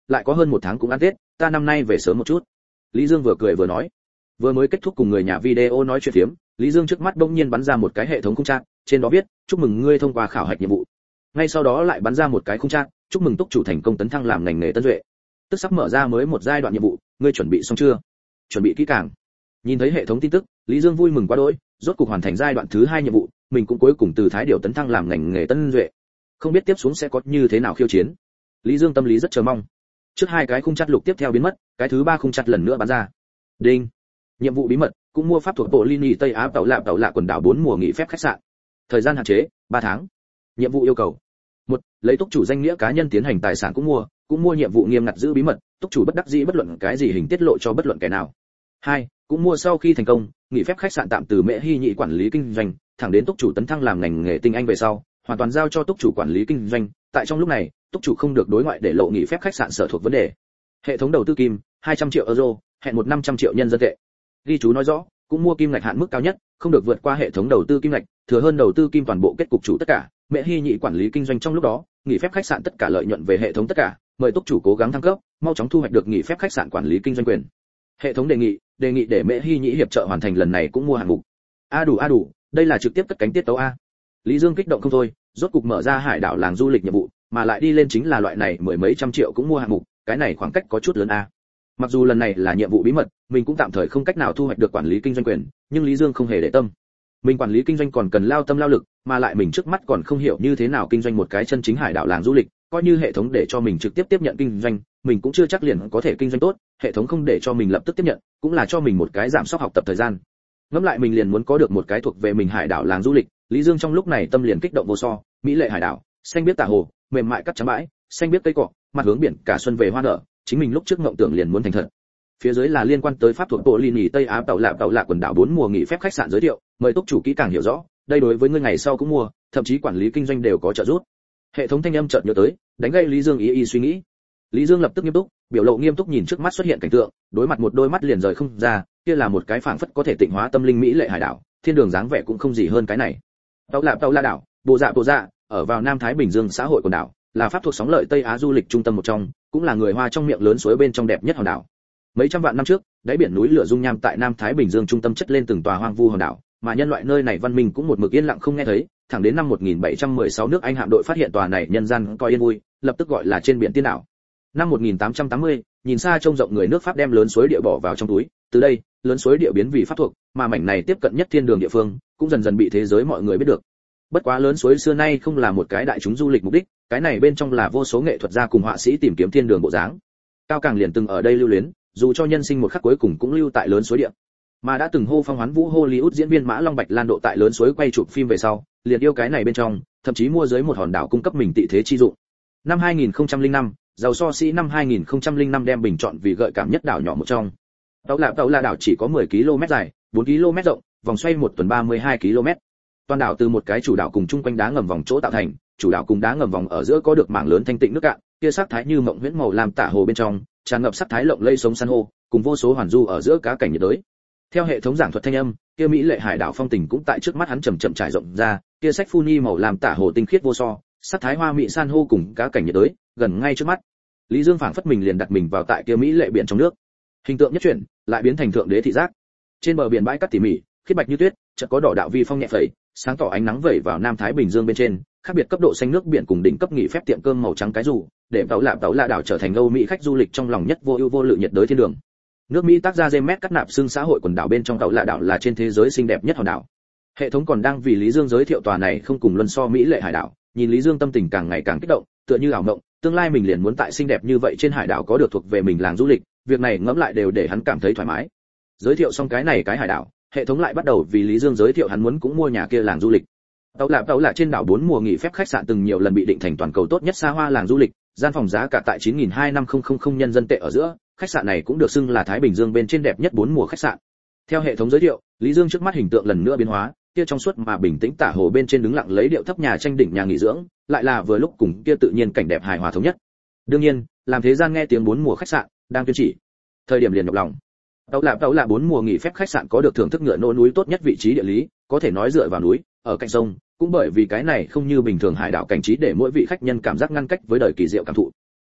lại có hơn 1 tháng cũng ăn Tết, ta năm nay về sớm một chút. Lý Dương vừa cười vừa nói. Vừa mới kết thúc cùng người nhà video nói chuyện phiếm, Lý Dương trước mắt bỗng nhiên bắn ra một cái hệ thống khung chat, trên đó viết: chúc mừng ngươi thông qua khảo hạch nhiệm vụ. Ngay sau đó lại bắn ra một cái khung chat: chúc mừng túc chủ thành công tấn thăng làm ngành nghề tân duệ. Tức sắp mở ra mới một giai đoạn nhiệm vụ, ngươi chuẩn bị xong chưa? Chuẩn bị kỹ càng. Nhìn thấy hệ thống tin tức, Lý Dương vui mừng quá đỗi, rốt cục hoàn thành giai đoạn thứ 2 nhiệm vụ, mình cũng cuối cùng từ thái điều tấn thăng làm ngành nghề tân duệ. Không biết tiếp xuống sẽ có như thế nào khiêu chiến. Lý Dương tâm lý rất chờ mong. Trước 2 cái khung chặt lục tiếp theo biến mất, cái thứ 3 khung chặt lần nữa bắn ra. Đinh. Nhiệm vụ bí mật, cũng mua pháp thuộc bộ Lini Tây Á tàu lạ quần đảo 4 mùa nghỉ phép khách sạn. Thời gian hạn chế 3 tháng. Nhiệm vụ yêu cầu: 1. Lấy túc chủ danh nghĩa cá nhân tiến hành tài sản cũng mua nhiệm vụ nghiêm ngặt giữ bí mật, túc chủ bất đắc dĩ bất luận cái gì hình tiết lộ cho bất luận kẻ nào. 2. Cũng mua sau khi thành công, nghỉ phép khách sạn tạm từ Mễ Hy Nhị quản lý kinh doanh, thẳng đến túc chủ tấn thăng làm ngành nghề tinh anh về sau, hoàn toàn giao cho túc chủ quản lý kinh doanh, tại trong lúc này, túc chủ không được đối ngoại để lộ nghỉ phép khách sạn sở thuộc vấn đề. Hệ thống đầu tư kim 200 triệu euro, hẹn 500 triệu nhân dân tệ. Ghi chú nói rõ, cũng mua kim ngạch hạn mức cao nhất, không được vượt qua hệ thống đầu tư kim ngạch, thừa hơn đầu tư kim toàn bộ kết cục chủ tất cả. Mễ Hy Nhị quản lý kinh doanh trong lúc đó, nghỉ phép khách sạn tất cả lợi nhuận về hệ thống tất cả, mời túc chủ cố gắng thăng cấp, mau chóng thu hoạch được nghỉ phép khách sạn quản lý kinh doanh quyền. Hệ thống đề nghị để Mễ Hy Nhị hiệp trợ hoàn thành lần này cũng mua hạng mục. A đủ, đây là trực tiếp cất cánh tiết tấu a. Lý Dương kích động không thôi, rốt cục mở ra hải đảo làng du lịch nhiệm vụ, mà lại đi lên chính là loại này mười mấy trăm triệu cũng mua hạng mục, cái này khoảng cách có chút lớn a. Mặc dù lần này là nhiệm vụ bí mật, mình cũng tạm thời không cách nào thu hoạch được quản lý kinh doanh quyền, nhưng Lý Dương không hề để tâm. Mình quản lý kinh doanh còn cần lao tâm lao lực, mà lại mình trước mắt còn không hiểu như thế nào kinh doanh một cái chân chính hải đảo làng du lịch, coi như hệ thống để cho mình trực tiếp tiếp nhận kinh doanh, mình cũng chưa chắc liền có thể kinh doanh tốt, hệ thống không để cho mình lập tức tiếp nhận, cũng là cho mình một cái giảm sóc học tập thời gian. Ngẫm lại mình liền muốn có được một cái thuộc về mình hải đảo làng du lịch, Lý Dương trong lúc này tâm liền kích động vô so, mỹ lệ hải đảo, xanh biếc tả hồ, mềm mại cát trắng bãi, xanh biếc cây cỏ, mặt hướng biển, cả xuân về hoa nở, chính mình lúc trước ngộng tưởng liền muốn thành thật. Phía dưới là liên quan tới pháp thuộc bộ Lini Tây Á tàu lạ quần đảo 4 mùa nghỉ phép khách sạn giới thiệu, mời túc chủ kỹ càng hiểu rõ, đây đối với ngươi ngày sau cũng mua, thậm chí quản lý kinh doanh đều có trợ giúp. Hệ thống thanh âm chợt nhớ tới, đánh gây Lý Dương ý suy nghĩ. Lý Dương lập tức nghiêm túc, biểu lộ nghiêm túc nhìn trước mắt xuất hiện cảnh tượng, đối mặt một đôi mắt liền rời không ra, kia là một cái phảng phất có thể tịnh hóa tâm linh mỹ lệ hải đảo, thiên đường dáng vẻ cũng không gì hơn cái này. Tàu lạ đảo, bộ dạ, ở vào Nam Thái Bình Dương xã hội quần đảo, là pháp thuộc sóng lợi Tây Á du lịch trung tâm một trong, cũng là người Hoa trong miệng lớn suối bên trong đẹp nhất hòn đảo. Mấy trăm vạn năm trước, đáy biển núi lửa dung nham tại Nam Thái Bình Dương trung tâm chất lên từng tòa hoang vu hòn đảo, mà nhân loại nơi này văn minh cũng một mực yên lặng không nghe thấy, thẳng đến năm 1716 nước Anh hạm đội phát hiện tòa này nhân gian coi yên vui, lập tức gọi là trên biển tiên đảo. Năm 1880, nhìn xa trông rộng người nước Pháp đem lớn suối địa bỏ vào trong túi, từ đây, lớn suối địa biến vì pháp thuộc, mà mảnh này tiếp cận nhất thiên đường địa phương, cũng dần dần bị thế giới mọi người biết được. Bất quá lớn suối xưa nay không là một cái đại chúng du lịch mục đích, cái này bên trong là vô số nghệ thuật gia cùng họa sĩ tìm kiếm thiên đường bộ dáng. Cao Càng liền từng ở đây lưu luyến, dù cho nhân sinh một khắc cuối cùng cũng lưu tại lớn suối địa. Mà đã từng hô phong hoán vũ Hollywood diễn viên Mã Long Bạch Lan độ tại lớn suối quay chụp phim về sau, liền yêu cái này bên trong, thậm chí mua dưới một hòn đảo cung cấp mình tị thế chi dụng. Năm 2005, giàu so sĩ năm 2005 đem bình chọn vì gợi cảm nhất đảo nhỏ một trong. Tàu là đảo chỉ có 10 km dài, 4 km rộng, vòng xoay một tuần 32 km. Toàn đảo từ một cái chủ đảo cùng chung quanh đá ngầm vòng chỗ tạo thành, chủ đảo cùng đá ngầm vòng ở giữa có được mảng lớn thanh tịnh nước cạn, kia sắc thái như mộng huyễn màu làm tả hồ bên trong, tràn ngập sắc thái lộng lẫy sống san hô, cùng vô số hoàn du ở giữa cá cảnh nhiệt đới. Theo hệ thống giảng thuật thanh âm, kia mỹ lệ hải đảo phong tình cũng tại trước mắt hắn chậm chậm trải rộng ra, kia sách phuni màu làm tả hồ tinh khiết vô so, sắc thái hoa mỹ san hô cùng cá cảnh nhiệt đới, gần ngay trước mắt. Lý Dương phảng phất mình liền đặt mình vào tại kia mỹ lệ biển trong nước. Hình tượng nhất chuyển, lại biến thành thượng đế thị giác. Trên bờ biển bãi cát tỉ mỉ, khiết bạch như tuyết, chợt có đỏ đạo vi phong nhẹ phẩy, sáng tỏ ánh nắng vẩy vào Nam Thái Bình Dương bên trên, khác biệt cấp độ xanh nước biển cùng đỉnh cấp nghỉ phép tiệm cơm màu trắng cái dù, để tàu lạ đảo trở thành Âu Mỹ khách du lịch trong lòng nhất vô ưu vô lự nhiệt đới thiên đường. Nước Mỹ tác ra James cắt nạp xương xã hội quần đảo bên trong tàu lạ đảo là trên thế giới xinh đẹp nhất hòn đảo. Hệ thống còn đang vì Lý Dương giới thiệu tòa này không cùng luân so mỹ lệ hải đảo, nhìn Lý Dương tâm tình càng ngày càng kích động, tựa như ảo mộng, tương lai mình liền muốn tại xinh đẹp như vậy trên hải đảo có được thuộc về mình làng du lịch, việc này ngẫm lại đều để hắn cảm thấy thoải mái. Giới thiệu xong cái này cái hải đảo, hệ thống lại bắt đầu vì Lý Dương giới thiệu hắn muốn cũng mua nhà kia làng du lịch. Tàu lạ trên đảo 4 mùa nghỉ phép khách sạn từng nhiều lần bị định thành toàn cầu tốt nhất xa hoa làng du lịch, gian phòng giá cả tại 9.250.000 nhân dân tệ ở giữa, khách sạn này cũng được xưng là Thái Bình Dương bên trên đẹp nhất 4 mùa khách sạn. Theo hệ thống giới thiệu, Lý Dương trước mắt hình tượng lần nữa biến hóa, kia trong suốt mà bình tĩnh tả hồ bên trên đứng lặng lấy điệu thấp nhà tranh đỉnh nhà nghỉ dưỡng, lại là vừa lúc cùng kia tự nhiên cảnh đẹp hài hòa thống nhất. Đương nhiên, làm thế gian nghe tiếng 4 mùa khách sạn, đang tuyên chỉ. Thời điểm liền nhọc lòng. Tàu lạ 4 mùa nghỉ phép khách sạn có được thưởng thức ngựa nô núi tốt nhất vị trí địa lý, có thể nói dựa vào núi, ở cạnh sông, cũng bởi vì cái này không như bình thường hải đảo cảnh trí để mỗi vị khách nhân cảm giác ngăn cách với đời kỳ diệu cảm thụ.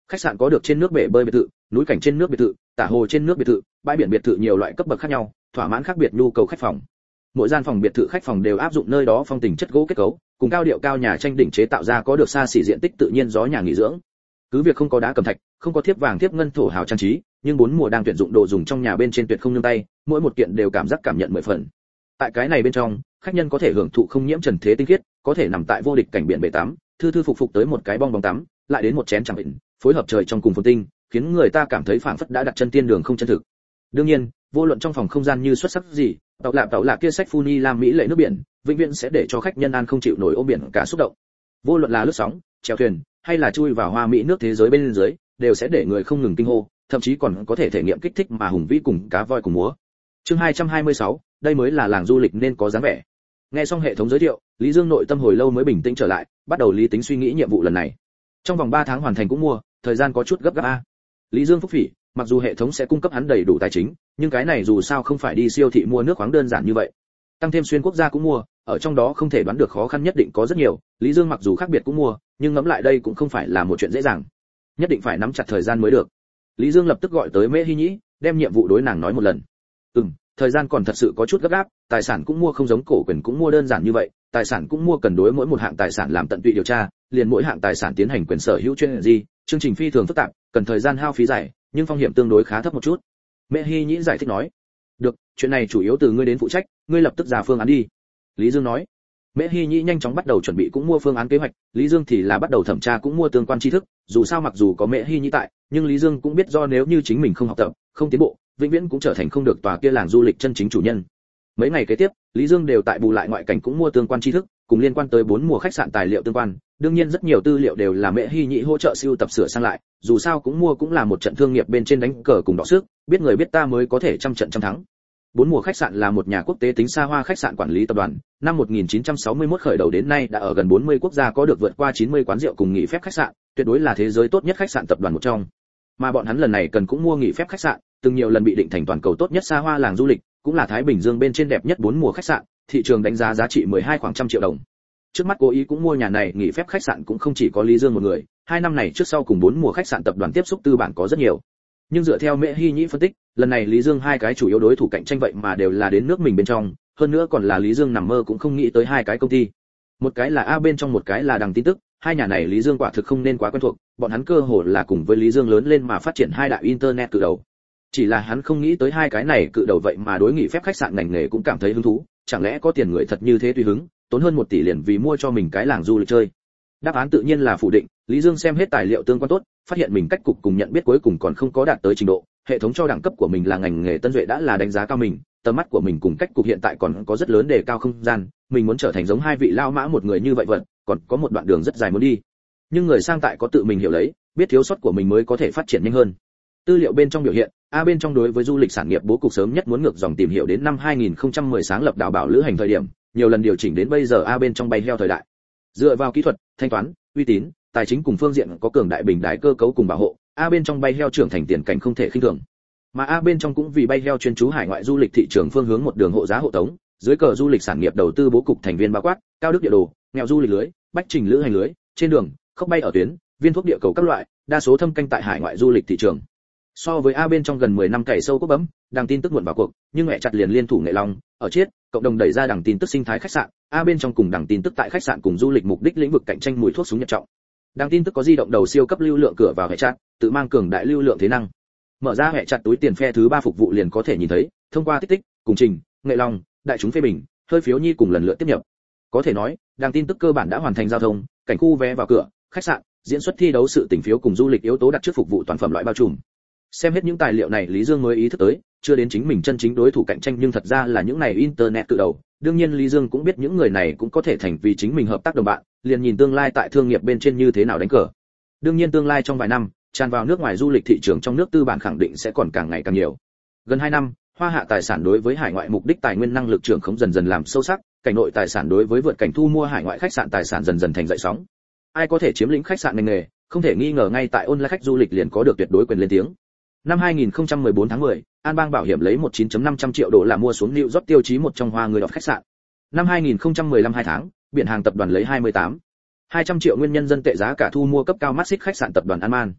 Khách sạn có được trên nước bể bơi biệt thự, núi cảnh trên nước biệt thự, tả hồ trên nước biệt thự, bãi biển biệt thự nhiều loại cấp bậc khác nhau, thỏa mãn khác biệt nhu cầu khách phòng. Mỗi gian phòng biệt thự khách phòng đều áp dụng nơi đó phong tình chất gỗ kết cấu, cùng cao điệu cao nhà tranh đỉnh chế tạo ra có được xa xỉ diện tích tự nhiên gió nhà nghỉ dưỡng. Cứ việc không có đá cẩm thạch, không có thiếp vàng thiếp ngân thổ hào trang trí, nhưng bốn mùa đang tuyển dụng đồ dùng trong nhà bên trên tuyệt không nương tay, mỗi một kiện đều cảm giác cảm nhận 10 phần. Tại cái này bên trong, khách nhân có thể hưởng thụ không nhiễm trần thế tinh khiết, có thể nằm tại vô địch cảnh biển bể tắm, thư thư phục phục tới một cái bong bóng tắm, lại đến một chén trà bình, phối hợp trời trong cùng phồn tinh, khiến người ta cảm thấy phảng phất đã đặt chân tiên đường không chân thực. Đương nhiên, vô luận trong phòng không gian như xuất sắc gì, tàu lạ kia sách Funi làm mỹ lệ nước biển, vĩnh viễn sẽ để cho khách nhân an không chịu nổi ôm biển cả xúc động. Vô luận là lướt sóng, chèo thuyền, hay là chui vào hoa mỹ nước thế giới bên dưới, đều sẽ để người không ngừng kinh hô, thậm chí còn có thể thể nghiệm kích thích mà hùng vĩ cùng cá voi cùng múa. Chương 226, đây mới là làng du lịch nên có dáng vẻ. Nghe xong hệ thống giới thiệu, Lý Dương nội tâm hồi lâu mới bình tĩnh trở lại, bắt đầu lý tính suy nghĩ nhiệm vụ lần này. Trong vòng 3 tháng hoàn thành cũng mua, thời gian có chút gấp gáp a. Lý Dương phúc phỉ, mặc dù hệ thống sẽ cung cấp hắn đầy đủ tài chính, nhưng cái này dù sao không phải đi siêu thị mua nước khoáng đơn giản như vậy. Tăng thêm xuyên quốc gia cũng mua, ở trong đó không thể đoán được khó khăn nhất định có rất nhiều, Lý Dương mặc dù khác biệt cũng mua, nhưng ngẫm lại đây cũng không phải là một chuyện dễ dàng. Nhất định phải nắm chặt thời gian mới được. Lý Dương lập tức gọi tới Mễ Hi Nhĩ, đem nhiệm vụ đối nàng nói một lần. Thời gian còn thật sự có chút gấp gáp, tài sản cũng mua không giống cổ quyền cũng mua đơn giản như vậy, tài sản cũng mua cần đối mỗi một hạng tài sản làm tận tụy điều tra, liền mỗi hạng tài sản tiến hành quyền sở hữu chuyên gì, chương trình phi thường phức tạp, cần thời gian hao phí dài, nhưng phong hiểm tương đối khá thấp một chút. Mễ Hi Nhĩ giải thích nói. Được, chuyện này chủ yếu từ ngươi đến phụ trách, ngươi lập tức ra phương án đi. Lý Dương nói. Mễ Hi Nhĩ nhanh chóng bắt đầu chuẩn bị cũng mua phương án kế hoạch, Lý Dương thì là bắt đầu thẩm tra cũng mua tương quan tri thức, dù sao mặc dù có Mễ Hi Nhĩ tại, nhưng Lý Dương cũng biết do nếu như chính mình không học tập, không tiến bộ, vĩnh viễn cũng trở thành không được tòa kia làng du lịch chân chính chủ nhân. Mấy ngày kế tiếp, Lý Dương đều tại bù lại ngoại cảnh cũng mua tương quan tri thức, cùng liên quan tới 4 mùa khách sạn tài liệu tương quan, đương nhiên rất nhiều tư liệu đều là Mễ Hi Nhĩ hỗ trợ sưu tập sửa sang lại, dù sao cũng mua cũng là một trận thương nghiệp bên trên đánh cờ cùng đọ sức, biết người biết ta mới có thể trăm trận trăm thắng. 4 mùa khách sạn là một nhà quốc tế tính xa hoa khách sạn quản lý tập đoàn, năm 1961 khởi đầu đến nay đã ở gần 40 quốc gia có được vượt qua 90 quán rượu cùng nghỉ phép khách sạn, tuyệt đối là thế giới tốt nhất khách sạn tập đoàn một trong. Mà bọn hắn lần này cần cũng mua nghỉ phép khách sạn, từng nhiều lần bị định thành toàn cầu tốt nhất xa hoa làng du lịch, cũng là Thái Bình Dương bên trên đẹp nhất 4 mùa khách sạn, thị trường đánh giá giá trị 12 khoảng trăm triệu đồng. Trước mắt cố ý cũng mua nhà này nghỉ phép khách sạn cũng không chỉ có Lý Dương một người, 2 năm này trước sau cùng 4 mùa khách sạn tập đoàn tiếp xúc tư bản có rất nhiều. Nhưng dựa theo Mễ Hi Nhĩ phân tích, lần này Lý Dương 2 cái chủ yếu đối thủ cạnh tranh vậy mà đều là đến nước mình bên trong, hơn nữa còn là Lý Dương nằm mơ cũng không nghĩ tới 2 cái công ty. Một cái là A bên trong, một cái là Đằng Tin Tức, hai nhà này Lý Dương quả thực không nên quá quen thuộc, bọn hắn cơ hồ là cùng với Lý Dương lớn lên mà phát triển 2 đại internet cự đầu. Chỉ là hắn không nghĩ tới 2 cái này cự đầu vậy mà đối nghỉ phép khách sạn ngành nghề cũng cảm thấy hứng thú, chẳng lẽ có tiền người thật như thế tùy hứng, tốn hơn 1 tỷ liền vì mua cho mình cái làng du lịch chơi. Đáp án tự nhiên là phủ định, Lý Dương xem hết tài liệu tương quan tốt, phát hiện mình cách cục cùng nhận biết cuối cùng còn không có đạt tới trình độ, hệ thống cho đẳng cấp của mình là ngành nghề tân duệ đã là đánh giá cao mình, tầm mắt của mình cùng cách cục hiện tại còn có rất lớn đề cao không gian, mình muốn trở thành giống 2 vị lao mã một người như vậy vật, còn có một đoạn đường rất dài muốn đi. Nhưng người sang tại có tự mình hiểu lấy, biết thiếu sót của mình mới có thể phát triển nhanh hơn. Tư liệu bên trong biểu hiện, A bên trong đối với du lịch sản nghiệp bố cục sớm nhất muốn ngược dòng tìm hiểu đến năm 2010 sáng lập đảo bảo lữ hành thời điểm, nhiều lần điều chỉnh đến bây giờ A bên trong bay heo thời đại. Dựa vào kỹ thuật, thanh toán, uy tín, tài chính cùng phương diện có cường đại bình đái cơ cấu cùng bảo hộ, A bên trong bay heo trưởng thành tiền cảnh không thể khinh thường. Mà A bên trong cũng vì bay heo chuyên chú hải ngoại du lịch thị trường phương hướng một đường hộ giá hộ tống, dưới cờ du lịch sản nghiệp đầu tư bố cục thành viên bao quát, cao đức địa đồ, nghèo du lịch lưới, bách trình lữ hành lưới, trên đường, khốc bay ở tuyến, viên thuốc địa cầu các loại, đa số thâm canh tại hải ngoại du lịch thị trường. So với A bên trong gần 10 năm cày sâu quốc bấm, Đằng Tin Tức muộn vào cuộc, nhưng mẹ chặt liền liên thủ Nghệ Long, ở chiết, cộng đồng đẩy ra Đằng Tin Tức sinh thái khách sạn, A bên trong cùng Đằng Tin Tức tại khách sạn cùng du lịch mục đích lĩnh vực cạnh tranh mùi thuốc súng nhật trọng. Đằng Tin Tức có di động đầu siêu cấp lưu lượng cửa vào hệ chặt, tự mang cường đại lưu lượng thế năng. Mở ra hệ chặt túi tiền phe thứ 3 phục vụ liền có thể nhìn thấy, thông qua tích tích, cùng trình, Nghệ Long, đại chúng phê bình, hơi phiếu nhi cùng lần lượt tiếp nhập. Có thể nói, Đằng Tin Tức cơ bản đã hoàn thành giao thông, cảnh khu vé vào cửa, khách sạn, diễn xuất thi đấu sự tỉnh phiếu cùng du lịch yếu tố đặt trước phục vụ toàn phẩm loại bao trùm. Xem hết những tài liệu này Lý Dương mới ý thức tới, chưa đến chính mình chân chính đối thủ cạnh tranh nhưng thật ra là những này internet cự đầu. Đương nhiên Lý Dương cũng biết những người này cũng có thể thành vì chính mình hợp tác đồng bạn, liền nhìn tương lai tại thương nghiệp bên trên như thế nào đánh cờ. Đương nhiên tương lai trong vài năm, tràn vào nước ngoài du lịch thị trường trong nước tư bản khẳng định sẽ còn càng ngày càng nhiều. Gần 2 năm, Hoa Hạ tài sản đối với hải ngoại mục đích tài nguyên năng lực trưởng khống dần dần làm sâu sắc, cảnh nội tài sản đối với vượt cảnh thu mua hải ngoại khách sạn tài sản dần dần thành dậy sóng. Ai có thể chiếm lĩnh khách sạn ngành nghề, không thể nghi ngờ ngay tại online khách du lịch liền có được tuyệt đối quyền lên tiếng. Năm 2014 tháng 10, An Bang Bảo hiểm lấy 19.500 triệu đô la mua xuống New York tiêu chí một trong hoa người đọt khách sạn. Năm 2015 2 tháng, Biển hàng tập đoàn lấy 200 triệu nguyên nhân dân tệ giá cả thu mua cấp cao mắt xích khách sạn tập đoàn An Man.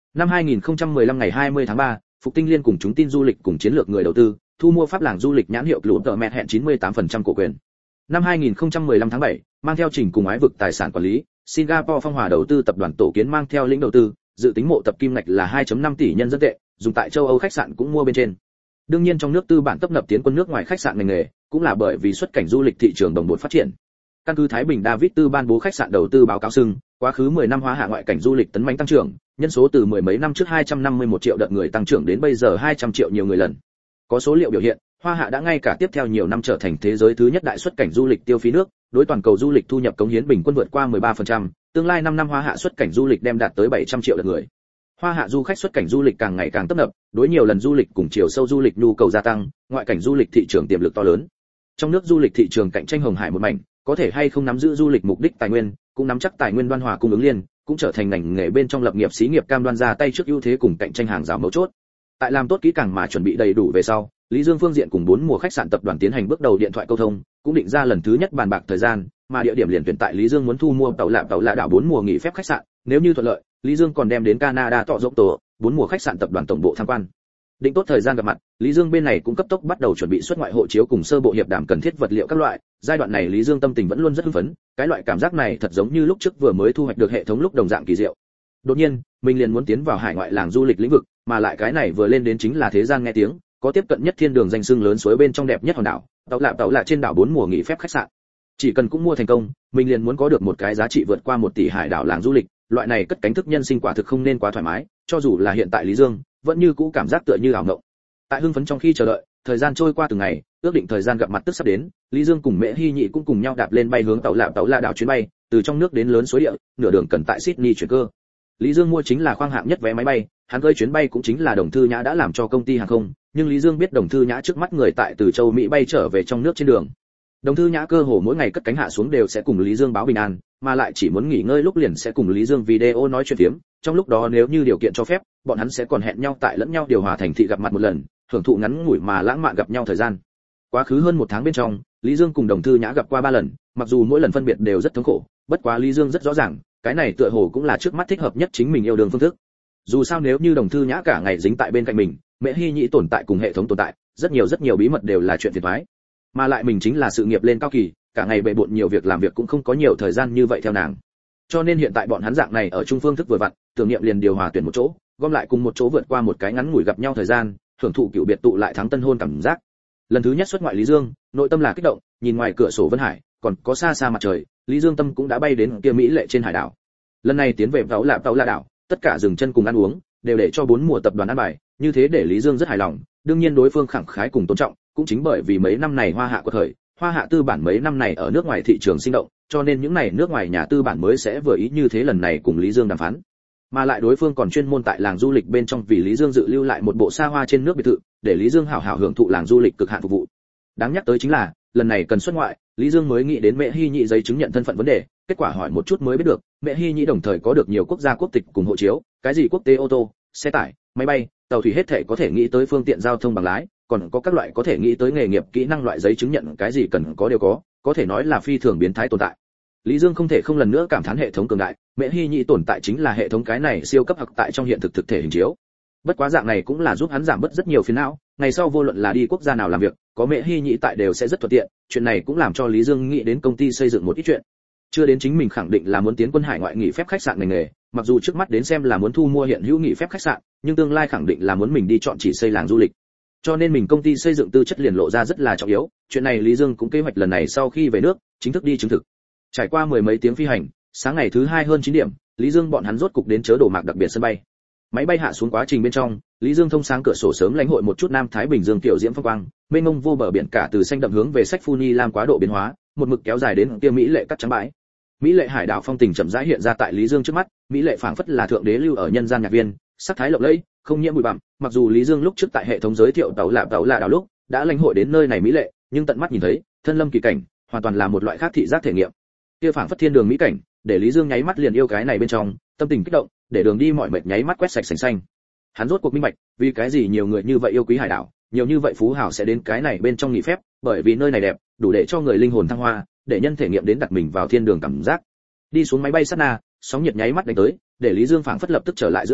Năm 2015 ngày 20 tháng 3, Phục Tinh Liên cùng chúng tin du lịch cùng chiến lược người đầu tư, thu mua pháp làng du lịch nhãn hiệu Club Med hẹn 98% cổ quyền. Năm 2015 tháng 7, mang theo Trình cùng ái vực tài sản quản lý, Singapore Phong Hòa đầu tư tập đoàn tổ kiến mang theo lĩnh đầu tư, dự tính mộ tập kim ngạch là 2.5 tỷ nhân dân tệ, dùng tại châu Âu khách sạn cũng mua bên trên. Đương nhiên trong nước tư bản tấp nập tiến quân nước ngoài khách sạn ngành nghề, cũng là bởi vì xuất cảnh du lịch thị trường đồng bộ phát triển. Căn cứ Thái Bình David Tư ban bố khách sạn đầu tư báo cáo sưng, quá khứ 10 năm Hoa Hạ ngoại cảnh du lịch tấn mãnh tăng trưởng, nhân số từ mười mấy năm trước 251 triệu đợt người tăng trưởng đến bây giờ 200 triệu nhiều người lần. Có số liệu biểu hiện, Hoa Hạ đã ngay cả tiếp theo nhiều năm trở thành thế giới thứ nhất đại xuất cảnh du lịch tiêu phí nước, đối toàn cầu du lịch thu nhập cống hiến bình quân vượt qua 13%, tương lai 5 năm Hoa Hạ xuất cảnh du lịch đem đạt tới 700 triệu lượt người. Hoa Hạ du khách xuất cảnh du lịch càng ngày càng tấp nập, đối nhiều lần du lịch cùng chiều sâu du lịch nhu cầu gia tăng, ngoại cảnh du lịch thị trường tiềm lực to lớn. Trong nước du lịch thị trường cạnh tranh hồng hải một mảnh, có thể hay không nắm giữ du lịch mục đích tài nguyên, cũng nắm chắc tài nguyên đoan hòa cung ứng liên, cũng trở thành ngành nghề bên trong lập nghiệp xí nghiệp cam đoan ra tay trước ưu thế cùng cạnh tranh hàng rào mấu chốt. Tại làm tốt kỹ càng mà chuẩn bị đầy đủ về sau, Lý Dương phương diện cùng 4 mùa khách sạn tập đoàn tiến hành bước đầu điện thoại câu thông, cũng định ra lần thứ nhất bàn bạc thời gian, mà địa điểm liền tuyển tại Lý Dương muốn thu mua tàu lạ đảo 4 mùa nghỉ phép khách sạn, nếu như thuận lợi, Lý Dương còn đem đến Canada tọ rộng tổ, 4 mùa khách sạn tập đoàn tổng bộ tham quan. Định tốt thời gian gặp mặt, Lý Dương bên này cũng cấp tốc bắt đầu chuẩn bị xuất ngoại hộ chiếu cùng sơ bộ hiệp đàm cần thiết vật liệu các loại, giai đoạn này Lý Dương tâm tình vẫn luôn rất hưng phấn, cái loại cảm giác này thật giống như lúc trước vừa mới thu hoạch được hệ thống lúc đồng dạng kỳ diệu. Đột nhiên, mình liền muốn tiến vào hải ngoại làng du lịch lĩnh vực, mà lại cái này vừa lên đến chính là thế gian nghe tiếng, có tiếp cận nhất thiên đường danh xưng lớn suối bên trong đẹp nhất hòn đảo, tàu lạ trên đảo 4 mùa nghỉ phép khách sạn. Chỉ cần cũng mua thành công, mình liền muốn có được một cái giá trị vượt qua 1 tỷ hải đảo làng du lịch, loại này cất cánh thức nhân sinh quả thực không nên quá thoải mái, cho dù là hiện tại Lý Dương, vẫn như cũ cảm giác tựa như ảo ngộng. Tại hưng phấn trong khi chờ đợi, thời gian trôi qua từng ngày, ước định thời gian gặp mặt tức sắp đến, Lý Dương cùng Mễ Hy Nhị cũng cùng nhau đạp lên bay hướng tàu lạ đảo chuyến bay, từ trong nước đến lớn suối địa, nửa đường cần tại Sydney chuyển cơ. Lý Dương mua chính là khoang hạng nhất vé máy bay, hắn cơi chuyến bay cũng chính là Đồng Thư Nhã đã làm cho công ty hàng không, nhưng Lý Dương biết Đồng Thư Nhã trước mắt người tại từ châu Mỹ bay trở về trong nước trên đường. Đồng Thư Nhã cơ hồ mỗi ngày cất cánh hạ xuống đều sẽ cùng Lý Dương báo bình an, mà lại chỉ muốn nghỉ ngơi lúc liền sẽ cùng Lý Dương video nói chuyện phiếm, trong lúc đó nếu như điều kiện cho phép, bọn hắn sẽ còn hẹn nhau tại lẫn nhau điều hòa thành thị gặp mặt một lần, hưởng thụ ngắn ngủi mà lãng mạn gặp nhau thời gian. Quá khứ hơn 1 tháng bên trong, Lý Dương cùng Đồng Thư Nhã gặp qua 3 lần, mặc dù mỗi lần phân biệt đều rất thống khổ, bất quá Lý Dương rất rõ ràng, cái này tựa hồ cũng là trước mắt thích hợp nhất chính mình yêu đương phương thức. Dù sao nếu như Đồng Thư Nhã cả ngày dính tại bên cạnh mình, Mễ Hy Nhĩ tồn tại cùng hệ thống tồn tại, rất nhiều bí mật đều là chuyện phiền toái. Mà lại mình chính là sự nghiệp lên cao kỳ, cả ngày bệ bội nhiều việc làm việc cũng không có nhiều thời gian như vậy theo nàng. Cho nên hiện tại bọn hắn dạng này ở chung phương thức vừa vặn, tưởng niệm liền điều hòa tuyển một chỗ, gom lại cùng một chỗ vượt qua một cái ngắn ngủi gặp nhau thời gian, thưởng thụ cựu biệt tụ lại thắng tân hôn cảm giác. Lần thứ nhất xuất ngoại Lý Dương, nội tâm là kích động, nhìn ngoài cửa sổ Vân Hải, còn có xa xa mặt trời, Lý Dương tâm cũng đã bay đến kia mỹ lệ trên hải đảo. Lần này tiến về tàu lạ đảo, tất cả dừng chân cùng ăn uống, đều để cho 4 mùa tập đoàn ăn bài, như thế để Lý Dương rất hài lòng, đương nhiên đối phương khẳng khái cùng tôn trọng, cũng chính bởi vì mấy năm này Hoa Hạ quật khởi, Hoa Hạ tư bản mấy năm này ở nước ngoài thị trường sinh động, cho nên những này nước ngoài nhà tư bản mới sẽ vừa ý như thế lần này cùng Lý Dương đàm phán. Mà lại đối phương còn chuyên môn tại làng du lịch bên trong vì Lý Dương dự lưu lại một bộ xa hoa trên nước biệt thự, để Lý Dương hảo hảo hưởng thụ làng du lịch cực hạn phục vụ. Đáng nhắc tới chính là, lần này cần xuất ngoại, Lý Dương mới nghĩ đến Mễ Hy Nhị giấy chứng nhận thân phận vấn đề, kết quả hỏi một chút mới biết được, Mễ Hy Nhị đồng thời có được nhiều quốc gia quốc tịch cùng hộ chiếu, cái gì quốc tế ô tô, xe tải, máy bay, tàu thủy hết thể có thể nghĩ tới phương tiện giao thông bằng lái, còn có các loại có thể nghĩ tới nghề nghiệp kỹ năng loại giấy chứng nhận cái gì cần có đều có thể nói là phi thường biến thái tồn tại. Lý Dương không thể không lần nữa cảm thán hệ thống cường đại, Mễ Hy Nhị tồn tại chính là hệ thống cái này siêu cấp học tại trong hiện thực thực thể hình chiếu. Bất quá dạng này cũng là giúp hắn giảm bớt rất nhiều phiền não, ngày sau vô luận là đi quốc gia nào làm việc, có Mễ Hy Nhị tại đều sẽ rất thuận tiện, chuyện này cũng làm cho Lý Dương nghĩ đến công ty xây dựng một ít chuyện. Chưa đến chính mình khẳng định là muốn tiến quân hải ngoại nghỉ phép khách sạn ngành nghề, mặc dù trước mắt đến xem là muốn thu mua hiện hữu nghỉ phép khách sạn, nhưng tương lai khẳng định là muốn mình đi chọn chỉ xây làng du lịch. Cho nên mình công ty xây dựng tư chất liền lộ ra rất là trọng yếu, chuyện này Lý Dương cũng kế hoạch lần này sau khi về nước, chính thức đi chứng thực. Trải qua 10 mấy tiếng phi hành, sáng ngày thứ 2 hơn 9 điểm, Lý Dương bọn hắn rốt cục đến chớ đồ mạc đặc biệt sân bay. Máy bay hạ xuống quá trình bên trong, Lý Dương thông sáng cửa sổ sớm lãnh hội một chút Nam Thái Bình Dương tiểu diễm phong quang, mênh mông vô bờ biển cả từ xanh đậm hướng về sách Phuni Lam quá độ biến hóa, một mực kéo dài đến kia mỹ lệ cắt trắng bãi. Mỹ lệ hải đảo phong tình chậm rãi hiện ra tại Lý Dương trước mắt, mỹ lệ phảng phất là thượng đế lưu ở nhân gian nhạc viên, sắc thái lộng lẫy, không nhiễm bụi bặm. Mặc dù Lý Dương lúc trước tại hệ thống giới thiệu tàu lạ đảo lúc đã lãnh hội đến nơi này mỹ lệ, nhưng tận mắt nhìn thấy, thân lâm kỳ cảnh, hoàn toàn là một loại khác thị giác thể nghiệm. Kia phảng phất thiên đường mỹ cảnh, để Lý Dương nháy mắt liền yêu cái này bên trong, tâm tình kích động, để đường đi mọi mệt nháy mắt quét sạch sành xanh. Hắn rốt cuộc minh bạch, vì cái gì nhiều người như vậy yêu quý hải đảo, nhiều như vậy phú hào sẽ đến cái này bên trong nghỉ phép, bởi vì nơi này đẹp, đủ để cho người linh hồn thăng hoa, để nhân thể nghiệm đến đặt mình vào thiên đường cảm giác. Đi xuống máy bay sát na, sóng nhiệt nháy mắt đánh tới, để Lý Dương phảng phất lập tức trở lại giữa hè,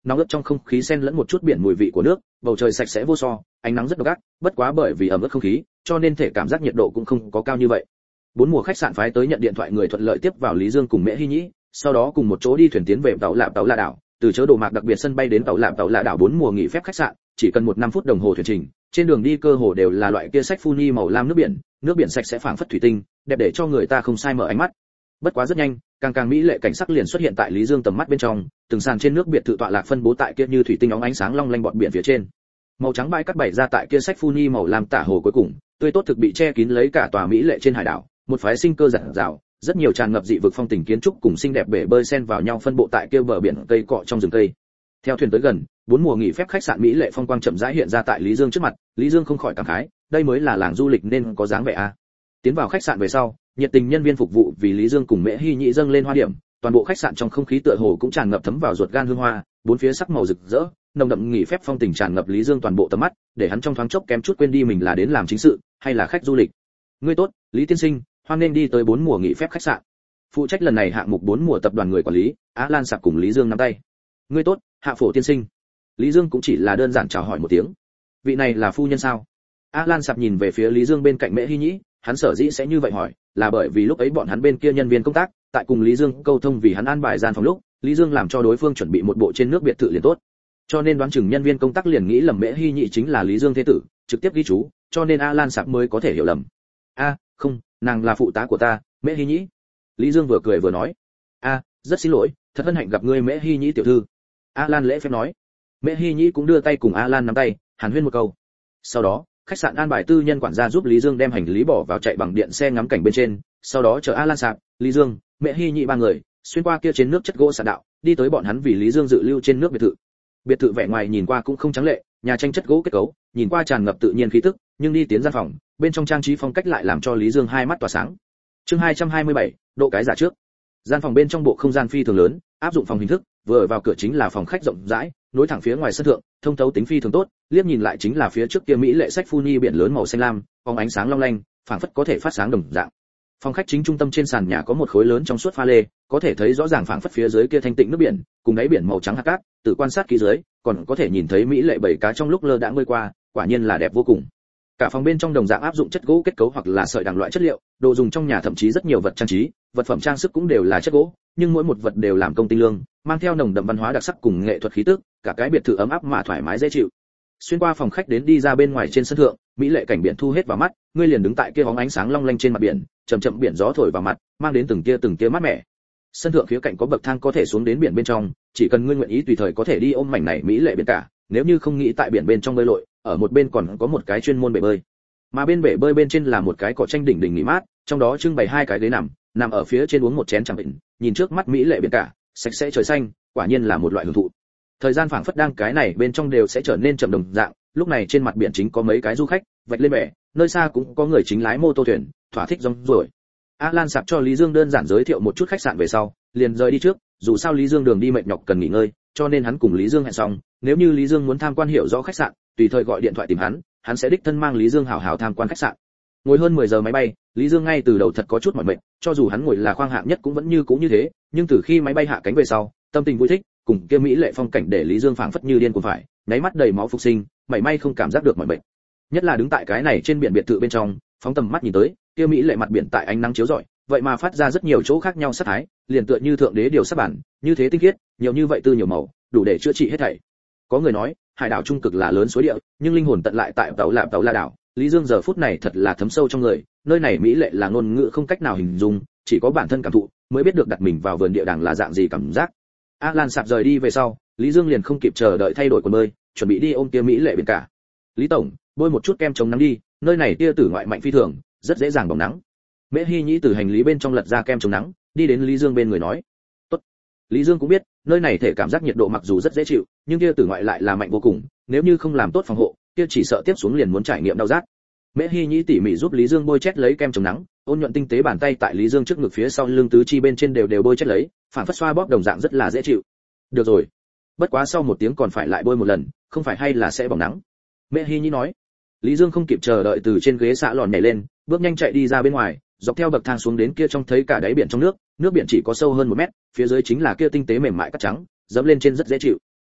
nóng ướt trong không khí xen lẫn một chút biển mùi vị của nước, bầu trời sạch sẽ vô so, ánh nắng rất độc ác, bất quá bởi vì ẩm ướt không khí, cho nên thể cảm giác nhiệt độ cũng không có cao như vậy. Bốn mùa khách sạn phái tới nhận điện thoại người thuận lợi tiếp vào Lý Dương cùng Mễ Hy Nhĩ, sau đó cùng một chỗ đi thuyền tiến về Tàu Lạ đảo, từ chớ đồ mạc đặc biệt sân bay đến Tàu Lạ đảo 4 mùa nghỉ phép khách sạn, chỉ cần 1 năm phút đồng hồ thuyền trình, trên đường đi cơ hồ đều là loại kia sách phuni màu lam nước biển sạch sẽ phảng phất thủy tinh, đẹp để cho người ta không sai mở ánh mắt. Bất quá rất nhanh, càng mỹ lệ cảnh sắc liền xuất hiện tại Lý Dương tầm mắt bên trong, từng sàn trên nước biệt thự tọa lạc phân bố tại kia như thủy tinh óng ánh sáng long lanh bọt biển phía trên. Màu trắng bãi cát bày ra tại kia sách phuni màu lam tả hồ cuối cùng, tươi tốt thực bị che kín lấy cả tòa mỹ lệ trên hải đảo, một phái sinh cơ rạng rào, rất nhiều tràn ngập dị vực phong tình kiến trúc cùng xinh đẹp bể bơi xen vào nhau phân bộ tại kia bờ biển cây cọ trong rừng cây. Theo thuyền tới gần, 4 mùa nghỉ phép khách sạn mỹ lệ phong quang chậm rãi hiện ra tại Lý Dương trước mặt, Lý Dương không khỏi cảm khái, đây mới là làng du lịch nên có dáng vẻ a. Tiến vào khách sạn về sau, nhiệt tình nhân viên phục vụ vì Lý Dương cùng Mễ Hy Nhĩ dâng lên hoa điểm, toàn bộ khách sạn trong không khí tựa hồ cũng tràn ngập thấm vào ruột gan hương hoa, bốn phía sắc màu rực rỡ, nồng đậm nghỉ phép phong tình tràn ngập Lý Dương toàn bộ tầm mắt, để hắn trong thoáng chốc kém chút quên đi mình là đến làm chính sự hay là khách du lịch. Ngươi tốt, Lý tiên sinh, hoan nên đi tới 4 mùa nghỉ phép khách sạn. Phụ trách lần này hạng mục 4 mùa tập đoàn người quản lý, Á Lan Sạp cùng Lý Dương nắm tay. Ngươi tốt, Hạ Phổ tiên sinh. Lý Dương cũng chỉ là đơn giản chào hỏi một tiếng. Vị này là phu nhân sao? Á Lan Sạp nhìn về phía Lý Dương bên cạnh Mễ Hy Nhĩ, hắn sở dĩ sẽ như vậy hỏi, là bởi vì lúc ấy bọn hắn bên kia nhân viên công tác, tại cùng Lý Dương câu thông vì hắn an bài gian phòng lúc, Lý Dương làm cho đối phương chuẩn bị một bộ trên nước biệt thự liền tốt. Cho nên đoán chừng nhân viên công tác liền nghĩ lầm Mễ Hy Nhĩ chính là Lý Dương thế tử, trực tiếp ghi chú, cho nên A Lan Sạp mới có thể hiểu lầm. Không, nàng là phụ tá của ta, Mễ Hy Nhĩ. Lý Dương vừa cười vừa nói. Rất xin lỗi, thật hân hạnh gặp ngươi Mễ Hy Nhĩ tiểu thư. A Lan lễ phép nói. Mễ Hy Nhĩ cũng đưa tay cùng A Lan nắm tay, hàn huyên một câu. Sau đó, khách sạn an bài tư nhân quản gia giúp Lý Dương đem hành lý bỏ vào chạy bằng điện xe ngắm cảnh bên trên, sau đó chở A Lan Sạp, Lý Dương, Mễ Hy Nhĩ ba người xuyên qua kia trên nước chất gỗ sạn đạo, đi tới bọn hắn vì Lý Dương dự lưu trên nước biệt thự. Biệt thự vẻ ngoài nhìn qua cũng không trắng lệ, nhà tranh chất gỗ kết cấu, nhìn qua tràn ngập tự nhiên khí tức, nhưng đi tiến gian phòng, bên trong trang trí phong cách lại làm cho Lý Dương hai mắt tỏa sáng. Chương 227, độ cái giả trước. Gian phòng bên trong bộ không gian phi thường lớn, áp dụng phòng hình thức, vừa vào cửa chính là phòng khách rộng rãi, nối thẳng phía ngoài sân thượng, thông thấu tính phi thường tốt, liếc nhìn lại chính là phía trước kia mỹ lệ sách phuni biển lớn màu xanh lam, phóng ánh sáng long lanh, phảng phất có thể phát sáng đồng dạng. Phòng khách chính trung tâm trên sàn nhà có một khối lớn trong suốt pha lê, có thể thấy rõ ràng phảng phất phía dưới kia thanh tịnh nước biển, cùng đáy biển màu trắng hạt cát, từ quan sát kỹ dưới, còn có thể nhìn thấy mỹ lệ bầy cá trong lúc lơ đãng bơi qua, quả nhiên là đẹp vô cùng. Cả phòng bên trong đồng dạng áp dụng chất gỗ kết cấu hoặc là sợi đằng loại chất liệu, đồ dùng trong nhà thậm chí rất nhiều vật trang trí, vật phẩm trang sức cũng đều là chất gỗ, nhưng mỗi một vật đều làm công tinh lương, mang theo nồng đậm văn hóa đặc sắc cùng nghệ thuật khí tức, cả cái biệt thự ấm áp mà thoải mái dễ chịu. Xuyên qua phòng khách đến đi ra bên ngoài trên sân thượng, mỹ lệ cảnh biển thu hết vào mắt, ngươi liền đứng tại kia bóng ánh sáng long lanh trên mặt biển, chậm chậm biển gió thổi vào mặt, mang đến từng tia mát mẻ. Sân thượng phía cạnh có bậc thang có thể xuống đến biển bên trong, chỉ cần ngươi nguyện ý tùy thời có thể đi ôm mảnh này mỹ lệ biển cả, nếu như không nghĩ tại biển bên trong bơi lội, ở một bên còn có một cái chuyên môn bể bơi. Mà bên bể bơi bên trên là một cái cỏ tranh đỉnh nghỉ mát, trong đó trưng bày 2 cái ghế nằm ở phía trên uống một chén trà bình, nhìn trước mắt mỹ lệ biển cả, sạch sẽ trời xanh, quả nhiên là một loại hưởng thụ. Thời gian phảng phất đang cái này bên trong đều sẽ trở nên chậm đồng dạng, lúc này trên mặt biển chính có mấy cái du khách vạch lên bể, nơi xa cũng có người chính lái mô tô thuyền, thỏa thích rong ruổi. A Lan Sạp cho Lý Dương đơn giản giới thiệu một chút khách sạn về sau, liền rời đi trước, dù sao Lý Dương đường đi mệt nhọc cần nghỉ ngơi, cho nên hắn cùng Lý Dương hẹn xong, nếu như Lý Dương muốn tham quan hiểu rõ khách sạn, tùy thời gọi điện thoại tìm hắn sẽ đích thân mang Lý Dương hảo hảo tham quan khách sạn. Ngồi hơn 10 giờ máy bay, Lý Dương ngay từ đầu thật có chút mỏi mệt, cho dù hắn ngồi là khoang hạng nhất cũng vẫn như thế, nhưng từ khi máy bay hạ cánh về sau, tâm tình vui thích, cùng kia mỹ lệ phong cảnh để Lý Dương phảng phất như điên cuồng phải, nháy mắt đầy máu phục sinh, mảy may không cảm giác được mỏi mệt. Nhất là đứng tại cái này trên biển biệt thự bên trong, phóng tầm mắt nhìn tới, kia mỹ lệ mặt biển tại ánh nắng chiếu rọi, vậy mà phát ra rất nhiều chỗ khác nhau sắc thái, liền tựa như thượng đế điều sắp bản, như thế tinh khiết, nhiều như vậy tư nhiều màu, đủ để chữa trị hết thảy. Có người nói, hải đảo trung cực là lớn suối địa, nhưng linh hồn tận lại tại Tàu La đảo. Lý Dương giờ phút này thật là thấm sâu trong người, nơi này mỹ lệ là ngôn ngữ không cách nào hình dung, chỉ có bản thân cảm thụ mới biết được đặt mình vào vườn địa đàng là dạng gì cảm giác. A Lan Sạp rời đi về sau, Lý Dương liền không kịp chờ đợi thay đổi quần bơi, chuẩn bị đi ôm kia mỹ lệ biển cả. Lý tổng, bôi một chút kem chống nắng đi, nơi này tia tử ngoại mạnh phi thường, rất dễ dàng bỏng nắng. Mễ Hy Nhĩ từ hành lý bên trong lật ra kem chống nắng, đi đến Lý Dương bên người nói. Tốt. Lý Dương cũng biết, nơi này thể cảm giác nhiệt độ mặc dù rất dễ chịu, nhưng tia tử ngoại lại là mạnh vô cùng, nếu như không làm tốt phòng hộ, kia chỉ sợ tiếp xuống liền muốn trải nghiệm đau rát. Mễ Hy Nhĩ tỉ mỉ giúp Lý Dương bôi chét lấy kem chống nắng, ôn nhuận tinh tế bàn tay tại Lý Dương trước ngực phía sau lưng tứ chi bên trên đều bôi chét lấy, phản phất xoa bóp đồng dạng rất là dễ chịu. Được rồi, bất quá sau một tiếng còn phải lại bôi một lần, không phải hay là sẽ bỏng nắng. Mễ Hy Nhĩ nói. Lý Dương không kịp chờ đợi từ trên ghế xạ lòn nhảy lên, bước nhanh chạy đi ra bên ngoài, dọc theo bậc thang xuống đến kia trong thấy cả đáy biển trong nước biển chỉ có sâu hơn 1 mét, phía dưới chính là kia tinh tế mềm mại cát trắng, dẫm lên trên rất dễ chịu.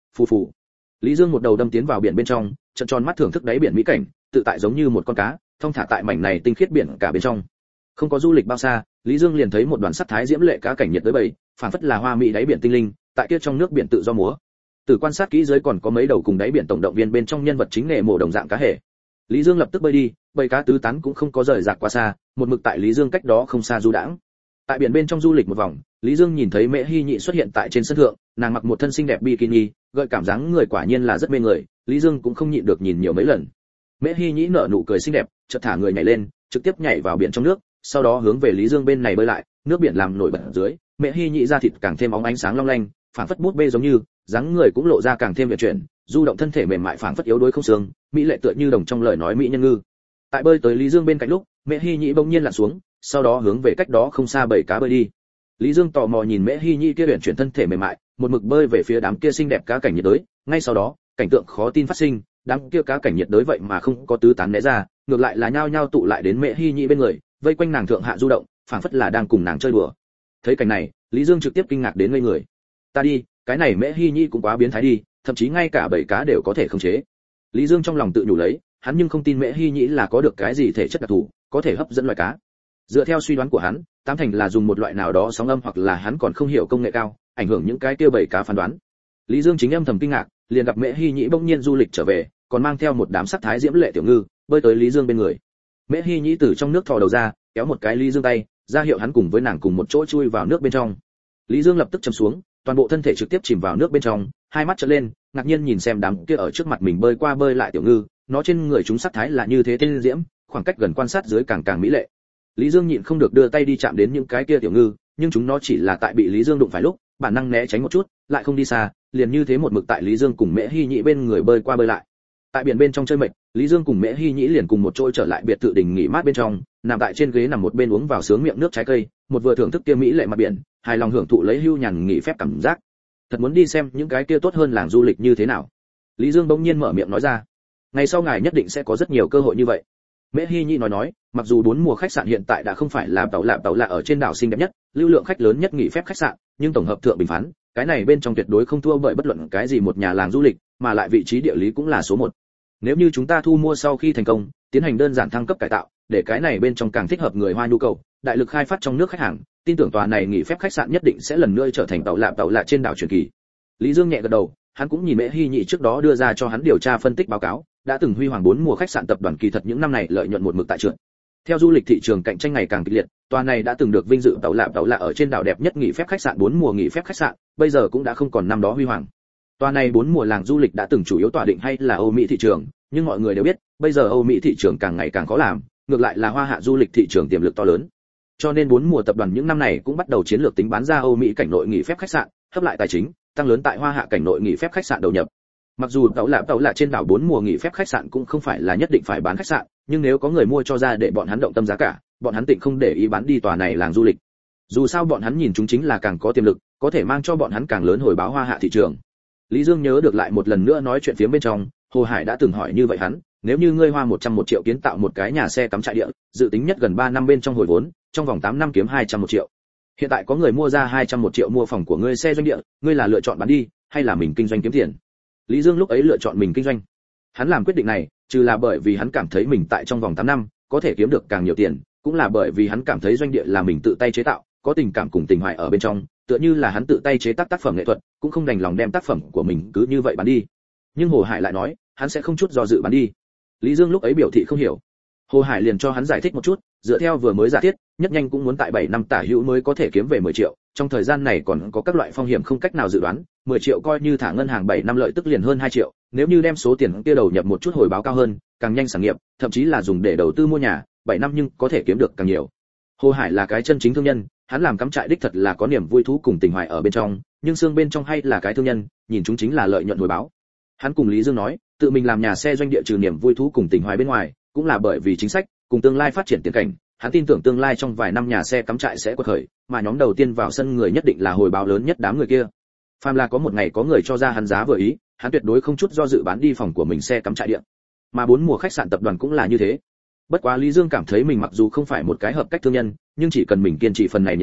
phù phù. Lý Dương một đầu đâm tiến vào biển bên trong, trợn tròn mắt thưởng thức đáy biển mỹ cảnh, tự tại giống như một con cá, thông thả tại mảnh này tinh khiết biển cả bên trong. Không có du lịch bao xa, Lý Dương liền thấy một đoàn sắc thái diễm lệ cá cảnh nhiệt đới bầy, phản phất là hoa mỹ đáy biển tinh linh, tại kia trong nước biển tự do múa. Từ quan sát kỹ dưới còn có mấy đầu cùng đáy biển tổng động viên bên trong nhân vật chính nghề mổ đồng dạng cá hề. Lý Dương lập tức bơi đi, bầy cá tứ tán cũng không có rời rạc quá xa, một mực tại Lý Dương cách đó không xa du đãng. Tại biển bên trong du lịch một vòng, Lý Dương nhìn thấy Mễ Hi Nhị xuất hiện tại trên sân thượng, nàng mặc một thân xinh đẹp bikini, gợi cảm dáng người quả nhiên là rất mê người, Lý Dương cũng không nhịn được nhìn nhiều mấy lần. Mễ Hi Nhị nở nụ cười xinh đẹp, chợt thả người nhảy lên, trực tiếp nhảy vào biển trong nước, sau đó hướng về Lý Dương bên này bơi lại, nước biển làm nổi bật ở dưới, Mễ Hi Nhị da thịt càng thêm óng ánh sáng long lanh, phảng phất bút bê giống như, dáng người cũng lộ ra càng thêm uyển chuyển, du động thân thể mềm mại phảng phất yếu đuối không xương, mỹ lệ tựa như đồng trong lời nói mỹ nhân ngư. Tại bơi tới Lý Dương bên cạnh lúc, Mễ Hi Nhị bỗng nhiên lặn xuống, sau đó hướng về cách đó không xa bầy cá bơi đi. Lý Dương tò mò nhìn Mễ Hi Nhị kia uyển chuyển thân thể mềm mại, một mực bơi về phía đám kia xinh đẹp cá cảnh nhiệt đới, ngay sau đó, cảnh tượng khó tin phát sinh, đám kia cá cảnh nhiệt đới vậy mà không có tứ tán né ra, ngược lại là nhao nhao tụ lại đến Mễ Hi Nhị bên người, vây quanh nàng thượng hạ du động, phảng phất là đang cùng nàng chơi đùa. Thấy cảnh này, Lý Dương trực tiếp kinh ngạc đến ngây người. Ta đi, cái này Mễ Hi Nhị cũng quá biến thái đi, thậm chí ngay cả bầy cá đều có thể khống chế. Lý Dương trong lòng tự nhủ lấy, hắn nhưng không tin Mễ Hi Nhị là có được cái gì thể chất đặc thù, có thể hấp dẫn loài cá. Dựa theo suy đoán của hắn, tám thành là dùng một loại nào đó sóng âm hoặc là hắn còn không hiểu công nghệ cao, ảnh hưởng những cái kia bầy cá phán đoán. Lý Dương chính âm thầm kinh ngạc, liền gặp Mễ Hi Nhị bỗng nhiên du lịch trở về, còn mang theo một đám sắc thái diễm lệ tiểu ngư, bơi tới Lý Dương bên người. Mễ Hi Nhị từ trong nước thò đầu ra, kéo một cái Lý Dương tay, ra hiệu hắn cùng với nàng cùng một chỗ chui vào nước bên trong. Lý Dương lập tức chầm xuống, toàn bộ thân thể trực tiếp chìm vào nước bên trong, hai mắt trợn lên, ngạc nhiên nhìn xem đám kia ở trước mặt mình bơi qua bơi lại tiểu ngư, nó trên người chúng sắc thái là như thế tiên diễm, khoảng cách gần quan sát dưới càng càng mỹ lệ. Lý Dương nhịn không được đưa tay đi chạm đến những cái kia tiểu ngư, nhưng chúng nó chỉ là tại bị Lý Dương đụng phải lúc, bản năng né tránh một chút, lại không đi xa, liền như thế một mực tại Lý Dương cùng Mễ Hi Nhị bên người bơi qua bơi lại. Tại biển bên trong chơi mệt, Lý Dương cùng Mễ Hi Nhị liền cùng một chỗ trở lại biệt thự đình nghỉ mát bên trong, nằm tại trên ghế nằm một bên uống vào sướng miệng nước trái cây, một vừa thưởng thức kia mỹ lệ mặt biển, hài lòng hưởng thụ lấy hưu nhàn nghỉ phép cảm giác. Thật muốn đi xem những cái kia tốt hơn làng du lịch như thế nào. Lý Dương bỗng nhiên mở miệng nói ra. Ngày sau ngài nhất định sẽ có rất nhiều cơ hội như vậy. Mễ Hi Nhị nói, mặc dù 4 mùa khách sạn hiện tại đã không phải là tàu lạ ở trên đảo xinh đẹp nhất, lưu lượng khách lớn nhất nghỉ phép khách sạn, nhưng tổng hợp thượng bình phán, cái này bên trong tuyệt đối không thua bởi bất luận cái gì một nhà làng du lịch, mà lại vị trí địa lý cũng là số 1. Nếu như chúng ta thu mua sau khi thành công, tiến hành đơn giản thăng cấp cải tạo, để cái này bên trong càng thích hợp người Hoa nhu cầu, đại lực khai phát trong nước khách hàng, tin tưởng tòa này nghỉ phép khách sạn nhất định sẽ lần nữa trở thành tàu lạ trên đảo truyền kỳ. Lý Dương nhẹ gật đầu, hắn cũng nhìn Mễ Hi Nhị trước đó đưa ra cho hắn điều tra phân tích báo cáo, đã từng huy hoàng 4 mùa khách sạn tập đoàn kỳ thật những năm này lợi nhuận một mực tại trượt. Theo du lịch thị trường cạnh tranh ngày càng kịch liệt, tòa này đã từng được vinh dự tàu lạ ở trên đảo đẹp nhất nghỉ phép khách sạn 4 mùa nghỉ phép khách sạn, bây giờ cũng đã không còn năm đó huy hoàng. Tòa này 4 mùa làng du lịch đã từng chủ yếu tỏa định hay là Âu Mỹ thị trường, nhưng mọi người đều biết, bây giờ Âu Mỹ thị trường càng ngày càng khó làm, ngược lại là Hoa Hạ du lịch thị trường tiềm lực to lớn. Cho nên 4 mùa tập đoàn những năm này cũng bắt đầu chiến lược tính bán ra Âu Mỹ cảnh nội nghỉ phép khách sạn, hấp lại tài chính, tăng lớn tại Hoa Hạ cảnh nội nghỉ phép khách sạn đầu nhập. Mặc dù tàu lạ trên đảo 4 mùa nghỉ phép khách sạn cũng không phải là nhất định phải bán khách sạn, nhưng nếu có người mua cho ra để bọn hắn động tâm giá cả, bọn hắn tịnh không để ý bán đi tòa này làng du lịch. Dù sao bọn hắn nhìn chúng chính là càng có tiềm lực, có thể mang cho bọn hắn càng lớn hồi báo Hoa Hạ thị trường. Lý Dương nhớ được lại một lần nữa nói chuyện phía bên trong, Hồ Hải đã từng hỏi như vậy hắn, nếu như ngươi hoa 101 triệu kiến tạo một cái nhà xe cắm trại địa, dự tính nhất gần 3 năm bên trong hồi vốn, trong vòng 8 năm kiếm 201 triệu. Hiện tại có người mua ra 201 triệu mua phòng của ngươi xe doanh địa, ngươi là lựa chọn bán đi, hay là mình kinh doanh kiếm tiền? Lý Dương lúc ấy lựa chọn mình kinh doanh. Hắn làm quyết định này, trừ là bởi vì hắn cảm thấy mình tại trong vòng 8 năm có thể kiếm được càng nhiều tiền, cũng là bởi vì hắn cảm thấy doanh địa là mình tự tay chế tạo, có tình cảm cùng tình hoài ở bên trong, tựa như là hắn tự tay chế tác tác phẩm nghệ thuật, cũng không đành lòng đem tác phẩm của mình cứ như vậy bán đi. Nhưng Hồ Hải lại nói, hắn sẽ không chút do dự bán đi. Lý Dương lúc ấy biểu thị không hiểu. Hồ Hải liền cho hắn giải thích một chút, dựa theo vừa mới giả thiết, nhất nhanh cũng muốn tại 7 năm tả hữu mới có thể kiếm về 10 triệu, trong thời gian này còn có các loại phong hiểm không cách nào dự đoán, 10 triệu coi như thả ngân hàng 7 năm lợi tức liền hơn 2 triệu, nếu như đem số tiền kia đầu nhập một chút hồi báo cao hơn, càng nhanh sản nghiệp, thậm chí là dùng để đầu tư mua nhà, 7 năm nhưng có thể kiếm được càng nhiều. Hồ Hải là cái chân chính thương nhân, hắn làm cắm trại đích thật là có niềm vui thú cùng tình hoài ở bên trong, nhưng xương bên trong hay là cái thương nhân, nhìn chúng chính là lợi nhuận hồi báo. Hắn cùng Lý Dương nói, tự mình làm nhà xe doanh địa trừ niềm vui thú cùng tình hoài bên ngoài, cũng là bởi vì chính sách cùng tương lai phát triển tiền cảnh, hắn tin tưởng tương lai trong vài năm nhà xe cắm trại sẽ quật khởi, mà nhóm đầu tiên vào sân người nhất định là hồi báo lớn nhất đám người kia. Phàm là có một ngày có người cho ra hắn giá vừa ý, hắn tuyệt đối không chút do dự bán đi phòng của mình xe cắm trại điện. Mà 4 mùa khách sạn tập đoàn cũng là như thế. Bất quá Lý Dương cảm thấy mình mặc dù không phải một cái hợp cách thương nhân, nhưng chỉ cần mình kiên trì phần này nhiệt tình,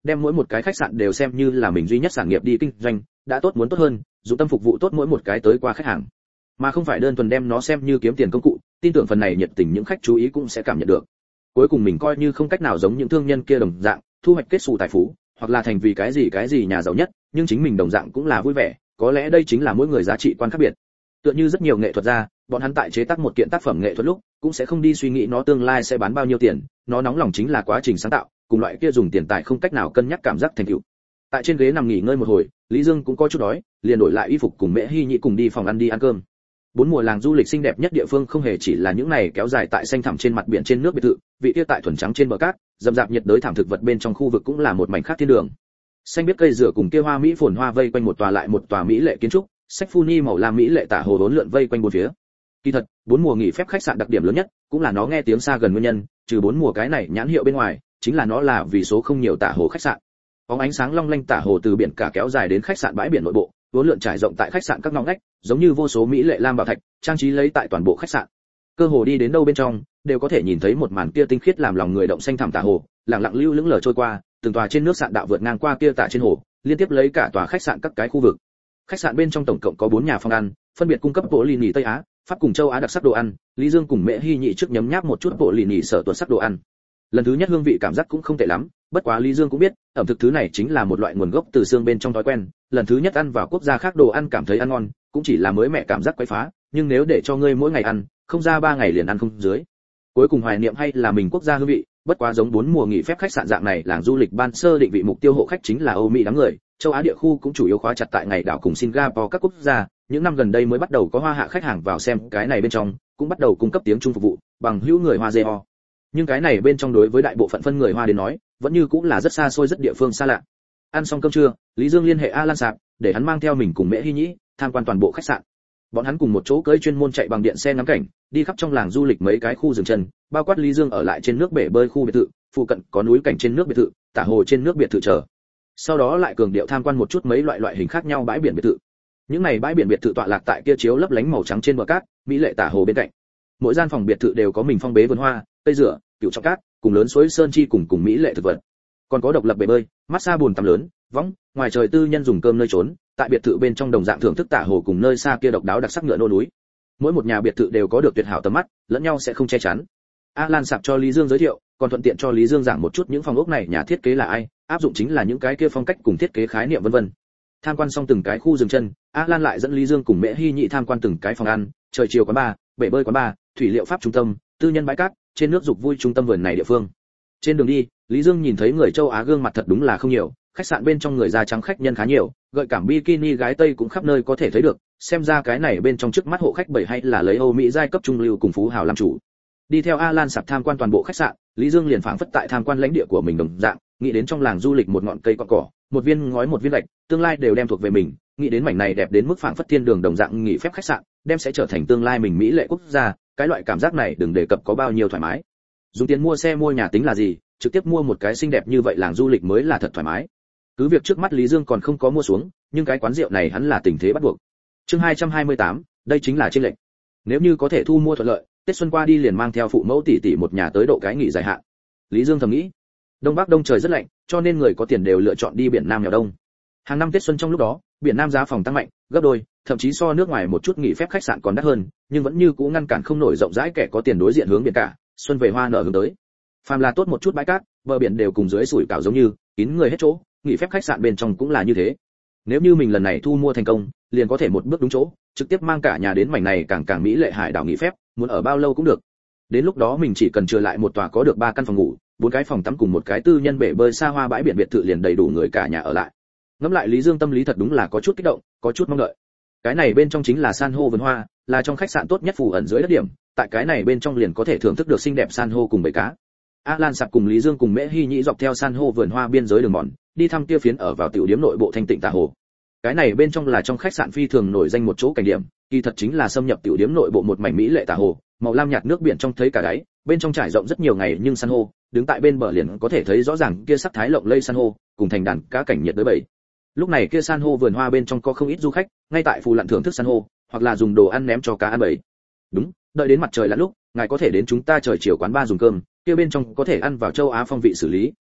đem mỗi một cái khách sạn đều xem như là mình duy nhất sản nghiệp đi kinh doanh, đã tốt muốn tốt hơn, dụng tâm phục vụ tốt mỗi một cái tới qua khách hàng, mà không phải đơn thuần đem nó xem như kiếm tiền công cụ. Tin tưởng phần này nhiệt tình những khách chú ý cũng sẽ cảm nhận được. Cuối cùng mình coi như không cách nào giống những thương nhân kia đồng dạng thu hoạch kết xù tài phú, hoặc là thành vì cái gì nhà giàu nhất, nhưng chính mình đồng dạng cũng là vui vẻ. Có lẽ đây chính là mỗi người giá trị quan khác biệt. Tựa như rất nhiều nghệ thuật gia, bọn hắn tại chế tác một kiện tác phẩm nghệ thuật lúc cũng sẽ không đi suy nghĩ nó tương lai sẽ bán bao nhiêu tiền, nó nóng lòng chính là quá trình sáng tạo, cùng loại kia dùng tiền tài không cách nào cân nhắc cảm giác thành tựu. Tại trên ghế nằm nghỉ ngơi một hồi, Lý Dương cũng có chút đói, liền đổi lại y phục cùng Mễ Hi Nhĩ cùng đi phòng ăn đi ăn cơm. Bốn mùa làng du lịch xinh đẹp nhất địa phương không hề chỉ là những này kéo dài tại xanh thẳm trên mặt biển trên nước biệt thự, vị kia tại thuần trắng trên bờ cát, rậm rạp nhiệt đới thảm thực vật bên trong khu vực cũng là một mảnh khác thiên đường. Xanh biết cây dừa cùng kia hoa mỹ phồn hoa vây quanh một tòa lại một tòa mỹ lệ kiến trúc, sách phu ni màu lam mỹ lệ tả hồ đốn lượn vây quanh bốn phía. Kỳ thật, bốn mùa nghỉ phép khách sạn đặc điểm lớn nhất, cũng là nó nghe tiếng xa gần nguyên nhân, trừ bốn mùa cái này nhãn hiệu bên ngoài, chính là nó là vì số không nhiều tả hồ khách sạn. Bóng ánh sáng long lanh tả hồ từ biển cả kéo dài đến khách sạn bãi biển nội bộ, vốn lượn trải rộng tại khách sạn các ngóc ngách, giống như vô số mỹ lệ lam bảo thạch, trang trí lấy tại toàn bộ khách sạn. Cơ hồ đi đến đâu bên trong, đều có thể nhìn thấy một màn kia tinh khiết làm lòng người động xanh thẳm tả hồ, lặng lặng lưu lững lờ trôi qua, từng tòa trên nước sạn đạo vượt ngang qua kia tả trên hồ, liên tiếp lấy cả tòa khách sạn các cái khu vực. Khách sạn bên trong tổng cộng có 4 nhà phòng ăn, phân biệt cung cấp bộ lì nhì Tây Á, Pháp cùng châu Á đặc sắc đồ ăn. Lý Dương cùng Mễ Hi Nhị trước nhấm nháp một chút bộ lì nhì sở tuần sắc đồ ăn. Lần thứ nhất hương vị cảm giác cũng không tệ lắm, bất quá Lý Dương cũng biết, ẩm thực thứ này chính là một loại nguồn gốc từ xương bên trong thói quen, lần thứ nhất ăn vào quốc gia khác đồ ăn cảm thấy ăn ngon, cũng chỉ là mới mẹ cảm giác quấy phá, nhưng nếu để cho ngươi mỗi ngày ăn, không ra 3 ngày liền ăn không dưới. Cuối cùng hoài niệm hay là mình quốc gia hương vị, bất quá giống 4 mùa nghỉ phép khách sạn dạng này, làng du lịch ban sơ định vị mục tiêu hộ khách chính là Âu Mỹ đám người, châu Á địa khu cũng chủ yếu khóa chặt tại ngày đảo cùng Singapore các quốc gia, những năm gần đây mới bắt đầu có Hoa hạ khách hàng vào xem cái này bên trong, cũng bắt đầu cung cấp tiếng Trung phục vụ, bằng hữu người Hoa GO. Nhưng cái này bên trong đối với đại bộ phận phân người Hoa đến nói, vẫn như cũng là rất xa xôi rất địa phương xa lạ. Ăn xong cơm trưa, Lý Dương liên hệ Alan Sạp, để hắn mang theo mình cùng Mễ Hi Nhĩ tham quan toàn bộ khách sạn. Bọn hắn cùng một chỗ cưỡi chuyên môn chạy bằng điện xe ngắm cảnh, đi khắp trong làng du lịch mấy cái khu dừng chân, bao quát Lý Dương ở lại trên nước bể bơi khu biệt thự, phụ cận có núi cảnh trên nước biệt thự, tả hồ trên nước biệt thự chờ. Sau đó lại cường điệu tham quan một chút mấy loại hình khác nhau bãi biển biệt thự. Những này bãi biển biệt thự tọa lạc tại kia chiếu lấp lánh màu trắng trên bờ cát, mỹ lệ tả hồ bên cạnh. Mỗi gian phòng biệt thự đều có mình phong bế vườn hoa, cây dừa, cựu trọng cát, cùng lớn suối sơn chi cùng mỹ lệ thực vật. Còn có độc lập bể bơi, massage bồn tắm lớn, võng, ngoài trời tư nhân dùng cơm nơi trốn, tại biệt thự bên trong đồng dạng thưởng thức tả hồ cùng nơi xa kia độc đáo đặc sắc ngựa nô núi. Mỗi một nhà biệt thự đều có được tuyệt hảo tầm mắt, lẫn nhau sẽ không che chắn. Alan Sạp cho Lý Dương giới thiệu, còn thuận tiện cho Lý Dương giảng một chút những phòng ốc này nhà thiết kế là ai, áp dụng chính là những cái kia phong cách cùng thiết kế khái niệm vân vân. Tham quan xong từng cái khu dừng chân, Alan lại dẫn Lý Dương cùng Mễ Hi Nhị tham quan từng cái phòng ăn, trời chiều quán bar, bể bơi quán bar, thủy liệu pháp trung tâm, tư nhân bãi cát, trên nước dục vui trung tâm vườn này địa phương. Trên đường đi, Lý Dương nhìn thấy người châu Á gương mặt thật đúng là không nhiều, khách sạn bên trong người da trắng khách nhân khá nhiều, gợi cảm bikini gái Tây cũng khắp nơi có thể thấy được, xem ra cái này bên trong trước mắt hộ khách bảy hay là lấy Âu Mỹ giai cấp trung lưu cùng phú hào làm chủ. Đi theo Alan Sạp tham quan toàn bộ khách sạn, Lý Dương liền phảng phất tại tham quan lãnh địa của mình đồng dạng, nghĩ đến trong làng du lịch một ngọn cây cọn cỏ, một viên ngói một viên gạch, tương lai đều đem thuộc về mình, nghĩ đến mảnh này đẹp đến mức phảng phất thiên đường đồng dạng nghỉ phép khách sạn, đem sẽ trở thành tương lai mình mỹ lệ quốc gia, cái loại cảm giác này đừng đề cập có bao nhiêu thoải mái. Dùng tiền mua xe mua nhà tính là gì, trực tiếp mua một cái xinh đẹp như vậy làng du lịch mới là thật thoải mái. Cứ việc trước mắt Lý Dương còn không có mua xuống, nhưng cái quán rượu này hắn là tình thế bắt buộc. Chương 228, đây chính là chênh lệch. Nếu như có thể thu mua thuận lợi, Tết xuân qua đi liền mang theo phụ mẫu tỷ tỷ một nhà tới độ cái nghỉ dài hạn. Lý Dương thầm nghĩ, Đông Bắc Đông trời rất lạnh, cho nên người có tiền đều lựa chọn đi biển Nam nghèo Đông. Hàng năm Tết xuân trong lúc đó, biển Nam giá phòng tăng mạnh, gấp đôi, thậm chí so nước ngoài một chút nghỉ phép khách sạn còn đắt hơn, nhưng vẫn như cũ ngăn cản không nổi rộng rãi kẻ có tiền đối diện hướng biển cả, xuân về hoa nở hướng tới. Phàm là tốt một chút bãi cát, bờ biển đều cùng dưới sủi cảo giống như, kín người hết chỗ, nghỉ phép khách sạn bên trong cũng là như thế. Nếu như mình lần này thu mua thành công, liền có thể một bước đúng chỗ, trực tiếp mang cả nhà đến mảnh này càng mỹ lệ hải đảo nghỉ phép, muốn ở bao lâu cũng được. Đến lúc đó mình chỉ cần chừa lại một tòa có được 3 căn phòng ngủ, 4 cái phòng tắm cùng một cái tư nhân bể bơi xa hoa bãi biển biệt thự liền đầy đủ người cả nhà ở lại. Ngẫm lại Lý Dương tâm lý thật đúng là có chút kích động, có chút mong đợi. Cái này bên trong chính là san hô vườn hoa, là trong khách sạn tốt nhất phù ẩn dưới đất điểm, tại cái này bên trong liền có thể thưởng thức được xinh đẹp san hô cùng bầy cá. Alan Sạp cùng Lý Dương cùng Mễ Hi Nhĩ dọc theo san hô vườn hoa biên giới đường mòn, đi thăm kia phiến ở vào tiểu điếm nội bộ thanh tịnh tả hồ. Cái này bên trong là trong khách sạn phi thường nổi danh một chỗ cảnh điểm, kỳ thật chính là xâm nhập tiểu điếm nội bộ một mảnh mỹ lệ tả hồ, màu lam nhạt nước biển trong thấy cả đáy, bên trong trải rộng rất nhiều ngày nhưng san hô, đứng tại bên bờ liền có thể thấy rõ ràng kia sắc thái lộng lây san hô, cùng thành đàn cá cảnh nhiệt đới bầy. Lúc này kia san hô vườn hoa bên trong có không ít du khách, ngay tại phù lặn thưởng thức san hô, hoặc là dùng đồ ăn ném cho cá ăn bầy. Đúng, đợi đến mặt trời lặn lúc, ngài có thể đến chúng ta trời chiều quán bar dùng cơm, kia bên trong có thể ăn vào châu Á phong vị xử lý,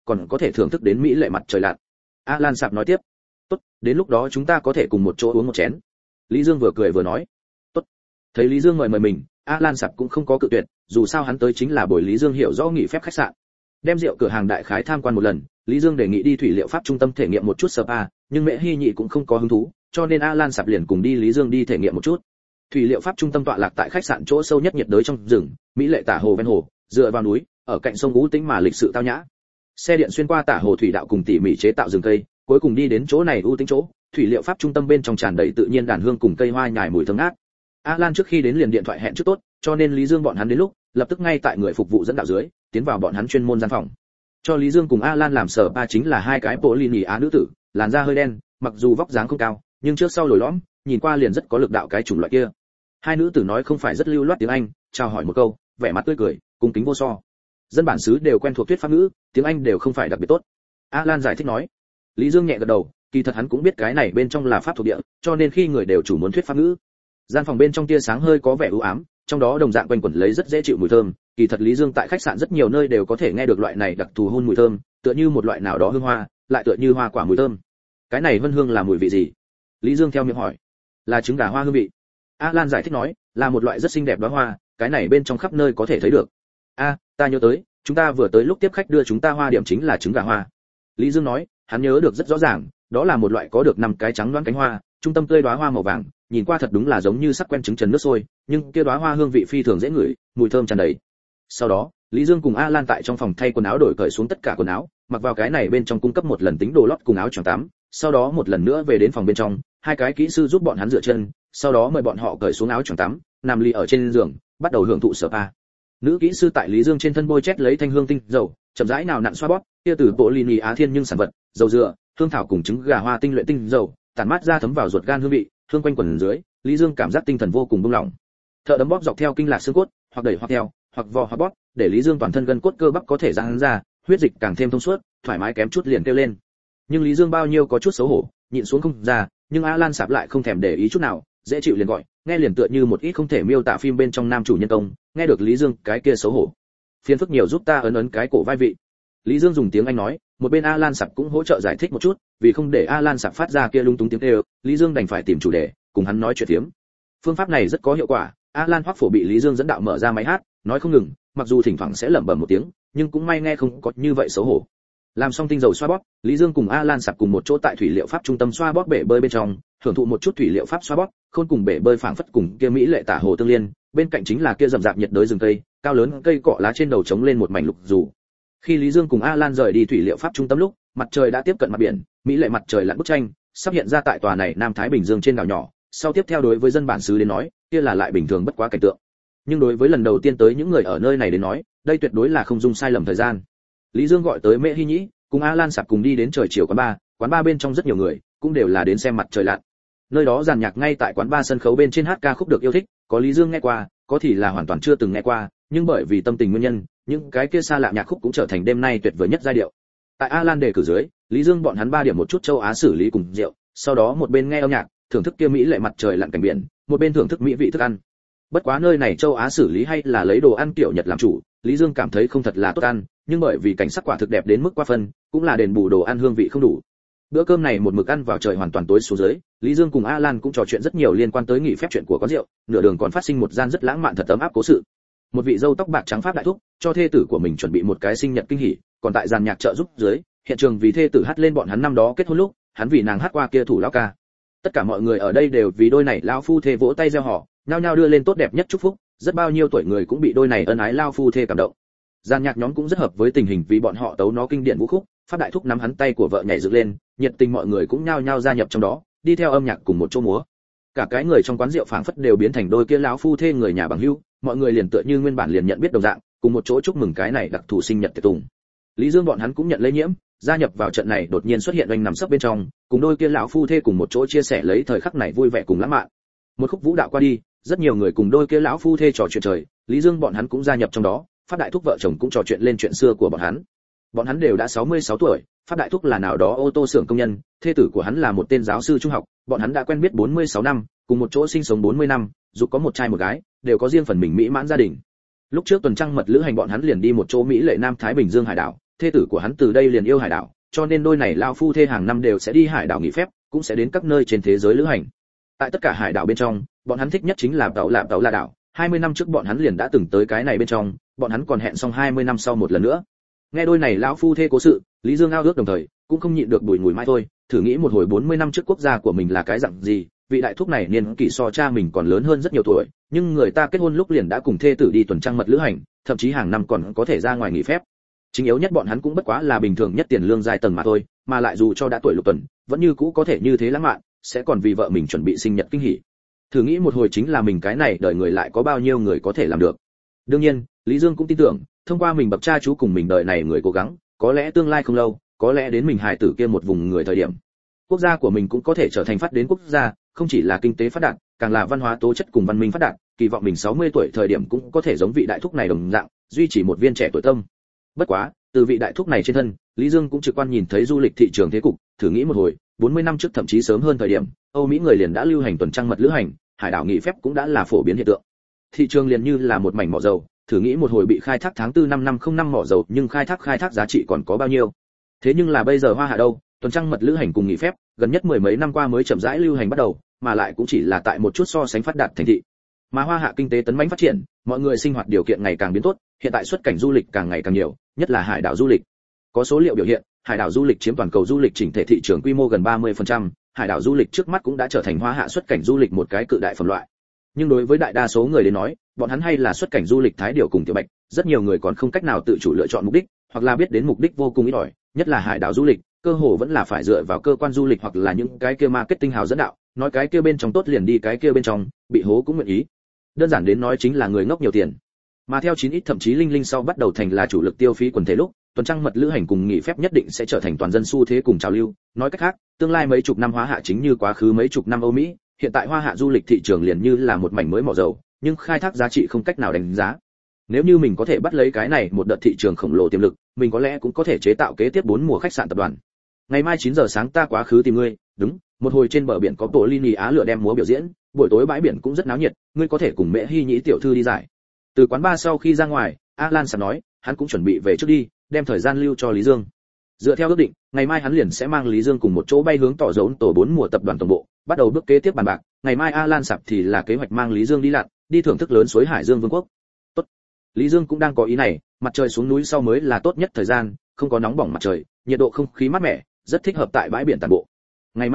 còn có thể thưởng thức đến mỹ lệ mặt trời lặn. Alan Sạp nói tiếp. Tốt, đến lúc đó chúng ta có thể cùng một chỗ uống một chén. Lý Dương vừa cười vừa nói. Tốt. Thấy Lý Dương mời mình, Alan Sạp cũng không có cự tuyệt, dù sao hắn tới chính là buổi Lý Dương hiểu rõ nghỉ phép khách sạn. Đem rượu cửa hàng đại khái tham quan một lần, Lý Dương đề nghị đi thủy liệu pháp trung tâm thể nghiệm một chút spa, nhưng Mẹ Hy Nhị cũng không có hứng thú, cho nên Alan Sạp liền cùng đi Lý Dương đi thể nghiệm một chút. Thủy liệu pháp trung tâm tọa lạc tại khách sạn chỗ sâu nhất nhiệt đới trong rừng, mỹ lệ tả hồ ven hồ, dựa vào núi, ở cạnh sông u tĩnh mà lịch sự tao nhã. Xe điện xuyên qua tả hồ thủy đạo cùng tỉ mỉ chế tạo rừng cây, cuối cùng đi đến chỗ này u tĩnh chỗ, thủy liệu pháp trung tâm bên trong tràn đầy tự nhiên đàn hương cùng cây hoa nhài mùi thơm ngát. Alan trước khi đến liền điện thoại hẹn trước tốt, cho nên Lý Dương bọn hắn đến lúc, lập tức ngay tại người phục vụ dẫn đạo dưới, tiến vào bọn hắn chuyên môn gian phòng. Cho Lý Dương cùng Alan làm spa chính là hai cái Polyny Á nữ tử, làn da hơi đen, mặc dù vóc dáng không cao, nhưng trước sau lồi lõm, nhìn qua liền rất có lực đạo cái chủng loại kia. Hai nữ tử nói không phải rất lưu loát tiếng Anh, chào hỏi một câu, vẻ mặt tươi cười, cung kính vô so. Dân bản xứ đều quen thuộc thuyết pháp ngữ, tiếng Anh đều không phải đặc biệt tốt. Alan giải thích nói. Lý Dương nhẹ gật đầu, kỳ thật hắn cũng biết cái này bên trong là pháp thuộc địa, cho nên khi người đều chủ muốn thuyết pháp ngữ. Gian phòng bên trong tia sáng hơi có vẻ u ám, trong đó đồng dạng quanh quẩn lấy rất dễ chịu mùi thơm, kỳ thật Lý Dương tại khách sạn rất nhiều nơi đều có thể nghe được loại này đặc thù hôn mùi thơm, tựa như một loại nào đó hương hoa, lại tựa như hoa quả mùi thơm. Cái này vân hương là mùi vị gì? Lý Dương theo miệng hỏi. Là trứng gà hoa hương vị. Alan giải thích nói, là một loại rất xinh đẹp đóa hoa, cái này bên trong khắp nơi có thể thấy được. Ta nhớ tới, chúng ta vừa tới lúc tiếp khách đưa chúng ta hoa điểm chính là trứng gà hoa. Lý Dương nói, hắn nhớ được rất rõ ràng, đó là một loại có được 5 cái trắng loáng cánh hoa, trung tâm tươi đóa hoa màu vàng, nhìn qua thật đúng là giống như sắc quen trứng trần nước sôi, nhưng kia đóa hoa hương vị phi thường dễ ngửi, mùi thơm tràn đầy. Sau đó, Lý Dương cùng Alan tại trong phòng thay quần áo đổi cởi xuống tất cả quần áo, mặc vào cái này bên trong cung cấp một lần tính đồ lót cùng áo choàng tắm, sau đó một lần nữa về đến phòng bên trong, hai cái kỹ sư giúp bọn hắn rửa chân, sau đó mời bọn họ cởi xuống áo choàng tắm, nằm lì ở trên giường, bắt đầu hưởng thụ spa. Nữ kỹ sư tại Lý Dương trên thân bôi chét lấy thanh hương tinh dầu, chậm rãi nào nặn xoa bóp, kia từ bộ Polyny Á thiên nhưng sản vật, dầu dừa, hương thảo cùng trứng gà hoa tinh luyện tinh dầu, tản mát ra thấm vào ruột gan hương vị, hương quanh quẩn dưới, Lý Dương cảm giác tinh thần vô cùng buông lỏng. Thợ đấm bóp dọc theo kinh lạc xương cốt, hoặc đẩy hoặc theo, hoặc vò hoặc bóp, để Lý Dương toàn thân gân cốt cơ bắp có thể giãn ra, huyết dịch càng thêm thông suốt, thoải mái kém chút liền kêu lên. Nhưng Lý Dương bao nhiêu có chút xấu hổ, nhịn xuống không ra, nhưng Alan Sạp lại không thèm để ý chút nào, dễ chịu liền gọi, nghe liền tựa như một ít không thể miêu tả phim bên trong nam chủ nhân công, nghe được Lý Dương cái kia xấu hổ. Phiền phức nhiều giúp ta ấn cái cổ vai vị. Lý Dương dùng tiếng Anh nói, một bên Alan Sạp cũng hỗ trợ giải thích một chút, vì không để Alan Sạp phát ra kia lung tung tiếng kêu, Lý Dương đành phải tìm chủ đề, cùng hắn nói chuyện phiếm. Phương pháp này rất có hiệu quả, Alan Hoắc Phổ bị Lý Dương dẫn đạo mở ra máy hát, nói không ngừng, mặc dù thỉnh thoảng sẽ lẩm bẩm một tiếng, nhưng cũng may nghe không có như vậy xấu hổ. Làm xong tinh dầu xoa bóp, Lý Dương cùng Alan Sạp cùng một chỗ tại thủy liệu pháp trung tâm xoa bóp bể bơi bên trong, hưởng thụ một chút thủy liệu pháp xoa bóp, khôn cùng bể bơi phảng phất cùng kia mỹ lệ tả hồ tương liên, bên cạnh chính là kia rậm rạp nhiệt đới rừng cây, cao lớn cây cọ lá trên đầu trống lên một mảnh lục dù. Khi Lý Dương cùng Alan rời đi thủy liệu pháp trung tâm lúc, mặt trời đã tiếp cận mặt biển, mỹ lệ mặt trời lặn bức tranh, sắp hiện ra tại tòa này Nam Thái Bình Dương trên đảo nhỏ, sau tiếp theo đối với dân bản xứ đến nói, kia là lại bình thường bất quá cảnh tượng. Nhưng đối với lần đầu tiên tới những người ở nơi này đến nói, đây tuyệt đối là không dung sai lầm thời gian. Lý Dương gọi tới Mẹ Hy Nhĩ, cùng Alan Sạp cùng đi đến trời chiều quán bar bên trong rất nhiều người, cũng đều là đến xem mặt trời lặn. Nơi đó dàn nhạc ngay tại quán bar sân khấu bên trên hát ca khúc được yêu thích, có Lý Dương nghe qua, có thì là hoàn toàn chưa từng nghe qua, nhưng bởi vì tâm tình nguyên nhân, những cái kia xa lạ nhạc khúc cũng trở thành đêm nay tuyệt vời nhất giai điệu. Tại Alan đề cử dưới, Lý Dương bọn hắn 3 điểm một chút châu Á xử lý cùng rượu, sau đó một bên nghe âm nhạc, thưởng thức kia mỹ lệ mặt trời lặn cảnh biển, một bên thưởng thức mỹ vị thức ăn. Bất quá nơi này châu Á xử lý hay là lấy đồ ăn kiểu Nhật làm chủ, Lý Dương cảm thấy không thật là tốt ăn, nhưng bởi vì cảnh sắc quả thực đẹp đến mức quá phân, cũng là đền bù đồ ăn hương vị không đủ. Bữa cơm này một mực ăn vào trời hoàn toàn tối xuống dưới, Lý Dương cùng Alan cũng trò chuyện rất nhiều liên quan tới nghỉ phép chuyện của quán rượu, nửa đường còn phát sinh một gian rất lãng mạn thật ấm áp cố sự. Một vị dâu tóc bạc trắng pháp đại thúc cho thê tử của mình chuẩn bị một cái sinh nhật kinh hỉ, còn tại dàn nhạc trợ giúp dưới, hiện trường vì thê tử hát lên bọn hắn năm đó kết hôn lúc, hắn vì nàng hát qua kia thủ lão ca. Tất cả mọi người ở đây đều vì đôi này lão phu thê vỗ tay reo hò, nhao nhao đưa lên tốt đẹp nhất chúc phúc, rất bao nhiêu tuổi người cũng bị đôi này ân ái lao phu thê cảm động. Dàn nhạc nhóm cũng rất hợp với tình hình vì bọn họ tấu nó kinh điển vũ khúc, pháp đại thúc nắm hắn tay của vợ nhảy dựng lên, nhiệt tình mọi người cũng nhao nhao gia nhập trong đó, đi theo âm nhạc cùng một chỗ múa. Cả cái người trong quán rượu phảng phất đều biến thành đôi kia lão phu thê người nhà bằng hữu, mọi người liền tựa như nguyên bản liền nhận biết đồng dạng, cùng một chỗ chúc mừng cái này đặc thù sinh nhật tiệc tùng. Lý Dương bọn hắn cũng nhận lây nhiễm, gia nhập vào trận này đột nhiên xuất hiện oanh nằm sấp bên trong, cùng đôi kia lão phu thê cùng một chỗ chia sẻ lấy thời khắc này vui vẻ cùng lãng mạn. Một khúc vũ đạo qua đi, rất nhiều người cùng đôi kia lão phu thê trò chuyện trời, Lý Dương bọn hắn cũng gia nhập trong đó, pháp đại thúc vợ chồng cũng trò chuyện lên chuyện xưa của bọn hắn. Bọn hắn đều đã 66 tuổi, pháp đại thúc là nào đó ô tô xưởng công nhân, thê tử của hắn là một tên giáo sư trung học, bọn hắn đã quen biết 46 năm, cùng một chỗ sinh sống 40 năm, dù có một trai một gái, đều có riêng phần mình mỹ mãn gia đình. Lúc trước tuần trăng mật lữ hành bọn hắn liền đi một chỗ mỹ lệ Nam Thái Bình Dương hải đảo, thê tử của hắn từ đây liền yêu hải đảo, cho nên đôi này lao phu thê hàng năm đều sẽ đi hải đảo nghỉ phép, cũng sẽ đến các nơi trên thế giới lữ hành. Tại tất cả hải đảo bên trong, bọn hắn thích nhất chính là Tàu La đảo. 20 năm trước bọn hắn liền đã từng tới cái này bên trong, bọn hắn còn hẹn xong 20 năm sau một lần nữa. Nghe đôi này lão phu thê cố sự, Lý Dương ao ước đồng thời, cũng không nhịn được bùi ngùi mãi thôi, thử nghĩ một hồi 40 năm trước quốc gia của mình là cái dạng gì, vị đại thúc này niên kỷ so cha mình còn lớn hơn rất nhiều tuổi, nhưng người ta kết hôn lúc liền đã cùng thê tử đi tuần trăng mật lữ hành, thậm chí hàng năm còn có thể ra ngoài nghỉ phép. Chính yếu nhất bọn hắn cũng bất quá là bình thường nhất tiền lương giai tầng mà thôi, mà lại dù cho đã tuổi lục tuần, vẫn như cũ có thể như thế lãng mạn, sẽ còn vì vợ mình chuẩn bị sinh nhật kinh hỉ. Thử nghĩ một hồi chính là mình cái này đời người lại có bao nhiêu người có thể làm được. Đương nhiên, Lý Dương cũng tin tưởng, thông qua mình bậc cha chú cùng mình đời này người cố gắng, có lẽ tương lai không lâu, có lẽ đến mình hài tử kia một vùng người thời điểm, quốc gia của mình cũng có thể trở thành phát đến quốc gia, không chỉ là kinh tế phát đạt, càng là văn hóa tố chất cùng văn minh phát đạt, kỳ vọng mình 60 tuổi thời điểm cũng có thể giống vị đại thúc này đồng dạng, duy trì một viên trẻ tuổi tâm. Bất quá, từ vị đại thúc này trên thân, Lý Dương cũng trực quan nhìn thấy du lịch thị trường thế cục, thử nghĩ một hồi, 40 năm trước thậm chí sớm hơn thời điểm, Âu Mỹ người liền đã lưu hành tuần trăng mật lữ hành, hải đảo nghỉ phép cũng đã là phổ biến hiện tượng. Thị trường liền như là một mảnh mỏ dầu, thử nghĩ một hồi bị khai thác tháng 4 năm 05 mỏ dầu, nhưng khai thác giá trị còn có bao nhiêu. Thế nhưng là bây giờ Hoa Hạ đâu, tuần trăng mật lữ hành cùng nghỉ phép, gần nhất mười mấy năm qua mới chậm rãi lưu hành bắt đầu, mà lại cũng chỉ là tại một chút so sánh phát đạt thành thị. Mà Hoa Hạ kinh tế tấn mãnh phát triển, mọi người sinh hoạt điều kiện ngày càng biến tốt, hiện tại xuất cảnh du lịch càng ngày càng nhiều, nhất là hải đảo du lịch. Có số liệu biểu hiện, hải đảo du lịch chiếm toàn cầu du lịch chỉnh thể thị trường quy mô gần 30%, hải đảo du lịch trước mắt cũng đã trở thành Hoa Hạ xuất cảnh du lịch một cái cự đại phẩm loại. Nhưng đối với đại đa số người đến nói, bọn hắn hay là xuất cảnh du lịch thái điểu cùng tiểu bạch, rất nhiều người còn không cách nào tự chủ lựa chọn mục đích, hoặc là biết đến mục đích vô cùng ít ỏi, nhất là hải đảo du lịch, cơ hồ vẫn là phải dựa vào cơ quan du lịch hoặc là những cái kia marketing hào dẫn đạo, nói cái kia bên trong tốt liền đi cái kia bên trong, bị hố cũng nguyện ý. Đơn giản đến nói chính là người ngốc nhiều tiền. Mà theo 9 ít thậm chí linh sau bắt đầu thành là chủ lực tiêu phí quần thể lúc, tuần trăng mật lữ hành cùng nghỉ phép nhất định sẽ trở thành toàn dân xu thế cùng trào lưu. Nói cách khác, tương lai mấy chục năm Hoa Hạ chính như quá khứ mấy chục năm Âu Mỹ, hiện tại Hoa Hạ du lịch thị trường liền như là một mảnh mới mỏ dầu, nhưng khai thác giá trị không cách nào đánh giá. Nếu như mình có thể bắt lấy cái này một đợt thị trường khổng lồ tiềm lực, mình có lẽ cũng có thể chế tạo kế tiếp 4 mùa khách sạn tập đoàn. Ngày mai 9 giờ sáng ta quá khứ tìm ngươi, đúng, một hồi trên bờ biển có tổ Lini Á lửa đem múa biểu diễn, buổi tối bãi biển cũng rất náo nhiệt, ngươi có thể cùng Mễ Hy Nhĩ tiểu thư đi giải. Từ quán bar sau khi ra ngoài, Alan sẵn nói, hắn cũng chuẩn bị về trước đi, đem thời gian lưu cho Lý Dương. Dựa theo ước định, ngày mai hắn liền sẽ mang Lý Dương cùng một chỗ bay hướng tỏ dấu tổ 4 mùa tập đoàn tổng bộ, bắt đầu bước kế tiếp bàn bạc. Ngày mai Alan sạp thì là kế hoạch mang Lý Dương đi lặn, đi thưởng thức lớn suối Hải Dương Vương quốc. Tốt. Lý Dương cũng đang có ý này, mặt trời xuống núi sau mới là tốt nhất thời gian, không có nóng bỏng mặt trời, nhiệt độ không khí mát mẻ, rất thích hợp tại bãi biển tản bộ. Ngày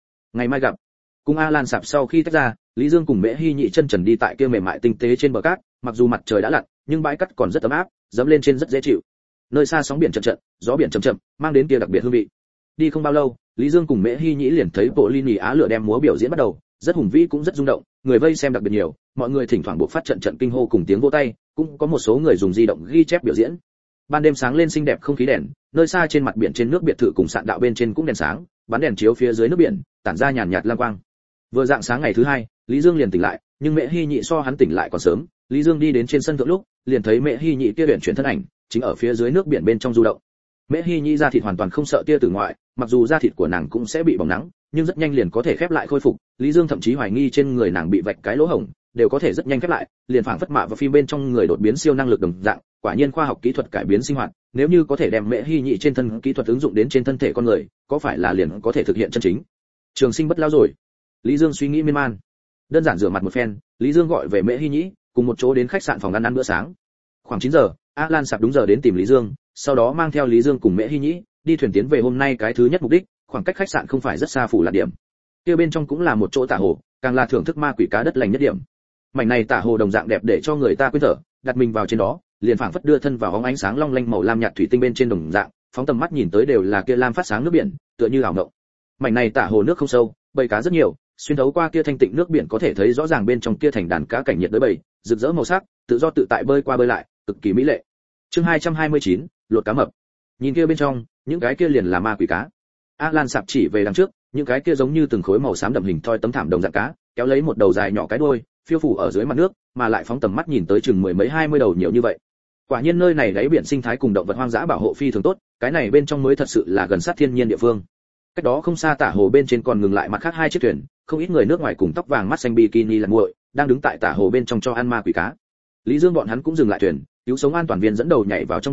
mai gặp. Cùng Alan sạp sau khi tách ra, Lý Dương cùng Mễ Hy Nhị chân trần đi tại kia mềm mại tinh tế trên bờ cát, mặc dù mặt trời đã lặn, nhưng bãi cát còn rất ấm áp, dẫm lên trên rất dễ chịu. Nơi xa sóng biển chậm, gió biển chậm, mang đến kia đặc biệt hương vị. Đi không bao lâu, Lý Dương cùng Mễ Hy Nhĩ liền thấy bộ Lini Á lửa đem múa biểu diễn bắt đầu, rất hùng vĩ cũng rất rung động, người vây xem đặc biệt nhiều, mọi người thỉnh thoảng buộc phát trận kinh hô cùng tiếng vỗ tay, cũng có một số người dùng di động ghi chép biểu diễn. Ban đêm sáng lên xinh đẹp không khí đèn, nơi xa trên mặt biển trên nước biệt thự cùng sạn đạo bên trên cũng đèn sáng, bắn đèn chiếu phía dưới nước biển, tản ra nhàn nhạt lam quang. Vừa dạng sáng ngày thứ hai, Lý Dương liền tỉnh lại, nhưng Mễ Hy Nhị so hắn tỉnh lại còn sớm, Lý Dương đi đến trên sân thượng lúc, liền thấy Mễ Hy Nhị kia luyện chuyển thân ảnh, chính ở phía dưới nước biển bên trong du động. Mễ Hy Nhị da thịt hoàn toàn không sợ tia tử ngoại, mặc dù da thịt của nàng cũng sẽ bị bỏng nắng, nhưng rất nhanh liền có thể khép lại khôi phục. Lý Dương thậm chí hoài nghi trên người nàng bị vạch cái lỗ hổng, đều có thể rất nhanh khép lại, liền phảng phất mạ vào phim bên trong người đột biến siêu năng lực đồng dạng. Quả nhiên khoa học kỹ thuật cải biến sinh hoạt, nếu như có thể đem Mễ Hy Nhị trên thân kỹ thuật ứng dụng đến trên thân thể con người, có phải là liền có thể thực hiện chân chính trường sinh bất lão rồi? Lý Dương suy nghĩ miên man. Đơn giản rửa mặt một phen, Lý Dương gọi về Mễ Hy Nhĩ, cùng một chỗ đến khách sạn phòng ăn bữa sáng. Khoảng 9 giờ, Alan sạp đúng giờ đến tìm Lý Dương, sau đó mang theo Lý Dương cùng Mễ Hy Nhĩ đi thuyền tiến về hôm nay cái thứ nhất mục đích, khoảng cách khách sạn không phải rất xa phủ là điểm. Kia bên trong cũng là một chỗ tả hồ, càng là thưởng thức ma quỷ cá đất lành nhất điểm. Mảnh này tả hồ đồng dạng đẹp để cho người ta quên thở, đặt mình vào trên đó, liền phảng phất đưa thân vào bóng ánh sáng long lanh màu lam nhạt thủy tinh bên trên đồng dạng, phóng tầm mắt nhìn tới đều là kia lam phát sáng nước biển, tựa như ảo mộng. Mảnh này tả hồ nước không sâu, bầy cá rất nhiều, xuyên thấu qua kia thanh tịnh nước biển có thể thấy rõ ràng bên trong kia thành đàn cá cảnh nhiệt đới bầy, rực rỡ màu sắc, tự do tự tại bơi qua bơi lại, cực kỳ mỹ lệ. Chương 229, lột cá mập. Nhìn kia bên trong, những cái kia liền là ma quỷ cá. Alan sạp chỉ về đằng trước, những cái kia giống như từng khối màu xám đậm hình thoi tấm thảm đồng dạng cá, kéo lấy một đầu dài nhỏ cái đuôi, phiêu phù ở dưới mặt nước, mà lại phóng tầm mắt nhìn tới chừng mười mấy 20 đầu nhiều như vậy. Quả nhiên nơi này đáy biển sinh thái cùng động vật hoang dã bảo hộ phi thường tốt, cái này bên trong mới thật sự là gần sát thiên nhiên địa phương. Cách đó không xa tả hồ bên trên còn ngừng lại mặt khác hai chiếc thuyền, không ít người nước ngoài cùng tóc vàng mắt xanh bikini là nguội, đang đứng tại tả hồ bên trong cho ăn ma quỷ cá. Lý Dương bọn hắn cũng dừng lại thuyền, cứu sống an toàn viên dẫn đầu nhảy vào trong biển,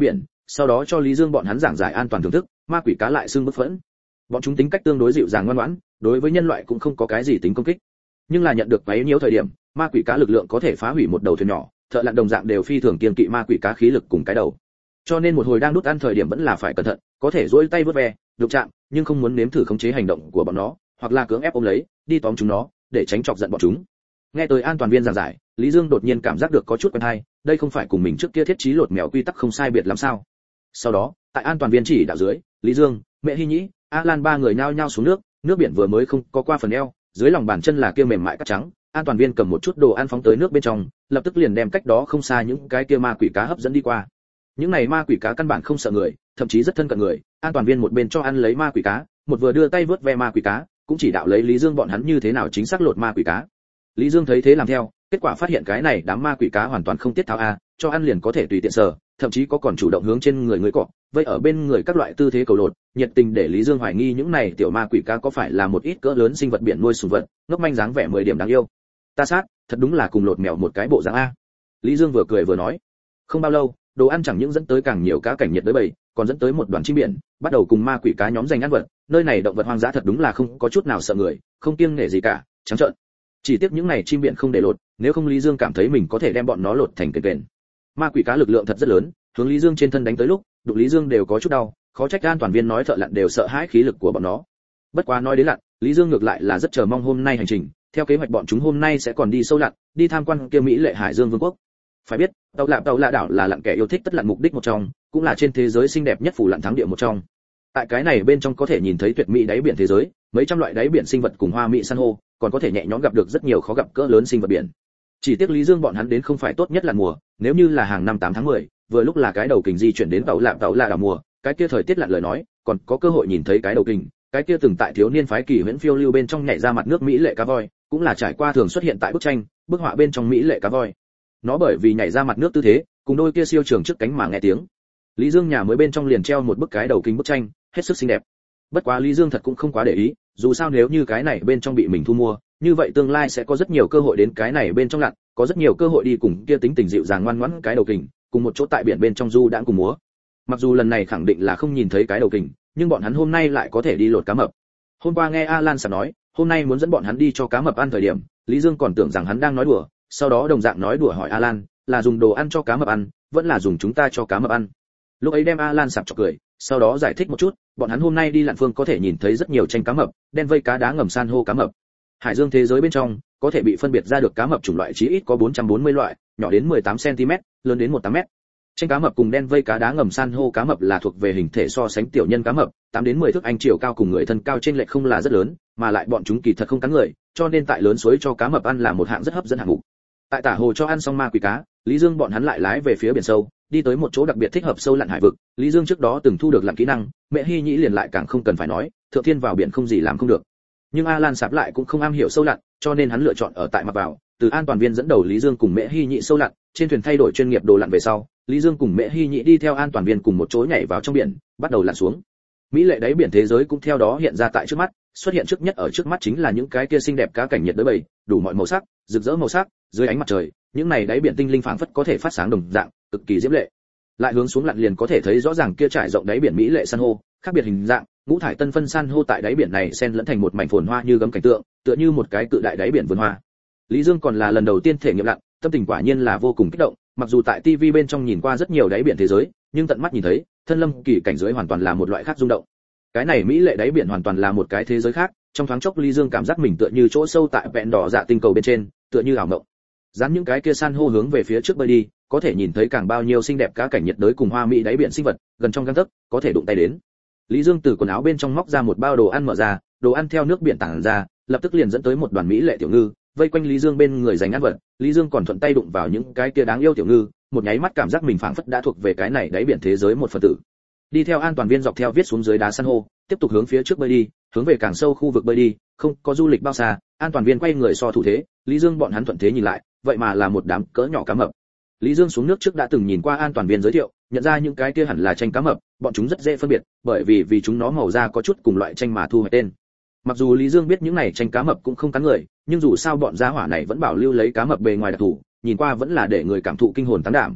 sau đó cho Lý Dương bọn hắn giảng giải an toàn thưởng thức. Ma quỷ cá lại xương bức phẫn. Bọn chúng tính cách tương đối dịu dàng ngoan ngoãn, đối với nhân loại cũng không có cái gì tính công kích. Nhưng là nhận được quấy nhiễu thời điểm, ma quỷ cá lực lượng có thể phá hủy một đầu thuyền nhỏ, thợ lặn đồng dạng đều phi thường kiêng kỵ ma quỷ cá khí lực cùng cái đầu. Cho nên một hồi đang đút ăn thời điểm vẫn là phải cẩn thận, có thể duỗi tay vớt ve, đụng chạm, nhưng không muốn nếm thử khống chế hành động của bọn nó, hoặc là cưỡng ép ôm lấy, đi tóm chúng nó, để tránh chọc giận bọn chúng. Nghe tới an toàn viên giảng giải, Lý Dương đột nhiên cảm giác được có chút quen hay, đây không phải cùng mình trước kia thiết trí lột mèo quy tắc không sai biệt lắm sao? Sau đó, tại an toàn viên chỉ đạo dưới, Lý Dương, Mẹ Hy Nhĩ, Alan ba người nhao nhao xuống nước, nước biển vừa mới không có qua phần eo, dưới lòng bàn chân là kia mềm mại cát trắng. An toàn viên cầm một chút đồ ăn phóng tới nước bên trong, lập tức liền đem cách đó không xa những cái kia ma quỷ cá hấp dẫn đi qua. Những này ma quỷ cá căn bản không sợ người, thậm chí rất thân cận người. An toàn viên một bên cho ăn lấy ma quỷ cá, một vừa đưa tay vớt ve ma quỷ cá, cũng chỉ đạo lấy Lý Dương bọn hắn như thế nào chính xác lột ma quỷ cá. Lý Dương thấy thế làm theo, kết quả phát hiện cái này đám ma quỷ cá hoàn toàn không tiết tháo a, cho ăn liền có thể tùy tiện sờ, thậm chí có còn chủ động hướng trên người cọ, vây ở bên người các loại tư thế cầu lột, nhiệt tình để Lý Dương hoài nghi những này tiểu ma quỷ cá có phải là một ít cỡ lớn sinh vật biển nuôi sùng vật, ngốc manh dáng vẻ 10 điểm đáng yêu. Ta sát, thật đúng là cùng lột mèo một cái bộ dáng a. Lý Dương vừa cười vừa nói. Không bao lâu, đồ ăn chẳng những dẫn tới càng nhiều cá cảnh nhiệt đới bầy, còn dẫn tới một đoàn chim biển, bắt đầu cùng ma quỷ cá nhóm giành ăn vật. Nơi này động vật hoang dã thật đúng là không có chút nào sợ người, không kiêng nể gì cả, trắng trợn. Chỉ tiếc những này chim biển không để lột, nếu không Lý Dương cảm thấy mình có thể đem bọn nó lột thành kền. Ma quỷ cá lực lượng thật rất lớn, hướng Lý Dương trên thân đánh tới lúc, đụng Lý Dương đều có chút đau, khó trách an toàn viên nói thợ lặn đều sợ hãi khí lực của bọn nó. Bất quá nói đến lặn, Lý Dương ngược lại là rất chờ mong hôm nay hành trình. Theo kế hoạch bọn chúng hôm nay sẽ còn đi sâu lặn, đi tham quan kia Mỹ Lệ Hải Dương Vương quốc. Phải biết, tàu lạ đảo là lặn kẻ yêu thích tất lặn mục đích một trong, cũng là trên thế giới xinh đẹp nhất phủ lặn thắng địa một trong. Tại cái này bên trong có thể nhìn thấy tuyệt mỹ đáy biển thế giới, mấy trăm loại đáy biển sinh vật cùng hoa mỹ san hô, còn có thể nhẹ nhõm gặp được rất nhiều khó gặp cỡ lớn sinh vật biển. Chỉ tiếc Lý Dương bọn hắn đến không phải tốt nhất là mùa, nếu như là hàng năm 8 tháng 10, vừa lúc là cái đầu kình di chuyển đến tàu lạ đảo mùa, cái kia thời tiết lặn lời nói, còn có cơ hội nhìn thấy cái đầu kình, cái kia từng tại thiếu niên phái kỳ huyễn phiêu lưu bên trong nhảy ra mặt nước mỹ lệ cá voi, cũng là trải qua thường xuất hiện tại bức tranh, bức họa bên trong mỹ lệ cá voi. Nó bởi vì nhảy ra mặt nước tư thế, cùng đôi kia siêu trường trước cánh mà nghe tiếng. Lý Dương nhà mới bên trong liền treo một bức cái đầu kình bức tranh, hết sức xinh đẹp. Bất quá Lý Dương thật cũng không quá để ý, dù sao nếu như cái này bên trong bị mình thu mua, như vậy tương lai sẽ có rất nhiều cơ hội đến cái này bên trong lặn, có rất nhiều cơ hội đi cùng kia tính tình dịu dàng ngoan ngoãn cái đầu kình, cùng một chỗ tại biển bên trong du đãng cùng múa. Mặc dù lần này khẳng định là không nhìn thấy cái đầu kình, nhưng bọn hắn hôm nay lại có thể đi lột cá mập. Hôm qua nghe Alan Sạp nói, hôm nay muốn dẫn bọn hắn đi cho cá mập ăn thời điểm, Lý Dương còn tưởng rằng hắn đang nói đùa, sau đó đồng dạng nói đùa hỏi Alan, là dùng đồ ăn cho cá mập ăn, vẫn là dùng chúng ta cho cá mập ăn. Lúc ấy đem Alan Sạp chọc cười, sau đó giải thích một chút, bọn hắn hôm nay đi lặn phương có thể nhìn thấy rất nhiều tranh cá mập, đen vây cá đá ngầm san hô cá mập. Hải dương thế giới bên trong, có thể bị phân biệt ra được cá mập chủng loại chí ít có 440 loại, nhỏ đến 18 cm, lớn đến 18 m. Tranh cá mập cùng đen vây cá đá ngầm san hô cá mập là thuộc về hình thể so sánh tiểu nhân cá mập, 8 đến 10 thước anh chiều cao cùng người thân cao trên lệch không là rất lớn, mà lại bọn chúng kỳ thật không cắn người, cho nên tại lớn suối cho cá mập ăn là một hạng rất hấp dẫn hạng mục. Tại tả hồ cho ăn xong ma quỷ cá, Lý Dương bọn hắn lại lái về phía biển sâu, đi tới một chỗ đặc biệt thích hợp sâu lặn hải vực. Lý Dương trước đó từng thu được lặn kỹ năng, Mẹ Hy Nhĩ liền lại càng không cần phải nói, thượng thiên vào biển không gì làm không được. Nhưng Alan Sạp lại cũng không am hiểu sâu lặn, cho nên hắn lựa chọn ở tại mặt vào, từ an toàn viên dẫn đầu Lý Dương cùng Mẹ Hy Nhĩ sâu lặn, trên thuyền thay đổi chuyên nghiệp đồ lặn về sau, Lý Dương cùng Mẹ Hy Nhĩ đi theo an toàn viên cùng một chỗ nhảy vào trong biển, bắt đầu lặn xuống. Mỹ lệ đáy biển thế giới cũng theo đó hiện ra tại trước mắt, xuất hiện trước nhất ở trước mắt chính là những cái kia xinh đẹp cá cảnh nhiệt đới bầy, đủ mọi màu sắc, rực rỡ màu sắc, dưới ánh mặt trời, những này đáy biển tinh linh phảng phất có thể phát sáng đồng dạng, cực kỳ diễm lệ. Lại hướng xuống lặn liền có thể thấy rõ ràng kia trải rộng đáy biển mỹ lệ san hô, khác biệt hình dạng, ngũ thải tân phân san hô tại đáy biển này xen lẫn thành một mảnh phồn hoa như gấm cảnh tượng, tựa như một cái cự đại đáy biển vườn hoa. Lý Dương còn là lần đầu tiên thể nghiệm lặn, tâm tình quả nhiên là vô cùng kích động, mặc dù tại TV bên trong nhìn qua rất nhiều đáy biển thế giới, nhưng tận mắt nhìn thấy, thân lâm kỳ cảnh giới hoàn toàn là một loại khác rung động. Cái này mỹ lệ đáy biển hoàn toàn là một cái thế giới khác, trong thoáng chốc Lý Dương cảm giác mình tựa như chỗ sâu tại vẹn đỏ dạ tinh cầu bên trên, tựa như ảo mộng. Dán những cái kia san hô hướng về phía trước bơi đi, có thể nhìn thấy càng bao nhiêu xinh đẹp cá cảnh nhiệt đới cùng hoa mỹ đáy biển sinh vật, gần trong gang tấc, có thể đụng tay đến. Lý Dương từ quần áo bên trong móc ra một bao đồ ăn mở ra, đồ ăn theo nước biển tản ra, lập tức liền dẫn tới một đoàn mỹ lệ tiểu ngư, vây quanh Lý Dương bên người giành ăn vật. Lý Dương còn thuận tay đụng vào những cái kia đáng yêu tiểu ngư, một nháy mắt cảm giác mình phảng phất đã thuộc về cái này đáy biển thế giới một phần tử. Đi theo an toàn viên dọc theo viết xuống dưới đá san hô, tiếp tục hướng phía trước bơi đi, hướng về càng sâu khu vực bơi đi, không có du lịch bao xa, an toàn viên quay người so thủ thế, Lý Dương bọn hắn thuận thế nhìn lại, vậy mà là một đám cỡ nhỏ cá mập. Lý Dương xuống nước trước đã từng nhìn qua an toàn viên giới thiệu, nhận ra những cái kia hẳn là tranh cá mập, bọn chúng rất dễ phân biệt, bởi vì chúng nó màu da có chút cùng loại tranh mà thu hoạch tên. Mặc dù Lý Dương biết những này tranh cá mập cũng không cắn người, nhưng dù sao bọn gia hỏa này vẫn bảo lưu lấy cá mập bề ngoài đặc thù, nhìn qua vẫn là để người cảm thụ kinh hồn tán đảm.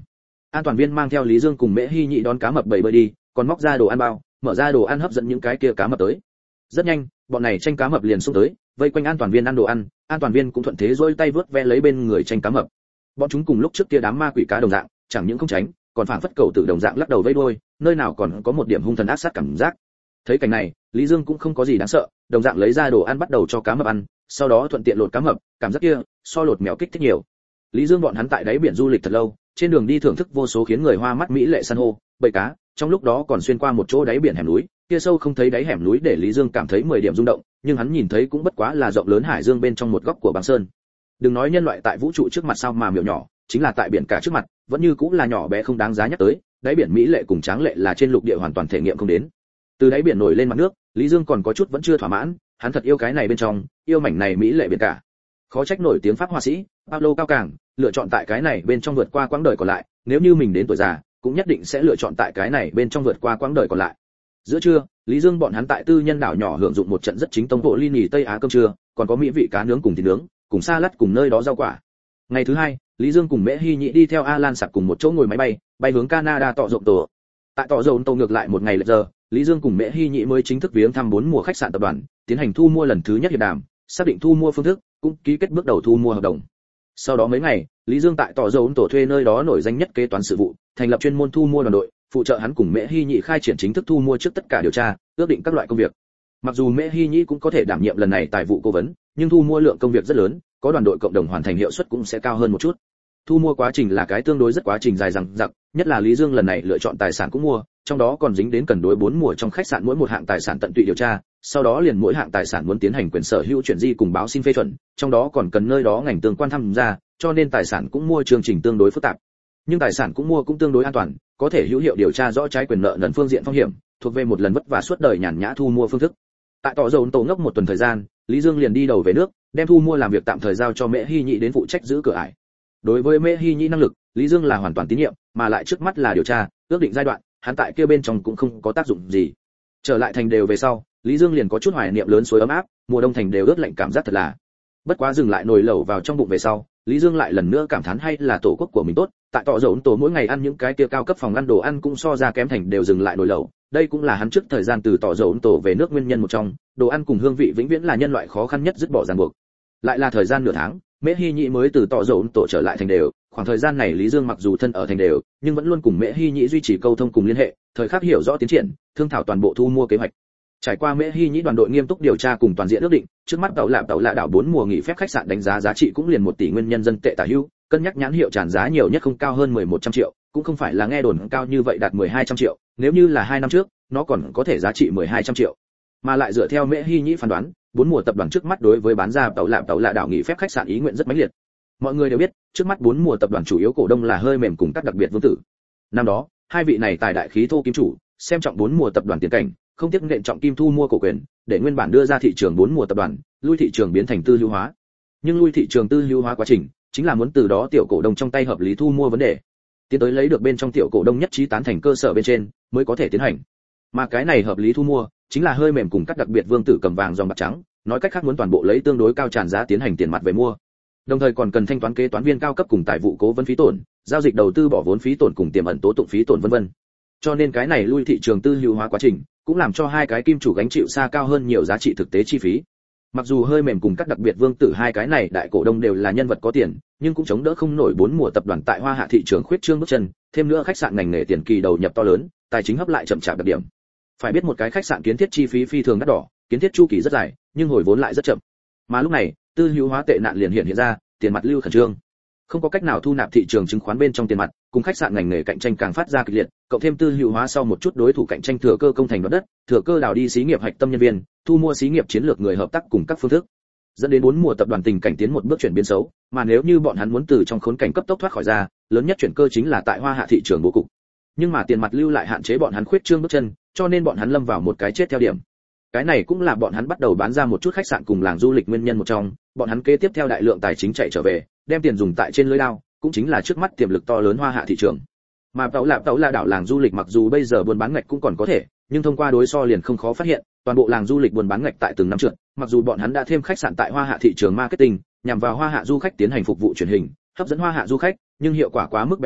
An toàn viên mang theo Lý Dương cùng Mễ Hi Nhị đón cá mập bầy bơi đi, còn móc ra đồ ăn bao, mở ra đồ ăn hấp dẫn những cái kia cá mập tới. Rất nhanh, bọn này tranh cá mập liền xung tới, vây quanh an toàn viên ăn đồ ăn, an toàn viên cũng thuận thế giơ tay vớt ve lấy bên người tranh cá mập. Bọn chúng cùng lúc trước kia đám ma quỷ cá đồng dạng, chẳng những không tránh, còn phảng phất cầu tử đồng dạng lắc đầu vây đuôi, nơi nào còn có một điểm hung thần ác sát cảm giác. Thấy cảnh này, Lý Dương cũng không có gì đáng sợ, đồng dạng lấy ra đồ ăn bắt đầu cho cá mập ăn, sau đó thuận tiện lột cá mập, cảm giác kia so lột mèo kích thích nhiều. Lý Dương bọn hắn tại đáy biển du lịch thật lâu, trên đường đi thưởng thức vô số khiến người hoa mắt mỹ lệ san hô, bầy cá, trong lúc đó còn xuyên qua một chỗ đáy biển hẻm núi, kia sâu không thấy đáy hẻm núi để Lý Dương cảm thấy 10 điểm rung động, nhưng hắn nhìn thấy cũng bất quá là rộng lớn hải dương bên trong một góc của băng sơn. Đừng nói nhân loại tại vũ trụ trước mặt sao mà miểu nhỏ, chính là tại biển cả trước mặt, vẫn như cũng là nhỏ bé không đáng giá nhắc tới, đáy biển mỹ lệ cùng tráng lệ là trên lục địa hoàn toàn thể nghiệm không đến. Từ đáy biển nổi lên mặt nước, Lý Dương còn có chút vẫn chưa thỏa mãn, hắn thật yêu cái này bên trong, yêu mảnh này mỹ lệ biển cả. Khó trách nổi tiếng Pháp họa sĩ Pablo Cao Càng lựa chọn tại cái này bên trong vượt qua quãng đời còn lại, nếu như mình đến tuổi già, cũng nhất định sẽ lựa chọn tại cái này bên trong vượt qua quãng đời còn lại. Giữa trưa, Lý Dương bọn hắn tại tư nhân đảo nhỏ hưởng dụng một trận rất chính tông bộ ly nhì Tây Á cơm trưa, còn có mỹ vị cá nướng cùng thịt nướng, cùng salad cùng nơi đó rau quả. Ngày thứ hai, Lý Dương cùng Mễ Hi Nhĩ đi theo Alan Sạc cùng một chỗ ngồi máy bay, bay hướng Canada tọ rộng tổ. Tại tọ rộng tổ ngược lại một ngày lệch giờ, Lý Dương cùng Mễ Hi Nhĩ mới chính thức viếng thăm 4 mùa khách sạn tập đoàn, tiến hành thu mua lần thứ nhất hiệp đàm, xác định thu mua phương thức, cũng ký kết bước đầu thu mua hợp đồng. Sau đó mấy ngày, Lý Dương tại tọ rộng tổ thuê nơi đó nổi danh nhất kế toán sự vụ, thành lập chuyên môn thu mua đoàn đội, phụ trợ hắn cùng Mễ Hi Nhĩ khai triển chính thức thu mua trước tất cả điều tra, ước định các loại công việc. Mặc dù Mễ Hi Nhĩ cũng có thể đảm nhiệm lần này tài vụ cố vấn, nhưng thu mua lượng công việc rất lớn, có đoàn đội cộng đồng hoàn thành hiệu suất cũng sẽ cao hơn một chút. Thu mua quá trình là cái tương đối rất quá trình dài dằng dặc, nhất là Lý Dương lần này lựa chọn tài sản cũng mua, trong đó còn dính đến cần đối 4 mùa trong khách sạn mỗi một hạng tài sản tận tụy điều tra, sau đó liền mỗi hạng tài sản muốn tiến hành quyền sở hữu chuyển di cùng báo xin phê chuẩn, trong đó còn cần nơi đó ngành tương quan tham gia, cho nên tài sản cũng mua chương trình tương đối phức tạp. Nhưng tài sản cũng mua cũng tương đối an toàn, có thể hữu hiệu điều tra rõ trái quyền nợ nần phương diện phong hiểm, thuộc về một lần vất vả suốt đời nhàn nhã thu mua phương thức. Tại tọ dầu tổ ngốc một tuần thời gian, Lý Dương liền đi đầu về nước, đem thu mua làm việc tạm thời giao cho Mễ Hi Nhĩ đến phụ trách giữ cửa ải. Đối với Mễ Hi Nhĩ năng lực, Lý Dương là hoàn toàn tín nhiệm, mà lại trước mắt là điều tra, ước định giai đoạn, hắn tại kia bên trong cũng không có tác dụng gì. Trở lại thành đều về sau, Lý Dương liền có chút hoài niệm lớn suối ấm áp, mùa đông thành đều ướt lạnh cảm giác thật là. Bất quá dừng lại nồi lẩu vào trong bụng về sau, Lý Dương lại lần nữa cảm thán hay là tổ quốc của mình tốt, tại tọ dầu tổ mỗi ngày ăn những cái kia cao cấp phòng ăn đồ ăn cũng so ra kém thành đều dừng lại nồi lẩu, đây cũng là hắn trước thời gian từ tọ dầu tổ về nước nguyên nhân một trong, đồ ăn cùng hương vị vĩnh viễn là nhân loại khó khăn nhất dứt bỏ ràng buộc. Lại là thời gian nửa tháng, Mễ Hi Nhĩ mới từ tọ dầu tổ trở lại thành đều, khoảng thời gian này Lý Dương mặc dù thân ở thành đều, nhưng vẫn luôn cùng Mễ Hi Nhĩ duy trì câu thông cùng liên hệ, thời khắc hiểu rõ tiến triển, thương thảo toàn bộ thu mua kế hoạch. Trải qua Mễ Hi Nhĩ đoàn đội nghiêm túc điều tra cùng toàn diện ước định, trước mắt tàu lạ đảo 4 mùa nghỉ phép khách sạn đánh giá giá trị cũng liền 1 tỷ nguyên nhân dân tệ tả hữu, cân nhắc nhãn hiệu tràn giá nhiều nhất không cao hơn 1100 triệu, cũng không phải là nghe đồn cao như vậy đạt 1200 triệu, nếu như là 2 năm trước, nó còn có thể giá trị 1200 triệu. Mà lại dựa theo Mễ Hi Nhĩ phán đoán, 4 mùa tập đoàn trước mắt đối với bán ra tàu lạ đảo nghỉ phép khách sạn ý nguyện rất mãnh liệt. Mọi người đều biết, trước mắt 4 mùa tập đoàn chủ yếu cổ đông là hơi mềm cùng các đặc biệt vương tử. Năm đó, hai vị này tài đại khí thô kim chủ, xem trọng 4 mùa tập đoàn tiền cảnh, không tiếc nện trọng kim thu mua cổ quyền, để nguyên bản đưa ra thị trường 4 mùa tập đoàn, lui thị trường biến thành tư hữu hóa. Nhưng lui thị trường tư hữu hóa quá trình, chính là muốn từ đó tiểu cổ đông trong tay hợp lý thu mua vấn đề, tiến tới lấy được bên trong tiểu cổ đông nhất trí tán thành cơ sở bên trên, mới có thể tiến hành. Mà cái này hợp lý thu mua, chính là hơi mềm cùng các đặc biệt vương tử cầm vàng dòng bạc trắng, nói cách khác muốn toàn bộ lấy tương đối cao tràn giá tiến hành tiền mặt về mua. Đồng thời còn cần thanh toán kế toán viên cao cấp cùng tài vụ cố vấn phí tổn, giao dịch đầu tư bỏ vốn phí tổn cùng tiềm ẩn tố tụng phí tổn vân vân. Cho nên cái này lui thị trường tư hữu hóa quá trình, cũng làm cho hai cái kim chủ gánh chịu xa cao hơn nhiều giá trị thực tế chi phí. Mặc dù hơi mềm cùng các đặc biệt vương tử hai cái này đại cổ đông đều là nhân vật có tiền, nhưng cũng chống đỡ không nổi 4 mùa tập đoàn tại Hoa Hạ thị trường khuyết trương bước chân, thêm nữa khách sạn ngành nghề tiền kỳ đầu nhập to lớn, tài chính hấp lại chậm chạp đặc điểm. Phải biết một cái khách sạn kiến thiết chi phí phi thường đắt đỏ, kiến thiết chu kỳ rất dài, nhưng hồi vốn lại rất chậm. Mà lúc này, tư hữu hóa tệ nạn liền hiện ra, tiền mặt lưu khẩn trương. Không có cách nào thu nạp thị trường chứng khoán bên trong tiền mặt, cùng khách sạn ngành nghề cạnh tranh càng phát ra kịch liệt, cộng thêm tư hữu hóa sau một chút đối thủ cạnh tranh thừa cơ công thành đoạt đất, thừa cơ đào đi xí nghiệp hạch tâm nhân viên, thu mua xí nghiệp chiến lược người hợp tác cùng các phương thức, dẫn đến 4 mùa tập đoàn tình cảnh tiến một bước chuyển biến xấu, mà nếu như bọn hắn muốn từ trong khốn cảnh cấp tốc thoát khỏi ra, lớn nhất chuyển cơ chính là tại Hoa Hạ thị trường bố cục. Nhưng mà tiền mặt lưu lại hạn chế bọn hắn khuyết trương bước chân, cho nên bọn hắn lâm vào một cái chết theo điểm. Cái này cũng là bọn hắn bắt đầu bán ra một chút khách sạn cùng làng du lịch nguyên nhân một trong, bọn hắn kế tiếp theo đại lượng tài chính chạy trở về, đem tiền dùng tại trên lưới lao, cũng chính là trước mắt tiềm lực to lớn Hoa Hạ thị trường. Mà tàu lạ đảo làng du lịch mặc dù bây giờ buôn bán ngạch cũng còn có thể, nhưng thông qua đối so liền không khó phát hiện, toàn bộ làng du lịch buôn bán ngạch tại từng năm trượt, mặc dù bọn hắn đã thêm khách sạn tại Hoa Hạ thị trường marketing, nhằm vào Hoa Hạ du khách tiến hành phục vụ truyền hình, hấp dẫn Hoa Hạ du khách, nhưng hiệu quả quá mức bé nhỏ,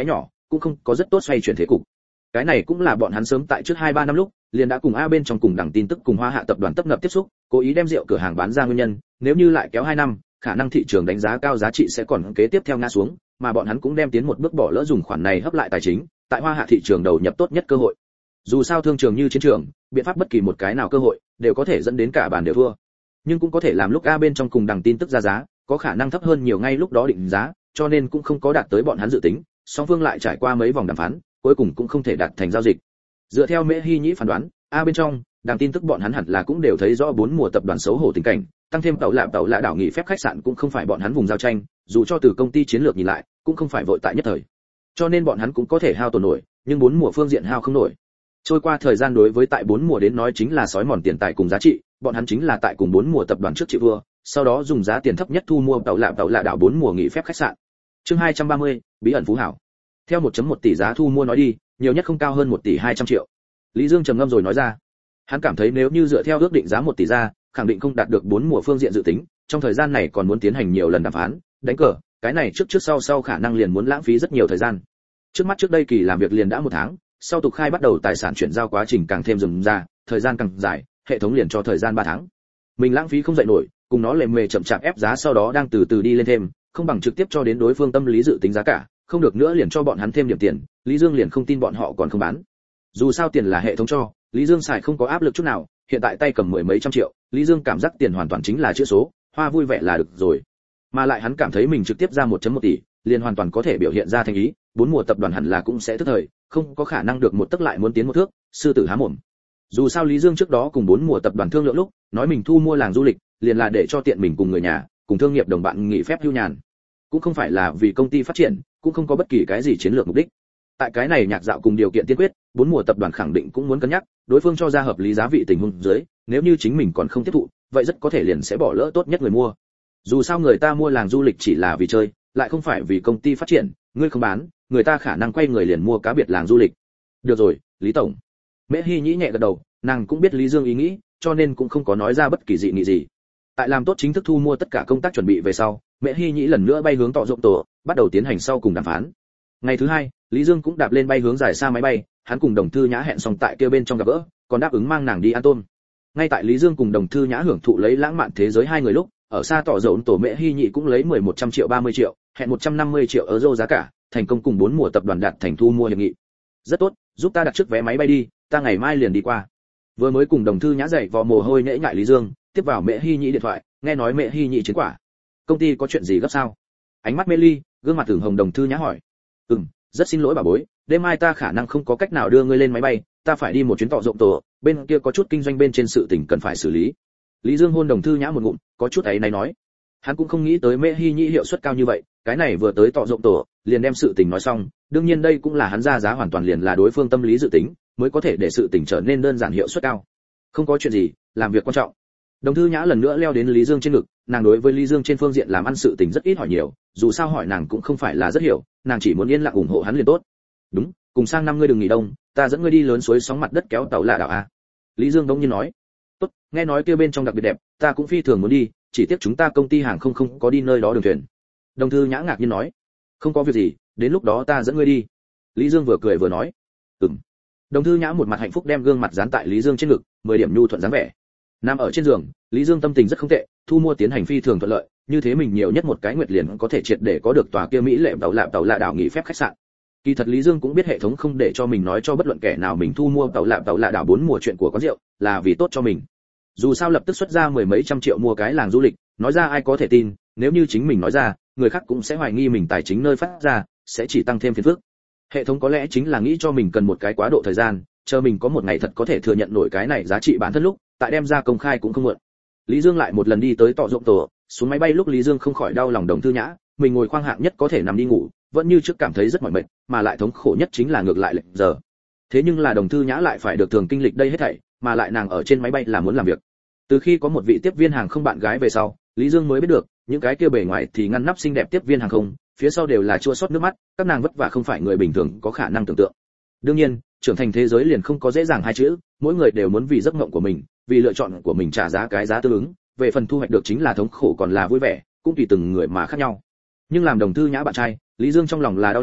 cũng không có rất tốt xoay chuyển thế cục. Cái này cũng là bọn hắn sớm tại trước 2-3 năm lúc, liền đã cùng A bên trong cùng đẳng tin tức cùng Hoa Hạ tập đoàn tấp nập tiếp xúc, cố ý đem rượu cửa hàng bán ra nguyên nhân, nếu như lại kéo 2 năm, khả năng thị trường đánh giá cao giá trị sẽ còn kế tiếp theo ngã xuống, mà bọn hắn cũng đem tiến một bước bỏ lỡ dùng khoản này hấp lại tài chính, tại Hoa Hạ thị trường đầu nhập tốt nhất cơ hội. Dù sao thương trường như chiến trường, biện pháp bất kỳ một cái nào cơ hội đều có thể dẫn đến cả bàn đều thua. Nhưng cũng có thể làm lúc A bên trong cùng đẳng tin tức ra giá, có khả năng thấp hơn nhiều ngay lúc đó định giá, cho nên cũng không có đạt tới bọn hắn dự tính, song phương lại trải qua mấy vòng đàm phán, cuối cùng cũng không thể đạt thành giao dịch. Dựa theo Mễ Hy Nhĩ phán đoán, A bên trong, đàng tin tức bọn hắn hẳn là cũng đều thấy rõ 4 mùa tập đoàn xấu hổ tình cảnh, tăng thêm tàu lạ đảo nghỉ phép khách sạn cũng không phải bọn hắn vùng giao tranh, dù cho từ công ty chiến lược nhìn lại, cũng không phải vội tại nhất thời. Cho nên bọn hắn cũng có thể hao tổn nổi, nhưng 4 mùa phương diện hao không nổi. Trôi qua thời gian đối với tại 4 mùa đến nói chính là sói mòn tiền tài cùng giá trị, bọn hắn chính là tại cùng 4 mùa tập đoàn trước chịu vua, sau đó dùng giá tiền thấp nhất thu mua tàu lạ đảo 4 mùa nghỉ phép khách sạn. Chương 230, bí ẩn phú hảo. Theo 1.1 tỷ giá thu mua nói đi, nhiều nhất không cao hơn 1 tỷ 200 triệu. Lý Dương trầm ngâm rồi nói ra. Hắn cảm thấy nếu như dựa theo ước định giá 1 tỷ ra, khẳng định không đạt được 4 mùa phương diện dự tính, trong thời gian này còn muốn tiến hành nhiều lần đàm phán, đánh cờ, cái này trước sau khả năng liền muốn lãng phí rất nhiều thời gian. Trước đây kỳ làm việc liền đã 1 tháng, sau tục khai bắt đầu tài sản chuyển giao quá trình càng thêm rườm rà, thời gian càng dài, hệ thống liền cho thời gian 3 tháng. Mình lãng phí không dậy nổi, cùng nó lề mề chậm chạp ép giá sau đó đang từ từ đi lên thêm, không bằng trực tiếp cho đến đối phương tâm lý dự tính giá cả, không được nữa liền cho bọn hắn thêm điểm tiền, Lý Dương liền không tin bọn họ còn không bán. Dù sao tiền là hệ thống cho, Lý Dương xài không có áp lực chút nào, hiện tại tay cầm 10 mấy trăm triệu, Lý Dương cảm giác tiền hoàn toàn chính là chữ số, hoa vui vẻ là được rồi. Mà lại hắn cảm thấy mình trực tiếp ra 1.1 tỷ, liền hoàn toàn có thể biểu hiện ra thành ý, 4 mùa tập đoàn hẳn là cũng sẽ tức thời, không có khả năng được một tấc lại muốn tiến một thước, sư tử há mồm. Dù sao Lý Dương trước đó cùng 4 mùa tập đoàn thương lượng lúc, nói mình thu mua làng du lịch, liền là để cho tiện mình cùng người nhà, cùng thương nghiệp đồng bạn nghỉ phép hưu nhàn. Cũng không phải là vì công ty phát triển, cũng không có bất kỳ cái gì chiến lược mục đích. Tại cái này nhạc dạo cùng điều kiện tiên quyết, 4 mùa tập đoàn khẳng định cũng muốn cân nhắc, đối phương cho ra hợp lý giá vị tình huống dưới, nếu như chính mình còn không tiếp thụ, vậy rất có thể liền sẽ bỏ lỡ tốt nhất người mua. Dù sao người ta mua làng du lịch chỉ là vì chơi, lại không phải vì công ty phát triển, ngươi không bán, người ta khả năng quay người liền mua cá biệt làng du lịch. Được rồi, Lý tổng. Mễ Hy Nhĩ nhẹ gật đầu, nàng cũng biết Lý Dương ý nghĩ, cho nên cũng không có nói ra bất kỳ dị nghị gì. Tại làm tốt chính thức thu mua tất cả công tác chuẩn bị về sau, Mễ Hy Nhĩ lần nữa bay hướng Tọ Rộng Tổ, bắt đầu tiến hành sau cùng đàm phán. Ngày thứ 2, Lý Dương cũng đạp lên bay hướng dài xa máy bay, hắn cùng Đồng Thư Nhã hẹn xong tại kia bên trong gặp gỡ, còn đáp ứng mang nàng đi ăn tôm. Ngay tại Lý Dương cùng Đồng Thư Nhã hưởng thụ lấy lãng mạn thế giới hai người lúc, ở xa Tọ Rộng Tổ Mễ Hy Nhĩ cũng lấy 100 triệu 30 triệu, hẹn 150 triệu euro giá cả, thành công cùng 4 mùa tập đoàn đạt thành thu mua hiệp nghị. Rất tốt, giúp ta đặt trước vé máy bay đi, ta ngày mai liền đi qua. Vừa mới cùng Đồng Thư Nhã dậy vò mồ hôi nhễ nhại Lý Dương, tiếp vào Mễ Hy Nhĩ điện thoại, nghe nói Mễ Hy Nhĩ chiến quả. Công ty có chuyện gì gấp sao? Ánh mắt mê ly, gương mặt ửng hồng Đồng Thư Nhã hỏi. Rất xin lỗi bà bối, đêm mai ta khả năng không có cách nào đưa ngươi lên máy bay, ta phải đi một chuyến Tọ Rộng Tổ, bên kia có chút kinh doanh bên trên sự tình cần phải xử lý. Lý Dương hôn Đồng Thư Nhã một ngụm, có chút ấy này nói. Hắn cũng không nghĩ tới Mễ Hy Nhĩ hiệu suất cao như vậy, cái này vừa tới Tọ Rộng Tổ, liền đem sự tình nói xong, đương nhiên đây cũng là hắn ra giá hoàn toàn liền là đối phương tâm lý dự tính, mới có thể để sự tình trở nên đơn giản hiệu suất cao. Không có chuyện gì, làm việc quan trọng. Đồng Thư Nhã lần nữa leo đến Lý Dương trên ngực, nàng đối với Lý Dương trên phương diện làm ăn sự tình rất ít hỏi nhiều, dù sao hỏi nàng cũng không phải là rất hiểu, nàng chỉ muốn yên lặng ủng hộ hắn liền tốt. Đúng, cùng sang năm ngươi đừng nghỉ đông, ta dẫn ngươi đi lớn suối sóng mặt đất kéo tàu lạ đảo a. Lý Dương đông nhiên nói. Tốt, nghe nói kia bên trong đặc biệt đẹp, ta cũng phi thường muốn đi, chỉ tiếc chúng ta công ty hàng không có đi nơi đó đường thuyền. Đồng Thư Nhã ngạc nhiên nói. Không có việc gì, đến lúc đó ta dẫn ngươi đi. Lý Dương vừa cười vừa nói. Đồng Thư Nhã một mặt hạnh phúc đem gương mặt dán tại Lý Dương trên ngực, 10 điểm nhu thuận dáng vẻ. Nằm ở trên giường, Lý Dương tâm tình rất không tệ, thu mua tiến hành phi thường thuận lợi, như thế mình nhiều nhất một cái nguyệt liền có thể triệt để có được tòa kia mỹ lệ tàu lạ đảo nghỉ phép khách sạn. Kỳ thật Lý Dương cũng biết hệ thống không để cho mình nói cho bất luận kẻ nào mình thu mua tàu lạ đảo 4 mùa chuyện của quán rượu, là vì tốt cho mình. Dù sao lập tức xuất ra 10 mấy trăm triệu mua cái làng du lịch, nói ra ai có thể tin, nếu như chính mình nói ra, người khác cũng sẽ hoài nghi mình tài chính nơi phát ra, sẽ chỉ tăng thêm phiền phức. Hệ thống có lẽ chính là nghĩ cho mình cần một cái quá độ thời gian, chờ mình có một ngày thật có thể thừa nhận nổi cái này giá trị bản thân lúc, tại đem ra công khai cũng không muộn. Lý Dương lại một lần đi tới Tọ Rộng Tổ, xuống máy bay lúc Lý Dương không khỏi đau lòng Đồng Thư Nhã, mình ngồi khoang hạng nhất có thể nằm đi ngủ, vẫn như trước cảm thấy rất mỏi mệt, mà lại thống khổ nhất chính là ngược lại lệch giờ. Thế nhưng là Đồng Thư Nhã lại phải được thường kinh lịch đây hết thảy, mà lại nàng ở trên máy bay là muốn làm việc. Từ khi có một vị tiếp viên hàng không bạn gái về sau, Lý Dương mới biết được, những cái kia bề ngoài thì ngăn nắp xinh đẹp tiếp viên hàng không, phía sau đều là chua xót nước mắt, các nàng vất vả không phải người bình thường có khả năng tưởng tượng. Đương nhiên, trưởng thành thế giới liền không có dễ dàng hai chữ, mỗi người đều muốn vì giấc mộng của mình, vì lựa chọn của mình trả giá cái giá tương ứng, về phần thu hoạch được chính là thống khổ còn là vui vẻ, cũng tùy từng người mà khác nhau. Nhưng làm Đồng Thư Nhã bạn trai, Lý Dương trong lòng là đau lòng,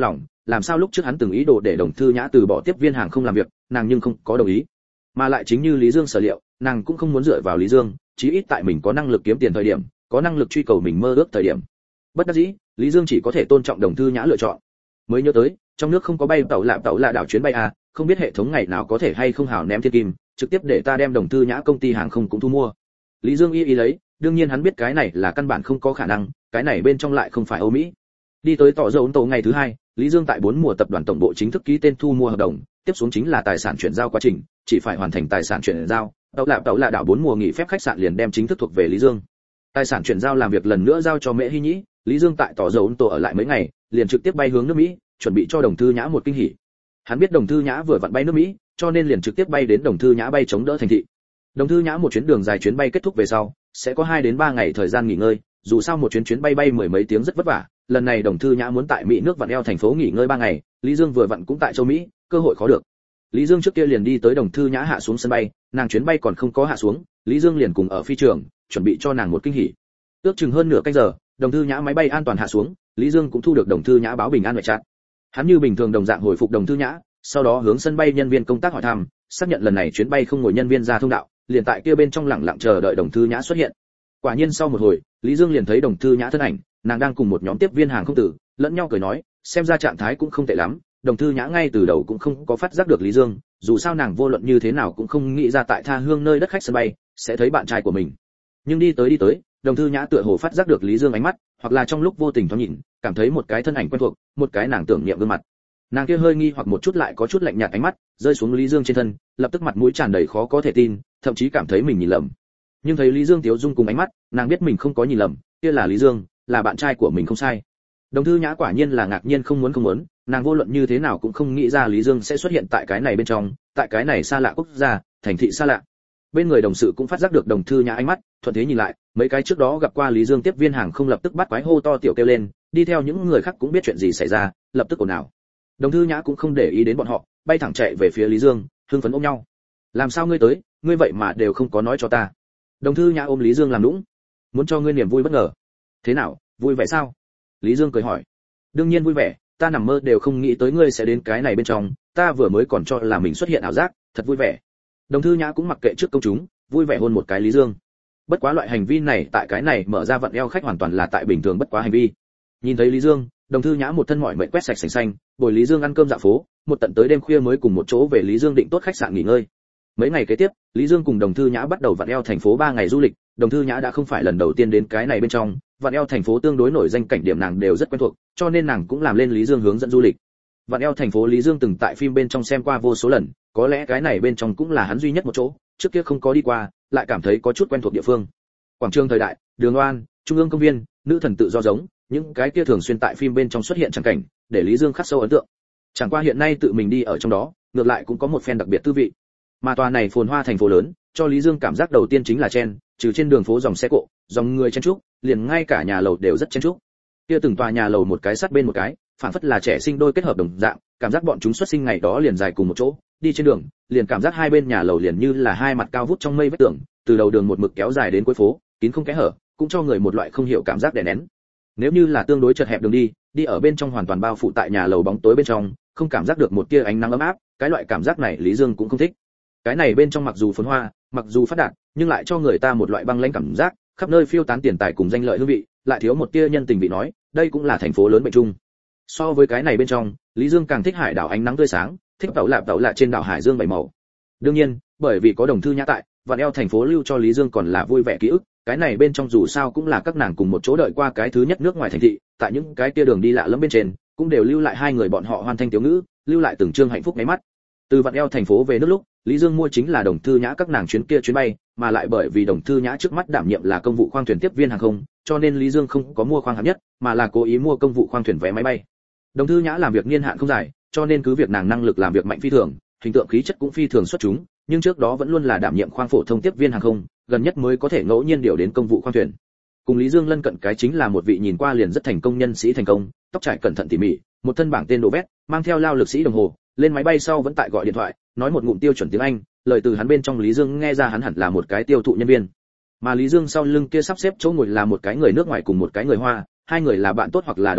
làm sao lúc trước hắn từng ý đồ để Đồng Thư Nhã từ bỏ tiếp viên hàng không làm việc, nàng nhưng không có đồng ý. Mà lại chính như Lý Dương sở liệu, nàng cũng không muốn dựa vào Lý Dương, chí ít tại mình có năng lực kiếm tiền thời điểm, có năng lực truy cầu mình mơ ước thời điểm. Bất đắc dĩ, Lý Dương chỉ có thể tôn trọng Đồng Thư Nhã lựa chọn. Mới nhớ tới, trong nước không có bay tàu lạ đảo chuyến bay à, không biết hệ thống ngày nào có thể hay không hào ném thiên kim, trực tiếp để ta đem Đồng Thư Nhã công ty hàng không cũng thu mua. Lý Dương y lấy, đương nhiên hắn biết cái này là căn bản không có khả năng, cái này bên trong lại không phải Âu Mỹ. Đi tới tỏ dấu tổ ngày thứ 2, Lý Dương tại 4 mùa tập đoàn tổng bộ chính thức ký tên thu mua hợp đồng, tiếp xuống chính là tài sản chuyển giao quá trình, chỉ phải hoàn thành tài sản chuyển giao, tàu lạ đảo 4 mùa nghỉ phép khách sạn liền đem chính thức thuộc về Lý Dương. Tài sản chuyển giao làm việc lần nữa giao cho Mễ Hy Nhĩ, Lý Dương tại tỏ dấu tổ ở lại mấy ngày, liền trực tiếp bay hướng nước Mỹ, chuẩn bị cho Đồng Thư Nhã một kinh hỉ. Hắn biết Đồng Thư Nhã vừa vặn bay nước Mỹ, cho nên liền trực tiếp bay đến Đồng Thư Nhã bay chống đỡ thành thị. Đồng Thư Nhã một chuyến đường dài chuyến bay kết thúc về sau, sẽ có 2 đến 3 ngày thời gian nghỉ ngơi, dù sao một chuyến bay mười mấy tiếng rất vất vả, lần này Đồng Thư Nhã muốn tại Mỹ nước vặn eo thành phố nghỉ ngơi 3 ngày, Lý Dương vừa vặn cũng tại châu Mỹ, cơ hội khó được. Lý Dương trước kia liền đi tới Đồng Thư Nhã hạ xuống sân bay, nàng chuyến bay còn không có hạ xuống, Lý Dương liền cùng ở phi trường, chuẩn bị cho nàng một kinh hỉ. Ước chừng hơn nửa canh giờ, Đồng Thư Nhã máy bay an toàn hạ xuống, Lý Dương cũng thu được Đồng Thư Nhã báo bình an ngoại trạng. Hắn như bình thường đồng dạng hồi phục Đồng Thư Nhã, sau đó hướng sân bay nhân viên công tác hỏi thăm, xác nhận lần này chuyến bay không ngồi nhân viên ra thông đạo, liền tại kia bên trong lặng lặng chờ đợi Đồng Thư Nhã xuất hiện. Quả nhiên sau một hồi, Lý Dương liền thấy Đồng Thư Nhã thân ảnh, nàng đang cùng một nhóm tiếp viên hàng không tử, lẫn nhau cười nói, xem ra trạng thái cũng không tệ lắm. Đồng Thư Nhã ngay từ đầu cũng không có phát giác được Lý Dương, dù sao nàng vô luận như thế nào cũng không nghĩ ra tại tha hương nơi đất khách sân bay sẽ thấy bạn trai của mình. Nhưng đi tới, Đồng Thư Nhã tựa hồ phát giác được Lý Dương ánh mắt, hoặc là trong lúc vô tình thoáng nhìn, cảm thấy một cái thân ảnh quen thuộc, một cái nàng tưởng niệm gương mặt. Nàng kia hơi nghi hoặc một chút lại có chút lạnh nhạt ánh mắt rơi xuống Lý Dương trên thân, lập tức mặt mũi tràn đầy khó có thể tin, thậm chí cảm thấy mình nhìn lầm. Nhưng thấy Lý Dương tiếu dung cùng ánh mắt, nàng biết mình không có nhìn lầm, kia là Lý Dương, là bạn trai của mình không sai. Đồng Thư Nhã quả nhiên là ngạc nhiên không muốn, nàng vô luận như thế nào cũng không nghĩ ra Lý Dương sẽ xuất hiện tại cái này bên trong, tại cái này xa lạ quốc gia, thành thị xa lạ. Bên người đồng sự cũng phát giác được Đồng Thư Nhã ánh mắt, thuận thế nhìn lại, mấy cái trước đó gặp qua Lý Dương tiếp viên hàng không lập tức bắt quái hô to tiểu kêu lên, đi theo những người khác cũng biết chuyện gì xảy ra, lập tức ồn ào. Đồng Thư Nhã cũng không để ý đến bọn họ, bay thẳng chạy về phía Lý Dương, hưng phấn ôm nhau. Làm sao ngươi tới, ngươi vậy mà đều không có nói cho ta. Đồng Thư Nhã ôm Lý Dương làm nũng, muốn cho ngươi niềm vui bất ngờ. Thế nào, vui vẻ sao? Lý Dương cười hỏi. Đương nhiên vui vẻ, ta nằm mơ đều không nghĩ tới ngươi sẽ đến cái này bên trong, ta vừa mới còn cho là mình xuất hiện ảo giác, thật vui vẻ. Đồng Thư Nhã cũng mặc kệ trước công chúng, vui vẻ hôn một cái Lý Dương. Bất quá loại hành vi này tại cái này mở ra vặn eo khách hoàn toàn là tại bình thường bất quá hành vi. Nhìn thấy Lý Dương, Đồng Thư Nhã một thân mỏi mệt quét sạch sành xanh, bồi Lý Dương ăn cơm dạo phố, một tận tới đêm khuya mới cùng một chỗ về Lý Dương định tốt khách sạn nghỉ ngơi. Mấy ngày kế tiếp, Lý Dương cùng Đồng Thư Nhã bắt đầu vặn eo thành phố 3 ngày du lịch, Đồng Thư Nhã đã không phải lần đầu tiên đến cái này bên trong, vặn eo thành phố tương đối nổi danh cảnh điểm nàng đều rất quen thuộc, cho nên nàng cũng làm lên Lý Dương hướng dẫn du lịch. Vạn eo thành phố Lý Dương từng tại phim bên trong xem qua vô số lần, có lẽ cái này bên trong cũng là hắn duy nhất một chỗ, trước kia không có đi qua, lại cảm thấy có chút quen thuộc địa phương. Quảng trường thời đại, đường oan, trung ương công viên, nữ thần tự do giống, những cái kia thường xuyên tại phim bên trong xuất hiện chẳng cảnh, để Lý Dương khắc sâu ấn tượng. Chẳng qua hiện nay tự mình đi ở trong đó, ngược lại cũng có một phen đặc biệt tư vị. Mà tòa này phồn hoa thành phố lớn, cho Lý Dương cảm giác đầu tiên chính là chen, trừ trên đường phố dòng xe cộ, dòng người chen chúc, liền ngay cả nhà lầu đều rất chen chúc. Kia từng tòa nhà lầu một cái sát bên một cái, phản phất là trẻ sinh đôi kết hợp đồng dạng, cảm giác bọn chúng xuất sinh ngày đó liền dài cùng một chỗ, đi trên đường, liền cảm giác hai bên nhà lầu liền như là hai mặt cao vút trong mây vách tường, từ đầu đường một mực kéo dài đến cuối phố, kín không kẽ hở, cũng cho người một loại không hiểu cảm giác đè nén. Nếu như là tương đối chật hẹp đường đi, đi ở bên trong hoàn toàn bao phủ tại nhà lầu bóng tối bên trong, không cảm giác được một tia ánh nắng ấm áp, cái loại cảm giác này Lý Dương cũng không thích. Cái này bên trong mặc dù phồn hoa, mặc dù phát đạt, nhưng lại cho người ta một loại băng lãnh cảm giác, khắp nơi phiêu tán tiền tài cùng danh lợi hương vị, lại thiếu một tia nhân tình vị nói, đây cũng là thành phố lớn bệnh chung. So với cái này bên trong, Lý Dương càng thích hải đảo ánh nắng tươi sáng, thích tàu lạ trên đảo hải dương bảy màu. Đương nhiên, bởi vì có Đồng Thư Nhã tại, Vạn Eo thành phố lưu cho Lý Dương còn là vui vẻ ký ức, cái này bên trong dù sao cũng là các nàng cùng một chỗ đợi qua cái thứ nhất nước ngoài thành thị, tại những cái kia đường đi lạ lẫm bên trên, cũng đều lưu lại hai người bọn họ hoàn thanh tiếu ngữ, lưu lại từng chương hạnh phúc mấy mắt. Từ Vạn Eo thành phố về nước lúc, Lý Dương mua chính là Đồng Thư Nhã các nàng chuyến bay, mà lại bởi vì Đồng Thư Nhã trước mắt đảm nhiệm là công vụ khoang thuyền tiếp viên hàng không, cho nên Lý Dương không có mua khoang hạng nhất, mà là cố ý mua công vụ khoang thuyền vé máy bay. Đồng Thư Nhã làm việc niên hạn không dài, cho nên cứ việc nàng năng lực làm việc mạnh phi thường, hình tượng khí chất cũng phi thường xuất chúng, nhưng trước đó vẫn luôn là đảm nhiệm khoang phổ thông tiếp viên hàng không, gần nhất mới có thể ngẫu nhiên điều đến công vụ khoang thuyền. Cùng Lý Dương lân cận cái chính là một vị nhìn qua liền rất thành công nhân sĩ thành công, tóc trải cẩn thận tỉ mỉ, một thân bảng tên đồ vét, mang theo lao lực sĩ đồng hồ, lên máy bay sau vẫn tại gọi điện thoại, nói một ngụm tiêu chuẩn tiếng Anh, lời từ hắn bên trong Lý Dương nghe ra hắn hẳn là một cái tiêu thụ nhân viên. Mà Lý Dương sau lưng kia sắp xếp chỗ ngồi là một cái người nước ngoài cùng một cái người Hoa, hai người là bạn tốt hoặc là đồng sự,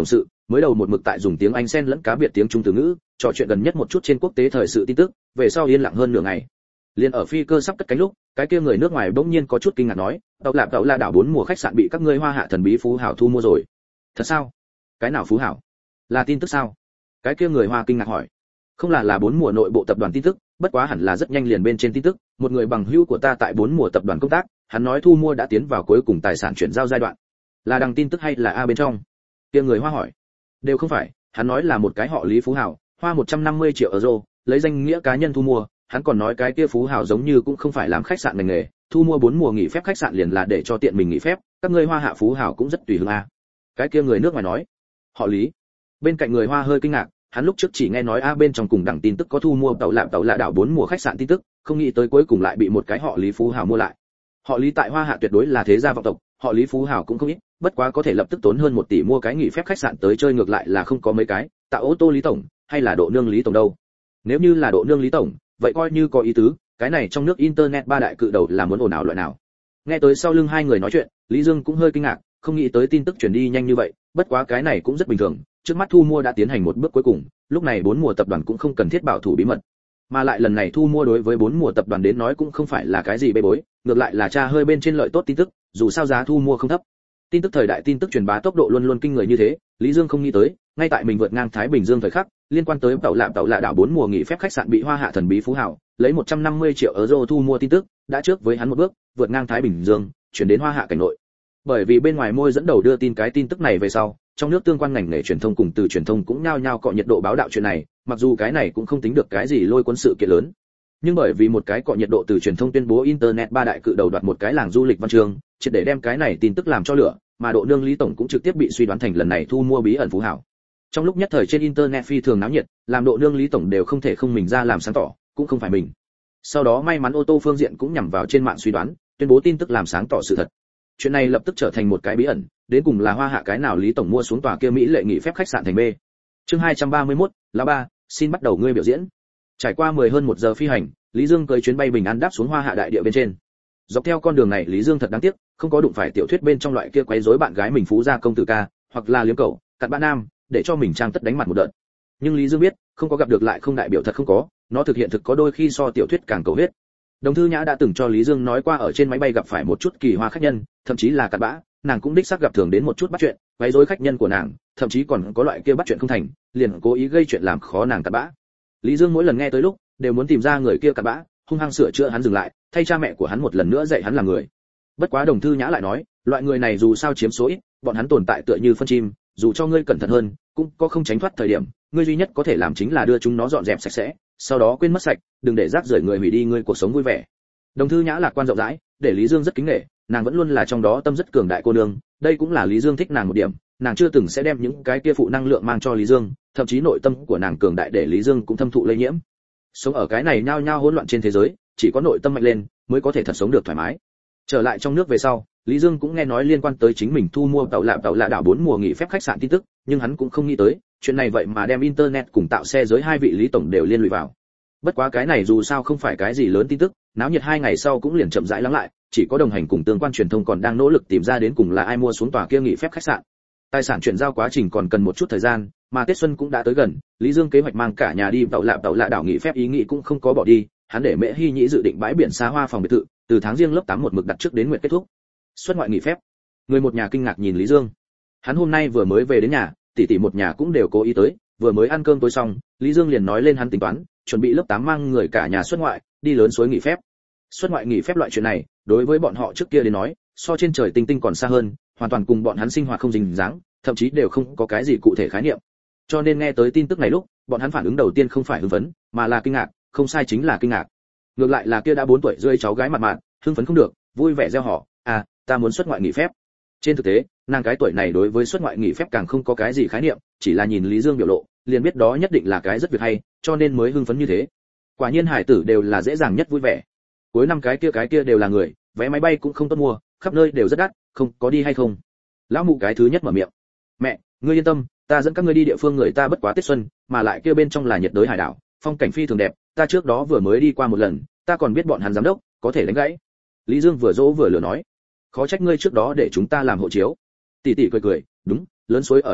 mới đầu một mực tại dùng tiếng Anh xen lẫn cá biệt tiếng Trung từ ngữ, trò chuyện gần nhất một chút trên quốc tế thời sự tin tức, về sau yên lặng hơn nửa ngày. Liên ở phi cơ sắp cất cánh lúc, cái kia người nước ngoài bỗng nhiên có chút kinh ngạc nói, tàu là đảo 4 mùa khách sạn bị các ngươi Hoa Hạ thần bí phú hảo thu mua rồi. Thật sao? Cái nào phú hảo? Là tin tức sao? Cái kia người Hoa kinh ngạc hỏi. Không là 4 mùa nội bộ tập đoàn tin tức, bất quá hẳn là rất nhanh liền bên trên tin tức, một người bằng hữu của ta tại 4 mùa tập đoàn công tác, hắn nói thu mua đã tiến vào cuối cùng tài sản chuyển giao giai đoạn. Là đăng tin tức hay là a bên trong? Kia người Hoa hỏi. Đều không phải, hắn nói là một cái họ Lý phú hảo, hoa 150 triệu euro, lấy danh nghĩa cá nhân thu mua, hắn còn nói cái kia phú hảo giống như cũng không phải làm khách sạn ngành nghề, thu mua 4 mùa nghỉ phép khách sạn liền là để cho tiện mình nghỉ phép, các ngươi Hoa Hạ phú hảo cũng rất tùy hứng a. Cái kia người nước ngoài nói. Họ Lý. Bên cạnh người Hoa hơi kinh ngạc, hắn lúc trước chỉ nghe nói a bên trong cùng đẳng tin tức có thu mua tàu lạ đảo 4 mùa khách sạn tin tức, không nghĩ tới cuối cùng lại bị một cái họ Lý phú hảo mua lại. Họ Lý tại Hoa Hạ tuyệt đối là thế gia vọng tộc, họ Lý phú hảo cũng không ít, bất quá có thể lập tức tốn hơn 1 tỷ mua cái nghỉ phép khách sạn tới chơi ngược lại là không có mấy cái, tạo ô tô Lý tổng, hay là độ nương Lý tổng đâu. Nếu như là độ nương Lý tổng, vậy coi như có ý tứ, cái này trong nước internet ba đại cự đầu là muốn ồn ào loại nào. Nghe tới sau lưng hai người nói chuyện, Lý Dương cũng hơi kinh ngạc, không nghĩ tới tin tức truyền đi nhanh như vậy, bất quá cái này cũng rất bình thường, trước mắt thu mua đã tiến hành một bước cuối cùng, lúc này 4 mùa tập đoàn cũng không cần thiết bảo thủ bí mật. Mà lại lần này thu mua đối với 4 mùa tập đoàn đến nói cũng không phải là cái gì bê bối, ngược lại là tra hơi bên trên lợi tốt tin tức, dù sao giá thu mua không thấp. Tin tức thời đại tin tức truyền bá tốc độ luôn luôn kinh người như thế, Lý Dương không nghĩ tới, ngay tại mình vượt ngang Thái Bình Dương thời khắc, liên quan tới tàu lạ đảo 4 mùa nghỉ phép khách sạn bị Hoa Hạ thần bí phú hảo, lấy 150 triệu euro thu mua tin tức, đã trước với hắn một bước, vượt ngang Thái Bình Dương, chuyển đến Hoa Hạ cảnh nội. Bởi vì bên ngoài môi dẫn đầu đưa tin cái tin tức này về sau, trong nước tương quan ngành nghề truyền thông cùng từ truyền thông cũng nhao nhao cọ nhiệt độ báo đạo chuyện này, mặc dù cái này cũng không tính được cái gì lôi cuốn sự kiện lớn, nhưng bởi vì một cái cọ nhiệt độ từ truyền thông tuyên bố internet ba đại cự đầu đoạt một cái làng du lịch văn trường, triệt để đem cái này tin tức làm cho lửa, mà độ nương Lý tổng cũng trực tiếp bị suy đoán thành lần này thu mua bí ẩn phú hảo. Trong lúc nhất thời trên internet phi thường náo nhiệt, làm độ nương Lý tổng đều không thể không mình ra làm sáng tỏ, cũng không phải mình. Sau đó may mắn ô tô phương diện cũng nhằm vào trên mạng suy đoán, tuyên bố tin tức làm sáng tỏ sự thật. Chuyện này lập tức trở thành một cái bí ẩn, đến cùng là Hoa Hạ cái nào Lý tổng mua xuống tòa kia Mỹ lệ nghỉ phép khách sạn thành B. Chương 231, lão ba, xin bắt đầu ngươi biểu diễn. Trải qua 10 hơn 1 giờ phi hành, Lý Dương cưỡi chuyến bay bình an đáp xuống Hoa Hạ đại địa bên trên. Dọc theo con đường này Lý Dương thật đáng tiếc, không có đụng phải tiểu thuyết bên trong loại kia quấy rối bạn gái mình phú gia công tử ca, hoặc là liếm cầu, cặn bã nam, để cho mình trang tất đánh mặt một đợt. Nhưng Lý Dương biết, không có gặp được lại không đại biểu thật không có, nó thực hiện thực có đôi khi so tiểu thuyết càng cầu huyết. Đồng Thư Nhã đã từng cho Lý Dương nói qua ở trên máy bay gặp phải một chút kỳ hoa khách nhân, thậm chí là cặn bã, nàng cũng đích xác gặp thường đến một chút bắt chuyện, quấy rối khách nhân của nàng, thậm chí còn có loại kia bắt chuyện không thành, liền cố ý gây chuyện làm khó nàng cặn bã. Lý Dương mỗi lần nghe tới lúc, đều muốn tìm ra người kia cặn bã, hung hăng sửa chữa hắn dừng lại, thay cha mẹ của hắn một lần nữa dạy hắn làm người. Bất quá Đồng Thư Nhã lại nói, loại người này dù sao chiếm số ít, bọn hắn tồn tại tựa như phân chim, dù cho ngươi cẩn thận hơn, cũng có không tránh thoát thời điểm, ngươi duy nhất có thể làm chính là đưa chúng nó dọn dẹp sạch sẽ, sau đó quên mất sạch, đừng để rác rưởi người hủy đi ngươi cuộc sống vui vẻ. Đồng Thư Nhã lạc quan rộng rãi, để Lý Dương rất kính nể, nàng vẫn luôn là trong đó tâm rất cường đại cô nương, đây cũng là Lý Dương thích nàng một điểm, nàng chưa từng sẽ đem những cái kia phụ năng lượng mang cho Lý Dương, thậm chí nội tâm của nàng cường đại để Lý Dương cũng thâm thụ lây nhiễm. Sống ở cái này nhao nhao hỗn loạn trên thế giới, chỉ có nội tâm mạnh lên mới có thể thật sống được thoải mái. Trở lại trong nước về sau, Lý Dương cũng nghe nói liên quan tới chính mình thu mua tàu lạ đảo 4 mùa nghỉ phép khách sạn tin tức, nhưng hắn cũng không nghĩ tới, chuyện này vậy mà đem internet cùng tạo xe giới hai vị Lý tổng đều liên lụy vào. Bất quá cái này dù sao không phải cái gì lớn tin tức, náo nhiệt 2 ngày sau cũng liền chậm rãi lắng lại, chỉ có đồng hành cùng tương quan truyền thông còn đang nỗ lực tìm ra đến cùng là ai mua xuống tòa kia nghỉ phép khách sạn. Tài sản chuyển giao quá trình còn cần một chút thời gian, mà Tết xuân cũng đã tới gần, Lý Dương kế hoạch mang cả nhà đi tàu lạ đảo nghỉ phép ý nghĩ cũng không có bỏ đi, hắn để Mễ Hy Nhĩ dự định bãi biển xa hoa phòng biệt thự, từ tháng riêng lớp 8 một mực đặt trước đến nguyện kết thúc. Xuất ngoại nghỉ phép. Người một nhà kinh ngạc nhìn Lý Dương. Hắn hôm nay vừa mới về đến nhà, tỷ tỷ một nhà cũng đều cố ý tới, vừa mới ăn cơm tối xong, Lý Dương liền nói lên hắn tính toán, chuẩn bị lớp 8 mang người cả nhà xuất ngoại, đi lớn suối nghỉ phép. Xuất ngoại nghỉ phép loại chuyện này, đối với bọn họ trước kia đến nói, so trên trời tinh tinh còn xa hơn, hoàn toàn cùng bọn hắn sinh hoạt không dính dáng, thậm chí đều không có cái gì cụ thể khái niệm. Cho nên nghe tới tin tức này lúc, bọn hắn phản ứng đầu tiên không phải hưng phấn, mà là kinh ngạc, không sai chính là kinh ngạc. Ngược lại là kia đã 4 tuổi rưỡi cháu gái mặt mạn, hưng phấn không được, vui vẻ reo hò, "À, ta muốn xuất ngoại nghỉ phép." Trên thực tế, nàng cái tuổi này đối với xuất ngoại nghỉ phép càng không có cái gì khái niệm, chỉ là nhìn Lý Dương biểu lộ, liền biết đó nhất định là cái rất việc hay, cho nên mới hưng phấn như thế. Quả nhiên hải tử đều là dễ dàng nhất vui vẻ. Cuối năm cái kia đều là người, vé máy bay cũng không tốt mua, khắp nơi đều rất đắt, không có đi hay không. Lão mụ cái thứ nhất mở miệng. "Mẹ, ngươi yên tâm, ta dẫn các ngươi đi địa phương người ta bất quá Tết xuân, mà lại kia bên trong là nhiệt đới hải đảo, phong cảnh phi thường đẹp, ta trước đó vừa mới đi qua một lần, ta còn biết bọn hắn giám đốc có thể đánh gãy." Lý Dương vừa dỗ vừa lừa nói. "Khó trách ngươi trước đó để chúng ta làm hộ chiếu." Tỷ tỷ cười cười, "Đúng, lớn suối ở đâu a,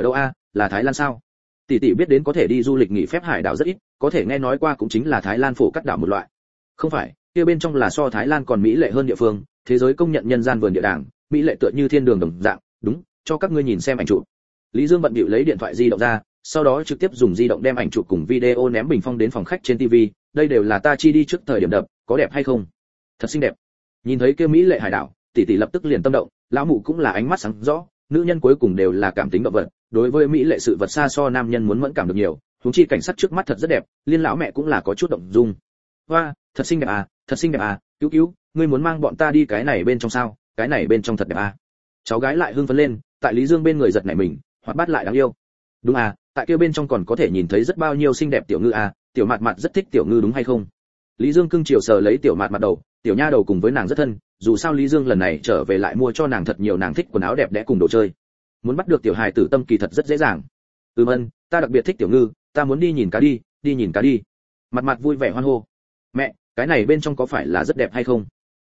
là Thái Lan sao? Tỷ tỷ biết đến có thể đi du lịch nghỉ phép hải đảo rất ít, có thể nghe nói qua cũng chính là Thái Lan phổ cắt đảo một loại. Không phải, kia bên trong là so Thái Lan còn mỹ lệ hơn địa phương, thế giới công nhận nhân gian vườn địa đàng, mỹ lệ tựa như thiên đường đồng dạng, đúng, cho các ngươi nhìn xem ảnh chụp. Lý Dương bận bịu lấy điện thoại di động ra, sau đó trực tiếp dùng di động đem ảnh chụp cùng video ném bình phong đến phòng khách trên TV, đây đều là ta chi đi trước thời điểm đập, có đẹp hay không? Thật xinh đẹp. Nhìn thấy kia mỹ lệ hải đảo, tỷ tỷ lập tức liền tâm động, lão mụ cũng là ánh mắt sáng rõ, nữ nhân cuối cùng đều là cảm tính động vật, đối với mỹ lệ sự vật xa so nam nhân muốn mẫn cảm được nhiều, huống chi cảnh sắc trước mắt thật rất đẹp, liên lão mẹ cũng là có chút động dung. Hoa, thật xinh đẹp à, thật xinh đẹp à, cứu cứu, ngươi muốn mang bọn ta đi cái này bên trong sao? Cái này bên trong thật đẹp à? Cháu gái lại hưng phấn lên, tại Lý Dương bên người giật nảy mình, hoạt bát lại đáng yêu. Đúng à, tại kia bên trong còn có thể nhìn thấy rất bao nhiêu xinh đẹp tiểu ngư à, tiểu mạt mạt rất thích tiểu ngư đúng hay không? Lý Dương cưng chiều sờ lấy tiểu mạt mạt đầu, tiểu nha đầu cùng với nàng rất thân, dù sao Lý Dương lần này trở về lại mua cho nàng thật nhiều nàng thích quần áo đẹp đẽ cùng đồ chơi. Muốn bắt được tiểu hài tử tâm kỳ thật rất dễ dàng. Ân, ta đặc biệt thích tiểu ngư, ta muốn đi nhìn cá đi, đi nhìn cá đi. Mặt mặt vui vẻ hoan hô. Mẹ, cái này bên trong có phải là rất đẹp hay không?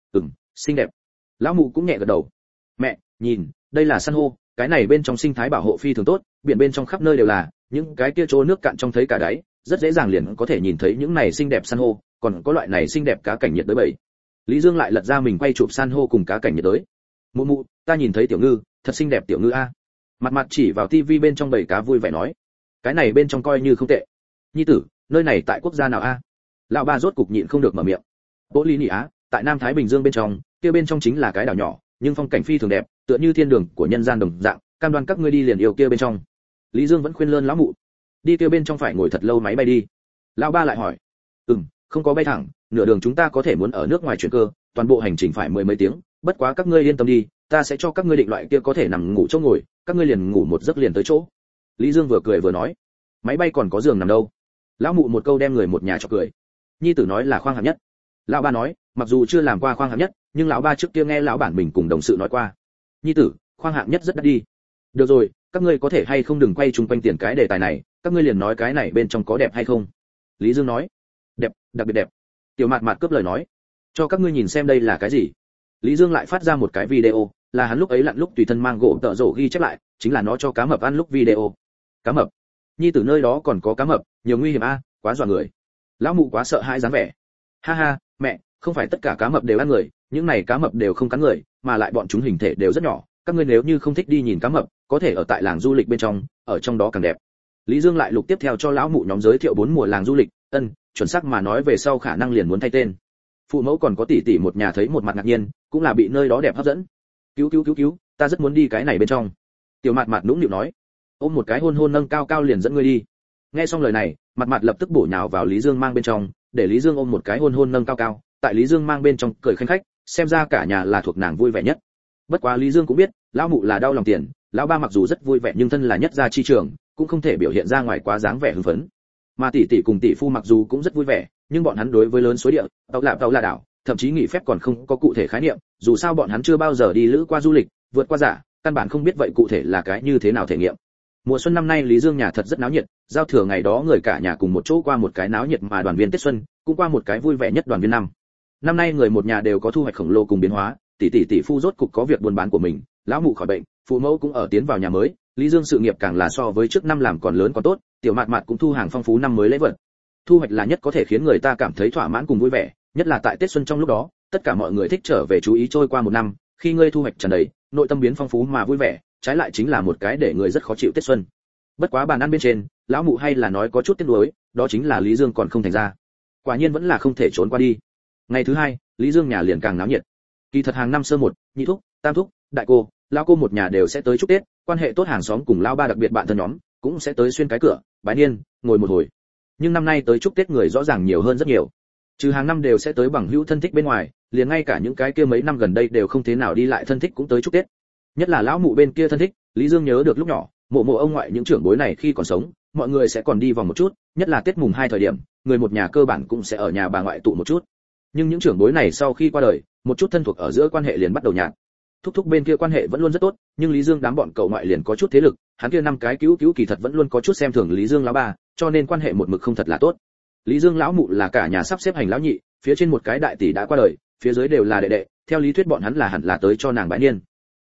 Xinh đẹp. Lão mụ cũng nhẹ gật đầu. Mẹ, nhìn, đây là san hô, cái này bên trong sinh thái bảo hộ phi thường tốt, biển bên trong khắp nơi đều là, những cái kia chỗ nước cạn trong thấy cả đáy, rất dễ dàng liền có thể nhìn thấy những này xinh đẹp san hô, còn có loại này xinh đẹp cá cảnh nhiệt đới bầy. Lý Dương lại lật ra mình quay chụp san hô cùng cá cảnh nhiệt đới. Mụ mụ, ta nhìn thấy tiểu ngư, thật xinh đẹp tiểu ngư a. Mặt mặt chỉ vào tivi bên trong bầy cá vui vẻ nói, cái này bên trong coi như không tệ. Nhi tử, nơi này tại quốc gia nào a? Lão ba rốt cục nhịn không được mở miệng. Bố Lý Nị Á, tại Nam Thái Bình Dương bên trong, kia bên trong chính là cái đảo nhỏ, nhưng phong cảnh phi thường đẹp, tựa như thiên đường của nhân gian đồng dạng, cam đoan các ngươi đi liền yêu kia bên trong. Lý Dương vẫn khuyên lơn lão mụ, đi kia bên trong phải ngồi thật lâu máy bay đi. Lão ba lại hỏi, không có bay thẳng, nửa đường chúng ta có thể muốn ở nước ngoài chuyển cơ, toàn bộ hành trình phải mười mấy tiếng, bất quá các ngươi yên tâm đi, ta sẽ cho các ngươi định loại kia có thể nằm ngủ chỗ ngồi, các ngươi liền ngủ một giấc liền tới chỗ. Lý Dương vừa cười vừa nói, máy bay còn có giường nằm đâu? Lão mụ một câu đem người một nhà cho cười. Nhi tử nói là khoang hạng nhất. Lão ba nói, mặc dù chưa làm qua khoang hạng nhất, nhưng lão ba trước kia nghe lão bản mình cùng đồng sự nói qua. Nhi tử, khoang hạng nhất rất đắt đi. Được rồi, các ngươi có thể hay không đừng quay chung quanh tiền cái đề tài này, các ngươi liền nói cái này bên trong có đẹp hay không? Lý Dương nói, đẹp, đặc biệt đẹp. Tiểu mạt mạt cướp lời nói, cho các ngươi nhìn xem đây là cái gì. Lý Dương lại phát ra một cái video, là hắn lúc ấy lặn lúc tùy thân mang gỗ tợ rổ ghi chép lại, chính là nó cho cá mập ăn lúc video. Cá mập? Nhi tử nơi đó còn có cá mập, nhiều nguy hiểm a, quá dọa người. Lão mụ quá sợ hãi dáng vẻ. Ha ha, mẹ, không phải tất cả cá mập đều ăn người, những này cá mập đều không cắn người, mà lại bọn chúng hình thể đều rất nhỏ, các ngươi nếu như không thích đi nhìn cá mập, có thể ở tại làng du lịch bên trong, ở trong đó càng đẹp. Lý Dương lại lục tiếp theo cho lão mụ nhóm giới thiệu 4 mùa làng du lịch, chuẩn xác mà nói về sau khả năng liền muốn thay tên. Phụ mẫu còn có tỷ tỷ một nhà thấy một mặt ngạc nhiên, cũng là bị nơi đó đẹp hấp dẫn. Cứu, ta rất muốn đi cái này bên trong. Tiểu Mạt Mạt nũng nịu nói, ôm một cái hôn hôn nâng cao cao liền dẫn ngươi đi. Nghe xong lời này, Mạt Mạt lập tức bổ nhào vào Lý Dương mang bên trong, để Lý Dương ôm một cái hôn hôn nâng cao cao, tại Lý Dương mang bên trong cười khanh khách, xem ra cả nhà là thuộc nàng vui vẻ nhất. Bất quá Lý Dương cũng biết, lão mụ là đau lòng tiền, lão ba mặc dù rất vui vẻ nhưng thân là nhất gia chi trưởng, cũng không thể biểu hiện ra ngoài quá dáng vẻ hưng phấn. Mà tỷ tỷ cùng tỷ phu mặc dù cũng rất vui vẻ, nhưng bọn hắn đối với lớn suối địa, tàu là đảo, thậm chí nghỉ phép còn không có cụ thể khái niệm, dù sao bọn hắn chưa bao giờ đi lữ qua du lịch, vượt qua giả, căn bản không biết vậy cụ thể là cái như thế nào thể nghiệm. Mùa xuân năm nay Lý Dương nhà thật rất náo nhiệt, giao thừa ngày đó người cả nhà cùng một chỗ qua một cái náo nhiệt mà đoàn viên Tết xuân, cũng qua một cái vui vẻ nhất đoàn viên năm. Năm nay người một nhà đều có thu hoạch khổng lồ cùng biến hóa, tỷ phu rốt cục có việc buôn bán của mình, lão mụ khỏi bệnh, phụ mẫu cũng ở tiến vào nhà mới, Lý Dương sự nghiệp càng là so với trước năm làm còn lớn còn tốt, tiểu Mạt Mạt cũng thu hàng phong phú năm mới lễ vật. Thu hoạch là nhất có thể khiến người ta cảm thấy thỏa mãn cùng vui vẻ, nhất là tại Tết xuân trong lúc đó, tất cả mọi người thích trở về chú ý trôi qua một năm, khi ngươi thu hoạch tràn đầy, nội tâm biến phong phú mà vui vẻ, trái lại chính là một cái để người rất khó chịu Tết xuân. Bất quá bàn ăn bên trên, lão mụ hay là nói có chút tiếc nuối, đó chính là Lý Dương còn không thành ra. Quả nhiên vẫn là không thể trốn qua đi. Ngày thứ hai, Lý Dương nhà liền càng náo nhiệt. Kỳ thật hàng năm sơ một, nhị thúc, tam thúc, đại cô, lão cô một nhà đều sẽ tới chúc Tết, quan hệ tốt hàng xóm cùng lão ba đặc biệt bạn thân nhóm, cũng sẽ tới xuyên cái cửa, bái niên, ngồi một hồi. Nhưng năm nay tới chúc Tết người rõ ràng nhiều hơn rất nhiều. Trừ hàng năm đều sẽ tới bằng hữu thân thích bên ngoài, liền ngay cả những cái kia mấy năm gần đây đều không thế nào đi lại thân thích cũng tới chúc Tết. Nhất là lão mụ bên kia thân thích, Lý Dương nhớ được lúc nhỏ, mộ ông ngoại những trưởng bối này khi còn sống, mọi người sẽ còn đi vòng một chút, nhất là Tết mùng 2 thời điểm, người một nhà cơ bản cũng sẽ ở nhà bà ngoại tụ một chút. Nhưng những trưởng bối này sau khi qua đời, một chút thân thuộc ở giữa quan hệ liền bắt đầu nhạt. Thúc thúc bên kia quan hệ vẫn luôn rất tốt, nhưng Lý Dương đám bọn cậu ngoại liền có chút thế lực, hắn kia năm cái cứu kỳ thật vẫn luôn có chút xem thường Lý Dương lão ba, cho nên quan hệ một mực không thật là tốt. Lý Dương lão mụ là cả nhà sắp xếp hành lão nhị, phía trên một cái đại tỷ đã qua đời, phía dưới đều là đệ đệ, theo lý thuyết bọn hắn là hẳn là tới cho nàng bái niên.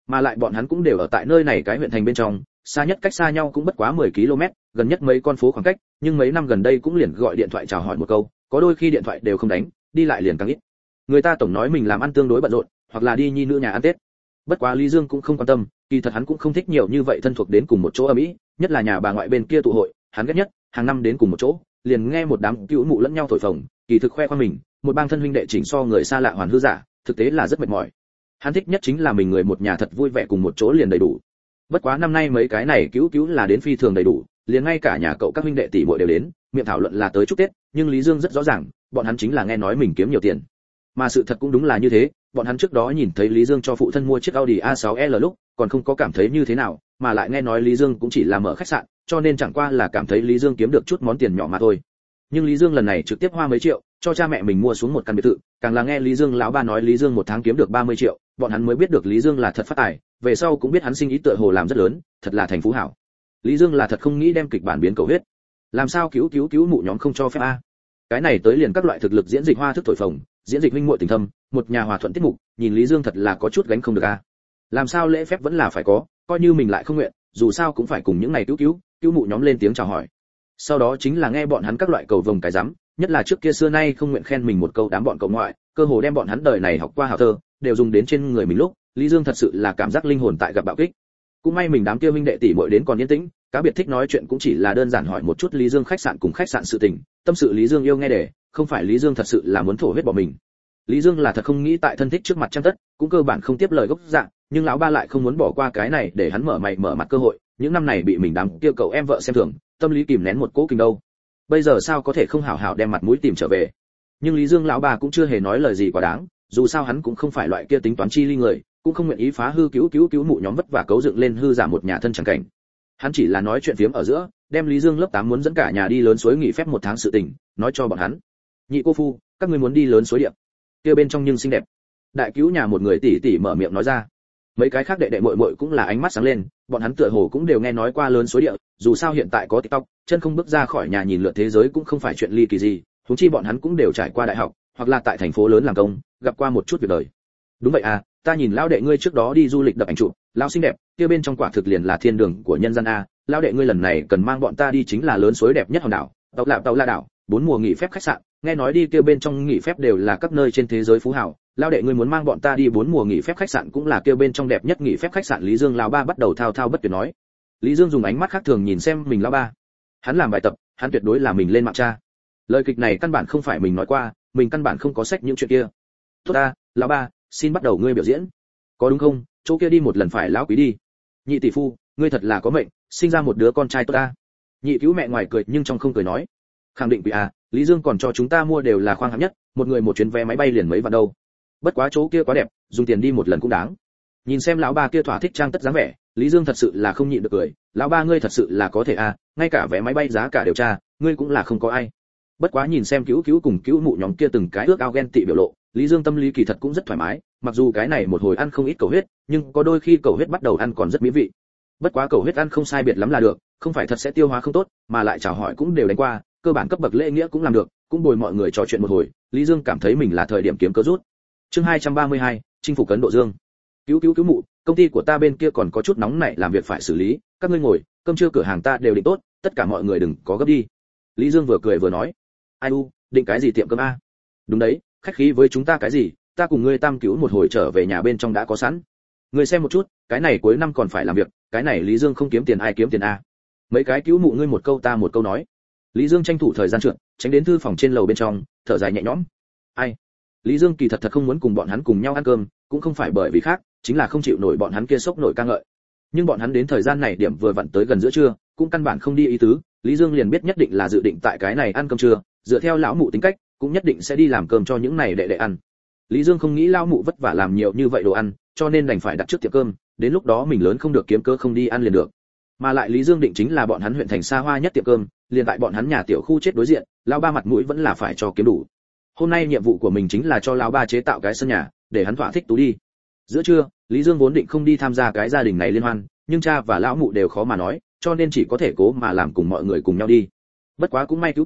Mà lại bọn hắn cũng đều ở tại nơi này cái huyện thành bên trong, xa nhất cách xa nhau cũng bất quá 10 km, gần nhất mấy con phố khoảng cách, nhưng mấy năm gần đây cũng liền gọi điện thoại chào hỏi một câu, có đôi khi điện thoại đều không đánh, đi lại liền càng ít. Người ta tổng nói mình làm ăn tương đối bận rộn, hoặc là đi nhi nữ nhà ăn Tết. Bất quá Lý Dương cũng không quan tâm, kỳ thật hắn cũng không thích nhiều như vậy thân thuộc đến cùng một chỗ ở Mỹ, nhất là nhà bà ngoại bên kia tụ hội, hắn ghét nhất, hàng năm đến cùng một chỗ, liền nghe một đám cữu mụ lẫn nhau thổi phồng, kỳ thực khoe khoang mình, một bang thân huynh đệ chỉnh so người xa lạ hoàn hư giả, thực tế là rất mệt mỏi. Hắn thích nhất chính là mình người một nhà thật vui vẻ cùng một chỗ liền đầy đủ. Bất quá năm nay mấy cái này cứu là đến phi thường đầy đủ, liền ngay cả nhà cậu các huynh đệ tỷ muội đều đến, miệng thảo luận là tới chúc Tết, nhưng Lý Dương rất rõ ràng, bọn hắn chính là nghe nói mình kiếm nhiều tiền. Mà sự thật cũng đúng là như thế, bọn hắn trước đó nhìn thấy Lý Dương cho phụ thân mua chiếc Audi A6L lúc, còn không có cảm thấy như thế nào, mà lại nghe nói Lý Dương cũng chỉ là mở khách sạn, cho nên chẳng qua là cảm thấy Lý Dương kiếm được chút món tiền nhỏ mà thôi. Nhưng Lý Dương lần này trực tiếp hoa mấy triệu, cho cha mẹ mình mua xuống một căn biệt thự, càng là nghe Lý Dương lão ba nói Lý Dương một tháng kiếm được 30 triệu, bọn hắn mới biết được Lý Dương là thật phát tài, về sau cũng biết hắn sinh ý tựa hồ làm rất lớn, thật là thành phú hảo. Lý Dương là thật không nghĩ đem kịch bản biến cầu huyết. Làm sao cứu mụ nhóm không cho phép a? Cái này tới liền các loại thực lực diễn dịch hoa thức thổi phồng, diễn dịch huynh muội tình thâm, một nhà hòa thuận tiết mục, nhìn Lý Dương thật là có chút gánh không được a. Làm sao lễ phép vẫn là phải có, coi như mình lại không nguyện, dù sao cũng phải cùng những này cứu mụ nhóm lên tiếng chào hỏi. Sau đó chính là nghe bọn hắn các loại cầu vồng cái rắm, nhất là trước kia xưa nay không nguyện khen mình một câu đám bọn cậu ngoại, cơ hồ đem bọn hắn đời này học qua hảo thơ, đều dùng đến trên người mình lúc, Lý Dương thật sự là cảm giác linh hồn tại gặp bạo kích. Cũng may mình đám kia huynh đệ tỷ muội đến còn yên tĩnh, cá biệt thích nói chuyện cũng chỉ là đơn giản hỏi một chút Lý Dương khách sạn cùng khách sạn sự tình, tâm sự Lý Dương yêu nghe để, không phải Lý Dương thật sự là muốn thổ huyết bỏ mình. Lý Dương là thật không nghĩ tại thân thích trước mặt chăm tất, cũng cơ bản không tiếp lời gốc dạng, nhưng lão ba lại không muốn bỏ qua cái này để hắn mở mày mở mặt cơ hội, những năm này bị mình đám kia cậu em vợ xem thường, tâm lý kìm nén một cỗ kinh đâu. Bây giờ sao có thể không hảo hảo đem mặt mũi tìm trở về. Nhưng Lý Dương lão ba cũng chưa hề nói lời gì quá đáng, dù sao hắn cũng không phải loại kia tính toán chi ly người, cũng không nguyện ý phá hư cứu mụ nhóm vất vả cấu dựng lên hư giả một nhà thân chẳng cảnh. Hắn chỉ là nói chuyện phiếm ở giữa, đem Lý Dương lớp 8 muốn dẫn cả nhà đi lớn suối nghỉ phép một tháng sự tình, nói cho bọn hắn. Nhị cô phu, các ngươi muốn đi lớn suối điện. Kia bên trong nhưng xinh đẹp. Đại cứu nhà một người tỷ tỷ mở miệng nói ra. Mấy cái khác đệ đệ muội muội cũng là ánh mắt sáng lên, bọn hắn tựa hồ cũng đều nghe nói qua lớn suối địa, dù sao hiện tại có TikTok, chân không bước ra khỏi nhà nhìn lượt thế giới cũng không phải chuyện ly kỳ gì, huống chi bọn hắn cũng đều trải qua đại học, hoặc là tại thành phố lớn làm công, gặp qua một chút việc đời. Đúng vậy à, ta nhìn lão đệ ngươi trước đó đi du lịch đập ảnh chụp, lão xinh đẹp, kia bên trong quả thực liền là thiên đường của nhân gian a, lão đệ ngươi lần này cần mang bọn ta đi chính là lớn suối đẹp nhất hòn đảo, tàu la đảo, 4 mùa nghỉ phép khách sạn, nghe nói đi kia bên trong nghỉ phép đều là các nơi trên thế giới phú hào, lão đệ ngươi muốn mang bọn ta đi 4 mùa nghỉ phép khách sạn cũng là kia bên trong đẹp nhất nghỉ phép khách sạn. Lý Dương lão ba bắt đầu thao thao bất tuyệt nói. Lý Dương dùng ánh mắt khác thường nhìn xem mình lão ba. Hắn làm bài tập, hắn tuyệt đối là mình lên mạng tra. Lời kịch này căn bản không phải mình nói qua, mình căn bản không có sách những chuyện kia. Tốt ta, lão ba, xin bắt đầu ngươi biểu diễn. Có đúng không? Chỗ kia đi một lần phải lão quý đi. Nhị tỷ phu, ngươi thật là có mệnh, sinh ra một đứa con trai tốt ta. Nhị cứu mẹ ngoài cười nhưng trong không cười nói. Khẳng định quý à, Lý Dương còn cho chúng ta mua đều là khoang hạng nhất, một người một chuyến vé máy bay liền mấy vạn đâu. Bất quá chỗ kia quá đẹp, dùng tiền đi một lần cũng đáng. Nhìn xem lão ba kia thỏa thích trang tất dáng vẻ, Lý Dương thật sự là không nhịn được cười, lão ba ngươi thật sự là có thể à, ngay cả vé máy bay giá cả đều tra, ngươi cũng là không có ai. Bất quá nhìn xem cứu cùng cứu mụ nhóm kia từng cái ước ao ghen tị biểu lộ, Lý Dương tâm lý kỳ thật cũng rất thoải mái, mặc dù cái này một hồi ăn không ít cầu huyết, nhưng có đôi khi cầu huyết bắt đầu ăn còn rất mỹ vị. Bất quá cầu huyết ăn không sai biệt lắm là được, không phải thật sẽ tiêu hóa không tốt, mà lại chào hỏi cũng đều đánh qua, cơ bản cấp bậc lễ nghĩa cũng làm được, cũng bồi mọi người trò chuyện một hồi, Lý Dương cảm thấy mình là thời điểm kiếm cớ rút. Chương 232, chinh phục Ấn Độ Dương. Cứu mụ, công ty của ta bên kia còn có chút nóng nảy làm việc phải xử lý, các ngươi ngồi, cơm trưa cửa hàng ta đều định tốt, tất cả mọi người đừng có gấp đi. Lý Dương vừa cười vừa nói. Ai u, định cái gì tiệm cơm a? Đúng đấy, khách khí với chúng ta cái gì, ta cùng ngươi tam cứu một hồi trở về nhà bên trong đã có sẵn. Ngươi xem một chút, cái này cuối năm còn phải làm việc, cái này Lý Dương không kiếm tiền ai kiếm tiền a? Mấy cái cứu mụ ngươi một câu ta một câu nói. Lý Dương tranh thủ thời gian trượt, tránh đến thư phòng trên lầu bên trong, thở dài nhẹ nhõm. Ai? Lý Dương kỳ thật không muốn cùng bọn hắn cùng nhau ăn cơm, cũng không phải bởi vì khác, chính là không chịu nổi bọn hắn kia sốc nổi ca ngợi. Nhưng bọn hắn đến thời gian này điểm vừa vặn tới gần giữa trưa, cũng căn bản không đi ý tứ, Lý Dương liền biết nhất định là dự định tại cái này ăn cơm trưa, dựa theo lão mụ tính cách, cũng nhất định sẽ đi làm cơm cho những này đệ ăn. Lý Dương không nghĩ lão mụ vất vả làm nhiều như vậy đồ ăn, cho nên đành phải đặt trước tiệm cơm, đến lúc đó mình lớn không được kiếm cớ không đi ăn liền được. Mà lại Lý Dương định chính là bọn hắn huyện thành xa hoa nhất tiệm cơm, liền tại bọn hắn nhà tiểu khu chết đối diện, lão ba mặt mũi vẫn là phải cho kiếm đủ. Hôm nay nhiệm vụ của mình chính là cho lão ba chế tạo cái sân nhà, để hắn thỏa thích tú đi. Giữa trưa, Lý Dương vốn định không đi tham gia cái gia đình này liên hoan, nhưng cha và lão mụ đều khó mà nói, cho nên chỉ có thể cố mà làm cùng mọi người cùng nhau đi. Bất quá cũng may cứu,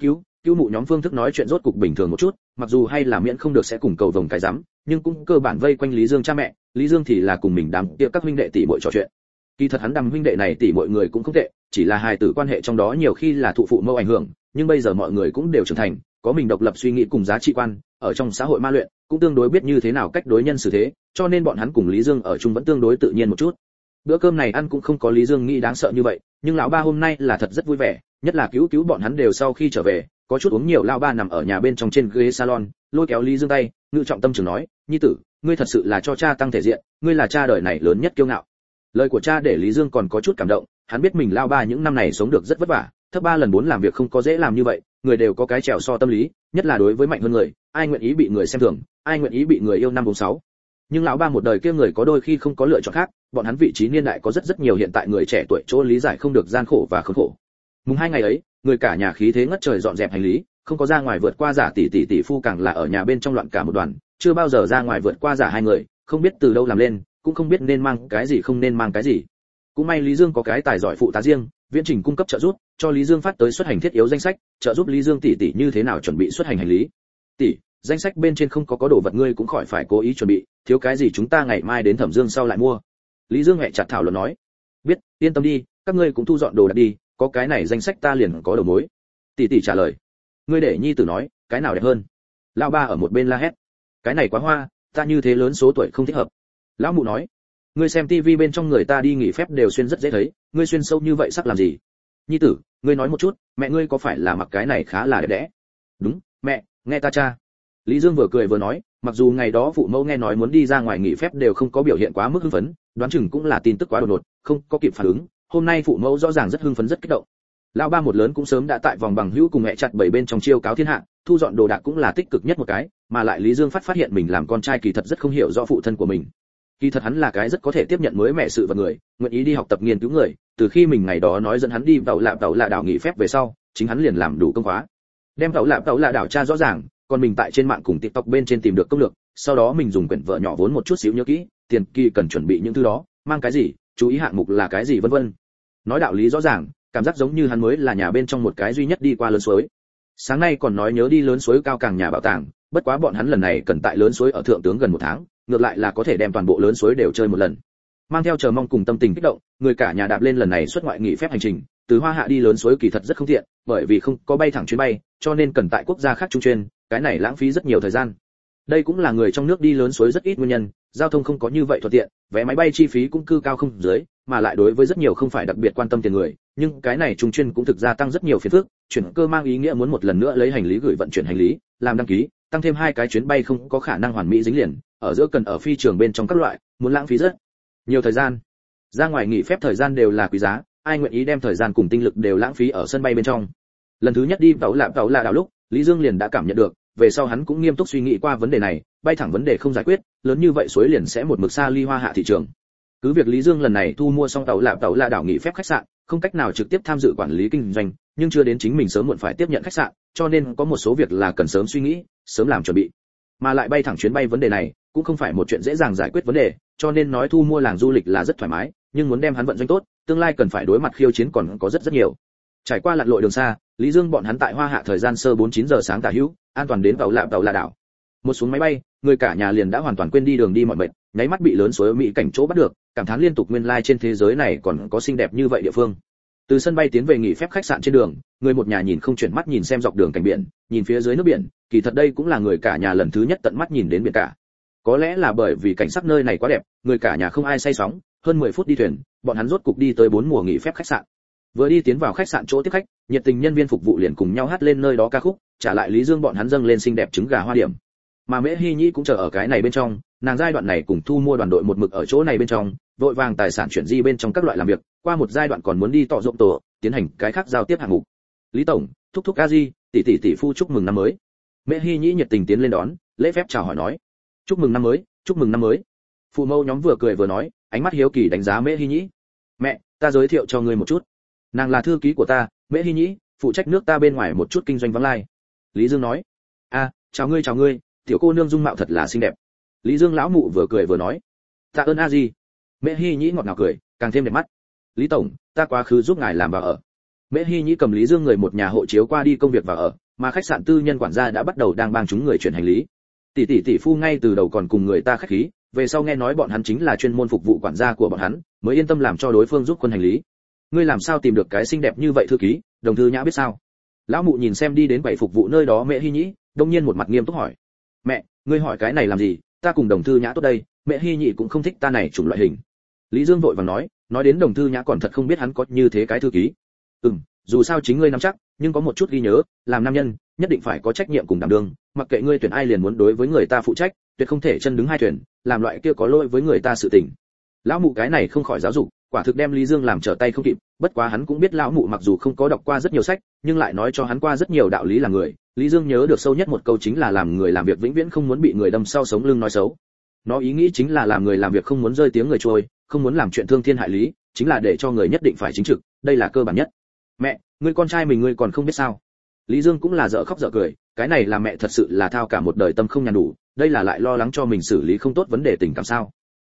Cưu mụ nhóm phương thức nói chuyện rốt cục bình thường một chút, mặc dù hay là miễn không được sẽ cùng cầu vồng cái rắm, nhưng cũng cơ bản vây quanh Lý Dương cha mẹ, Lý Dương thì là cùng mình đám kia các huynh đệ tỷ muội trò chuyện. Kỳ thật hắn đám huynh đệ này tỷ muội người cũng không tệ, chỉ là hài tử quan hệ trong đó nhiều khi là thụ phụ mẫu ảnh hưởng, nhưng bây giờ mọi người cũng đều trưởng thành, có mình độc lập suy nghĩ cùng giá trị quan, ở trong xã hội ma luyện, cũng tương đối biết như thế nào cách đối nhân xử thế, cho nên bọn hắn cùng Lý Dương ở chung vẫn tương đối tự nhiên một chút. Bữa cơm này ăn cũng không có Lý Dương nghĩ đáng sợ như vậy, nhưng lão ba hôm nay là thật rất vui vẻ, nhất là cứu bọn hắn đều sau khi trở về, có chút uống nhiều, lão ba nằm ở nhà bên trong trên ghế salon, lôi kéo Lý Dương tay, ngự trọng tâm trường nói, nhi tử, ngươi thật sự là cho cha tăng thể diện, ngươi là cha đời này lớn nhất kiêu ngạo. Lời của cha để Lý Dương còn có chút cảm động, hắn biết mình lão ba những năm này sống được rất vất vả, thấp 3 lần 4 làm việc không có dễ làm như vậy, người đều có cái trèo so tâm lý, nhất là đối với mạnh hơn người, ai nguyện ý bị người xem thường, ai nguyện ý bị người yêu 546. Nhưng lão ba một đời kia người có đôi khi không có lựa chọn khác, bọn hắn vị trí niên đại có rất nhiều hiện tại người trẻ tuổi chỗ lý giải không được gian khổ và khốn khổ. Mùng 2 ngày ấy, người cả nhà khí thế ngất trời dọn dẹp hành lý, không có ra ngoài vượt qua giả tỷ phu càng là ở nhà bên trong loạn cả một đoàn, chưa bao giờ ra ngoài vượt qua giả hai người, không biết từ đâu làm lên, cũng không biết nên mang cái gì không nên mang cái gì. Cũng may Lý Dương có cái tài giỏi phụ tá riêng, viễn trình cung cấp trợ giúp, cho Lý Dương phát tới xuất hành thiết yếu danh sách, trợ giúp Lý Dương tỷ như thế nào chuẩn bị xuất hành hành lý. Tỷ, danh sách bên trên không có đồ vật ngươi cũng khỏi phải cố ý chuẩn bị, thiếu cái gì chúng ta ngày mai đến Thẩm Dương sau lại mua. Lý Dương hẹ chặt thảo luận nói. Biết, yên tâm đi, các ngươi cũng thu dọn đồ đạc đi, có cái này danh sách ta liền có đầu mối. Tỷ trả lời. Ngươi để nhi tử nói, cái nào đẹp hơn? Lão ba ở một bên la hét. Cái này quá hoa, ta như thế lớn số tuổi không thích hợp. Lão mụ nói. Ngươi xem tivi bên trong người ta đi nghỉ phép đều xuyên rất dễ thấy, ngươi xuyên sâu như vậy sắc làm gì? Nhi tử, ngươi nói một chút, mẹ ngươi có phải là mặc cái này khá là đẹp đẽ? Đúng, mẹ, nghe ta cha. Lý Dương vừa cười vừa nói, mặc dù ngày đó phụ mẫu nghe nói muốn đi ra ngoài nghỉ phép đều không có biểu hiện quá mức hưng phấn, đoán chừng cũng là tin tức quá đột ngột, không có kịp phản ứng, hôm nay phụ mẫu rõ ràng rất hưng phấn rất kích động. Lão ba một lớn cũng sớm đã tại vòng bằng hữu cùng mẹ chặt bảy bên trong chiêu cáo thiên hạ, thu dọn đồ đạc cũng là tích cực nhất một cái, mà lại Lý Dương phát hiện mình làm con trai kỳ thật rất không hiểu rõ phụ thân của mình. Kỳ thật hắn là cái rất có thể tiếp nhận mới mẹ sự và người, nguyện ý đi học tập nghiên cứu người, từ khi mình ngày đó nói dẫn hắn đi tàu lạ đảo nghỉ phép về sau, chính hắn liền làm đủ công khóa. Đem tàu lạ đảo tra rõ ràng, còn mình tại trên mạng cùng TikTok bên trên tìm được công lược, sau đó mình dùng quyển vợ nhỏ vốn một chút xíu nhớ kỹ, tiền kỳ cần chuẩn bị những thứ đó, mang cái gì, chú ý hạng mục là cái gì vân vân. Nói đạo lý rõ ràng, cảm giác giống như hắn mới là nhà bên trong một cái duy nhất đi qua lớn suối. Sáng nay còn nói nhớ đi lớn suối cao càng nhà bảo tàng, bất quá bọn hắn lần này cần tại lớn suối ở thượng tướng gần 1 tháng, ngược lại là có thể đem toàn bộ lớn suối đều chơi một lần. Mang theo chờ mong cùng tâm tình kích động, người cả nhà đạp lên lần này xuất ngoại nghỉ phép hành trình, từ Hoa Hạ đi lớn suối kỳ thật rất không tiện, bởi vì không có bay thẳng chuyến bay, cho nên cần tại quốc gia khác trung chuyên, cái này lãng phí rất nhiều thời gian. Đây cũng là người trong nước đi lớn suối rất ít nguyên nhân, giao thông không có như vậy thuận tiện, vé máy bay chi phí cũng cư cao không dưới, mà lại đối với rất nhiều không phải đặc biệt quan tâm tiền người, nhưng cái này trung chuyên cũng thực ra tăng rất nhiều phiền phức, chuyển cơ mang ý nghĩa muốn một lần nữa lấy hành lý gửi vận chuyển hành lý, làm đăng ký, tăng thêm 2 cái chuyến bay không có khả năng hoàn mỹ dính liền, ở giữa cần ở phi trường bên trong các loại, muốn lãng phí rất nhiều thời gian. Ra ngoài nghỉ phép thời gian đều là quý giá, ai nguyện ý đem thời gian cùng tinh lực đều lãng phí ở sân bay bên trong. Lần thứ nhất đi tàu lạ đảo lúc, Lý Dương liền đã cảm nhận được, về sau hắn cũng nghiêm túc suy nghĩ qua vấn đề này, bay thẳng vấn đề không giải quyết, lớn như vậy suối liền sẽ một mực xa ly Hoa Hạ thị trường. Cứ việc Lý Dương lần này thu mua xong tàu lạ đảo nghỉ phép khách sạn, không cách nào trực tiếp tham dự quản lý kinh doanh, nhưng chưa đến chính mình sớm muộn phải tiếp nhận khách sạn, cho nên có một số việc là cần sớm suy nghĩ, sớm làm chuẩn bị. Mà lại bay thẳng chuyến bay vấn đề này, cũng không phải một chuyện dễ dàng giải quyết vấn đề, cho nên nói thu mua làng du lịch là rất thoải mái, nhưng muốn đem hắn vận doanh tốt, tương lai cần phải đối mặt khiêu chiến còn có rất nhiều. Trải qua lặn lội đường xa, Lý Dương bọn hắn tại Hoa Hạ thời gian sơ 4-9 giờ sáng tả hữu, an toàn đến tàu lạ đảo. Một xuống máy bay, người cả nhà liền đã hoàn toàn quên đi đường đi mọi mệt, nháy mắt bị lớn suối mỹ cảnh chỗ bắt được, cảm thán liên tục nguyên lai trên thế giới này còn có xinh đẹp như vậy địa phương. Từ sân bay tiến về nghỉ phép khách sạn trên đường, người một nhà nhìn không chuyển mắt nhìn xem dọc đường cảnh biển, nhìn phía dưới nước biển, kỳ thật đây cũng là người cả nhà lần thứ nhất tận mắt nhìn đến biển cả. Có lẽ là bởi vì cảnh sắc nơi này quá đẹp, người cả nhà không ai say sóng, hơn 10 phút đi thuyền, bọn hắn rốt cục đi tới 4 mùa nghỉ phép khách sạn. Vừa đi tiến vào khách sạn chỗ tiếp khách, nhiệt tình nhân viên phục vụ liền cùng nhau hát lên nơi đó ca khúc, trả lại Lý Dương bọn hắn dâng lên xinh đẹp trứng gà hoa điểm. Mà Mễ Hi Nhĩ cũng chờ ở cái này bên trong, nàng giai đoạn này cùng thu mua đoàn đội một mực ở chỗ này bên trong, vội vàng tài sản chuyển di bên trong các loại làm việc, qua một giai đoạn còn muốn đi tọ rộng tổ, tiến hành cái khác giao tiếp hạng mục. Lý tổng, thúc thúc a di, tỷ phu chúc mừng năm mới. Mễ Hi Nhĩ nhiệt tình tiến lên đón, lễ phép chào hỏi nói, chúc mừng năm mới, chúc mừng năm mới. Phụ mẫu nhóm vừa cười vừa nói, ánh mắt hiếu kỳ đánh giá Mễ Hi Nhĩ. Mẹ, ta giới thiệu cho ngươi một chút, nàng là thư ký của ta, Mễ Hi Nhĩ, phụ trách nước ta bên ngoài một chút kinh doanh vắng lai. Lý Dương nói, chào ngươi, tiểu cô nương dung mạo thật là xinh đẹp. Lý Dương lão mụ vừa cười vừa nói, tạ ơn a di. Mễ Hi Nhĩ ngọt ngào cười, càng thêm đẹp mắt. Lý tổng, ta quá khứ giúp ngài làm vào ở. Mễ Hi Nhĩ cầm Lý Dương người một nhà hộ chiếu qua đi công việc vào ở, mà khách sạn tư nhân quản gia đã bắt đầu đang bang chúng người chuyển hành lý. Tỷ phu ngay từ đầu còn cùng người ta khách khí, về sau nghe nói bọn hắn chính là chuyên môn phục vụ quản gia của bọn hắn, mới yên tâm làm cho đối phương giúp quân hành lý. Ngươi làm sao tìm được cái xinh đẹp như vậy thư ký? Đồng Thư Nhã biết sao? Lão mụ nhìn xem đi đến quầy phục vụ nơi đó Mẹ Hy Nhĩ, đông nhiên một mặt nghiêm túc hỏi. Mẹ, ngươi hỏi cái này làm gì? Ta cùng Đồng Thư Nhã tốt đây, Mẹ Hy Nhĩ cũng không thích ta này chủng loại hình. Lý Dương vội vàng nói đến Đồng Thư Nhã còn thật không biết hắn có như thế cái thư ký. Dù sao chính ngươi nắm chắc, nhưng có một chút ghi nhớ, làm nam nhân nhất định phải có trách nhiệm cùng đảm đương, mặc kệ ngươi tuyển ai liền muốn đối với người ta phụ trách, tuyệt không thể chân đứng hai thuyền, làm loại kia có lỗi với người ta sự tình. Lão mụ cái này không khỏi giáo dục, quả thực đem Lý Dương làm trở tay không kịp, bất quá hắn cũng biết lão mụ mặc dù không có đọc qua rất nhiều sách, nhưng lại nói cho hắn qua rất nhiều đạo lý là người. Lý Dương nhớ được sâu nhất một câu chính là làm người làm việc vĩnh viễn không muốn bị người đâm sau sống lưng nói xấu. Nó ý nghĩ chính là làm người làm việc không muốn rơi tiếng người trôi, không muốn làm chuyện thương thiên hại lý, chính là để cho người nhất định phải chính trực, đây là cơ bản nhất. Mẹ, ngươi con trai mình ngươi còn không biết sao? Lý Dương cũng là dở khóc dở cười, cái này là mẹ thật sự là thao cả một đời tâm không nhàn đủ, đây là lại lo lắng cho mình xử lý không tốt vấn đề tình cảm sao?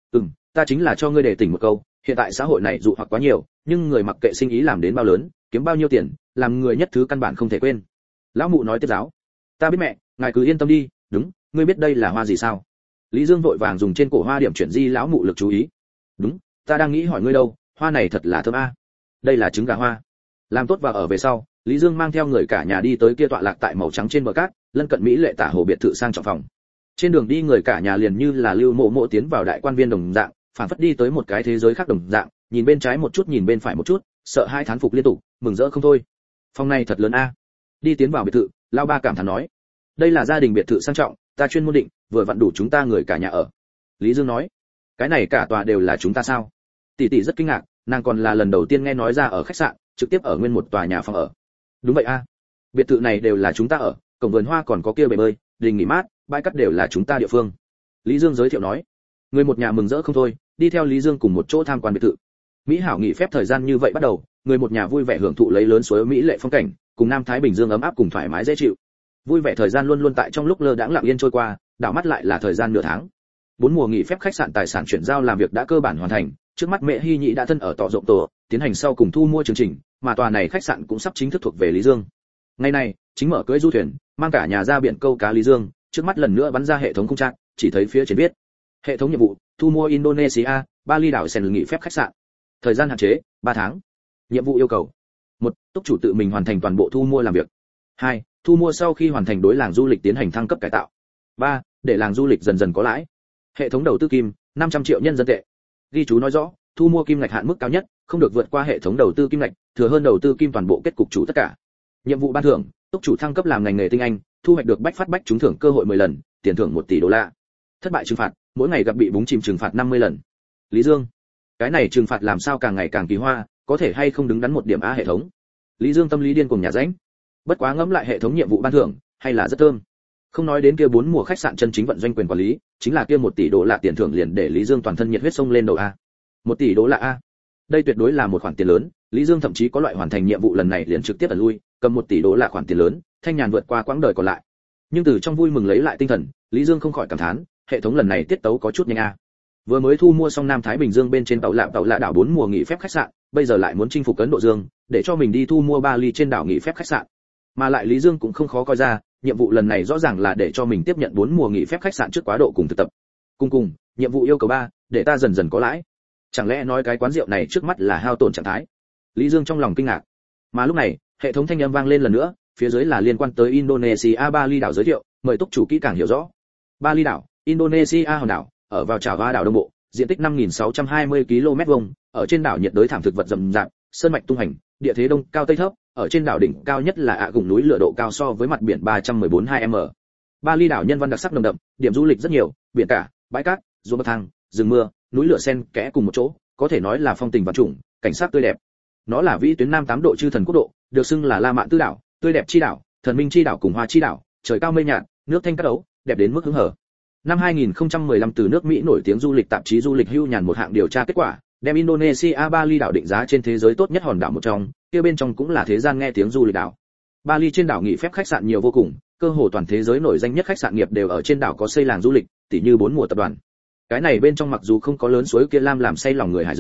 Ta chính là cho ngươi để tỉnh một câu, hiện tại xã hội này dụ hoặc quá nhiều, nhưng người mặc kệ sinh ý làm đến bao lớn, kiếm bao nhiêu tiền, làm người nhất thứ căn bản không thể quên. Lão mụ nói tiếp giáo. Ta biết mẹ, ngài cứ yên tâm đi, đúng, ngươi biết đây là hoa gì sao? Lý Dương vội vàng dùng trên cổ hoa điểm chuyển di lão mụ lực chú ý. Đúng, ta đang nghĩ hỏi ngươi đâu, hoa này thật là thơm a. Đây là trứng gà hoa. Làm tốt và ở về sau, Lý Dương mang theo người cả nhà đi tới kia tọa lạc tại màu trắng trên bờ cát, lân cận mỹ lệ tả hồ biệt thự sang trọng phòng. Trên đường đi người cả nhà liền như là lưu mộ tiến vào đại quan viên đồng dạng, phản phất đi tới một cái thế giới khác đồng dạng, nhìn bên trái một chút nhìn bên phải một chút, sợ hai thán phục liên tục, mừng rỡ không thôi. Phòng này thật lớn a. Đi tiến vào biệt thự, lão ba cảm thán nói, đây là gia đình biệt thự sang trọng, ta chuyên môn định, vừa vặn đủ chúng ta người cả nhà ở. Lý Dương nói, cái này cả tòa đều là chúng ta sao? Tỷ rất kinh ngạc, nàng còn là lần đầu tiên nghe nói ra ở khách sạn trực tiếp ở nguyên một tòa nhà phòng ở. Đúng vậy a, biệt thự này đều là chúng ta ở, cổng vườn hoa còn có kia bể bơi, đình nghỉ mát, bãi cát đều là chúng ta địa phương. Lý Dương giới thiệu nói. Người một nhà mừng rỡ không thôi, đi theo Lý Dương cùng một chỗ tham quan biệt thự. Mỹ hảo nghỉ phép thời gian như vậy bắt đầu, người một nhà vui vẻ hưởng thụ lấy lớn suối mỹ lệ phong cảnh, cùng Nam Thái Bình Dương ấm áp cùng thoải mái dễ chịu. Vui vẻ thời gian luôn luôn tại trong lúc lơ đãng lặng yên trôi qua, đảo mắt lại là thời gian nửa tháng. 4 mùa nghỉ phép khách sạn tài sản chuyển giao làm việc đã cơ bản hoàn thành, trước mắt Mẹ Hy Nhĩ đã thân ở tọa rộng tổ, tiến hành sau cùng thu mua chương trình, mà tòa này khách sạn cũng sắp chính thức thuộc về Lý Dương. Ngày này, chính mở cưỡi du thuyền, mang cả nhà ra biển câu cá Lý Dương, trước mắt lần nữa bắn ra hệ thống công trạng, chỉ thấy phía trên viết: hệ thống nhiệm vụ, thu mua Indonesia, Bali đảo Sen nghỉ phép khách sạn. Thời gian hạn chế, 3 tháng. Nhiệm vụ yêu cầu: 1. Túc chủ tự mình hoàn thành toàn bộ thu mua làm việc. 2. Thu mua sau khi hoàn thành đối làng du lịch tiến hành thăng cấp cải tạo. 3. Để làng du lịch dần dần có lãi. Hệ thống đầu tư kim, 500 triệu nhân dân tệ. Ghi chú nói rõ, thu mua kim ngạch hạn mức cao nhất, không được vượt qua hệ thống đầu tư kim ngạch, thừa hơn đầu tư kim toàn bộ kết cục chủ tất cả. Nhiệm vụ ban thưởng, túc chủ thăng cấp làm ngành nghề tinh anh, thu hoạch được bách phát bách trúng thưởng cơ hội 10 lần, tiền thưởng 1 tỷ đô la. Thất bại trừng phạt, mỗi ngày gặp bị búng chìm trừng phạt 50 lần. Lý Dương, cái này trừng phạt làm sao càng ngày càng kỳ hoa, có thể hay không đứng đắn một điểm a hệ thống. Lý Dương tâm lý điên cuồng nhà ránh. Bất quá ngẫm lại hệ thống nhiệm vụ ban thưởng, hay là rất thơm. Không nói đến kia 4 mùa khách sạn chân chính vận doanh quyền quản lý, chính là kia 1 tỷ đô la tiền thưởng liền để Lý Dương toàn thân nhiệt huyết sông lên đầu a. 1 tỷ đô la a. Đây tuyệt đối là một khoản tiền lớn, Lý Dương thậm chí có loại hoàn thành nhiệm vụ lần này liền trực tiếp ẩn lui, cầm 1 tỷ đô la khoản tiền lớn, thanh nhàn vượt qua quãng đời còn lại. Nhưng từ trong vui mừng lấy lại tinh thần, Lý Dương không khỏi cảm thán, hệ thống lần này tiết tấu có chút nhanh a. Vừa mới thu mua xong Nam Thái Bình Dương bên trên tàu lạ đảo 4 mùa nghỉ phép khách sạn, bây giờ lại muốn chinh phục Ấn Độ Dương, để cho mình đi thu mua Bali trên đảo nghỉ phép khách sạn. Mà lại Lý Dương cũng không khó coi ra, nhiệm vụ lần này rõ ràng là để cho mình tiếp nhận 4 mùa nghỉ phép khách sạn trước quá độ cùng thực tập. Cùng, nhiệm vụ yêu cầu 3, để ta dần dần có lãi. Chẳng lẽ nói cái quán rượu này trước mắt là hao tổn trạng thái? Lý Dương trong lòng kinh ngạc. Mà lúc này, hệ thống thanh âm vang lên lần nữa, phía dưới là liên quan tới Indonesia Bali đảo giới thiệu, mời túc chủ kỹ càng hiểu rõ. Bali đảo, Indonesia hòn đảo, ở vào Java đảo đông bộ, diện tích 5.620 km vuông, ở trên đảo nhiệt đới thảm thực vật rậm rạp, sơn mạch tung hành, địa thế đông cao tây thấp, ở trên đảo đỉnh cao nhất là ạ gùng núi lửa độ cao so với mặt biển 314,2 m. Bali đảo nhân văn đặc sắc nồng đậm, điểm du lịch rất nhiều, biển cả, bãi cát, ruộng bậc thang, rừng mưa, núi lửa xen kẽ cùng một chỗ, có thể nói là phong tình vạn trùng, cảnh sắc tươi đẹp. Nó là vĩ tuyến nam 8 độ chư thần quốc độ, được xưng là La Mạn Tư đảo, tươi đẹp chi đảo, thần minh chi đảo cùng hoa chi đảo, trời cao mây nhạt, nước thanh cát ấu, đẹp đến mức hứng hở. Năm 2015 từ nước Mỹ nổi tiếng du lịch tạp chí du lịch hưu nhàn một hạng điều tra kết quả, đem Indonesia Bali đảo định giá trên thế giới tốt nhất hòn đảo một trong, kia bên trong cũng là thế gian nghe tiếng du lịch đảo. Bali trên đảo nghỉ phép khách sạn nhiều vô cùng, cơ hồ toàn thế giới nổi danh nhất khách sạn nghiệp đều ở trên đảo có xây làng du lịch, tỉ như 4 mùa tập đoàn. Cái này bên trong mặc dù không có lớn suối kia lam làm say lòng người hải dương,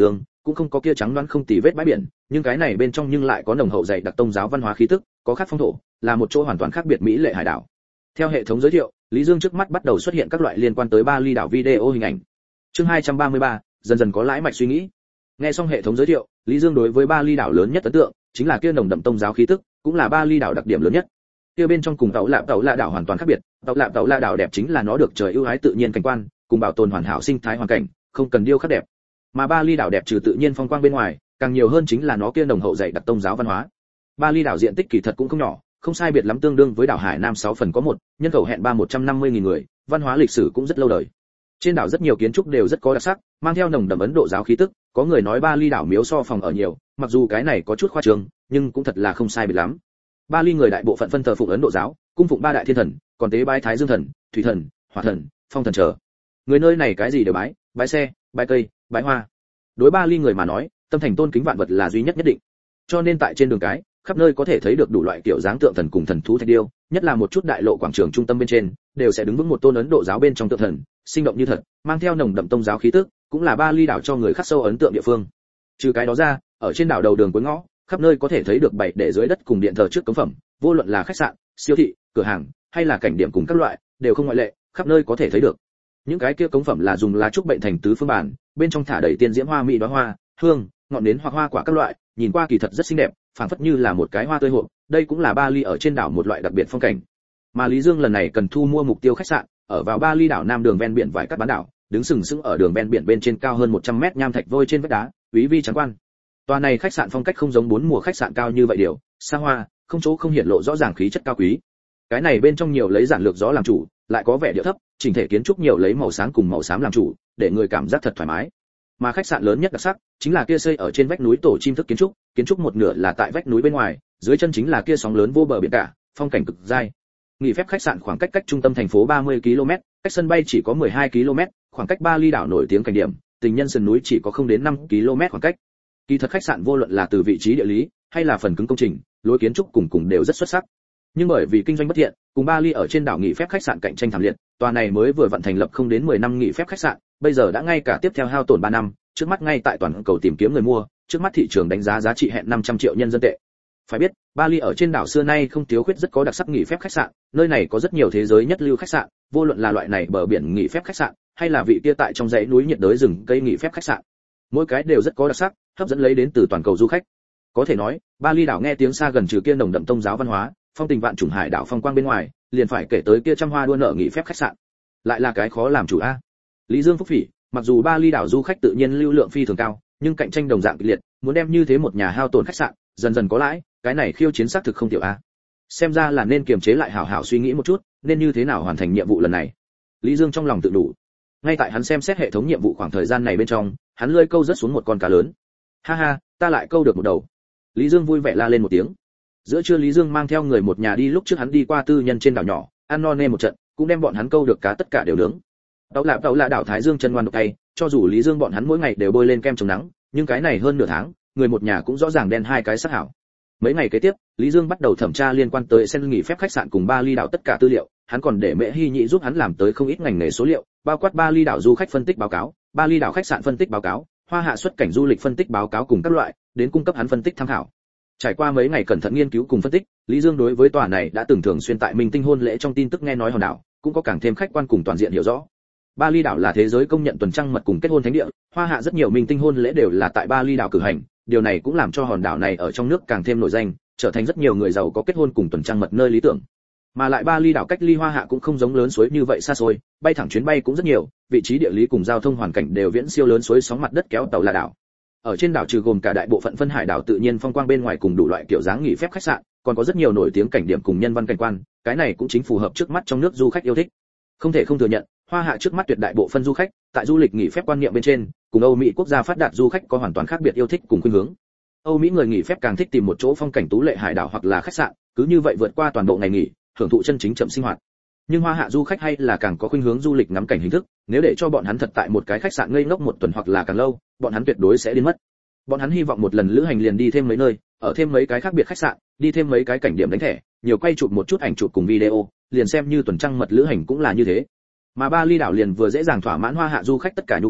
cũng không có kia trắng đoán không tì vết bãi biển, nhưng cái này bên trong nhưng lại có nồng hậu dày đặc tôn giáo văn hóa khí tức, có khác phong thổ, là một chỗ hoàn toàn khác biệt mỹ lệ hải đảo. Theo hệ thống giới thiệu, Lý Dương trước mắt bắt đầu xuất hiện các loại liên quan tới Bali đảo video hình ảnh. Chương 233, dần dần có lãi mạch suy nghĩ. Nghe xong hệ thống giới thiệu, Lý Dương đối với Bali đảo lớn nhất ấn tượng chính là kia nồng đậm tôn giáo khí tức, cũng là Bali đảo đặc điểm lớn nhất. Kia bên trong cùng Tàu Lạ đảo hoàn toàn khác biệt, Tàu Lạ đảo đẹp chính là nó được trời ưu ái tự nhiên cảnh quan, cùng bảo tồn hoàn hảo sinh thái hoàn cảnh, không cần điêu khắc đẹp. Mà Bali đảo đẹp trừ tự nhiên phong quang bên ngoài, càng nhiều hơn chính là nó kia nồng hậu dày đặc tôn giáo văn hóa. Bali đảo diện tích kỳ thật cũng không nhỏ, không sai biệt lắm tương đương với đảo Hải Nam 6 phần có 1, nhân khẩu hẹn 150.000 người, văn hóa lịch sử cũng rất lâu đời. Trên đảo rất nhiều kiến trúc đều rất có đặc sắc, mang theo nồng đậm Ấn Độ giáo khí tức, có người nói Bali đảo miếu so phòng ở nhiều, mặc dù cái này có chút khoa trương, nhưng cũng thật là không sai biệt lắm. Bali người đại bộ phận phân thờ phụng Ấn Độ giáo, cung phụng ba đại thiên thần, còn tế bái Thái Dương thần, Thủy thần, Hỏa thần, Phong thần chờ. Người nơi này cái gì đều bái, bái xe, bái cây, bái hoa. Đối Bali người mà nói, tâm thành tôn kính vạn vật là duy nhất nhất định. Cho nên tại trên đường cái, khắp nơi có thể thấy được đủ loại kiểu dáng tượng thần cùng thần thú thạch điêu, nhất là một chút đại lộ quảng trường trung tâm bên trên, đều sẽ đứng vững một tôn Ấn Độ giáo bên trong tượng thần, sinh động như thật, mang theo nồng đậm tôn giáo khí tức, cũng là Bali đảo cho người khắc sâu ấn tượng địa phương. Trừ cái đó ra, ở trên đảo đầu đường cuối ngõ, khắp nơi có thể thấy được bày để dưới đất cùng điện thờ trước cống phẩm, vô luận là khách sạn, siêu thị, cửa hàng, hay là cảnh điểm cùng các loại, đều không ngoại lệ, khắp nơi có thể thấy được. Những cái kia cống phẩm là dùng lá trúc bệnh thành tứ phương bản, bên trong thả đầy tiên diễm hoa mỹ đóa hoa, hương, ngọn nến hoặc hoa quả các loại, nhìn qua kỳ thật rất xinh đẹp, phảng phất như là một cái hoa tươi hộp. Đây cũng là Bali ở trên đảo một loại đặc biệt phong cảnh. Mà Lý Dương lần này cần thu mua mục tiêu khách sạn, ở vào Bali đảo nam đường ven biển vải cắt bán đảo, đứng sừng sững ở đường ven biển bên trên cao hơn 100 mét nham thạch vôi trên vách đá, quý vi trắng quan. Tòa này khách sạn phong cách không giống 4 mùa khách sạn cao như vậy điều, xa hoa, không chỗ không hiển lộ rõ ràng khí chất cao quý. Cái này bên trong nhiều lấy giản lược gió làm chủ, lại có vẻ điệu thấp, chỉnh thể kiến trúc nhiều lấy màu sáng cùng màu xám làm chủ, để người cảm giác thật thoải mái. Mà khách sạn lớn nhất đặc sắc chính là kia xây ở trên vách núi tổ chim thức kiến trúc một nửa là tại vách núi bên ngoài, dưới chân chính là kia sóng lớn vô bờ biển cả, phong cảnh cực dai. Nghỉ phép khách sạn khoảng cách trung tâm thành phố 30 km, cách sân bay chỉ có 12 km, khoảng cách Bali đảo nổi tiếng cảnh điểm, tình nhân sườn núi chỉ có không đến 5 km khoảng cách. Kỳ thật khách sạn vô luận là từ vị trí địa lý hay là phần cứng công trình, lối kiến trúc cùng đều rất xuất sắc. Nhưng bởi vì kinh doanh bất thiện, cùng Bali ở trên đảo nghỉ phép khách sạn cạnh tranh thảm liệt, tòa này mới vừa vận thành lập không đến 10 năm nghỉ phép khách sạn, bây giờ đã ngay cả tiếp theo hao tổn 3 năm, trước mắt ngay tại toàn cầu tìm kiếm người mua, trước mắt thị trường đánh giá giá trị hẹn 500 triệu nhân dân tệ. Phải biết, Bali ở trên đảo xưa nay không thiếu khuyết rất có đặc sắc nghỉ phép khách sạn, nơi này có rất nhiều thế giới nhất lưu khách sạn, vô luận là loại này bờ biển nghỉ phép khách sạn, hay là vị kia tại trong dãy núi nhiệt đới rừng cây nghỉ phép khách sạn. Mỗi cái đều rất có đặc sắc, hấp dẫn lấy đến từ toàn cầu du khách. Có thể nói, Bali đảo nghe tiếng xa gần trừ kia nồng đậm tôn giáo văn hóa, phong tình vạn trùng hải đảo phong quang bên ngoài, liền phải kể tới kia trăm hoa đua nở nghỉ phép khách sạn. Lại là cái khó làm chủ a. Lý Dương phúc phỉ, mặc dù Bali đảo du khách tự nhiên lưu lượng phi thường cao, nhưng cạnh tranh đồng dạng kịch liệt, muốn đem như thế một nhà hao tổn khách sạn, dần dần có lãi, cái này khiêu chiến xác thực không tiểu a. Xem ra là nên kiềm chế lại hảo hảo suy nghĩ một chút, nên như thế nào hoàn thành nhiệm vụ lần này. Lý Dương trong lòng tự đủ. Ngay tại hắn xem xét hệ thống nhiệm vụ khoảng thời gian này bên trong, hắn lưỡi câu rất xuống một con cá lớn. Ha ha, ta lại câu được một đầu. Lý Dương vui vẻ la lên một tiếng. Giữa trưa Lý Dương mang theo người một nhà đi, lúc trước hắn đi qua tư nhân trên đảo nhỏ, ăn no nê một trận, cũng đem bọn hắn câu được cá tất cả đều nướng. Tàu là đảo Thái Dương chân ngoan độc tay, cho dù Lý Dương bọn hắn mỗi ngày đều bôi lên kem chống nắng, nhưng cái này hơn nửa tháng, người một nhà cũng rõ ràng đen hai cái sắc hảo. Mấy ngày kế tiếp, Lý Dương bắt đầu thẩm tra liên quan tới sen nghỉ phép khách sạn cùng Bali đảo tất cả tư liệu, hắn còn để Mễ Hy Nhĩ giúp hắn làm tới không ít ngành nghề số liệu, bao quát Bali đảo du khách phân tích báo cáo, Bali đảo khách sạn phân tích báo cáo, hoa hạ xuất cảnh du lịch phân tích báo cáo cùng các loại, đến cung cấp hắn phân tích tham khảo. Trải qua mấy ngày cẩn thận nghiên cứu cùng phân tích, Lý Dương đối với tòa này đã từng thường xuyên tại Minh Tinh hôn lễ trong tin tức nghe nói hòn đảo, cũng có càng thêm khách quan cùng toàn diện hiểu rõ. Bali đảo là thế giới công nhận tuần trăng mật cùng kết hôn thánh địa, hoa hạ rất nhiều Minh Tinh hôn lễ đều là tại Bali đảo cử hành, điều này cũng làm cho hòn đảo này ở trong nước càng thêm nổi danh, trở thành rất nhiều người giàu có kết hôn cùng tuần trăng mật nơi lý tưởng. Mà lại Bali đảo cách ly hoa hạ cũng không giống lớn suối như vậy xa xôi, bay thẳng chuyến bay cũng rất nhiều, vị trí địa lý cùng giao thông hoàn cảnh đều viễn siêu lớn suối sóng mặt đất kéo tàu là đảo. Ở trên đảo trừ gồm cả đại bộ phận phân hải đảo tự nhiên phong quang bên ngoài cùng đủ loại kiểu dáng nghỉ phép khách sạn, còn có rất nhiều nổi tiếng cảnh điểm cùng nhân văn cảnh quan, cái này cũng chính phù hợp trước mắt trong nước du khách yêu thích. Không thể không thừa nhận, hoa hạ trước mắt tuyệt đại bộ phân du khách, tại du lịch nghỉ phép quan niệm bên trên, cùng Âu Mỹ quốc gia phát đạt du khách có hoàn toàn khác biệt yêu thích cùng khuynh hướng. Âu Mỹ người nghỉ phép càng thích tìm một chỗ phong cảnh tú lệ hải đảo hoặc là khách sạn, cứ như vậy vượt qua toàn bộ ngày nghỉ, hưởng thụ chân chính chậm sinh hoạt. Nhưng hoa hạ du khách hay là càng có khuynh hướng du lịch ngắm cảnh hình thức, nếu để cho bọn hắn thật tại một cái khách sạn ngây ngốc một tuần hoặc là càng lâu, bọn hắn tuyệt đối sẽ điên mất. Bọn hắn hy vọng một lần lữ hành liền đi thêm mấy nơi, ở thêm mấy cái khác biệt khách sạn, đi thêm mấy cái cảnh điểm đánh thẻ, nhiều quay chụp một chút ảnh chụp cùng video, liền xem như tuần trăng mật lữ hành cũng là như thế. Mà Bali đảo liền vừa dễ dàng thỏa mãn hoa hạ du khách tất cả nhu cầu,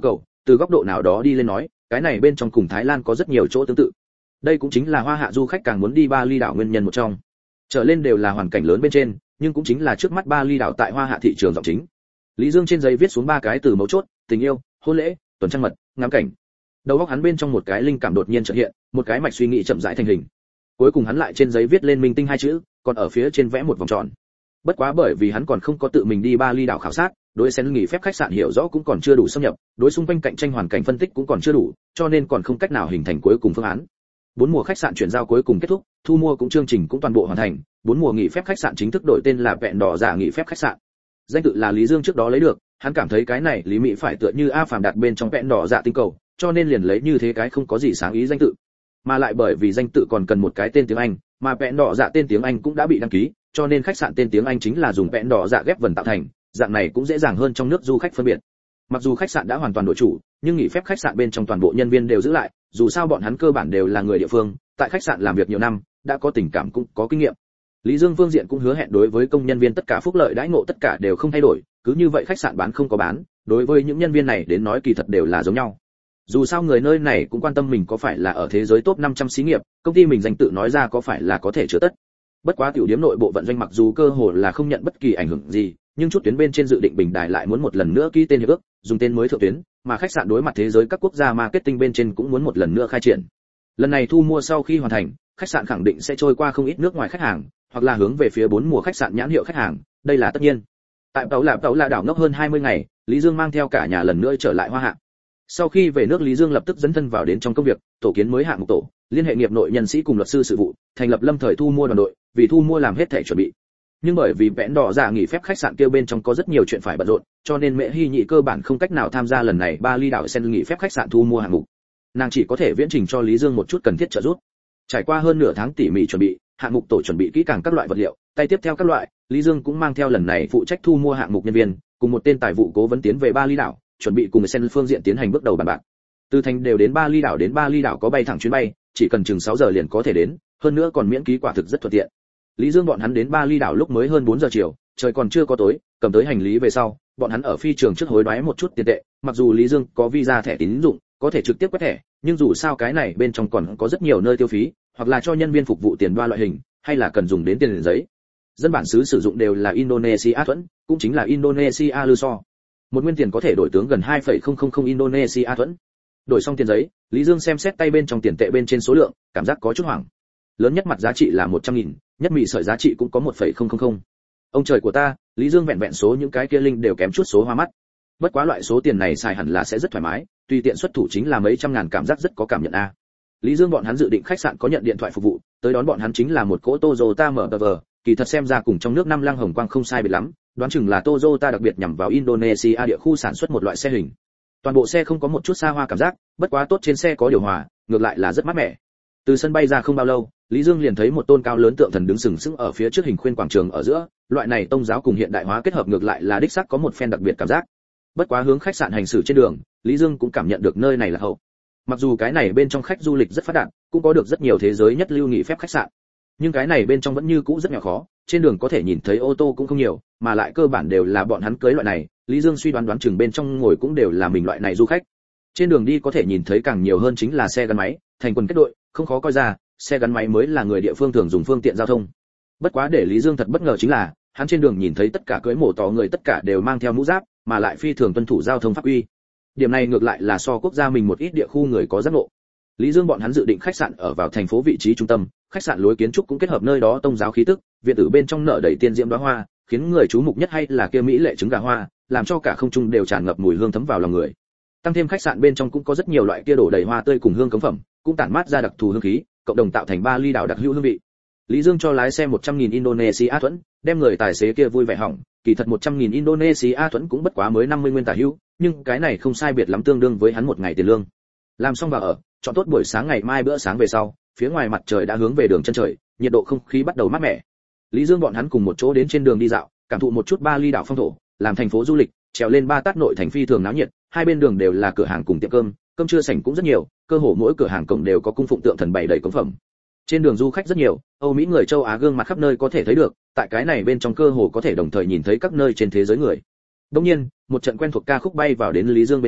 từ góc độ nào đó đi lên nói, cái này bên trong cùng Thái Lan có rất nhiều chỗ tương tự. Đây cũng chính là Hoa Hạ du khách càng muốn đi Bali đảo nguyên nhân một trong. Trở lên đều là hoàn cảnh lớn bên trên, nhưng cũng chính là trước mắt Bali đảo tại Hoa Hạ thị trường rộng chính. Lý Dương trên giấy viết xuống 3 cái từ mấu chốt: tình yêu, hôn lễ, tuần trăng mật, ngắm cảnh. Đầu óc hắn bên trong một cái linh cảm đột nhiên chợt hiện, một cái mạch suy nghĩ chậm rãi thành hình. Cuối cùng hắn lại trên giấy viết lên Minh Tinh 2 chữ, còn ở phía trên vẽ một vòng tròn. Bất quá bởi vì hắn còn không có tự mình đi Bali đảo khảo sát, đối sen nghỉ phép khách sạn hiểu rõ cũng còn chưa đủ xâm nhập, đối xung quanh cạnh tranh hoàn cảnh phân tích cũng còn chưa đủ, cho nên còn không cách nào hình thành cuối cùng phương án. 4 mùa khách sạn chuyển giao cuối cùng kết thúc, thu mua cũng chương trình cũng toàn bộ hoàn thành, 4 mùa nghỉ phép khách sạn chính thức đổi tên là Vẹn Đỏ Giả nghỉ phép khách sạn. Danh tự là Lý Dương trước đó lấy được, hắn cảm thấy cái này Lý Mỹ phải tựa như A Phàm đặt bên trong Vẹn Đỏ Dạ tinh cầu, cho nên liền lấy như thế cái không có gì sáng ý danh tự. Mà lại bởi vì danh tự còn cần một cái tên tiếng Anh, mà Vẹn Đỏ Dạ tên tiếng Anh cũng đã bị đăng ký, cho nên khách sạn tên tiếng Anh chính là dùng Vẹn Đỏ Dạ ghép vần tạo thành, dạng này cũng dễ dàng hơn trong nước du khách phân biệt. Mặc dù khách sạn đã hoàn toàn đổi chủ, nhưng nghỉ phép khách sạn bên trong toàn bộ nhân viên đều giữ lại, dù sao bọn hắn cơ bản đều là người địa phương, tại khách sạn làm việc nhiều năm, đã có tình cảm cũng có kinh nghiệm. Lý Dương phương diện cũng hứa hẹn đối với công nhân viên tất cả phúc lợi đãi ngộ tất cả đều không thay đổi, cứ như vậy khách sạn bán không có bán, đối với những nhân viên này đến nói kỳ thật đều là giống nhau. Dù sao người nơi này cũng quan tâm mình có phải là ở thế giới top 500 xí nghiệp, công ty mình danh tự nói ra có phải là có thể chữa tất. Bất quá tiểu điểm nội bộ vận doanh mặc dù cơ hồ là không nhận bất kỳ ảnh hưởng gì, nhưng chút tuyến bên trên dự định bình đài lại muốn một lần nữa ký tên hiệp ước, dùng tên mới thượng tuyến, mà khách sạn đối mặt thế giới các quốc gia marketing bên trên cũng muốn một lần nữa khai triển. Lần này thu mua sau khi hoàn thành, khách sạn khẳng định sẽ trôi qua không ít nước ngoài khách hàng, hoặc là hướng về phía 4 mùa khách sạn nhãn hiệu khách hàng, đây là tất nhiên. Tại Tàu là đảo ngốc hơn 20 ngày, Lý Dương mang theo cả nhà lần nữa trở lại Hoa Hạ. Sau khi về nước, Lý Dương lập tức dấn thân vào đến trong công việc, tổ kiến mới hạng mục tổ, liên hệ nghiệp nội nhân sĩ cùng luật sư sự vụ, thành lập lâm thời thu mua đoàn đội, vì thu mua làm hết thảy chuẩn bị. Nhưng bởi vì Vẹn Đỏ Giả nghỉ phép khách sạn kia bên trong có rất nhiều chuyện phải bận rộn, cho nên Mẹ Hy Nhị cơ bản không cách nào tham gia lần này Bali đảo sen nghỉ phép khách sạn thu mua hạng mục. Nàng chỉ có thể viễn trình cho Lý Dương một chút cần thiết trợ giúp. Trải qua hơn nửa tháng tỉ mỉ chuẩn bị, hạng mục tổ chuẩn bị kỹ càng các loại vật liệu, tay tiếp theo các loại, Lý Dương cũng mang theo lần này phụ trách thu mua hạng mục nhân viên, cùng một tên tài vụ cố vấn tiến về Bali đảo, chuẩn bị cùng sen phương diện tiến hành bước đầu bàn bạc. Từ thành đều đến Bali đảo có bay thẳng chuyến bay, chỉ cần chừng 6 giờ liền có thể đến, hơn nữa còn miễn ký, quả thực rất thuận tiện. Lý Dương bọn hắn đến Bali đảo lúc mới hơn 4 giờ chiều, trời còn chưa có tối, cầm tới hành lý về sau, bọn hắn ở phi trường trước hối đoái một chút tiền tệ, mặc dù Lý Dương có visa thẻ tín dụng, có thể trực tiếp quét thẻ, nhưng dù sao cái này bên trong còn có rất nhiều nơi tiêu phí, hoặc là cho nhân viên phục vụ tiền đoa loại hình, hay là cần dùng đến tiền giấy. Dân bản xứ sử dụng đều là Indonesia thuẫn, cũng chính là Indonesia lư so. Một nguyên tiền có thể đổi tướng gần 2,000 Indonesia thuẫn. Đổi xong tiền giấy, Lý Dương xem xét tay bên trong tiền tệ bên trên số lượng, cảm giác có chút hoảng. Lớn nhất mặt giá trị là 100.000, nhất mị sợi giá trị cũng có 1,000. Ông trời của ta, Lý Dương vẹn vẹn số những cái kia linh đều kém chút số hoa mắt. Bất quá loại số tiền này xài hẳn là sẽ rất thoải mái, tùy tiện xuất thủ chính là mấy trăm ngàn, cảm giác rất có cảm nhận a. Lý Dương bọn hắn dự định khách sạn có nhận điện thoại phục vụ, tới đón bọn hắn chính là một cỗ Toyota MRV, kỳ thật xem ra cùng trong nước năm lăng hồng quang không sai biệt lắm, đoán chừng là Toyota đặc biệt nhằm vào Indonesia địa khu sản xuất một loại xe hình. Toàn bộ xe không có một chút xa hoa cảm giác, bất quá tốt trên xe có điều hòa, ngược lại là rất mát mẻ. Từ sân bay ra không bao lâu, Lý Dương liền thấy một tôn cao lớn tượng thần đứng sừng sững ở phía trước hình khuyên quảng trường ở giữa, loại này tôn giáo cùng hiện đại hóa kết hợp ngược lại là đích xác có một phen đặc biệt cảm giác. Bất quá hướng khách sạn hành xử trên đường, Lý Dương cũng cảm nhận được nơi này là hậu. Mặc dù cái này bên trong khách du lịch rất phát đạt, cũng có được rất nhiều thế giới nhất lưu nghỉ phép khách sạn, nhưng cái này bên trong vẫn như cũ rất nhỏ khó, trên đường có thể nhìn thấy ô tô cũng không nhiều, mà lại cơ bản đều là bọn hắn cưới loại này, Lý Dương suy đoán chừng bên trong ngồi cũng đều là mình loại này du khách. Trên đường đi có thể nhìn thấy càng nhiều hơn chính là xe gắn máy, thành quần kết đội, không khó coi ra, xe gắn máy mới là người địa phương thường dùng phương tiện giao thông. Bất quá để Lý Dương thật bất ngờ chính là, hắn trên đường nhìn thấy tất cả cưới mổ tỏ người tất cả đều mang theo mũ giáp, mà lại phi thường tuân thủ giao thông pháp quy. Điểm này ngược lại là so quốc gia mình một ít địa khu người có giác ngộ. Lý Dương bọn hắn dự định khách sạn ở vào thành phố vị trí trung tâm, khách sạn lối kiến trúc cũng kết hợp nơi đó tôn giáo khí tức, viện tử bên trong nở đầy tiên diễm đóa hoa, khiến người chú mục nhất hay là kia mỹ lệ trứng gà hoa, làm cho cả không trung đều tràn ngập mùi hương thấm vào lòng người. Tăng thêm khách sạn bên trong cũng có rất nhiều loại kia đổ đầy hoa tươi cùng hương cống phẩm, cũng tản mát ra đặc thù hương khí, cộng đồng tạo thành Bali đảo đặc hữu hương vị. Lý Dương cho lái xe 100.000 Indonesia thuẫn, đem người tài xế kia vui vẻ hỏng, kỳ thật 100.000 Indonesia thuẫn cũng bất quá mới 50 nguyên tả hữu, nhưng cái này không sai biệt lắm tương đương với hắn một ngày tiền lương. Làm xong vào ở, chọn tốt buổi sáng ngày mai bữa sáng về sau, phía ngoài mặt trời đã hướng về đường chân trời, nhiệt độ không khí bắt đầu mát mẻ. Lý Dương bọn hắn cùng một chỗ đến trên đường đi dạo, cảm thụ một chút Bali đảo phong thổ, làm thành phố du lịch, trèo lên Ba Tát nội thành phi thường náo nhiệt, hai bên đường đều là cửa hàng cùng tiệm cơm, cơm trưa sảnh cũng rất nhiều, cơ hồ mỗi cửa hàng cổng đều có cung phụng tượng thần bày đầy cống phẩm. Trên đường du khách rất nhiều, Âu Mỹ người châu Á gương mặt khắp nơi có thể thấy được, tại cái này bên trong cơ hồ có thể đồng thời nhìn thấy các nơi trên thế giới người. Đương nhiên, một trận quen thuộc ca khúc bay vào đến Lý Dương bên tai,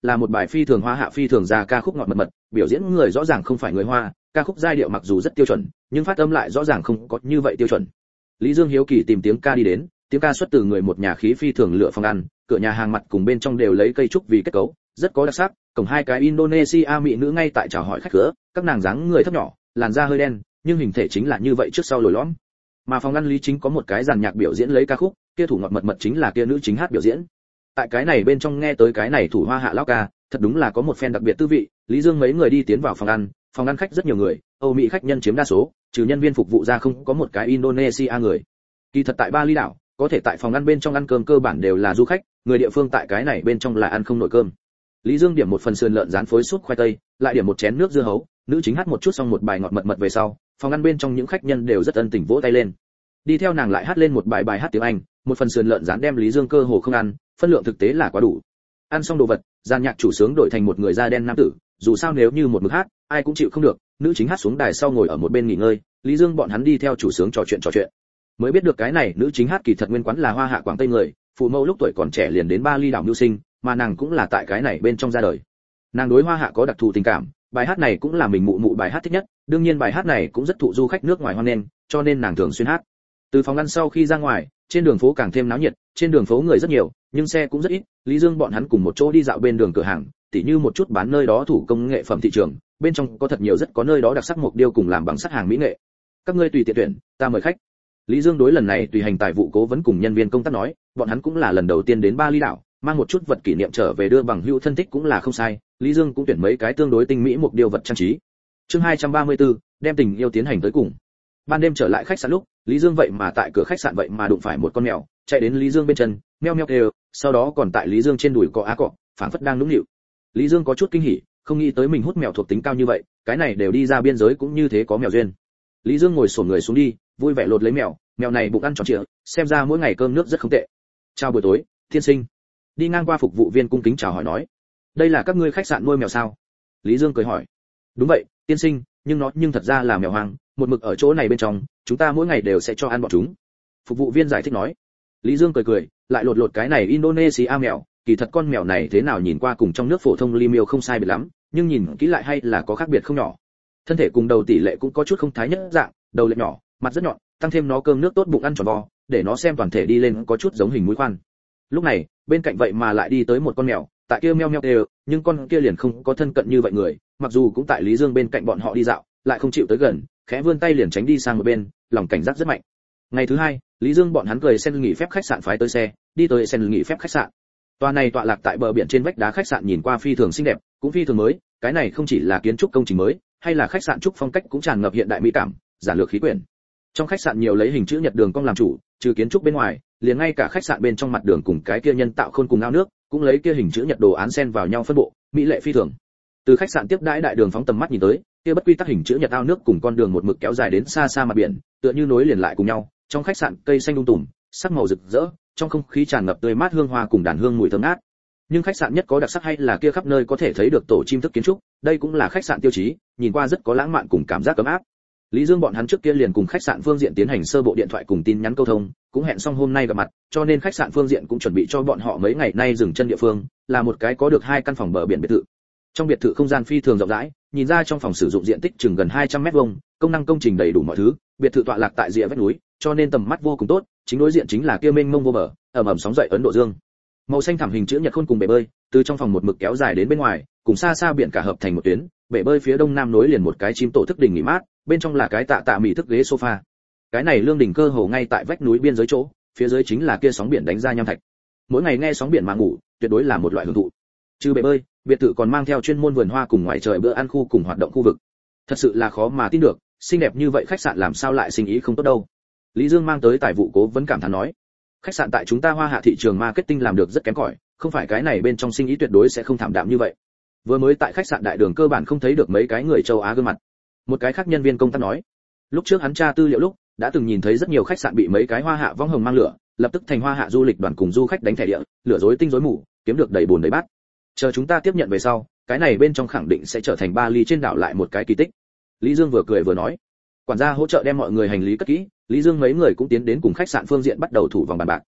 là một bài phi thường hoa hạ phi thường già ca khúc ngọt mật mật, biểu diễn người rõ ràng không phải người Hoa, ca khúc giai điệu mặc dù rất tiêu chuẩn, nhưng phát âm lại rõ ràng không có như vậy tiêu chuẩn. Lý Dương hiếu kỳ tìm tiếng ca đi đến, tiếng ca xuất từ người một nhà khí phi thường lựa phòng ăn, cửa nhà hàng mặt cùng bên trong đều lấy cây trúc vì kết cấu, rất có đặc sắc. Cổng hai cái Indonesia mỹ nữ ngay tại chào hỏi khách cửa, các nàng dáng người thấp nhỏ, làn da hơi đen, nhưng hình thể chính là như vậy trước sau lồi lõm. Mà phòng ăn Lý Chính có một cái dàn nhạc biểu diễn lấy ca khúc, kia thủ ngọt mật mật chính là kia nữ chính hát biểu diễn. Tại cái này bên trong nghe tới cái này thủ hoa hạ lão ca, thật đúng là có một phen đặc biệt tư vị. Lý Dương mấy người đi tiến vào phòng ăn khách rất nhiều người, Âu Mỹ khách nhân chiếm đa số, trừ nhân viên phục vụ ra không có một cái Indonesia người. Kỳ thật tại Bali đảo, có thể tại phòng ăn bên trong ăn cơm cơ bản đều là du khách, người địa phương tại cái này bên trong là ăn không nổi cơm. Lý Dương điểm một phần sườn lợn rán phối súp khoai tây, lại điểm một chén nước dưa hấu, nữ chính hát một chút xong một bài ngọt mật mật về sau, phòng ăn bên trong những khách nhân đều rất ân tình vỗ tay lên. Đi theo nàng lại hát lên một bài hát tiếng Anh, một phần sườn lợn rán đem Lý Dương cơ hồ không ăn, phân lượng thực tế là quá đủ. Ăn xong đồ vật, dàn nhạc chủ sướng đổi thành một người da đen nam tử, dù sao nếu như một mực hát, ai cũng chịu không được, nữ chính hát xuống đài sau ngồi ở một bên nghỉ ngơi, Lý Dương bọn hắn đi theo chủ sướng trò chuyện. Mới biết được cái này nữ chính hát kỳ thật nguyên quán là Hoa Hạ Quảng Tây người, phụ mẫu lúc tuổi còn trẻ liền đến Bali đảo mưu sinh, mà nàng cũng là tại cái này bên trong ra đời. Nàng đối Hoa Hạ có đặc thù tình cảm, bài hát này cũng là mình mụ bài hát thích nhất, đương nhiên bài hát này cũng rất thụ du khách nước ngoài hoan nghênh, cho nên nàng thường xuyên hát. Từ phòng ăn sau khi ra ngoài, trên đường phố càng thêm náo nhiệt, trên đường phố người rất nhiều, nhưng xe cũng rất ít. Lý Dương bọn hắn cùng một chỗ đi dạo bên đường cửa hàng, tỉ như một chút bán nơi đó thủ công nghệ phẩm thị trường, bên trong có thật nhiều rất có nơi đó đặc sắc mộc điêu cùng làm bằng sắt hàng mỹ nghệ. Các ngươi tùy tiện tuyển, ta mời khách. Lý Dương đối lần này tùy hành tài vụ cố vấn cùng nhân viên công tác nói, bọn hắn cũng là lần đầu tiên đến Bali đảo, mang một chút vật kỷ niệm trở về đưa bằng hữu thân thích cũng là không sai. Lý Dương cũng tuyển mấy cái tương đối tinh mỹ mộc điêu vật trang trí. Chương 234, đem tình yêu tiến hành tới cùng. Ban đêm trở lại khách sạn lúc, Lý Dương vậy mà tại cửa khách sạn vậy mà đụng phải một con mèo, chạy đến Lý Dương bên chân, meo meo kêu, sau đó còn tại Lý Dương trên đùi cọ á cọ, phảng phất đang nũng nịu. Lý Dương có chút kinh hỉ, không nghĩ tới mình hút mèo thuộc tính cao như vậy, cái này đều đi ra biên giới cũng như thế có mèo duyên. Lý Dương ngồi xổm người xuống đi, vui vẻ lột lấy mèo, mèo này bụng ăn tròn trịa, xem ra mỗi ngày cơm nước rất không tệ. Chào buổi tối, tiên sinh. Đi ngang qua phục vụ viên cung kính chào hỏi nói, đây là các ngươi khách sạn nuôi mèo sao? Lý Dương cười hỏi, đúng vậy, tiên sinh, nhưng nó thật ra là mèo hoang, một mực ở chỗ này bên trong, chúng ta mỗi ngày đều sẽ cho ăn bọn chúng. Phục vụ viên giải thích nói. Lý Dương cười, lại lột cái này Indonesia mèo, kỳ thật con mèo này thế nào nhìn qua cùng trong nước phổ thông Limio không sai biệt lắm, nhưng nhìn kỹ lại hay là có khác biệt không nhỏ. Thân thể cùng đầu tỷ lệ cũng có chút không thái nhất dạng, đầu lệch nhỏ, mặt rất nhọn, tăng thêm nó cơm nước tốt bụng ăn tròn vo, để nó xem toàn thể đi lên có chút giống hình mũi khoan. Lúc này, bên cạnh vậy mà lại đi tới một con mèo, tại kia meo meo đều, nhưng con kia liền không có thân cận như vậy người, mặc dù cũng tại Lý Dương bên cạnh bọn họ đi dạo, lại không chịu tới gần, khẽ vươn tay liền tránh đi sang một bên, lòng cảnh giác rất mạnh. Ngày thứ hai, Lý Dương bọn hắn cười sen nghỉ phép khách sạn phái tới xe, đi tới sen nghỉ phép khách sạn. Tòa này tọa lạc tại bờ biển trên vách đá khách sạn nhìn qua phi thường xinh đẹp, cũng phi thường mới, cái này không chỉ là kiến trúc công trình mới, hay là khách sạn trúc phong cách cũng tràn ngập hiện đại mỹ cảm, giản lược khí quyển. Trong khách sạn nhiều lấy hình chữ nhật đường cong làm chủ, trừ kiến trúc bên ngoài, liền ngay cả khách sạn bên trong mặt đường cùng cái kia nhân tạo khôn cùng ao nước, cũng lấy kia hình chữ nhật đồ án xen vào nhau phân bộ, mỹ lệ phi thường. Từ khách sạn tiếp đãi đại đường phóng tầm mắt nhìn tới, kia bất quy tắc hình chữ nhật ao nước cùng con đường một mực kéo dài đến xa xa mặt biển, tựa như nối liền lại cùng nhau. Trong khách sạn cây xanh um tùm, sắc màu rực rỡ, trong không khí tràn ngập tươi mát hương hoa cùng đàn hương mùi thơm ngát. Nhưng khách sạn nhất có đặc sắc hay là kia khắp nơi có thể thấy được tổ chim thức kiến trúc, đây cũng là khách sạn tiêu chí, nhìn qua rất có lãng mạn cùng cảm giác ấm áp. Lý Dương bọn hắn trước kia liền cùng khách sạn phương diện tiến hành sơ bộ điện thoại cùng tin nhắn câu thông, cũng hẹn xong hôm nay gặp mặt, cho nên khách sạn phương diện cũng chuẩn bị cho bọn họ mấy ngày nay dừng chân địa phương, là một cái có được 2 căn phòng bờ biển biệt thự. Trong biệt thự không gian phi thường rộng rãi, nhìn ra trong phòng sử dụng diện tích chừng gần 200 mét vuông, công năng công trình đầy đủ mọi thứ, biệt thự tọa lạc tại rìa vách núi, cho nên tầm mắt vô cùng tốt, chính đối diện chính là kia mênh mông vô bờ, ẩm ẩm sóng dậy Ấn Độ Dương. Màu xanh thảm hình chữ nhật khôn cùng bể bơi, từ trong phòng một mực kéo dài đến bên ngoài, cùng xa xa biển cả hợp thành một tuyến, bể bơi phía đông nam nối liền một cái chim tổ thức đỉnh nghỉ mát, bên trong là cái tạ mỹ thức ghế sofa. Cái này lương đỉnh cơ hồ ngay tại vách núi biên giới chỗ, phía dưới chính là kia sóng biển đánh ra nham thạch. Mỗi ngày nghe sóng biển mà ngủ, tuyệt đối là một loại hưởng thụ. Trừ bể bơi, biệt thự còn mang theo chuyên môn vườn hoa cùng ngoài trời bữa ăn khu cùng hoạt động khu vực. Thật sự là khó mà tin được, xinh đẹp như vậy khách sạn làm sao lại sinh ý không tốt đâu. Lý Dương mang tới tài vụ cố vấn cảm thán nói, khách sạn tại chúng ta Hoa Hạ thị trường marketing làm được rất kém cỏi, không phải cái này bên trong sinh ý tuyệt đối sẽ không thảm đạm như vậy. Vừa mới tại khách sạn đại đường cơ bản không thấy được mấy cái người châu Á gương mặt. Một cái khác nhân viên công tác nói, lúc trước hắn tra tư liệu lúc đã từng nhìn thấy rất nhiều khách sạn bị mấy cái Hoa Hạ võng hồng mang lửa, lập tức thành Hoa Hạ du lịch đoàn cùng du khách đánh thẻ địa, lửa rối tinh rối mù, kiếm được đầy bùn đầy bát. Chờ chúng ta tiếp nhận về sau, cái này bên trong khẳng định sẽ trở thành Bali trên đảo lại một cái kỳ tích. Lý Dương vừa cười vừa nói. Quản gia hỗ trợ đem mọi người hành lý cất kỹ, Lý Dương mấy người cũng tiến đến cùng khách sạn phương diện bắt đầu thủ vòng bàn bạc.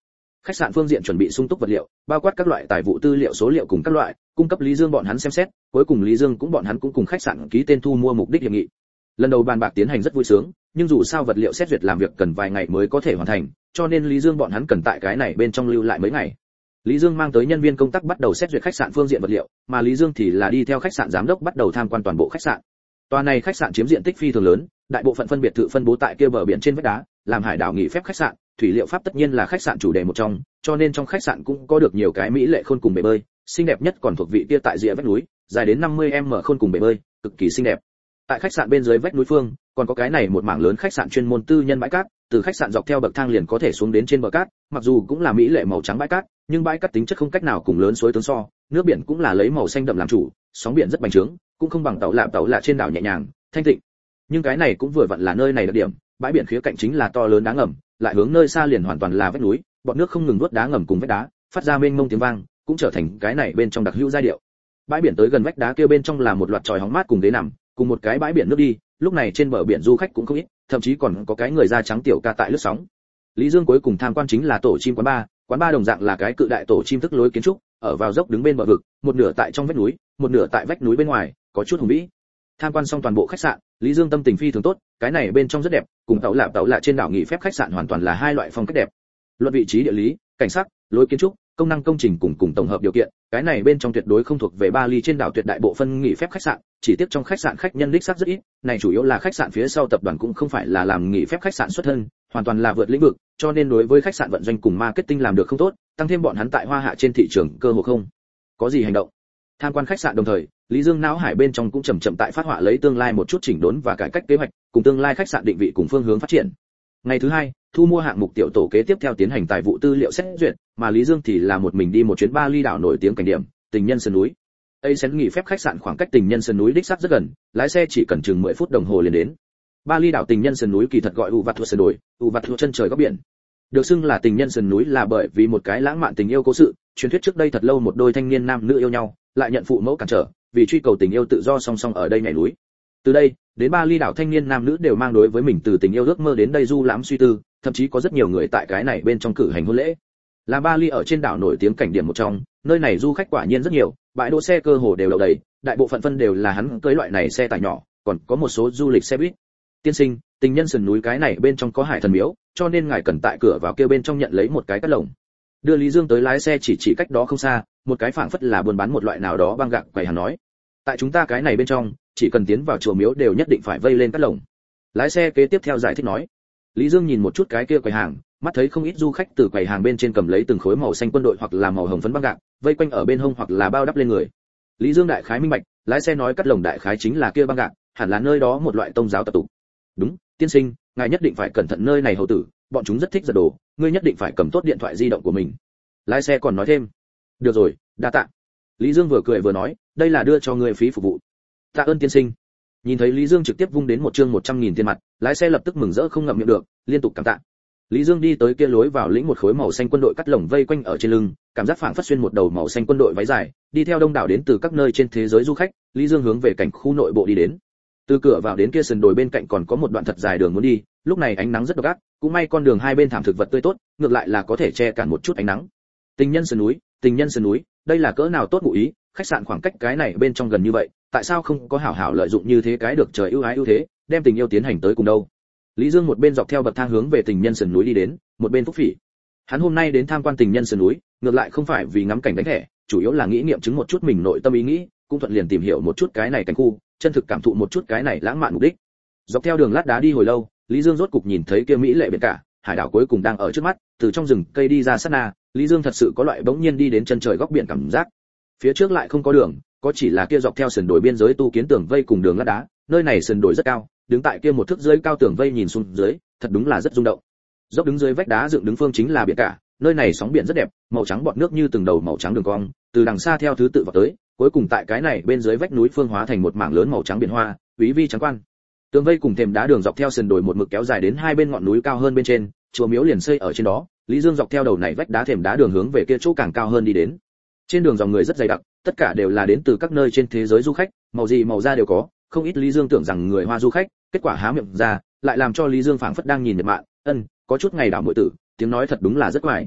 Khách sạn phương diện chuẩn bị sung túc vật liệu, bao quát các loại tài vụ tư liệu số liệu cùng các loại, cung cấp Lý Dương bọn hắn xem xét, cuối cùng Lý Dương cũng bọn hắn cũng cùng khách sạn ký tên thu mua mục đích hiệp nghị. Lần đầu bàn bạc tiến hành rất vui sướng, nhưng dù sao vật liệu xét duyệt làm việc cần vài ngày mới có thể hoàn thành, cho nên Lý Dương bọn hắn cần tại cái này bên trong lưu lại mấy ngày. Lý Dương mang tới nhân viên công tác bắt đầu xét duyệt khách sạn phương diện vật liệu, mà Lý Dương thì là đi theo khách sạn giám đốc bắt đầu tham quan toàn bộ khách sạn. Tòa này khách sạn chiếm diện tích phi thường lớn, đại bộ phận phân biệt thự phân bố tại kia bờ biển trên vách đá, làm hải đảo nghỉ phép khách sạn, thủy liệu pháp tất nhiên là khách sạn chủ đề một trong, cho nên trong khách sạn cũng có được nhiều cái mỹ lệ khôn cùng bể bơi, xinh đẹp nhất còn thuộc vị kia tại rìa vách núi, dài đến 50m khôn cùng bể bơi, cực kỳ xinh đẹp. Tại khách sạn bên dưới vách núi phương, còn có cái này một mảng lớn khách sạn chuyên môn tư nhân bãi cát, từ khách sạn dọc theo bậc thang liền có thể xuống đến trên bờ cát, mặc dù cũng là mỹ lệ màu trắng bãi cát, nhưng bãi cát tính chất không cách nào cùng lớn suối tướng so, nước biển cũng là lấy màu xanh đậm làm chủ, sóng biển rất bành trướng, cũng không bằng tàu lạ trên đảo nhẹ nhàng, thanh tịnh. Nhưng cái này cũng vừa vặn là nơi này đặc điểm, bãi biển khía cạnh chính là to lớn đá ngầm, lại hướng nơi xa liền hoàn toàn là vách núi, bọt nước không ngừng nuốt đá ngầm cùng vách đá, phát ra mênh mông tiếng vang, cũng trở thành cái này bên trong đặc hữu giai điệu. Bãi biển tới gần vách đá kia bên trong là một loạt chòi hóng mát cùng ghế nằm, cùng một cái bãi biển nước đi, lúc này trên bờ biển du khách cũng không ít, thậm chí còn có cái người da trắng tiểu ca tại lướt sóng. Lý Dương cuối cùng tham quan chính là tổ chim quán bar đồng dạng là cái cự đại tổ chim thức lối kiến trúc, ở vào dốc đứng bên bờ vực, một nửa tại trong vách núi, một nửa tại vách núi bên ngoài, có chút hùng vĩ. Tham quan xong toàn bộ khách sạn, Lý Dương tâm tình phi thường tốt, cái này bên trong rất đẹp, cùng tàu lạ trên đảo nghỉ phép khách sạn hoàn toàn là hai loại phong cách đẹp. Luận vị trí địa lý, cảnh sắc, lối kiến trúc, công năng công trình cùng tổng hợp điều kiện, cái này bên trong tuyệt đối không thuộc về Bali trên đảo tuyệt đại bộ phân nghỉ phép khách sạn, chỉ tiếc trong khách sạn khách nhân đích xác rất ít, này chủ yếu là khách sạn phía sau tập đoàn cũng không phải là làm nghỉ phép khách sạn xuất thân, hoàn toàn là vượt lĩnh vực, cho nên đối với khách sạn vận doanh cùng marketing làm được không tốt, tăng thêm bọn hắn tại Hoa Hạ trên thị trường cơ hội không có gì hành động. Tham quan khách sạn đồng thời, Lý Dương não hải bên trong cũng chậm chậm tại phát họa lấy tương lai một chút chỉnh đốn và cải cách kế hoạch, cùng tương lai khách sạn định vị cùng phương hướng phát triển. Ngày thứ hai, thu mua hạng mục tiểu tổ kế tiếp theo tiến hành tài vụ tư liệu xét duyệt, mà Lý Dương thì là một mình đi một chuyến Bali đảo nổi tiếng cảnh điểm, Tình Nhân Sơn núi. Ascent nghỉ phép khách sạn khoảng cách Tình Nhân Sơn núi đích xác rất gần, lái xe chỉ cần chừng 10 phút đồng hồ liền đến. Bali đảo Tình Nhân Sơn núi kỳ thật gọi Uvatu Sơn đồi, Uvatu chân trời góc biển. Được xưng là Tình Nhân Sơn núi là bởi vì một cái lãng mạn tình yêu cố sự, truyền thuyết trước đây thật lâu một đôi thanh niên nam nữ yêu nhau, lại nhận phụ mẫu cản trở, vì truy cầu tình yêu tự do song song ở đây nhảy núi. Từ đây, đến Bali đảo thanh niên nam nữ đều mang đối với mình từ tình yêu ước mơ đến đây du lãm suy tư, thậm chí có rất nhiều người tại cái này bên trong cử hành hôn lễ. Là Bali ở trên đảo nổi tiếng cảnh điểm một trong, nơi này du khách quả nhiên rất nhiều, bãi đỗ xe cơ hồ đều đậu đầy, đại bộ phận phân đều là hắn cưới loại này xe tải nhỏ, còn có một số du lịch xe buýt. Tiên sinh, Tình Nhân Sơn núi cái này bên trong có hải thần miếu, cho nên ngài cần tại cửa vào kia bên trong nhận lấy một cái cát lồng. Đưa Lý Dương tới lái xe chỉ cách đó không xa, một cái phảng phất là buôn bán một loại nào đó băng gạc quầy hàng nói. Tại chúng ta cái này bên trong, chỉ cần tiến vào chùa miếu đều nhất định phải vây lên cát lồng. Lái xe kế tiếp theo giải thích nói. Lý Dương nhìn một chút cái kia quầy hàng, mắt thấy không ít du khách từ quầy hàng bên trên cầm lấy từng khối màu xanh quân đội hoặc là màu hồng phấn băng gạc, vây quanh ở bên hông hoặc là bao đắp lên người. Lý Dương đại khái minh bạch, lái xe nói cát lồng đại khái chính là kia băng gạc, hẳn là nơi đó một loại tôn giáo tập tục. Đúng, tiên sinh, ngài nhất định phải cẩn thận nơi này hầu tử, bọn chúng rất thích giật đồ, ngươi nhất định phải cầm tốt điện thoại di động của mình. Lái xe còn nói thêm. Được rồi, đa tạ. Lý Dương vừa cười vừa nói, đây là đưa cho ngươi phí phục vụ. Tạ ơn tiên sinh. Nhìn thấy Lý Dương trực tiếp vung đến một chương 100.000 tiền mặt, lái xe lập tức mừng rỡ không ngậm miệng được, liên tục cảm tạ. Lý Dương đi tới kia lối vào lĩnh một khối màu xanh quân đội cắt lồng vây quanh ở trên lưng, cảm giác phảng phất xuyên một đầu màu xanh quân đội váy dài, đi theo đông đảo đến từ các nơi trên thế giới du khách, Lý Dương hướng về cảnh khu nội bộ đi đến. Từ cửa vào đến kia sườn đồi bên cạnh còn có một đoạn thật dài đường muốn đi, lúc này ánh nắng rất độc ác, cũng may con đường hai bên thảm thực vật tươi tốt, ngược lại là có thể che cản một chút ánh nắng. Tình Nhân Sơn núi, Tình Nhân Sơn núi, đây là cỡ nào tốt ngụ ý, khách sạn khoảng cách cái này bên trong gần như vậy, tại sao không có hảo hảo lợi dụng như thế cái được trời ưu ái ưu thế, đem tình yêu tiến hành tới cùng đâu. Lý Dương một bên dọc theo bậc thang hướng về Tình Nhân Sơn núi đi đến, một bên phúc phỉ. Hắn hôm nay đến tham quan Tình Nhân Sơn núi, ngược lại không phải vì ngắm cảnh đánh thẻ, chủ yếu là nghĩ nghiệm chứng một chút mình nội tâm ý nghĩ, cũng thuận liền tìm hiểu một chút cái này cảnh khu, chân thực cảm thụ một chút cái này lãng mạn mục đích. Dọc theo đường lát đá đi hồi lâu, Lý Dương rốt cục nhìn thấy kia mỹ lệ biển cả, hải đảo cuối cùng đang ở trước mắt, từ trong rừng cây đi ra sát na, Lý Dương thật sự có loại bỗng nhiên đi đến chân trời góc biển cảm giác. Phía trước lại không có đường, có chỉ là kia dọc theo sườn đồi biên giới tu kiến tường vây cùng đường lát đá, nơi này sườn đồi rất cao, đứng tại kia một thước dưới cao tường vây nhìn xuống dưới, thật đúng là rất rung động. Dốc đứng dưới vách đá dựng đứng phương chính là biển cả, nơi này sóng biển rất đẹp, màu trắng bọt nước như từng đầu màu trắng đường cong, từ đằng xa theo thứ tự vào tới, cuối cùng tại cái này bên dưới vách núi phương hóa thành một mảng lớn màu trắng biển hoa, quý vi trắng quan. Tường vây cùng thềm đá đường dọc theo sườn đồi một mực kéo dài đến hai bên ngọn núi cao hơn bên trên, chùa miếu liền xây ở trên đó. Lý Dương dọc theo đầu này vách đá thềm đá đường hướng về kia chỗ càng cao hơn đi đến. Trên đường dòng người rất dày đặc, tất cả đều là đến từ các nơi trên thế giới du khách, màu gì màu da đều có, không ít Lý Dương tưởng rằng người Hoa du khách, kết quả há miệng ra, lại làm cho Lý Dương phảng phất đang nhìn Nhật Mạn, có chút ngày đảo muội tử, tiếng nói thật đúng là rất quái.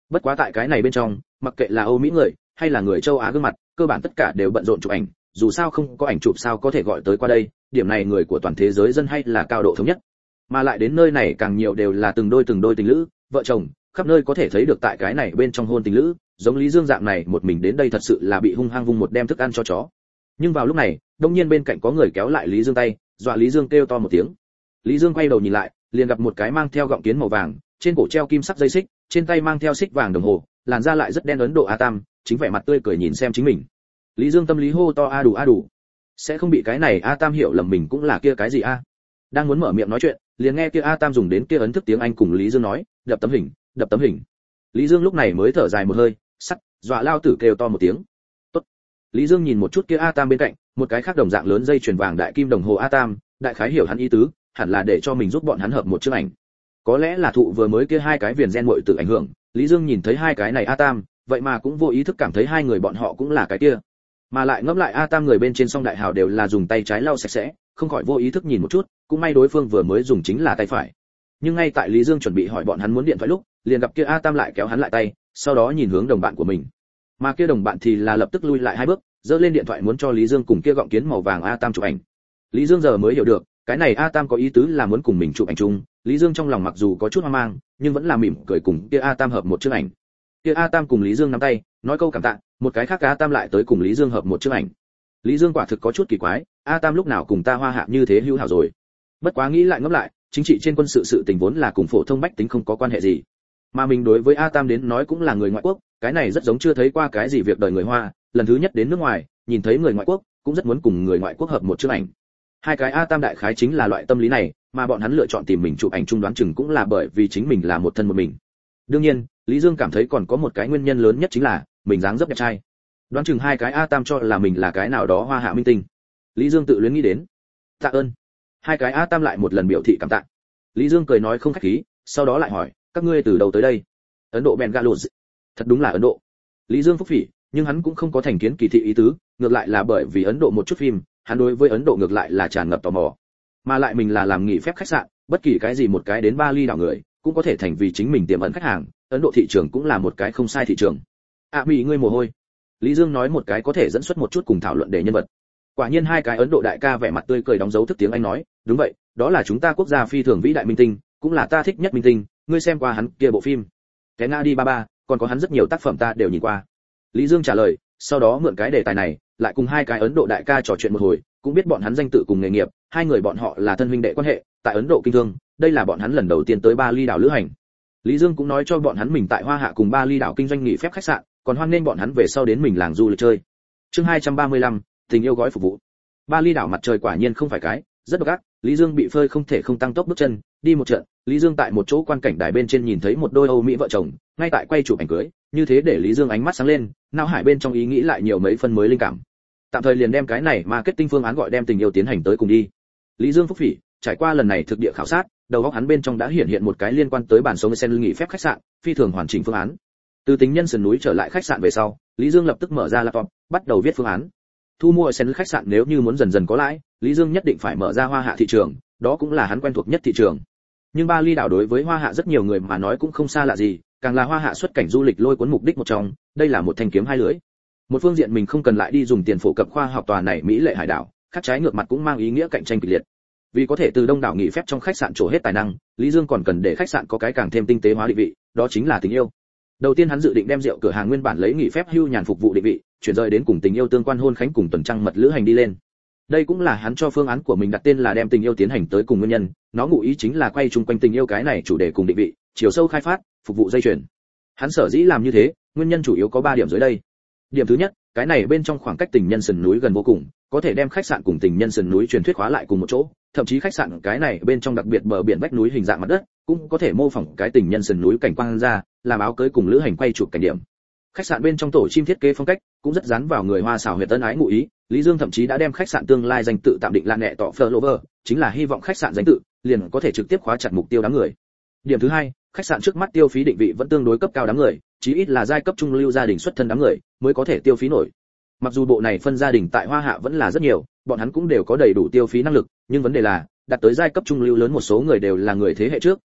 Bất quá tại cái này bên trong, mặc kệ là Âu Mỹ người hay là người châu Á gương mặt, cơ bản tất cả đều bận rộn chụp ảnh, dù sao không có ảnh chụp sao có thể gọi tới qua đây, điểm này người của toàn thế giới dân hay là cao độ thống nhất. Mà lại đến nơi này càng nhiều đều là từng đôi tình lữ, vợ chồng, khắp nơi có thể thấy được tại cái này bên trong hôn tình lữ, giống Lý Dương dạng này một mình đến đây thật sự là bị hung hăng vung một đem thức ăn cho chó. Nhưng vào lúc này, đột nhiên bên cạnh có người kéo lại Lý Dương tay, dọa Lý Dương kêu to một tiếng. Lý Dương quay đầu nhìn lại, liền gặp một cái mang theo gọng kiến màu vàng, trên cổ treo kim sắc dây xích, trên tay mang theo xích vàng đồng hồ, làn da lại rất đen Ấn Độ A Tam, chính vẻ mặt tươi cười nhìn xem chính mình. Lý Dương tâm lý hô to a đủ, sẽ không bị cái này A Tam hiểu lầm mình cũng là kia cái gì a. Đang muốn mở miệng nói chuyện, liền nghe kia A Tam dùng đến kia ấn thức tiếng Anh cùng Lý Dương nói, đập tấm hình. Lý Dương lúc này mới thở dài một hơi, sắt, dọa lao tử kêu to một tiếng. Tốt. Lý Dương nhìn một chút kia A Tam bên cạnh, một cái khác đồng dạng lớn dây chuyền vàng đại kim đồng hồ A Tam, đại khái hiểu hắn ý tứ, hẳn là để cho mình giúp bọn hắn hợp một chương ảnh. Có lẽ là thụ vừa mới kia hai cái viền gen muội tự ảnh hưởng, Lý Dương nhìn thấy hai cái này A Tam, vậy mà cũng vô ý thức cảm thấy hai người bọn họ cũng là cái kia. Mà lại ngẫm lại A Tam người bên trên song đại hào đều là dùng tay trái lau sạch sẽ, không khỏi vô ý thức nhìn một chút, cũng may đối phương vừa mới dùng chính là tay phải. Nhưng ngay tại Lý Dương chuẩn bị hỏi bọn hắn muốn điện thoại lúc, liền gặp kia A Tam lại kéo hắn lại tay, sau đó nhìn hướng đồng bạn của mình. Mà kia đồng bạn thì là lập tức lui lại hai bước, giơ lên điện thoại muốn cho Lý Dương cùng kia gọng kiến màu vàng A Tam chụp ảnh. Lý Dương giờ mới hiểu được, cái này A Tam có ý tứ là muốn cùng mình chụp ảnh chung. Lý Dương trong lòng mặc dù có chút hoang mang, nhưng vẫn là mỉm cười cùng kia A Tam hợp một chương ảnh. Kia A Tam cùng Lý Dương nắm tay, nói câu cảm tạ, một cái khác A Tam lại tới cùng Lý Dương hợp một chương ảnh. Lý Dương quả thực có chút kỳ quái, A Tam lúc nào cùng ta Hoa Hạ như thế hữu hảo rồi. Bất quá nghĩ lại ngẫm lại, chính trị trên quân sự tình vốn là cùng phổ thông bách tính không có quan hệ gì. Mà mình đối với A Tam đến nói cũng là người ngoại quốc, cái này rất giống chưa thấy qua cái gì việc đời người Hoa, lần thứ nhất đến nước ngoài, nhìn thấy người ngoại quốc, cũng rất muốn cùng người ngoại quốc hợp một chương ảnh. Hai cái A Tam đại khái chính là loại tâm lý này, mà bọn hắn lựa chọn tìm mình chụp ảnh chung đoán chừng cũng là bởi vì chính mình là một thân một mình. Đương nhiên, Lý Dương cảm thấy còn có một cái nguyên nhân lớn nhất chính là mình dáng dấp đẹp trai. Đoán chừng hai cái A Tam cho là mình là cái nào đó Hoa Hạ minh tinh. Lý Dương tự luyến nghĩ đến. Tạ ơn. Hai cái A Tam lại một lần biểu thị cảm tạ. Lý Dương cười nói không khách khí, sau đó lại hỏi, các ngươi từ đâu tới đây? Ấn Độ Bengaluru. Thật đúng là Ấn Độ. Lý Dương phúc phỉ, nhưng hắn cũng không có thành kiến kỳ thị ý tứ, ngược lại là bởi vì Ấn Độ một chút phim, hắn đối với Ấn Độ ngược lại là tràn ngập tò mò. Mà lại mình là làm nghỉ phép khách sạn, bất kỳ cái gì một cái đến Bali đảo người, cũng có thể thành vì chính mình tiềm ẩn khách hàng, Ấn Độ thị trường cũng là một cái không sai thị trường. Mỹ ngươi mồ hôi. Lý Dương nói một cái có thể dẫn xuất một chút cùng thảo luận để nhân vật. Quả nhiên hai cái Ấn Độ đại ca vẻ mặt tươi cười đóng dấu thức tiếng Anh nói, đúng vậy, đó là chúng ta quốc gia phi thường vĩ đại minh tinh, cũng là ta thích nhất minh tinh, ngươi xem qua hắn kia bộ phim. Cái Nga đi ba ba, còn có hắn rất nhiều tác phẩm ta đều nhìn qua. Lý Dương trả lời, sau đó mượn cái đề tài này, lại cùng hai cái Ấn Độ đại ca trò chuyện một hồi, cũng biết bọn hắn danh tự cùng nghề nghiệp, hai người bọn họ là thân huynh đệ quan hệ, tại Ấn Độ kinh thương, đây là bọn hắn lần đầu tiên tới Bali đảo lữ hành. Lý Dương cũng nói cho bọn hắn mình tại Hoa Hạ cùng Bali đảo kinh doanh nghỉ phép khách sạn, còn hoan nghênh bọn hắn về sau đến mình làng du lịch chơi. Chương 235, tình yêu gói phục vụ. Bali đảo mặt trời quả nhiên không phải cái, rất độc ác, Lý Dương bị phơi không thể không tăng tốc bước chân, đi một trận, Lý Dương tại một chỗ quan cảnh đài bên trên nhìn thấy một đôi Âu Mỹ vợ chồng, ngay tại quay chụp ảnh cưới, như thế để Lý Dương ánh mắt sáng lên, não hải bên trong ý nghĩ lại nhiều mấy phân mới linh cảm. Tạm thời liền đem cái này marketing phương án gọi đem tình yêu tiến hành tới cùng đi. Lý Dương phúc phỉ, trải qua lần này thực địa khảo sát, đầu óc hắn bên trong đã hiện một cái liên quan tới bản sống sen nghỉ phép khách sạn, phi thường hoàn chỉnh phương án. Từ tình nhân sườn núi trở lại khách sạn về sau, Lý Dương lập tức mở ra laptop, bắt đầu viết phương án. Thu mua sen khách sạn nếu như muốn dần dần có lãi, Lý Dương nhất định phải mở ra Hoa Hạ thị trường, đó cũng là hắn quen thuộc nhất thị trường. Nhưng Bali đảo đối với Hoa Hạ rất nhiều người mà nói cũng không xa lạ gì, càng là Hoa Hạ xuất cảnh du lịch lôi cuốn mục đích một trong, đây là một thanh kiếm hai lưỡi. Một phương diện mình không cần lại đi dùng tiền phổ cập khoa học tòa này mỹ lệ hải đảo, khác trái ngược mặt cũng mang ý nghĩa cạnh tranh kịch liệt. Vì có thể từ đông đảo nghỉ phép trong khách sạn trổ hết tài năng, Lý Dương còn cần để khách sạn có cái càng thêm tinh tế hóa định vị, đó chính là tình yêu. Đầu tiên hắn dự định đem rượu cửa hàng nguyên bản lấy nghỉ phép hưu nhàn phục vụ định vị, chuyển rời đến cùng tình yêu tương quan hôn khánh cùng tuần trăng mật lữ hành đi lên. Đây cũng là hắn cho phương án của mình đặt tên là đem tình yêu tiến hành tới cùng nguyên nhân, nó ngụ ý chính là quay chung quanh tình yêu cái này chủ đề cùng định vị, chiều sâu khai phát, phục vụ dây chuyền. Hắn sở dĩ làm như thế, nguyên nhân chủ yếu có 3 điểm dưới đây. Điểm thứ nhất, cái này bên trong khoảng cách tình nhân sườn núi gần vô cùng, có thể đem khách sạn cùng tình nhân sườn núi truyền thuyết khóa lại cùng một chỗ, thậm chí khách sạn cái này bên trong đặc biệt bờ biển vách núi hình dạng mặt đất, cũng có thể mô phỏng cái tình nhân sườn núi cảnh quang ra, làm áo cưới cùng lữ hành quay chụp cảnh điểm. Khách sạn bên trong tổ chim thiết kế phong cách cũng rất dán vào người Hoa xảo huyệt tân ái ngụ ý, Lý Dương thậm chí đã đem khách sạn tương lai danh tự tạm định là nẹ tọ Flower, chính là hy vọng khách sạn danh tự liền có thể trực tiếp khóa chặt mục tiêu đám người. Điểm thứ hai, khách sạn trước mắt tiêu phí định vị vẫn tương đối cấp cao đám người, chí ít là giai cấp trung lưu gia đình xuất thân đám người mới có thể tiêu phí nổi. Mặc dù bộ này phân gia đình tại Hoa Hạ vẫn là rất nhiều, bọn hắn cũng đều có đầy đủ tiêu phí năng lực, nhưng vấn đề là đạt tới giai cấp trung lưu lớn một số người đều là người thế hệ trước,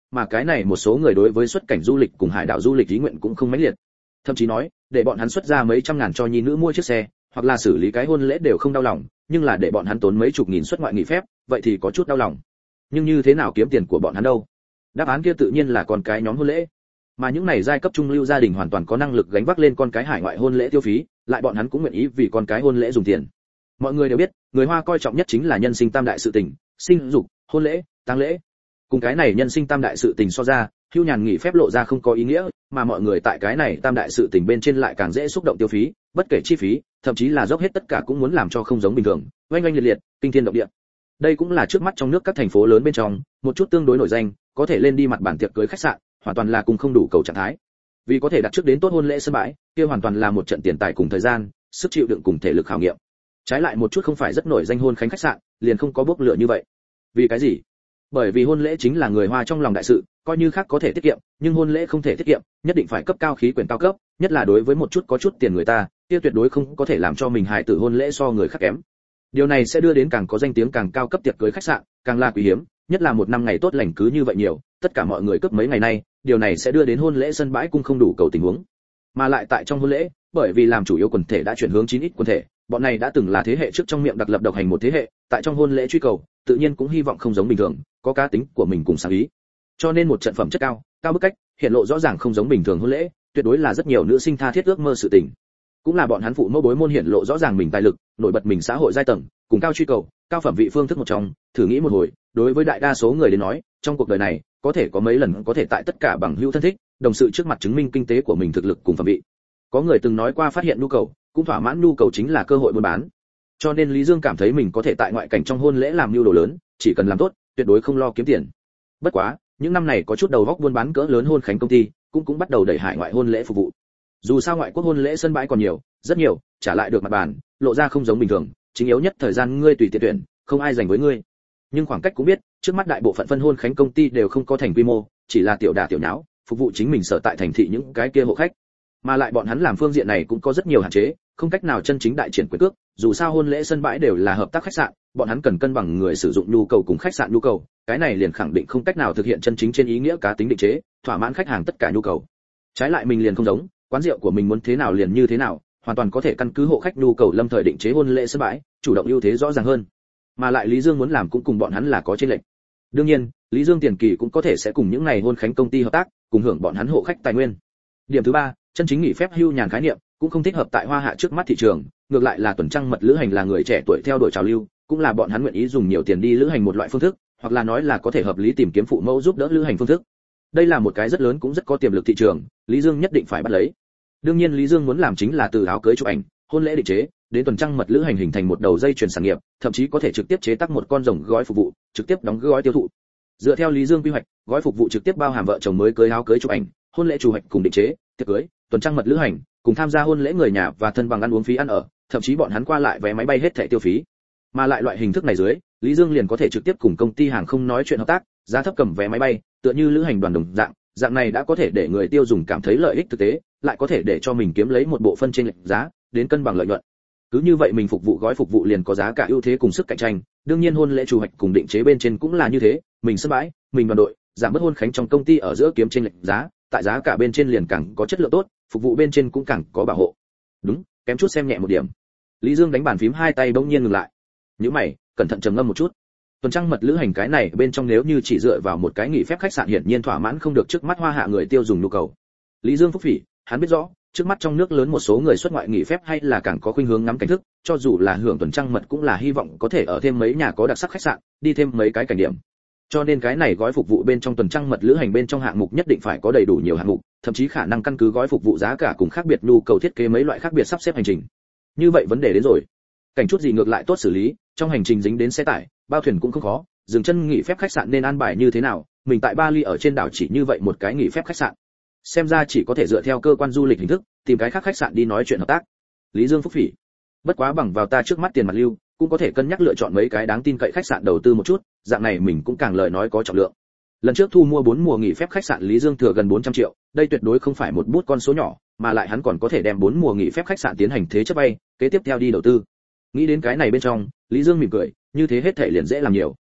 mà cái này một số người đối với xuất cảnh du lịch cùng hải đảo du lịch ý nguyện cũng không mãnh liệt. Thậm chí nói, để bọn hắn xuất ra mấy trăm ngàn cho nhi nữ mua chiếc xe, hoặc là xử lý cái hôn lễ đều không đau lòng, nhưng là để bọn hắn tốn mấy chục nghìn xuất ngoại nghỉ phép, vậy thì có chút đau lòng. Nhưng như thế nào kiếm tiền của bọn hắn đâu? Đáp án kia tự nhiên là con cái nhóm hôn lễ. Mà những này giai cấp trung lưu gia đình hoàn toàn có năng lực gánh vác lên con cái hải ngoại hôn lễ tiêu phí, lại bọn hắn cũng nguyện ý vì con cái hôn lễ dùng tiền. Mọi người đều biết, người Hoa coi trọng nhất chính là nhân sinh tam đại sự tình, sinh dục, hôn lễ, tang lễ. Cùng cái này nhân sinh tam đại sự tình so ra, hưu nhàn nghỉ phép lộ ra không có ý nghĩa, mà mọi người tại cái này tam đại sự tình bên trên lại càng dễ xúc động tiêu phí, bất kể chi phí, thậm chí là dốc hết tất cả cũng muốn làm cho không giống bình thường, oanh oanh liệt liệt, kinh thiên động địa. Đây cũng là trước mắt trong nước các thành phố lớn bên trong, một chút tương đối nổi danh, có thể lên đi mặt bàn tiệc cưới khách sạn, hoàn toàn là cùng không đủ cầu trạng thái. Vì có thể đặt trước đến tốt hôn lễ sân bãi, kia hoàn toàn là một trận tiền tài cùng thời gian, sức chịu đựng cùng thể lực khảo nghiệm. Trái lại một chút không phải rất nổi danh hôn khánh khách sạn, liền không có bốc lửa như vậy. Vì cái gì? Bởi vì hôn lễ chính là người Hoa trong lòng đại sự, coi như khác có thể tiết kiệm, nhưng hôn lễ không thể tiết kiệm, nhất định phải cấp cao khí quyển cao cấp, nhất là đối với một chút có chút tiền người ta, kia tuyệt đối không có thể làm cho mình hài tử hôn lễ so người khác kém. Điều này sẽ đưa đến càng có danh tiếng càng cao cấp tiệc cưới khách sạn, càng là quý hiếm, nhất là một năm ngày tốt lành cứ như vậy nhiều, tất cả mọi người cấp mấy ngày nay, điều này sẽ đưa đến hôn lễ sân bãi cũng không đủ cầu tình huống. Mà lại tại trong hôn lễ, bởi vì làm chủ yếu quần thể đã chuyển hướng 9x quần thể, bọn này đã từng là thế hệ trước trong miệng đặc lập độc hành một thế hệ, tại trong hôn lễ truy cầu, tự nhiên cũng hy vọng không giống bình thường, có cá tính của mình cùng sáng ý. Cho nên một trận phẩm chất cao, cao bức cách, hiện lộ rõ ràng không giống bình thường hôn lễ, tuyệt đối là rất nhiều nữ sinh tha thiết ước mơ sự tình. Cũng là bọn hắn phụ mẫu bối môn hiện lộ rõ ràng mình tài lực, nổi bật mình xã hội giai tầng, cùng cao truy cầu, cao phẩm vị phương thức một trong, thử nghĩ một hồi, đối với đại đa số người đến nói, trong cuộc đời này, có thể có mấy lần có thể tại tất cả bằng hữu thân thích, đồng sự trước mặt chứng minh kinh tế của mình thực lực cùng phẩm vị. Có người từng nói qua phát hiện nhu cầu, cũng thỏa mãn nhu cầu chính là cơ hội buôn bán. Cho nên Lý Dương cảm thấy mình có thể tại ngoại cảnh trong hôn lễ làm mưu đồ lớn, chỉ cần làm tốt, tuyệt đối không lo kiếm tiền. Bất quá, những năm này có chút đầu góc buôn bán cỡ lớn hôn khánh công ty, cũng bắt đầu đẩy hải ngoại hôn lễ phục vụ. Dù sao ngoại quốc hôn lễ sân bãi còn nhiều, rất nhiều, trả lại được mặt bàn, lộ ra không giống bình thường, chính yếu nhất thời gian ngươi tùy tiện tuyển, không ai dành với ngươi. Nhưng khoảng cách cũng biết, trước mắt đại bộ phận phân hôn khánh công ty đều không có thành quy mô, chỉ là tiểu đà tiểu nháo, phục vụ chính mình sở tại thành thị những cái kia hộ khách. Mà lại bọn hắn làm phương diện này cũng có rất nhiều hạn chế, không cách nào chân chính đại triển quyền cước, dù sao hôn lễ sân bãi đều là hợp tác khách sạn, bọn hắn cần cân bằng người sử dụng nhu cầu cùng khách sạn nhu cầu, cái này liền khẳng định không cách nào thực hiện chân chính trên ý nghĩa cá tính định chế, thỏa mãn khách hàng tất cả nhu cầu. Trái lại mình liền không giống, quán rượu của mình muốn thế nào liền như thế nào, hoàn toàn có thể căn cứ hộ khách nhu cầu lâm thời định chế hôn lễ sân bãi, chủ động ưu thế rõ ràng hơn. Mà lại Lý Dương muốn làm cũng cùng bọn hắn là có chênh lệch. Đương nhiên, Lý Dương tiền kỳ cũng có thể sẽ cùng những này hôn khánh công ty hợp tác, cùng hưởng bọn hắn hộ khách tài nguyên. Điểm thứ ba, chân chính nghỉ phép hưu nhàn khái niệm cũng không thích hợp tại Hoa Hạ trước mắt thị trường, ngược lại là tuần trăng mật lữ hành là người trẻ tuổi theo đuổi trào lưu, cũng là bọn hắn nguyện ý dùng nhiều tiền đi lữ hành một loại phương thức, hoặc là nói là có thể hợp lý tìm kiếm phụ mẫu giúp đỡ lữ hành phương thức. Đây là một cái rất lớn cũng rất có tiềm lực thị trường, Lý Dương nhất định phải bắt lấy. Đương nhiên Lý Dương muốn làm chính là từ áo cưới chụp ảnh, hôn lễ định chế, đến tuần trăng mật lữ hành hình thành một đầu dây chuyền sản nghiệp, thậm chí có thể trực tiếp chế tác một con rồng gói phục vụ, trực tiếp đóng gói tiêu thụ. Dựa theo Lý Dương quy hoạch, gói phục vụ trực tiếp bao hàm vợ chồng mới cưới áo cưới chụp ảnh, hôn lễ chủ hoạch cùng định chế, tiệc cưới, tuần trăng mật lữ hành, cùng tham gia hôn lễ người nhà và thân bằng ăn uống phí ăn ở, thậm chí bọn hắn qua lại vé máy bay hết thảy tiêu phí. Mà lại loại hình thức này dưới, Lý Dương liền có thể trực tiếp cùng công ty hàng không nói chuyện hợp tác, giá thấp cầm vé máy bay, tựa như lữ hành đoàn đồng dạng này đã có thể để người tiêu dùng cảm thấy lợi ích thực tế, lại có thể để cho mình kiếm lấy một bộ phân chênh lệch giá, đến cân bằng lợi nhuận. Cứ như vậy mình phục vụ gói phục vụ liền có giá cả ưu thế cùng sức cạnh tranh, đương nhiên hôn lễ chủ hoạch cùng định chế bên trên cũng là như thế, mình sân bãi, mình đoàn đội, giảm bớt hôn khánh trong công ty ở giữa kiếm chênh lệch giá, tại giá cả bên trên liền càng có chất lượng tốt, phục vụ bên trên cũng càng có bảo hộ. Đúng, kém chút xem nhẹ một điểm. Lý Dương đánh bàn phím hai tay bỗng nhiên ngừng lại. Nhíu mày, cẩn thận trầm ngâm một chút. Tuần trăng mật lữ hành cái này bên trong nếu như chỉ dựa vào một cái nghỉ phép khách sạn hiển nhiên thỏa mãn không được trước mắt Hoa Hạ người tiêu dùng nhu cầu. Lý Dương phúc phỉ, hắn biết rõ, trước mắt trong nước lớn một số người xuất ngoại nghỉ phép hay là càng có khuynh hướng ngắm cảnh thức, cho dù là hưởng tuần trăng mật cũng là hy vọng có thể ở thêm mấy nhà có đặc sắc khách sạn, đi thêm mấy cái cảnh điểm. Cho nên cái này gói phục vụ bên trong tuần trăng mật lữ hành bên trong hạng mục nhất định phải có đầy đủ nhiều hạng mục, thậm chí khả năng căn cứ gói phục vụ giá cả cùng khác biệt nhu cầu thiết kế mấy loại khác biệt sắp xếp hành trình. Như vậy vấn đề đến rồi. Cảnh chút gì ngược lại tốt xử lý, trong hành trình dính đến xe tải, bao thuyền cũng không khó, dừng chân nghỉ phép khách sạn nên an bài như thế nào, mình tại Bali ở trên đảo chỉ như vậy một cái nghỉ phép khách sạn. Xem ra chỉ có thể dựa theo cơ quan du lịch hình thức, tìm cái khác khách sạn đi nói chuyện hợp tác. Lý Dương phúc phỉ. Bất quá bằng vào ta trước mắt tiền mặt lưu, cũng có thể cân nhắc lựa chọn mấy cái đáng tin cậy khách sạn đầu tư một chút, dạng này mình cũng càng lời nói có trọng lượng. Lần trước thu mua 4 mùa nghỉ phép khách sạn Lý Dương thừa gần 400 triệu, đây tuyệt đối không phải một bút con số nhỏ, mà lại hắn còn có thể đem 4 mùa nghỉ phép khách sạn tiến hành thế chấp vay, kế tiếp theo đi đầu tư. Nghĩ đến cái này bên trong, Lý Dương mỉm cười, như thế hết thảy liền dễ làm nhiều.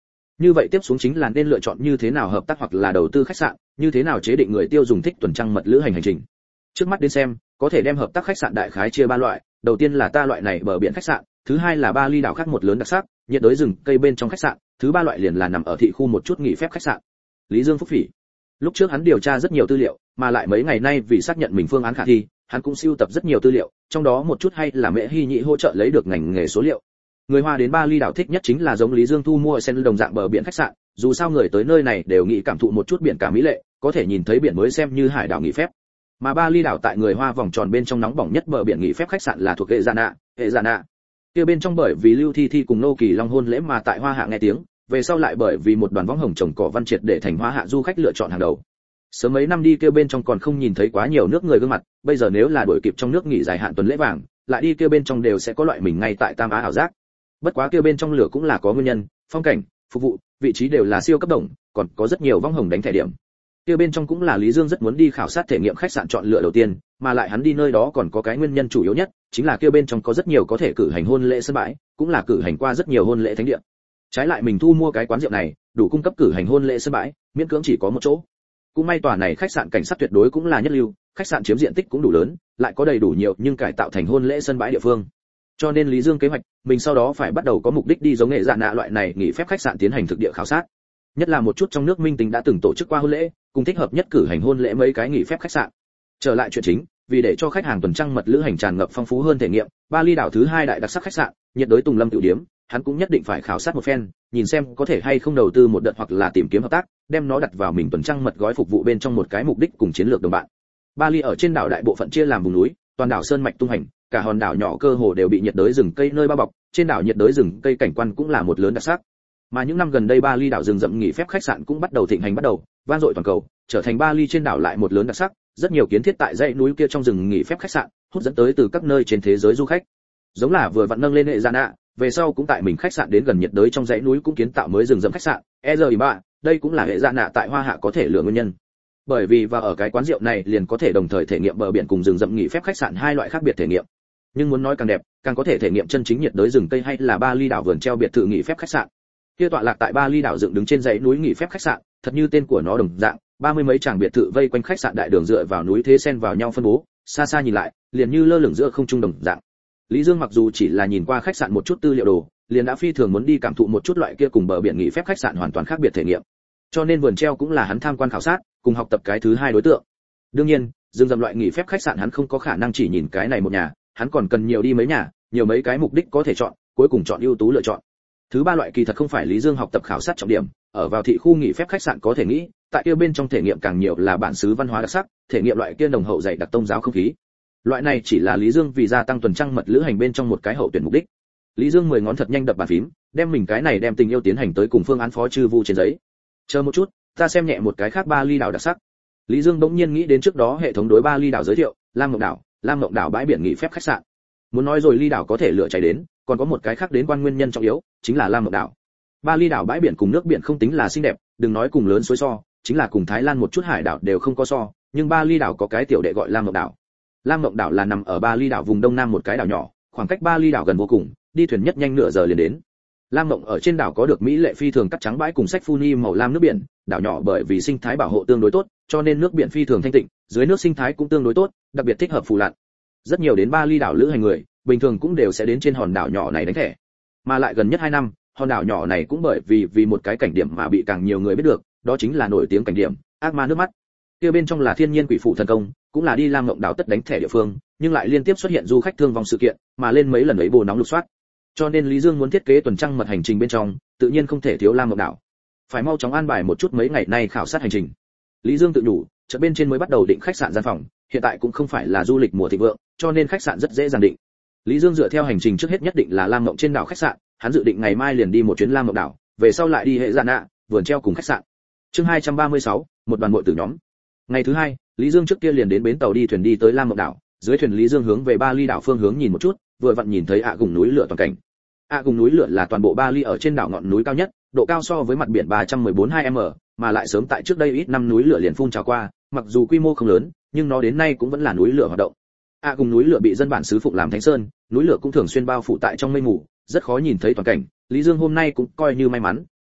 Như vậy tiếp xuống chính là nên lựa chọn như thế nào hợp tác hoặc là đầu tư khách sạn, như thế nào chế định người tiêu dùng thích tuần trăng mật lữ hành trình. Trước mắt đến xem, có thể đem hợp tác khách sạn đại khái chia 3 loại, đầu tiên là ta loại này bờ biển khách sạn, thứ hai là Bali đảo khác một lớn đặc sắc, nhiệt đới rừng cây bên trong khách sạn, thứ ba loại liền là nằm ở thị khu một chút nghỉ phép khách sạn. Lý Dương phúc phỉ. Lúc trước hắn điều tra rất nhiều tư liệu, mà lại mấy ngày nay vì xác nhận mình phương án khả thi, hắn cũng sưu tập rất nhiều tư liệu, trong đó một chút hay là Mễ Hy Nhĩ hỗ trợ lấy được ngành nghề số liệu. Người Hoa đến Bali đảo thích nhất chính là giống Lý Dương thu mua sen đồng dạng bờ biển khách sạn, dù sao người tới nơi này đều nghĩ cảm thụ một chút biển cả mỹ lệ, có thể nhìn thấy biển mới xem như hải đảo nghỉ phép. Mà Bali đảo tại người Hoa vòng tròn bên trong nóng bỏng nhất bờ biển nghỉ phép khách sạn là thuộc hệ Giana. Kia bên trong bởi vì Lưu Thi Thi cùng Nô Kỳ Long hôn lễ mà tại Hoa Hạ nghe tiếng, về sau lại bởi vì một đoàn võng hồng trồng cỏ văn triệt để thành Hoa Hạ du khách lựa chọn hàng đầu. Sớm mấy năm đi kia bên trong còn không nhìn thấy quá nhiều nước người gương mặt, bây giờ nếu là đuổi kịp trong nước nghỉ dài hạn tuần lễ vàng, lại đi kia bên trong đều sẽ có loại mình ngay tại Tam Á ảo giác. Bất quá kia bên trong lửa cũng là có nguyên nhân, phong cảnh, phục vụ, vị trí đều là siêu cấp đồng, còn có rất nhiều võng hồng đánh thẻ điểm. Kia bên trong cũng là Lý Dương rất muốn đi khảo sát thể nghiệm khách sạn chọn lựa đầu tiên, mà lại hắn đi nơi đó còn có cái nguyên nhân chủ yếu nhất, chính là kia bên trong có rất nhiều có thể cử hành hôn lễ sân bãi, cũng là cử hành qua rất nhiều hôn lễ thánh địa. Trái lại mình thu mua cái quán rượu này, đủ cung cấp cử hành hôn lễ sân bãi, miễn cưỡng chỉ có một chỗ. Cũng may tòa này khách sạn cảnh sát tuyệt đối cũng là nhất lưu, khách sạn chiếm diện tích cũng đủ lớn, lại có đầy đủ nhiều nhưng cải tạo thành hôn lễ sân bãi địa phương. Cho nên Lý Dương kế hoạch, mình sau đó phải bắt đầu có mục đích đi giống nghệ dạ nạ loại này nghỉ phép khách sạn tiến hành thực địa khảo sát. Nhất là một chút trong nước minh tinh đã từng tổ chức qua hôn lễ, cùng thích hợp nhất cử hành hôn lễ mấy cái nghỉ phép khách sạn. Trở lại chuyện chính, vì để cho khách hàng tuần trăng mật lữ hành tràn ngập phong phú hơn thể nghiệm, Bali đảo thứ 2 đại đặc sắc khách sạn, nhiệt đới Tùng Lâm tiểu điếm, hắn cũng nhất định phải khảo sát một phen, nhìn xem có thể hay không đầu tư một đợt hoặc là tìm kiếm hợp tác, đem nó đặt vào mình tuần trăng mật gói phục vụ bên trong một cái mục đích cùng chiến lược đồng bạn. Bali ở trên đảo đại bộ phận chia làm vùng núi, toàn đảo sơn mạch tung hành, cả hòn đảo nhỏ cơ hồ đều bị nhiệt đới rừng cây nơi bao bọc, trên đảo nhiệt đới rừng cây cảnh quan cũng là một lớn đặc sắc. Mà những năm gần đây Bali đảo rừng rậm nghỉ phép khách sạn cũng bắt đầu thịnh hành vang dội toàn cầu, trở thành Bali trên đảo lại một lớn đặc sắc, rất nhiều kiến thiết tại dãy núi kia trong rừng nghỉ phép khách sạn, hút dẫn tới từ các nơi trên thế giới du khách. Giống là vừa vặn nâng lên hệ Giana, về sau cũng tại mình khách sạn đến gần nhiệt đới trong dãy núi cũng kiến tạo mới rừng rậm khách sạn, EZ3, đây cũng là hệ Giana tại Hoa Hạ có thể lựa nguyên nhân. Bởi vì và ở cái quán rượu này liền có thể đồng thời thể nghiệm bờ biển cùng rừng rậm nghỉ phép khách sạn hai loại khác biệt thể nghiệm. Nhưng muốn nói càng đẹp, càng có thể thể nghiệm chân chính nhiệt đới rừng cây hay là Bali đảo vườn treo biệt thự nghỉ phép khách sạn. Kia tọa lạc tại Bali đảo dựng đứng trên dãy núi nghỉ phép khách sạn, thật như tên của nó đồng dạng, 30 mấy tràng biệt thự vây quanh khách sạn đại đường dựa vào núi thế xen vào nhau phân bố, xa xa nhìn lại, liền như lơ lửng giữa không trung đồng dạng. Lý Dương mặc dù chỉ là nhìn qua khách sạn một chút tư liệu đồ, liền đã phi thường muốn đi cảm thụ một chút loại kia cùng bờ biển nghỉ phép khách sạn hoàn toàn khác biệt thể nghiệm. Cho nên vườn treo cũng là hắn tham quan khảo sát, cùng học tập cái thứ hai đối tượng. Đương nhiên, rừng rậm loại nghỉ phép khách sạn hắn không có khả năng chỉ nhìn cái này một nhà, hắn còn cần nhiều đi mấy nhà, nhiều mấy cái mục đích có thể chọn, cuối cùng chọn ưu tú lựa chọn. Thứ ba loại kỳ thật không phải Lý Dương học tập khảo sát trọng điểm, ở vào thị khu nghỉ phép khách sạn có thể nghĩ, tại kia bên trong thể nghiệm càng nhiều là bản xứ văn hóa đặc sắc, thể nghiệm loại kia nồng hậu dày đặc tôn giáo không khí. Loại này chỉ là Lý Dương vì gia tăng tuần trăng mật lữ hành bên trong một cái hậu tuyển mục đích. Lý Dương 10 ngón thật nhanh đập bàn phím, đem mình cái này đem tình yêu tiến hành tới cùng phương án phó chư vu trên giấy. Chờ một chút, ta xem nhẹ một cái khác Bali đảo đặc sắc. Lý Dương bỗng nhiên nghĩ đến trước đó hệ thống đối Bali đảo giới thiệu, Lam Mộng đảo bãi biển nghỉ phép khách sạn. Muốn nói rồi ly đảo có thể lựa cháy đến, còn có một cái khác đến quan nguyên nhân trọng yếu, chính là Lam Mộng đảo. Bali đảo bãi biển cùng nước biển không tính là xinh đẹp, đừng nói cùng lớn suối so, chính là cùng Thái Lan một chút hải đảo đều không có so, nhưng Bali đảo có cái tiểu đệ gọi Lam Mộng đảo. Lam Mộng đảo là nằm ở Bali đảo vùng đông nam một cái đảo nhỏ, khoảng cách Bali đảo gần vô cùng, đi thuyền nhất nhanh nửa giờ liền đến. Lam Mộng ở trên đảo có được mỹ lệ phi thường cắt trắng bãi cùng sách phuni màu lam nước biển, đảo nhỏ bởi vì sinh thái bảo hộ tương đối tốt, cho nên nước biển phi thường thanh tịnh, dưới nước sinh thái cũng tương đối tốt, đặc biệt thích hợp phù lặn. Rất nhiều đến Bali đảo lữ hành người, bình thường cũng đều sẽ đến trên hòn đảo nhỏ này đánh thẻ. Mà lại gần nhất 2 năm, hòn đảo nhỏ này cũng bởi vì một cái cảnh điểm mà bị càng nhiều người biết được, đó chính là nổi tiếng cảnh điểm Ác Ma nước mắt. Kia bên trong là thiên nhiên quỷ phụ thần công, cũng là đi Lam Mộng đảo tất đánh thẻ địa phương, nhưng lại liên tiếp xuất hiện du khách thương vong sự kiện, mà lên mấy lần ấy bồ nóng lục soát. Cho nên Lý Dương muốn thiết kế tuần trăng mật hành trình bên trong, tự nhiên không thể thiếu Lam Mộng đảo. Phải mau chóng an bài một chút mấy ngày nay khảo sát hành trình. Lý Dương tự nhủ, chợ bên trên mới bắt đầu định khách sạn gian phòng, hiện tại cũng không phải là du lịch mùa thịnh vượng, cho nên khách sạn rất dễ dàng định. Lý Dương dựa theo hành trình trước hết nhất định là Lam Mộng trên đảo khách sạn, hắn dự định ngày mai liền đi một chuyến Lam Mộng đảo, về sau lại đi hệ Giana, vườn treo cùng khách sạn. Chương 236, một đoàn muội tử nhóm. Ngày thứ hai, Lý Dương trước kia liền đến bến tàu đi thuyền đi tới Lam Mộng đảo, dưới thuyền Lý Dương hướng về Bali đảo phương hướng nhìn một chút, vừa vặn nhìn thấy ạ gùng núi lửa toàn cảnh. ạ gùng núi lửa là toàn bộ Bali ở trên đảo ngọn núi cao nhất, độ cao so với mặt biển 314,2m, mà lại sớm tại trước đây ít năm núi lửa liền phun trào qua, mặc dù quy mô không lớn, nhưng nó đến nay cũng vẫn là núi lửa hoạt động. ạ gùng núi lửa bị dân bản xứ phụng làm thánh sơn, núi lửa cũng thường xuyên bao phủ tại trong mây mù, rất khó nhìn thấy toàn cảnh. Lý Dương hôm nay cũng coi như may mắn,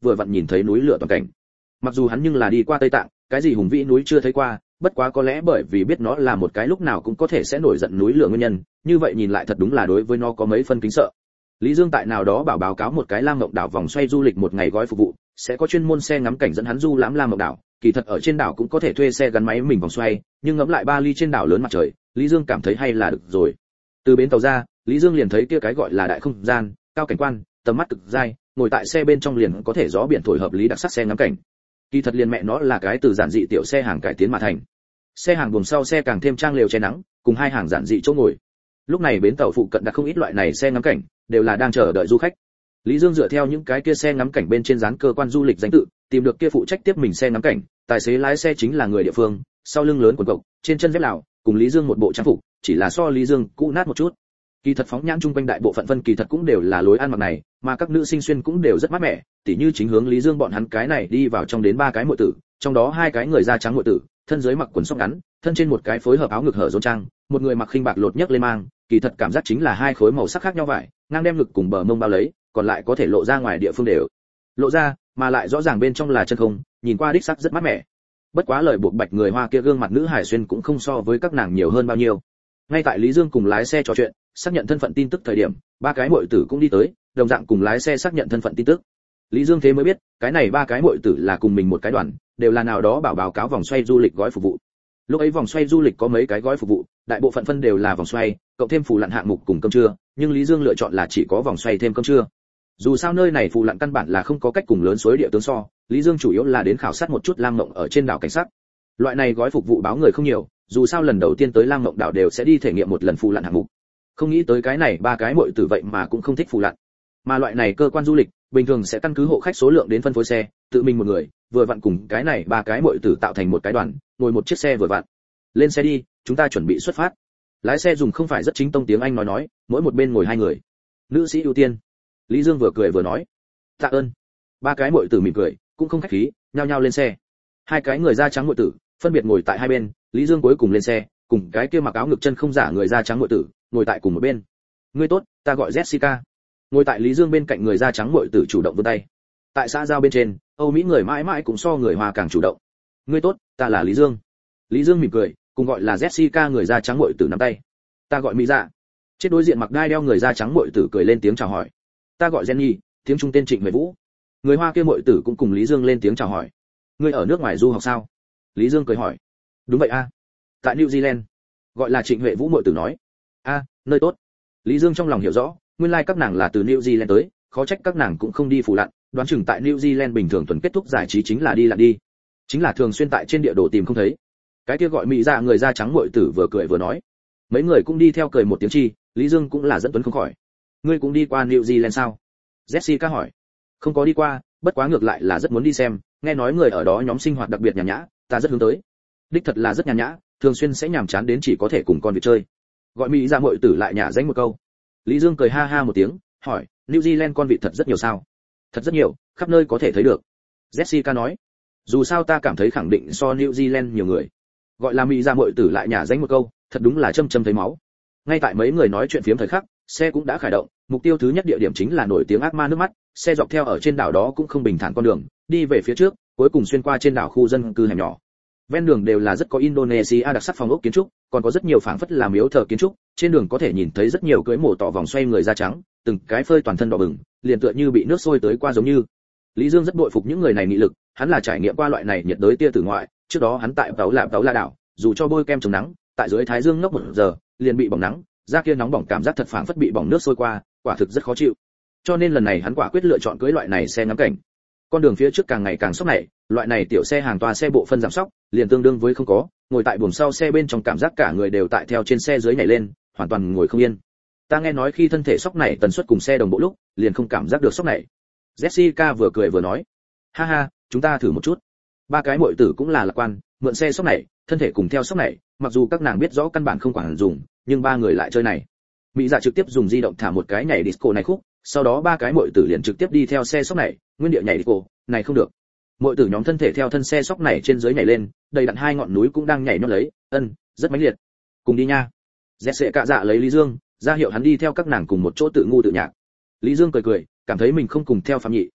vừa vặn nhìn thấy núi lửa toàn cảnh. Mặc dù hắn nhưng là đi qua Tây Tạng, cái gì hùng vĩ núi chưa thấy qua, bất quá có lẽ bởi vì biết nó là một cái lúc nào cũng có thể sẽ nổi giận núi lửa nguyên nhân, như vậy nhìn lại thật đúng là đối với nó có mấy phân kính sợ. Lý Dương tại nào đó báo cáo một cái Lam Ngộng đảo vòng xoay du lịch một ngày gói phục vụ, sẽ có chuyên môn xe ngắm cảnh dẫn hắn du lãm Lam Ngộng đảo, kỳ thật ở trên đảo cũng có thể thuê xe gắn máy mình vòng xoay, nhưng ngẫm lại Bali trên đảo lớn mặt trời, Lý Dương cảm thấy hay là được rồi. Từ bến tàu ra, Lý Dương liền thấy kia cái gọi là đại không gian, cao cảnh quan, tầm mắt cực dai, ngồi tại xe bên trong liền có thể gió biển thổi hợp lý đặc sắc xe ngắm cảnh. Kỳ thật liền mẹ nó là cái từ giản dị tiểu xe hàng cải tiến mà thành. Xe hàng buồng sau xe càng thêm trang lều che nắng, cùng hai hàng giản dị chỗ ngồi. Lúc này bến tàu phụ cận đã không ít loại này xe ngắm cảnh, đều là đang chờ đợi du khách. Lý Dương dựa theo những cái kia xe ngắm cảnh bên trên dán cơ quan du lịch danh tự, tìm được kia phụ trách tiếp mình xe ngắm cảnh, tài xế lái xe chính là người địa phương, sau lưng lớn quần cộc, trên chân dép lào, cùng Lý Dương một bộ trang phục, chỉ là so Lý Dương cũ nát một chút. Kỳ thật phóng nhãn chung quanh đại bộ phận phân kỳ thật cũng đều là lối ăn mặc này, mà các nữ sinh xuyên cũng đều rất mát mẻ, tỉ như chính hướng Lý Dương bọn hắn cái này đi vào trong đến ba cái muội tử, trong đó hai cái người da trắng muội tử, thân dưới mặc quần sóc ngắn, thân trên một cái phối hợp áo ngực hở rốn trang, một người mặc khinh bạc lột nhấc lên mang, kỳ thật cảm giác chính là hai khối màu sắc khác nhau vải, ngang đem ngực cùng bờ mông bao lấy, còn lại có thể lộ ra ngoài địa phương đều lộ ra, mà lại rõ ràng bên trong là chân không, nhìn qua đích sắc rất mát mẻ. Bất quá lời buộc bạch người Hoa kia gương mặt nữ hải xuyên cũng không so với các nàng nhiều hơn bao nhiêu. Ngay tại Lý Dương cùng lái xe trò chuyện, xác nhận thân phận tin tức thời điểm, ba cái muội tử cũng đi tới, đồng dạng cùng lái xe xác nhận thân phận tin tức. Lý Dương thế mới biết, cái này ba cái muội tử là cùng mình một cái đoàn, đều là nào đó báo cáo vòng xoay du lịch gói phục vụ. Lúc ấy vòng xoay du lịch có mấy cái gói phục vụ, đại bộ phận phân đều là vòng xoay, cộng thêm phù lặn hạng mục cùng cơm trưa, nhưng Lý Dương lựa chọn là chỉ có vòng xoay thêm cơm trưa. Dù sao nơi này phù lặn căn bản là không có cách cùng lớn suối địa tướng so, Lý Dương chủ yếu là đến khảo sát một chút Lam Ngộng ở trên đảo cảnh sát. Loại này gói phục vụ báo người không nhiều, dù sao lần đầu tiên tới Lam Ngộng đảo đều sẽ đi thể nghiệm một lần phù lặn hạng mục. Không nghĩ tới cái này ba cái muội tử vậy mà cũng không thích phù lặn. Mà loại này cơ quan du lịch, bình thường sẽ căn cứ hộ khách số lượng đến phân phối xe, tự mình một người, vừa vặn cùng cái này ba cái muội tử tạo thành một cái đoàn, ngồi một chiếc xe vừa vặn. Lên xe đi, chúng ta chuẩn bị xuất phát. Lái xe dùng không phải rất chính tông tiếng Anh nói, mỗi một bên ngồi hai người. Nữ sĩ ưu tiên. Lý Dương vừa cười vừa nói. Tạ ơn. Ba cái muội tử mỉm cười, cũng không khách khí, nhao nhao lên xe. Hai cái người da trắng muội tử, phân biệt ngồi tại hai bên, Lý Dương cuối cùng lên xe, cùng cái kia mặc áo ngực chân không giả người da trắng muội tử, ngồi tại cùng một bên. Ngươi tốt, ta gọi Jessica. Ngồi tại Lý Dương bên cạnh người da trắng muội tử chủ động vươn tay. Tại xã giao bên trên, Âu Mỹ người mãi mãi cũng so người Hoa càng chủ động. Ngươi tốt, ta là Lý Dương. Lý Dương mỉm cười, cùng gọi là Jessica người da trắng muội tử nắm tay. Ta gọi Mỹ Dạ. Chết đối diện mặc đai đeo người da trắng muội tử cười lên tiếng chào hỏi. Ta gọi Jenny, tiếng Trung tên Trịnh Huệ Vũ. Người Hoa kia muội tử cũng cùng Lý Dương lên tiếng chào hỏi. Ngươi ở nước ngoài du học sao? Lý Dương cười hỏi. Đúng vậy a. Tại New Zealand. Gọi là Trịnh Huệ Vũ muội tử nói. A, nơi tốt. Lý Dương trong lòng hiểu rõ, nguyên lai các nàng là từ New Zealand tới, khó trách các nàng cũng không đi phù lặn, đoán chừng tại New Zealand bình thường tuần kết thúc giải trí chính là đi lặn đi. Chính là thường xuyên tại trên địa đồ tìm không thấy. Cái kia gọi Mỹ Dạ người da trắng muội tử vừa cười vừa nói. Mấy người cũng đi theo cười một tiếng chi, Lý Dương cũng là dẫn tuấn không khỏi. Ngươi cũng đi qua New Zealand sao? Jessica hỏi. Không có đi qua, bất quá ngược lại là rất muốn đi xem, nghe nói người ở đó nhóm sinh hoạt đặc biệt nhàn nhã, ta rất hướng tới. Đích thật là rất nhàn nhã, thường xuyên sẽ nhàm chán đến chỉ có thể cùng con vịt chơi. Gọi Mỹ Dạ muội tử lại nhả danh một câu. Lý Dương cười ha ha một tiếng, hỏi, New Zealand con vịt thật rất nhiều sao? Thật rất nhiều, khắp nơi có thể thấy được. Jessica nói. Dù sao ta cảm thấy khẳng định so New Zealand nhiều người. Gọi là Mỹ Dạ muội tử lại nhả danh một câu, thật đúng là châm châm thấy máu. Ngay tại mấy người nói chuyện phiếm thời khắc, xe cũng đã khởi động, mục tiêu thứ nhất địa điểm chính là nổi tiếng ác ma nước mắt, xe dọc theo ở trên đảo đó cũng không bình thản con đường, đi về phía trước, cuối cùng xuyên qua trên đảo khu dân cư hẻm nhỏ. Ven đường đều là rất có Indonesia đặc sắc phòng ốc kiến trúc, còn có rất nhiều phảng phất là miếu thờ kiến trúc, trên đường có thể nhìn thấy rất nhiều cưỡi mổ tỏ vòng xoay người da trắng, từng cái phơi toàn thân đỏ bừng, liền tựa như bị nước sôi tới qua giống như. Lý Dương rất bội phục những người này nghị lực, hắn là trải nghiệm qua loại này nhiệt đới tia tử ngoại, trước đó hắn tại Tấu La đảo, dù cho bôi kem chống nắng, tại dưới thái dương ngốc 1 giờ, liền bị bỏng nắng, da kia nóng bỏng cảm giác thật phảng phất bị bỏng nước sôi qua, quả thực rất khó chịu. Cho nên lần này hắn quả quyết lựa chọn cưỡi loại này xe ngắm cảnh. Con đường phía trước càng ngày càng sóc này, loại này tiểu xe hàng toa xe bộ phân giảm sóc, liền tương đương với không có, ngồi tại buồng sau xe bên trong cảm giác cả người đều tại theo trên xe dưới nhảy lên, hoàn toàn ngồi không yên. Ta nghe nói khi thân thể sóc này tần suất cùng xe đồng bộ lúc, liền không cảm giác được sóc này. Jessica vừa cười vừa nói, ha ha, chúng ta thử một chút. Ba cái muội tử cũng là lạc quan, mượn xe sóc này, thân thể cùng theo sóc này, mặc dù các nàng biết rõ căn bản không quản dùng, nhưng ba người lại chơi này. Mỹ Dạ trực tiếp dùng di động thả một cái nhảy disco này khúc, sau đó ba cái muội tử liền trực tiếp đi theo xe sóc này, nguyên địa nhảy disco, này không được. Muội tử nhóm thân thể theo thân xe sóc này trên dưới nhảy lên, đầy đặn hai ngọn núi cũng đang nhảy nhót lấy, rất mãnh liệt. Cùng đi nha. Jesse cạ dạ lấy Lý Dương, ra hiệu hắn đi theo các nàng cùng một chỗ tự ngu tự nhạc. Lý Dương cười cười, cảm thấy mình không cùng theo Phạm Nhị,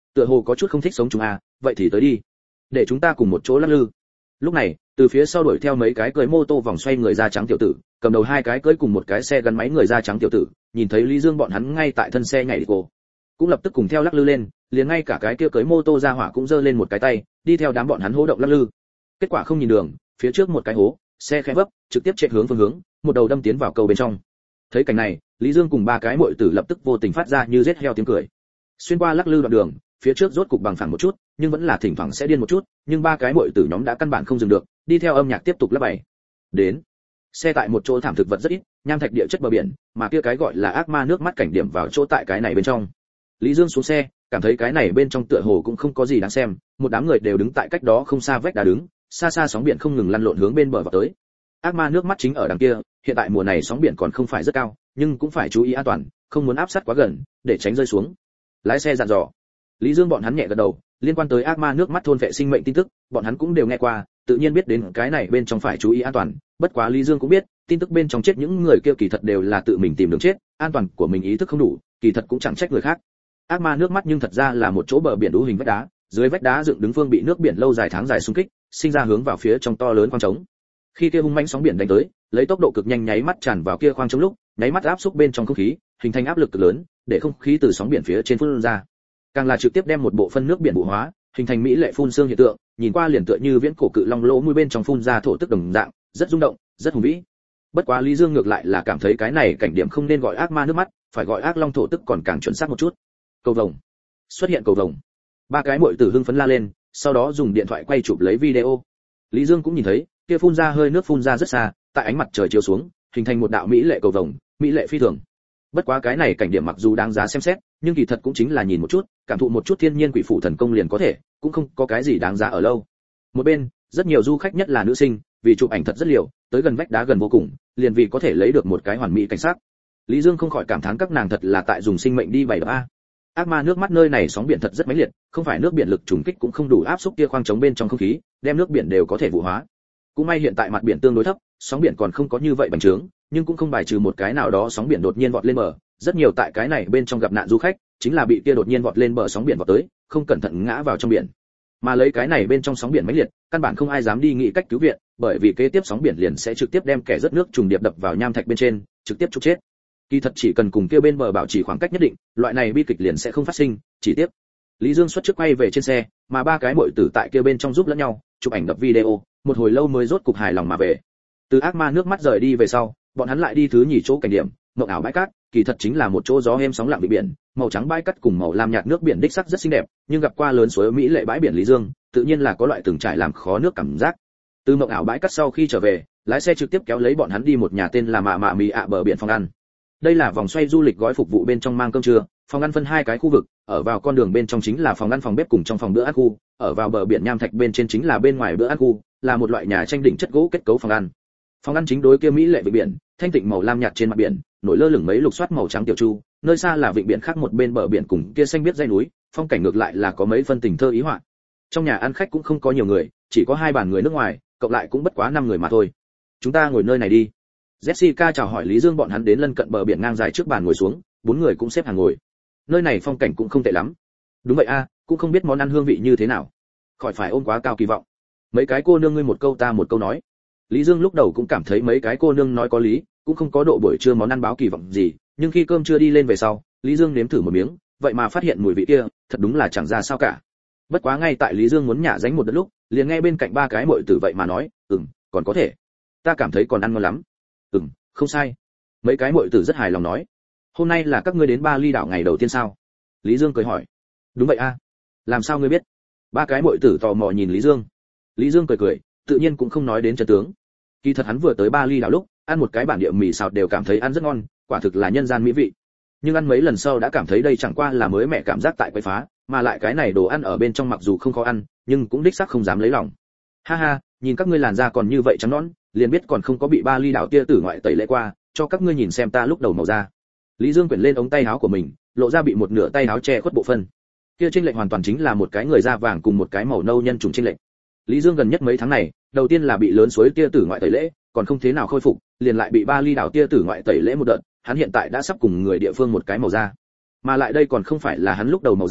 tựa hồ có chút không thích sống chúng à, vậy thì tới đi, để chúng ta cùng một chỗ lắc lư. Lúc này từ phía sau đuổi theo mấy cái cưỡi mô tô vòng xoay người da trắng tiểu tử, cầm đầu hai cái cưỡi cùng một cái xe gắn máy người da trắng tiểu tử, nhìn thấy Lý Dương bọn hắn ngay tại thân xe nhảy cô, cũng lập tức cùng theo lắc lư lên, liền ngay cả cái kia cưỡi mô tô ra hỏa cũng giơ lên một cái tay, đi theo đám bọn hắn hô động lắc lư. Kết quả không nhìn đường, phía trước một cái hố, xe khẽ vấp, trực tiếp chạy hướng phương hướng, một đầu đâm tiến vào cầu bên trong. Thấy cảnh này, Lý Dương cùng ba cái muội tử lập tức vô tình phát ra như giết heo tiếng cười. Xuyên qua lắc lư đoạn đường, phía trước rốt cục bằng phẳng một chút, nhưng vẫn là thỉnh thoảng sẽ điên một chút, nhưng ba cái muội tử nhóm đã căn bản không dừng được, đi theo âm nhạc tiếp tục lắp bày. Đến, xe tại một chỗ thảm thực vật rất ít, nham thạch địa chất bờ biển, mà kia cái gọi là ác ma nước mắt cảnh điểm vào chỗ tại cái này bên trong. Lý Dương xuống xe, cảm thấy cái này bên trong tựa hồ cũng không có gì đáng xem, một đám người đều đứng tại cách đó không xa vách đá đứng, xa xa sóng biển không ngừng lăn lộn hướng bên bờ vào tới. Ác ma nước mắt chính ở đằng kia, hiện tại mùa này sóng biển còn không phải rất cao, nhưng cũng phải chú ý an toàn, không muốn áp sát quá gần, để tránh rơi xuống. Lái xe dặn dò. Lý Dương bọn hắn nhẹ gật đầu, liên quan tới ác ma nước mắt thôn vệ sinh mệnh tin tức, bọn hắn cũng đều nghe qua, tự nhiên biết đến cái này bên trong phải chú ý an toàn, bất quá Lý Dương cũng biết, tin tức bên trong chết những người kia kỳ thật đều là tự mình tìm đường chết, an toàn của mình ý thức không đủ, kỳ thật cũng chẳng trách người khác. Ác ma nước mắt nhưng thật ra là một chỗ bờ biển đũ hình vách đá, dưới vách đá dựng đứng phương bị nước biển lâu dài tháng dài xung kích, sinh ra hướng vào phía trong to lớn khoang trống. Khi kia hung mãnh sóng biển đánh tới, lấy tốc độ cực nhanh nháy mắt tràn vào kia khoang trống lúc, nháy mắt áp xúc bên trong không khí, hình thành áp lực cực lớn, để không khí từ sóng biển phía trên phun ra. Càng là trực tiếp đem một bộ phân nước biển bụi hóa, hình thành mỹ lệ phun sương hiện tượng, nhìn qua liền tựa như viễn cổ cự long lỗ mũi bên trong phun ra thổ tức đồng dạng, rất rung động, rất hùng vĩ. Bất quá Lý Dương ngược lại là cảm thấy cái này cảnh điểm không nên gọi ác ma nước mắt, phải gọi ác long thổ tức còn càng chuẩn xác một chút. Cầu vồng. Xuất hiện cầu vồng. Ba cái muội tử hưng phấn la lên, sau đó dùng điện thoại quay chụp lấy video. Lý Dương cũng nhìn thấy, kia phun ra hơi nước phun ra rất xa, tại ánh mặt trời chiếu xuống, hình thành một đạo mỹ lệ cầu vồng, mỹ lệ phi thường. Bất quá cái này cảnh điểm mặc dù đáng giá xem xét, nhưng kỳ thật cũng chính là nhìn một chút, cảm thụ một chút thiên nhiên quỷ phủ thần công liền có thể, cũng không có cái gì đáng giá ở lâu. Một bên, rất nhiều du khách nhất là nữ sinh, vì chụp ảnh thật rất liều, tới gần vách đá gần vô cùng, liền vì có thể lấy được một cái hoàn mỹ cảnh sắc. Lý Dương không khỏi cảm thán các nàng thật là tại dùng sinh mệnh đi bày a. Ác ma nước mắt nơi này sóng biển thật rất mãnh liệt, không phải nước biển lực trùng kích cũng không đủ áp xúc kia khoang trống bên trong không khí, đem nước biển đều có thể vụ hóa. Cũng may hiện tại mặt biển tương đối thấp, sóng biển còn không có như vậy bành trướng, nhưng cũng không bài trừ một cái nào đó sóng biển đột nhiên vọt lên bờ, rất nhiều tại cái này bên trong gặp nạn du khách, chính là bị kia đột nhiên vọt lên bờ sóng biển vọt tới, không cẩn thận ngã vào trong biển. Mà lấy cái này bên trong sóng biển mãnh liệt, căn bản không ai dám đi nghĩ cách cứu viện, bởi vì kế tiếp sóng biển liền sẽ trực tiếp đem kẻ rất nước trùng điệp đập vào nham thạch bên trên, trực tiếp trục chết. Kỳ thật chỉ cần cùng kia bên bờ bảo trì khoảng cách nhất định, loại này bi kịch liền sẽ không phát sinh, chỉ tiếp. Lý Dương xuất trước quay về trên xe, mà ba cái muội tử tại kia bên trong giúp lẫn nhau, chụp ảnh đập video, một hồi lâu mới rốt cục hài lòng mà về. Từ ác ma nước mắt rời đi về sau, bọn hắn lại đi thứ nhì chỗ cảnh điểm, mộng ảo bãi cát, kỳ thật chính là một chỗ gió êm sóng lặng vịnh biển, màu trắng bãi cát cùng màu lam nhạt nước biển đích sắc rất xinh đẹp, nhưng gặp qua lớn suối mỹ lệ bãi biển Lý Dương, tự nhiên là có loại từng trải làm khó nước cảm giác. Từ mộng ảo bãi cát sau khi trở về, lái xe trực tiếp kéo lấy bọn hắn đi một nhà tên là Mạ Mạ Mì ạ bờ biển phòng ăn. Đây là vòng xoay du lịch gói phục vụ bên trong mang cơm trưa, phòng ăn phân hai cái khu vực, ở vào con đường bên trong chính là phòng ăn phòng bếp cùng trong phòng bữa ăn khu, ở vào bờ biển nham thạch bên trên chính là bên ngoài bữa ăn khu, là một loại nhà tranh đỉnh chất gỗ kết cấu phòng ăn. Phòng ăn chính đối kia mỹ lệ vịnh biển, thanh tịnh màu lam nhạt trên mặt biển, nổi lơ lửng mấy lục xoát màu trắng tiểu chu, nơi xa là vịnh biển khác một bên bờ biển cùng kia xanh biếc dãy núi, phong cảnh ngược lại là có mấy phân tình thơ ý họa. Trong nhà ăn khách cũng không có nhiều người, chỉ có hai bàn người nước ngoài, cộng lại cũng bất quá 5 người mà thôi. Chúng ta ngồi nơi này đi. Jessica chào hỏi Lý Dương bọn hắn đến lân cận bờ biển ngang dài trước bàn ngồi xuống, 4 người cũng xếp hàng ngồi. Nơi này phong cảnh cũng không tệ lắm. Đúng vậy a, cũng không biết món ăn hương vị như thế nào. Khỏi phải ôm quá cao kỳ vọng. Mấy cái cô nương ngươi một câu ta một câu nói. Lý Dương lúc đầu cũng cảm thấy mấy cái cô nương nói có lý, cũng không có độ buổi trưa món ăn báo kỳ vọng gì, nhưng khi cơm trưa đi lên về sau, Lý Dương nếm thử một miếng, vậy mà phát hiện mùi vị kia, thật đúng là chẳng ra sao cả. Bất quá ngay tại Lý Dương muốn nhả dánh một đợt lúc, liền nghe bên cạnh ba cái muội tử vậy mà nói, còn có thể. Ta cảm thấy còn ăn ngon lắm. Không sai. Mấy cái muội tử rất hài lòng nói. Hôm nay là các ngươi đến Ba Ly đảo ngày đầu tiên sao? Lý Dương cười hỏi. Đúng vậy a. Làm sao ngươi biết? Ba cái muội tử tò mò nhìn Lý Dương. Lý Dương cười cười, tự nhiên cũng không nói đến chân tướng. Kỳ thật hắn vừa tới Ba Ly đảo lúc, ăn một cái bản địa mì xào đều cảm thấy ăn rất ngon, quả thực là nhân gian mỹ vị. Nhưng ăn mấy lần sau đã cảm thấy đây chẳng qua là mới mẻ cảm giác tại quấy phá, mà lại cái này đồ ăn ở bên trong mặc dù không khó ăn, nhưng cũng đích xác không dám lấy lòng. Ha ha, nhìn các ngươi làn da còn như vậy trắng nõn, liền biết còn không có bị Ba Ly đảo tia tử ngoại tẩy lễ qua, cho các ngươi nhìn xem ta lúc đầu màu da. Lý Dương quyển lên ống tay áo của mình, lộ ra bị một nửa tay áo che khuất bộ phân. Kia chênh lệch hoàn toàn chính là một cái người da vàng cùng một cái màu nâu nhân chủng chênh lệch. Lý Dương gần nhất mấy tháng này, đầu tiên là bị lớn suối tia tử ngoại tẩy lễ, còn không thế nào khôi phục, liền lại bị Ba Ly đảo tia tử ngoại tẩy lễ một đợt, hắn hiện tại đã sắp cùng người địa phương một cái màu da. Mà lại đây còn không phải là hắn lúc đầu màu da,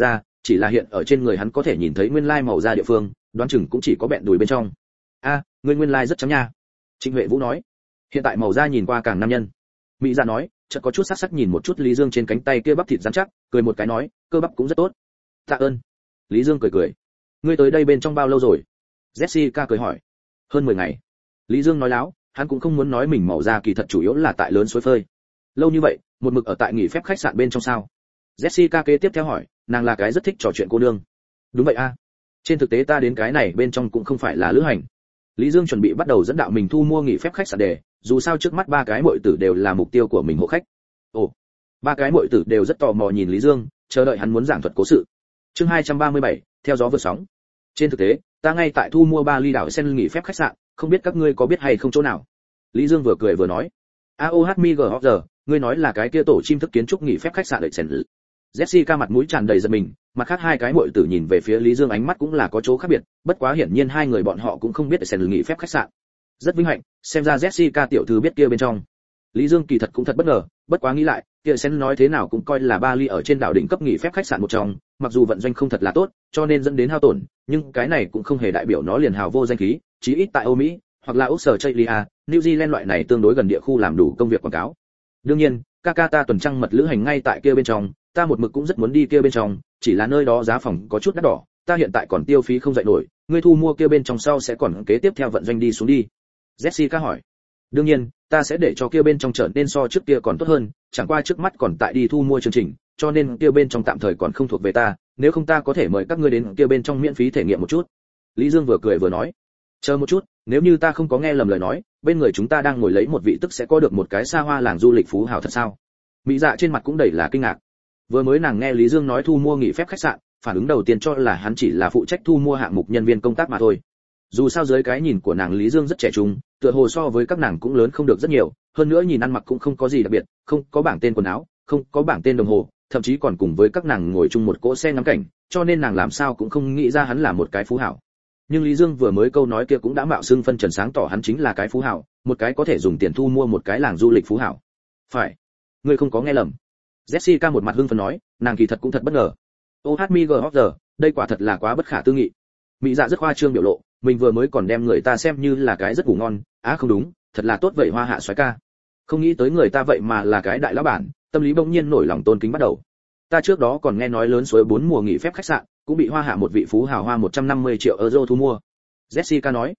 chỉ là hiện ở trên người hắn có thể nhìn thấy nguyên lai màu da địa phương, đoán chừng cũng chỉ có bẹn đùi bên trong. A, ngươi nguyên lai rất trắng nha. Trịnh Huệ Vũ nói. Hiện tại màu da nhìn qua càng nam nhân. Mỹ Dạ nói, chợt có chút sắc sắc nhìn một chút Lý Dương trên cánh tay kia bắp thịt rắn chắc, cười một cái nói, cơ bắp cũng rất tốt. Tạ ơn. Lý Dương cười cười. Ngươi tới đây bên trong bao lâu rồi? Jessica cười hỏi. Hơn 10 ngày. Lý Dương nói láo, hắn cũng không muốn nói mình màu da kỳ thật chủ yếu là tại lớn suối phơi. Lâu như vậy, một mực ở tại nghỉ phép khách sạn bên trong sao? Jessica kế tiếp theo hỏi, nàng là cái rất thích trò chuyện cô nương. Đúng vậy a. Trên thực tế ta đến cái này bên trong cũng không phải là lữ hành. Lý Dương chuẩn bị bắt đầu dẫn đạo mình thu mua nghỉ phép khách sạn đề, dù sao trước mắt ba cái muội tử đều là mục tiêu của mình hộ khách. Ồ, ba cái muội tử đều rất tò mò nhìn Lý Dương, chờ đợi hắn muốn giảng thuật cố sự. Chương 237, theo gió vượt sóng. Trên thực tế, ta ngay tại thu mua Bali đảo Sen nghỉ phép khách sạn, không biết các ngươi có biết hay không chỗ nào. Lý Dương vừa cười vừa nói. AOHMIGOR, ngươi nói là cái kia tổ chim thức kiến trúc nghỉ phép khách sạn đợi Sen. Jessica mặt mũi tràn đầy giận mình, mặt khác hai cái muội tử nhìn về phía Lý Dương ánh mắt cũng là có chỗ khác biệt, bất quá hiển nhiên hai người bọn họ cũng không biết Sen nghỉ phép khách sạn. Rất vinh hạnh, xem ra Jessica tiểu thư biết kia bên trong. Lý Dương kỳ thật cũng thật bất ngờ, bất quá nghĩ lại, kia Sen nói thế nào cũng coi là Bali ở trên đảo đỉnh cấp nghỉ phép khách sạn một trong, mặc dù vận doanh không thật là tốt, cho nên dẫn đến hao tổn, nhưng cái này cũng không hề đại biểu nó liền hào vô danh khí, chí ít tại Âu Mỹ hoặc là Australia, New Zealand loại này tương đối gần địa khu làm đủ công việc quảng cáo. Đương nhiên, Kaka ta tuần trăng mật lữ hành ngay tại kia bên trong, ta một mực cũng rất muốn đi kia bên trong, chỉ là nơi đó giá phòng có chút đắt đỏ, ta hiện tại còn tiêu phí không dậy nổi, ngươi thu mua kia bên trong sau sẽ còn kế tiếp theo vận doanh đi xuống đi. Jessica hỏi. Đương nhiên, ta sẽ để cho kia bên trong trở nên so trước kia còn tốt hơn, chẳng qua trước mắt còn tại đi thu mua chương trình, cho nên kia bên trong tạm thời còn không thuộc về ta, nếu không ta có thể mời các ngươi đến kia bên trong miễn phí thể nghiệm một chút. Lý Dương vừa cười vừa nói. Chờ một chút, nếu như ta không có nghe lầm lời nói, bên người chúng ta đang ngồi lấy một vị tức sẽ có được một cái xa hoa làng du lịch phú hào thật sao? Mỹ Dạ trên mặt cũng đầy là kinh ngạc. Vừa mới nàng nghe Lý Dương nói thu mua nghỉ phép khách sạn, phản ứng đầu tiên cho là hắn chỉ là phụ trách thu mua hạng mục nhân viên công tác mà thôi. Dù sao dưới cái nhìn của nàng Lý Dương rất trẻ trung, tựa hồ so với các nàng cũng lớn không được rất nhiều, hơn nữa nhìn ăn mặc cũng không có gì đặc biệt, không có bảng tên quần áo, không có bảng tên đồng hồ, thậm chí còn cùng với các nàng ngồi chung một cỗ xe ngắm cảnh, cho nên nàng làm sao cũng không nghĩ ra hắn là một cái phú hào. Nhưng Lý Dương vừa mới câu nói kia cũng đã mạo xưng phân trần sáng tỏ hắn chính là cái phú hào, một cái có thể dùng tiền thu mua một cái làng du lịch phú hào. Phải, ngươi không có nghe lầm. Jessica một mặt hưng phấn nói, nàng kỳ thật cũng thật bất ngờ. OHMIGOR, đây quả thật là quá bất khả tư nghị. Mỹ Dạ rất khoa trương biểu lộ, mình vừa mới còn đem người ta xem như là cái rất ngủ ngon, không đúng, thật là tốt vậy Hoa Hạ soái ca. Không nghĩ tới người ta vậy mà là cái đại lão bản, tâm lý bỗng nhiên nổi lòng tôn kính bắt đầu. Ta trước đó còn nghe nói lớn suối 4 mùa nghỉ phép khách sạn, cũng bị Hoa Hạ một vị phú hào hoa 150 triệu euro thu mua. Jessica nói.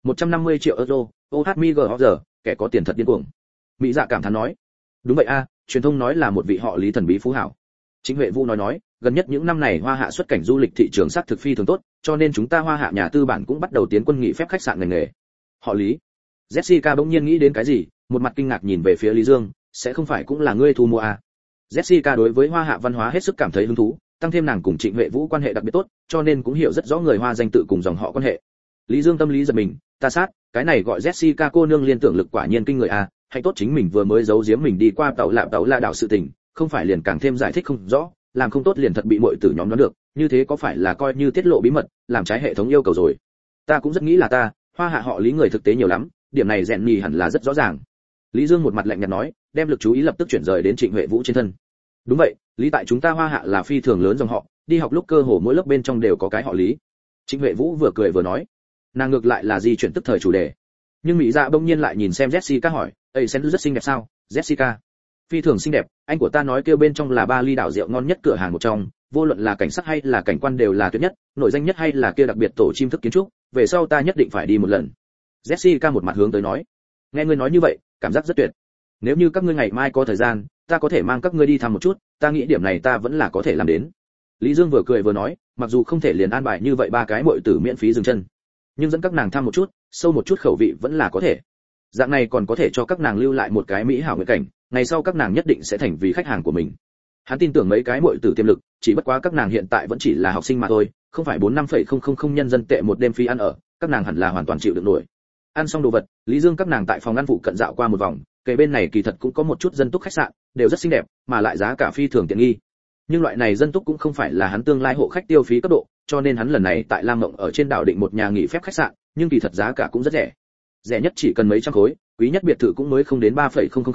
150 triệu euro, OHMIGOR, kẻ có tiền thật điên cuồng. Mỹ Dạ cảm thán nói. Đúng vậy truyền thông nói là một vị họ Lý thần bí phú hào. Chính Huệ Vũ nói, gần nhất những năm này Hoa Hạ xuất cảnh du lịch thị trường sắc thực phi thường tốt, cho nên chúng ta Hoa Hạ nhà tư bản cũng bắt đầu tiến quân nghỉ phép khách sạn ngành nghề. Họ Lý. Jessica bỗng nhiên nghĩ đến cái gì, một mặt kinh ngạc nhìn về phía Lý Dương, sẽ không phải cũng là ngươi thu mua Jessica đối với Hoa Hạ văn hóa hết sức cảm thấy hứng thú, tăng thêm nàng cùng Trịnh Huệ Vũ quan hệ đặc biệt tốt, cho nên cũng hiểu rất rõ người Hoa danh tự cùng dòng họ quan hệ. Lý Dương tâm lý giật mình, ta sát, cái này gọi Jessica cô nương liên tưởng lực quả nhiên kinh người hạnh tốt chính mình vừa mới giấu giếm mình đi qua tàu lạ đảo sự tình, không phải liền càng thêm giải thích không rõ, làm không tốt liền thật bị muội tử nhóm đoán được, như thế có phải là coi như tiết lộ bí mật, làm trái hệ thống yêu cầu rồi. Ta cũng rất nghĩ là ta, Hoa Hạ họ Lý người thực tế nhiều lắm, điểm này rèn nhì hẳn là rất rõ ràng. Lý Dương một mặt lạnh nhạt nói, đem lực chú ý lập tức chuyển rời đến Trịnh Huệ Vũ trên thân. Đúng vậy, Lý tại chúng ta Hoa Hạ là phi thường lớn dòng họ, đi học lúc cơ hồ mỗi lớp bên trong đều có cái họ Lý. Trịnh Huệ Vũ vừa cười vừa nói, nàng ngược lại là di chuyển tức thời chủ đề. Nhưng Mỹ Dạ bỗng nhiên lại nhìn xem Jessica hỏi, Sen rất xinh đẹp sao? Jessica, phi thường xinh đẹp, anh của ta nói kêu bên trong là Bali đảo rượu ngon nhất cửa hàng một trong, vô luận là cảnh sắc hay là cảnh quan đều là tuyệt nhất, nổi danh nhất hay là kia đặc biệt tổ chim thức kiến trúc, về sau ta nhất định phải đi một lần. Jessica một mặt hướng tới nói, nghe ngươi nói như vậy, cảm giác rất tuyệt. Nếu như các ngươi ngày mai có thời gian, ta có thể mang các ngươi đi thăm một chút, ta nghĩ điểm này ta vẫn là có thể làm đến. Lý Dương vừa cười vừa nói, mặc dù không thể liền an bài như vậy ba cái muội tử miễn phí dừng chân, nhưng dẫn các nàng thăm một chút, sâu một chút khẩu vị vẫn là có thể. Dạng này còn có thể cho các nàng lưu lại một cái mỹ hảo nguyện cảnh, ngày sau các nàng nhất định sẽ thành vì khách hàng của mình. Hắn tin tưởng mấy cái muội tử tiềm lực, chỉ bất quá các nàng hiện tại vẫn chỉ là học sinh mà thôi, không phải 45,000 nhân dân tệ một đêm phí ăn ở, các nàng hẳn là hoàn toàn chịu được nổi. Ăn xong đồ vật, Lý Dương các nàng tại phòng ăn phụ cận dạo qua một vòng, kề bên này kỳ thật cũng có một chút dân túc khách sạn, đều rất xinh đẹp, mà lại giá cả phi thường tiện nghi. Nhưng loại này dân túc cũng không phải là hắn tương lai hộ khách tiêu phí cấp độ, cho nên hắn lần này tại Lam Mộng ở trên đảo định một nhà nghỉ phép khách sạn, nhưng kỳ thật giá cả cũng rất rẻ. Rẻ nhất chỉ cần mấy trăm khối, quý nhất biệt thự cũng mới không đến 3,000,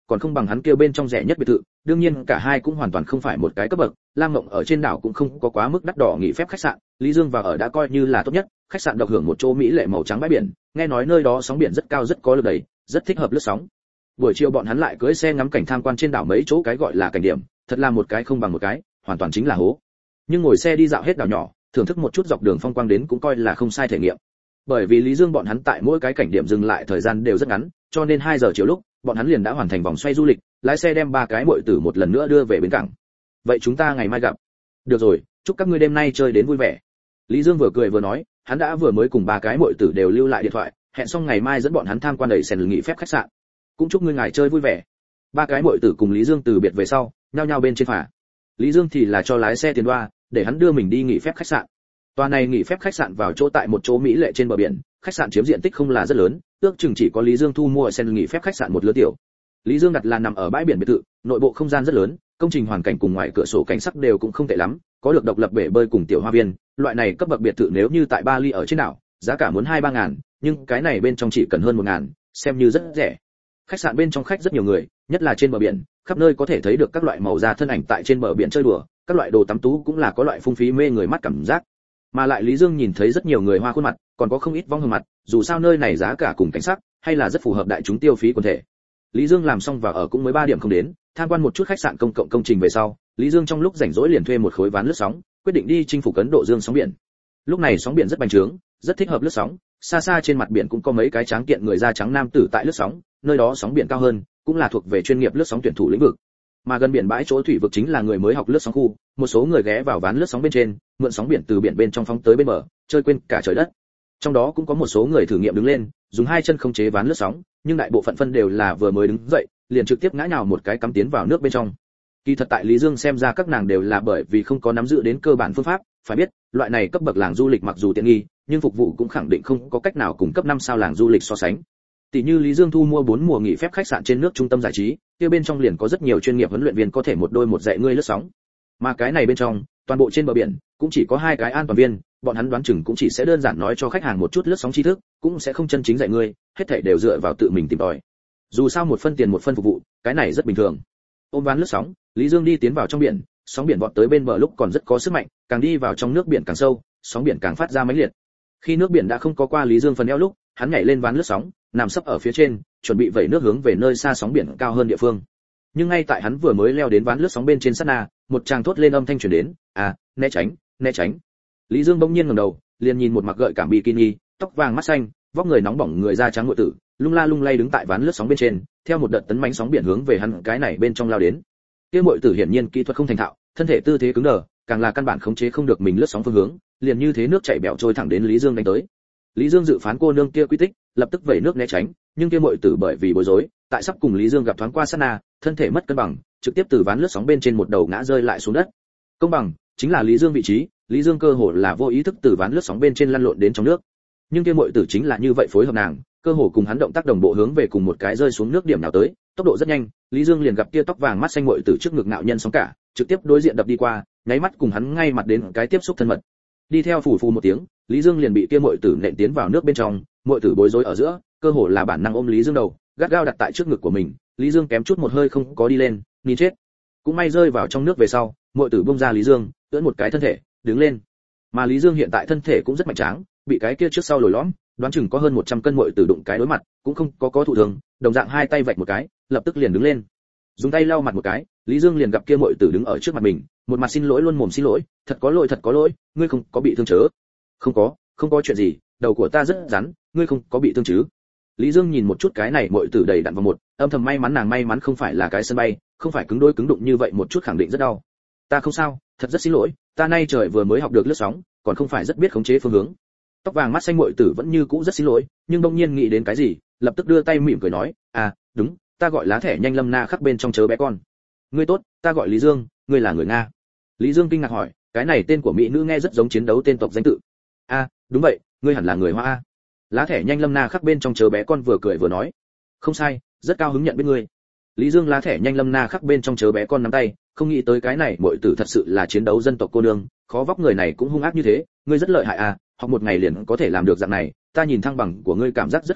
còn không bằng hắn kêu bên trong rẻ nhất biệt thự, đương nhiên cả hai cũng hoàn toàn không phải một cái cấp bậc. Lam Mộng ở trên đảo cũng không có quá mức đắt đỏ nghỉ phép khách sạn, Lý Dương vào ở đã coi như là tốt nhất, khách sạn độc hưởng một chỗ mỹ lệ màu trắng bãi biển, nghe nói nơi đó sóng biển rất cao rất có lực đẩy, rất thích hợp lướt sóng. Buổi chiều bọn hắn lại cưỡi xe ngắm cảnh tham quan trên đảo mấy chỗ cái gọi là cảnh điểm, thật là một cái không bằng một cái, hoàn toàn chính là hố. Nhưng ngồi xe đi dạo hết đảo nhỏ, thưởng thức một chút dọc đường phong quang đến cũng coi là không sai thể nghiệm. Bởi vì Lý Dương bọn hắn tại mỗi cái cảnh điểm dừng lại thời gian đều rất ngắn, cho nên 2 giờ chiều lúc, bọn hắn liền đã hoàn thành vòng xoay du lịch, lái xe đem 3 cái muội tử một lần nữa đưa về bến cảng. Vậy chúng ta ngày mai gặp. Được rồi, chúc các ngươi đêm nay chơi đến vui vẻ. Lý Dương vừa cười vừa nói, hắn đã vừa mới cùng 3 cái muội tử đều lưu lại điện thoại, hẹn xong ngày mai dẫn bọn hắn tham quan đầy sen nghỉ phép khách sạn. Cũng chúc ngươi ngài chơi vui vẻ. 3 cái muội tử cùng Lý Dương từ biệt về sau, nhao nhao bên trên phà. Lý Dương thì là cho lái xe tiền đoa, để hắn đưa mình đi nghỉ phép khách sạn. Tòa này nghỉ phép khách sạn vào chỗ tại một chỗ mỹ lệ trên bờ biển, khách sạn chiếm diện tích không là rất lớn, ước chừng chỉ có Lý Dương thu mua sen nghỉ phép khách sạn một lứa tiểu. Lý Dương đặt là nằm ở bãi biển biệt thự, nội bộ không gian rất lớn, công trình hoàn cảnh cùng ngoài cửa sổ cảnh sắc đều cũng không tệ lắm, có được độc lập bể bơi cùng tiểu hoa viên, loại này cấp bậc biệt thự nếu như tại Bali ở trên đảo, giá cả muốn 2-3 ngàn, nhưng cái này bên trong chỉ cần hơn 1 ngàn, xem như rất rẻ. Khách sạn bên trong khách rất nhiều người, nhất là trên bờ biển, khắp nơi có thể thấy được các loại màu da thân ảnh tại trên bờ biển chơi đùa, các loại đồ tắm tú cũng là có loại phung phí mê người mắt cảm giác. Mà lại Lý Dương nhìn thấy rất nhiều người hoa khuôn mặt, còn có không ít vong hồng mặt, dù sao nơi này giá cả cùng cảnh sắc, hay là rất phù hợp đại chúng tiêu phí quần thể. Lý Dương làm xong và ở cũng mới 3 điểm không đến, tham quan một chút khách sạn công cộng công trình về sau, Lý Dương trong lúc rảnh rỗi liền thuê một khối ván lướt sóng, quyết định đi chinh phục Ấn Độ Dương sóng biển. Lúc này sóng biển rất bành trướng, rất thích hợp lướt sóng, xa xa trên mặt biển cũng có mấy cái tráng kiện người da trắng nam tử tại lướt sóng, nơi đó sóng biển cao hơn, cũng là thuộc về chuyên nghiệp lướt sóng tuyển thủ lĩnh vực. Mà gần biển bãi chỗ thủy vực chính là người mới học lướt sóng khu, một số người ghé vào ván lướt sóng bên trên, mượn sóng biển từ biển bên trong phóng tới bên bờ, chơi quên cả trời đất. Trong đó cũng có một số người thử nghiệm đứng lên, dùng 2 chân khống chế ván lướt sóng, nhưng đại bộ phận phân đều là vừa mới đứng dậy, liền trực tiếp ngã nhào một cái cắm tiến vào nước bên trong. Kỳ thật tại Lý Dương xem ra các nàng đều là bởi vì không có nắm giữ đến cơ bản phương pháp, phải biết, loại này cấp bậc làng du lịch mặc dù tiện nghi, nhưng phục vụ cũng khẳng định không có cách nào cùng cấp 5 sao làng du lịch so sánh. Tỷ như Lý Dương thu mua 4 mùa nghỉ phép khách sạn trên nước trung tâm giải trí, kia bên trong liền có rất nhiều chuyên nghiệp huấn luyện viên có thể một đôi một dạy ngươi lướt sóng. Mà cái này bên trong, toàn bộ trên bờ biển cũng chỉ có 2 cái an toàn viên, bọn hắn đoán chừng cũng chỉ sẽ đơn giản nói cho khách hàng một chút lướt sóng tri thức, cũng sẽ không chân chính dạy ngươi, hết thảy đều dựa vào tự mình tìm tòi. Dù sao một phân tiền một phân phục vụ, cái này rất bình thường. Ôm ván lướt sóng, Lý Dương đi tiến vào trong biển, sóng biển vọt tới bên bờ lúc còn rất có sức mạnh, càng đi vào trong nước biển càng sâu, sóng biển càng phát ra mãnh liệt. Khi nước biển đã không có qua Lý Dương phần eo lúc, hắn nhảy lên ván lướt sóng, nằm sấp ở phía trên, chuẩn bị vẩy nước hướng về nơi xa sóng biển cao hơn địa phương. Nhưng ngay tại hắn vừa mới leo đến ván lướt sóng bên trên sát na, một tràng thốt lên âm thanh truyền đến, né tránh, né tránh. Lý Dương bỗng nhiên ngẩng đầu, liền nhìn một mặc gợi cảm bikini, tóc vàng mắt xanh, vóc người nóng bỏng người da trắng ngụy tử, lung la lung lay đứng tại ván lướt sóng bên trên, theo một đợt tấn mãnh sóng biển hướng về hắn cái này bên trong lao đến. Kia ngụy tử hiển nhiên kỹ thuật không thành thạo, thân thể tư thế cứng đờ, càng là căn bản khống chế không được mình lướt sóng phương hướng, liền như thế nước chảy bẻo trôi thẳng đến Lý Dương đánh tới. Lý Dương dự phán cô nương kia quy tích, lập tức vẩy nước né tránh, nhưng kia muội tử bởi vì bối rối, tại sắp cùng Lý Dương gặp thoáng qua sát na, thân thể mất cân bằng, trực tiếp từ ván lướt sóng bên trên một đầu ngã rơi lại xuống đất. Công bằng, chính là Lý Dương vị trí, Lý Dương cơ hồ là vô ý thức từ ván lướt sóng bên trên lăn lộn đến trong nước. Nhưng kia muội tử chính là như vậy phối hợp nàng, cơ hồ cùng hắn động tác đồng bộ hướng về cùng một cái rơi xuống nước điểm nào tới, tốc độ rất nhanh, Lý Dương liền gặp kia tóc vàng mắt xanh muội tử trước ngực ngạo nhân sóng cả, trực tiếp đối diện đập đi qua, nháy mắt cùng hắn ngay mặt đến cái tiếp xúc thân mật. Đi theo phù phù một tiếng, Lý Dương liền bị kia muội tử nện tiến vào nước bên trong, muội tử bối rối ở giữa, cơ hồ là bản năng ôm Lý Dương đầu, gắt gao đặt tại trước ngực của mình, Lý Dương kém chút một hơi không có đi lên, nhìn chết. Cũng may rơi vào trong nước về sau, muội tử buông ra Lý Dương, ưỡn một cái thân thể, đứng lên. Mà Lý Dương hiện tại thân thể cũng rất mạnh tráng, bị cái kia trước sau lồi lõm, đoán chừng có hơn 100 cân muội tử đụng cái đối mặt, cũng không có thụ thương, đồng dạng hai tay vạch một cái, lập tức liền đứng lên. Dùng tay lau mặt một cái, Lý Dương liền gặp kia muội tử đứng ở trước mặt mình, một mặt xin lỗi luôn mồm xin lỗi, thật có lỗi, ngươi không có bị thương chớ? Không có chuyện gì, đầu của ta rất rắn, ngươi không có bị thương chứ? Lý Dương nhìn một chút cái này muội tử đầy đặn vào một, âm thầm may mắn nàng may mắn không phải là cái sân bay, không phải cứng đôi cứng đụng như vậy một chút khẳng định rất đau. Ta không sao, thật rất xin lỗi, ta nay trời vừa mới học được lướt sóng, còn không phải rất biết khống chế phương hướng. Tóc vàng mắt xanh muội tử vẫn như cũ rất xin lỗi, nhưng bỗng nhiên nghĩ đến cái gì, lập tức đưa tay mỉm cười nói, đúng, ta gọi lá thẻ nhanh Lâm Na khắc bên trong chớ bé con. Ngươi tốt, ta gọi Lý Dương, ngươi là người Nga. Lý Dương kinh ngạc hỏi, cái này tên của mỹ nữ nghe rất giống chiến đấu tên tộc danh tự. Đúng vậy, ngươi hẳn là người Hoa a. Lá thẻ nhanh Lâm Na khắc bên trong chớ bé con vừa cười vừa nói, không sai, rất cao hứng nhận biết ngươi. Lý Dương lá thẻ nhanh Lâm Na khắc bên trong chớ bé con nắm tay, không nghĩ tới cái này muội tử thật sự là chiến đấu dân tộc cô nương, khó vóc người này cũng hung ác như thế, ngươi rất lợi hại à, học một ngày liền có thể làm được dạng này, ta nhìn thăng bằng của ngươi cảm giác rất không tệ,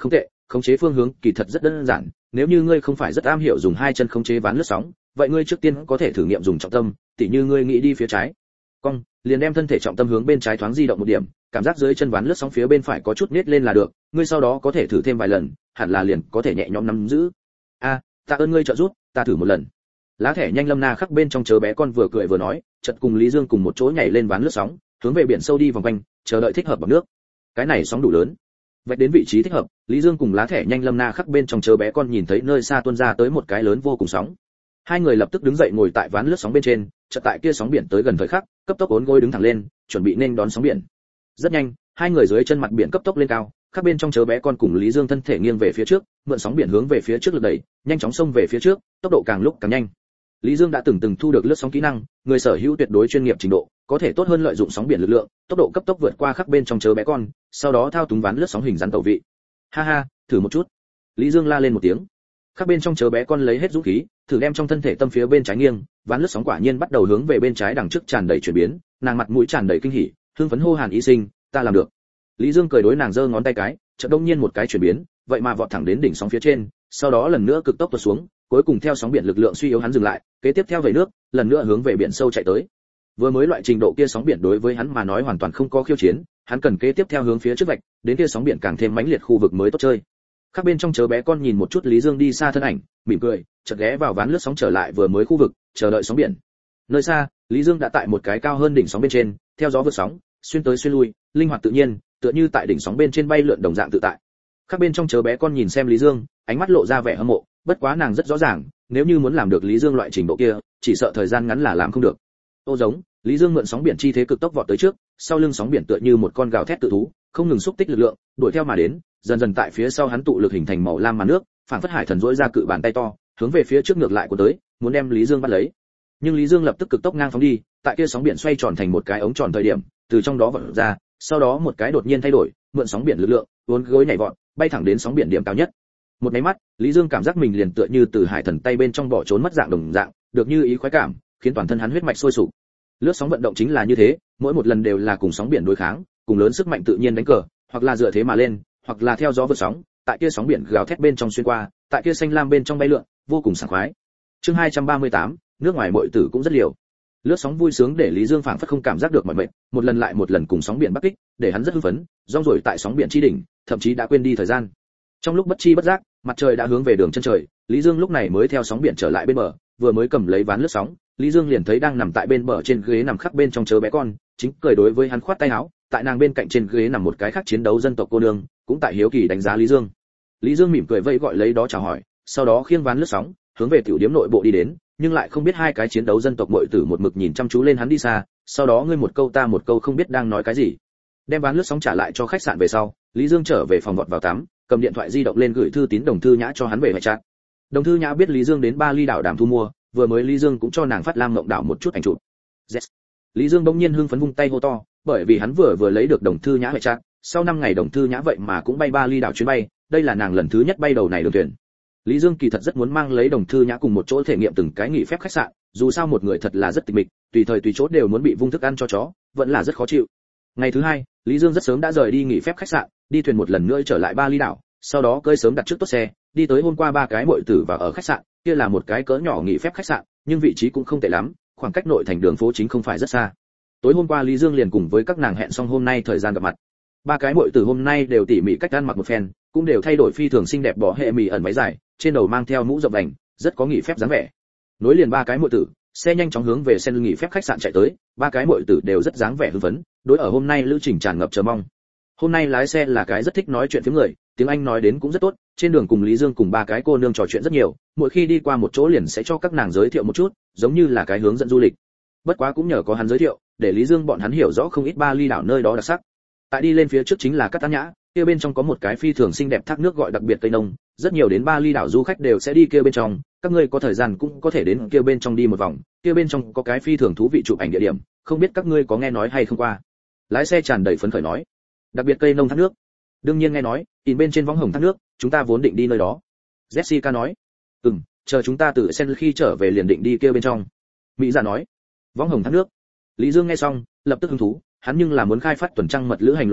khống chế phương hướng kỳ thật rất đơn giản, nếu như ngươi không phải rất am hiểu dùng hai chân khống chế ván lướt sóng, vậy ngươi trước tiên có thể thử nghiệm dùng trọng tâm, tỉ như ngươi nghĩ đi phía trái, cong, liền đem thân thể trọng tâm hướng bên trái thoáng di động một điểm, cảm giác dưới chân ván lướt sóng phía bên phải có chút nết lên là được, ngươi sau đó có thể thử thêm vài lần, hẳn là liền có thể nhẹ nhõm nắm giữ. Tạ ơn ngươi trợ giúp, ta thử một lần. Lá thẻ nhanh Lâm Na khắc bên trong chớ bé con vừa cười vừa nói, chợt cùng Lý Dương cùng một chỗ nhảy lên ván lướt sóng, hướng về biển sâu đi vòng quanh, chờ đợi thích hợp bằng nước. Cái này sóng đủ lớn. Vạch đến vị trí thích hợp, Lý Dương cùng lá thẻ nhanh Lâm Na khắc bên trong chớ bé con nhìn thấy nơi xa tuôn ra tới một cái lớn vô cùng sóng. Hai người lập tức đứng dậy ngồi tại ván lướt sóng bên trên, chợt tại kia sóng biển tới gần thời khắc, cấp tốc uốn gối đứng thẳng lên, chuẩn bị nên đón sóng biển. Rất nhanh, hai người dưới chân mặt biển cấp tốc lên cao, khác bên trong chớ bé con cùng Lý Dương thân thể nghiêng về phía trước, mượn sóng biển hướng về phía trước lực đẩy, nhanh chóng xông về phía trước, tốc độ càng lúc càng nhanh. Lý Dương đã từng thu được lướt sóng kỹ năng, người sở hữu tuyệt đối chuyên nghiệp trình độ, có thể tốt hơn lợi dụng sóng biển lực lượng, tốc độ cấp tốc vượt qua khác bên trong chớ bé con, sau đó thao túng ván lướt sóng hình rắn tẩu vị. Ha ha, thử một chút. Lý Dương la lên một tiếng. Khác bên trong chớ bé con lấy hết dũng khí, thử đem trong thân thể tâm phía bên trái nghiêng, ván lướt sóng quả nhiên bắt đầu hướng về bên trái đằng trước tràn đầy chuyển biến, nàng mặt mũi tràn đầy kinh hỉ, hưng phấn hô hàn y sinh, ta làm được. Lý Dương cười đối nàng giơ ngón tay cái, chợt đông nhiên một cái chuyển biến, vậy mà vọt thẳng đến đỉnh sóng phía trên, sau đó lần nữa cực tốc tuột xuống, cuối cùng theo sóng biển lực lượng suy yếu hắn dừng lại, kế tiếp theo về nước, lần nữa hướng về biển sâu chạy tới. Vừa mới loại trình độ kia sóng biển đối với hắn mà nói hoàn toàn không có khiêu chiến, hắn cần kế tiếp theo hướng phía trước vạch, đến kia sóng biển càng thêm mãnh liệt khu vực mới tốt chơi. Khác bên trong chớ bé con nhìn một chút Lý Dương đi xa thân ảnh, mỉm cười, chợt ghé vào ván lướt sóng trở lại vừa mới khu vực, chờ đợi sóng biển. Nơi xa, Lý Dương đã tại một cái cao hơn đỉnh sóng bên trên, theo gió vượt sóng, xuyên tới xuyên lui, linh hoạt tự nhiên, tựa như tại đỉnh sóng bên trên bay lượn đồng dạng tự tại. Khác bên trong chớ bé con nhìn xem Lý Dương, ánh mắt lộ ra vẻ hâm mộ, bất quá nàng rất rõ ràng, nếu như muốn làm được Lý Dương loại trình độ kia, chỉ sợ thời gian ngắn là làm không được. Ô giống, Lý Dương mượn sóng biển chi thế cực tốc vọt tới trước, sau lưng sóng biển tựa như một con gào thét tự thú, không ngừng xúc tích lực lượng, đuổi theo mà đến, dần dần tại phía sau hắn tụ lực hình thành màu lam màn nước, phảng phất hải thần rỗi ra cự bàn tay to, hướng về phía trước ngược lại của tới, muốn đem Lý Dương bắt lấy. Nhưng Lý Dương lập tức cực tốc ngang phóng đi, tại kia sóng biển xoay tròn thành một cái ống tròn thời điểm, từ trong đó vọt ra, sau đó một cái đột nhiên thay đổi, mượn sóng biển lực lượng, uốn gối nhảy vọt, bay thẳng đến sóng biển điểm cao nhất. Một cái mắt, Lý Dương cảm giác mình liền tựa như từ hải thần tay bên trong bỏ trốn mất dạng đồng dạng, được như ý khoái cảm, khiến toàn thân hắn huyết mạch sôi sục. Lướt sóng vận động chính là như thế, mỗi một lần đều là cùng sóng biển đối kháng, cùng lớn sức mạnh tự nhiên đánh cờ, hoặc là dựa thế mà lên, hoặc là theo gió vượt sóng, tại kia sóng biển gào thét bên trong xuyên qua, tại kia xanh lam bên trong bay lượn, vô cùng sảng khoái. Chương 238, nước ngoài muội tử cũng rất liều. Lướt sóng vui sướng để Lý Dương phảng phất không cảm giác được mỏi mệt, một lần lại một lần cùng sóng biển bắc kích, để hắn rất hưng phấn, rong ruổi tại sóng biển chi đỉnh, thậm chí đã quên đi thời gian. Trong lúc bất chi bất giác, mặt trời đã hướng về đường chân trời, Lý Dương lúc này mới theo sóng biển trở lại bên bờ, vừa mới cầm lấy ván lướt sóng, Lý Dương liền thấy đang nằm tại bên bờ trên ghế nằm khắc bên trong chớ bé con, chính cười đối với hắn khoát tay áo, tại nàng bên cạnh trên ghế nằm một cái khác chiến đấu dân tộc cô nương, cũng tại hiếu kỳ đánh giá Lý Dương. Lý Dương mỉm cười vẫy gọi lấy đó chào hỏi, sau đó khiêng ván lướt sóng, hướng về tiểu điếm nội bộ đi đến, nhưng lại không biết hai cái chiến đấu dân tộc muội tử một mực nhìn chăm chú lên hắn đi xa, sau đó ngươi một câu ta một câu không biết đang nói cái gì. Đem ván lướt sóng trả lại cho khách sạn về sau, Lý Dương trở về phòng vọt vào tắm, cầm điện thoại di động lên gửi thư tín Đồng Thư Nhã cho hắn về hệ chat. Đồng Thư Nhã biết Lý Dương đến Ba Ly đảo đàm thu mua, vừa mới Lý Dương cũng cho nàng phát Lam Mộng đảo một chút ảnh chụp. Yes. Lý Dương bỗng nhiên hưng phấn vung tay hô to, bởi vì hắn vừa lấy được Đồng Thư Nhã hệ chat, sau 5 ngày Đồng Thư Nhã vậy mà cũng bay Ba Ly đảo chuyến bay, đây là nàng lần thứ nhất bay đầu này đường thuyền. Lý Dương kỳ thật rất muốn mang lấy Đồng Thư Nhã cùng một chỗ thể nghiệm từng cái nghỉ phép khách sạn, dù sao một người thật là rất tịch mịch, tùy thời tùy chỗ đều muốn bị vung thức ăn cho chó, vẫn là rất khó chịu. Ngày thứ 2, Lý Dương rất sớm đã rời đi nghỉ phép khách sạn, đi thuyền một lần nữa trở lại Ba Ly đảo, sau đó cơi sớm đặt trước tốt xe, đi tới hôm qua ba cái muội tử và ở khách sạn, kia là một cái cỡ nhỏ nghỉ phép khách sạn, nhưng vị trí cũng không tệ lắm, khoảng cách nội thành đường phố chính không phải rất xa. Tối hôm qua Lý Dương liền cùng với các nàng hẹn xong hôm nay thời gian gặp mặt. Ba cái muội tử hôm nay đều tỉ mỉ cách ăn mặc một phen, cũng đều thay đổi phi thường xinh đẹp bỏ hệ mì ẩn váy dài, trên đầu mang theo mũ rộng vành, rất có nghỉ phép dáng vẻ. Nối liền ba cái muội tử, xe nhanh chóng hướng về sân nghỉ phép khách sạn chạy tới, ba cái muội tử đều rất dáng vẻ hưng phấn, đối ở hôm nay lữ trình tràn ngập chờ mong. Hôm nay lái xe là cái rất thích nói chuyện với người, tiếng Anh nói đến cũng rất tốt, trên đường cùng Lý Dương cùng ba cái cô nương trò chuyện rất nhiều, mỗi khi đi qua một chỗ liền sẽ cho các nàng giới thiệu một chút, giống như là cái hướng dẫn du lịch. Bất quá cũng nhờ có hắn giới thiệu, để Lý Dương bọn hắn hiểu rõ không ít Ba Ly đảo nơi đó đặc sắc. Tại đi lên phía trước chính là Cát Tán Nhã, kia bên trong có một cái phi thường xinh đẹp thác nước gọi đặc biệt Tây Nông, rất nhiều đến Ba Ly đảo du khách đều sẽ đi kia bên trong, các ngươi có thời gian cũng có thể đến kia bên trong đi một vòng, kia bên trong có cái phi thường thú vị chụp ảnh địa điểm, không biết các ngươi có nghe nói hay không qua. Lái xe tràn đầy phấn khởi nói, đặc biệt Tây Nông thác nước. Đương nhiên nghe nói, in bên trên võng hồng thác nước, chúng ta vốn định đi nơi đó. Jessica nói, chờ chúng ta từ Sen khi trở về liền định đi kia bên trong. Mỹ Dạ nói, võng hồng thác nước. Lý Dương nghe xong, lập tức hứng thú, hắn nhưng là muốn khai phát tuần trăng mật lữ hành lộ tuyến,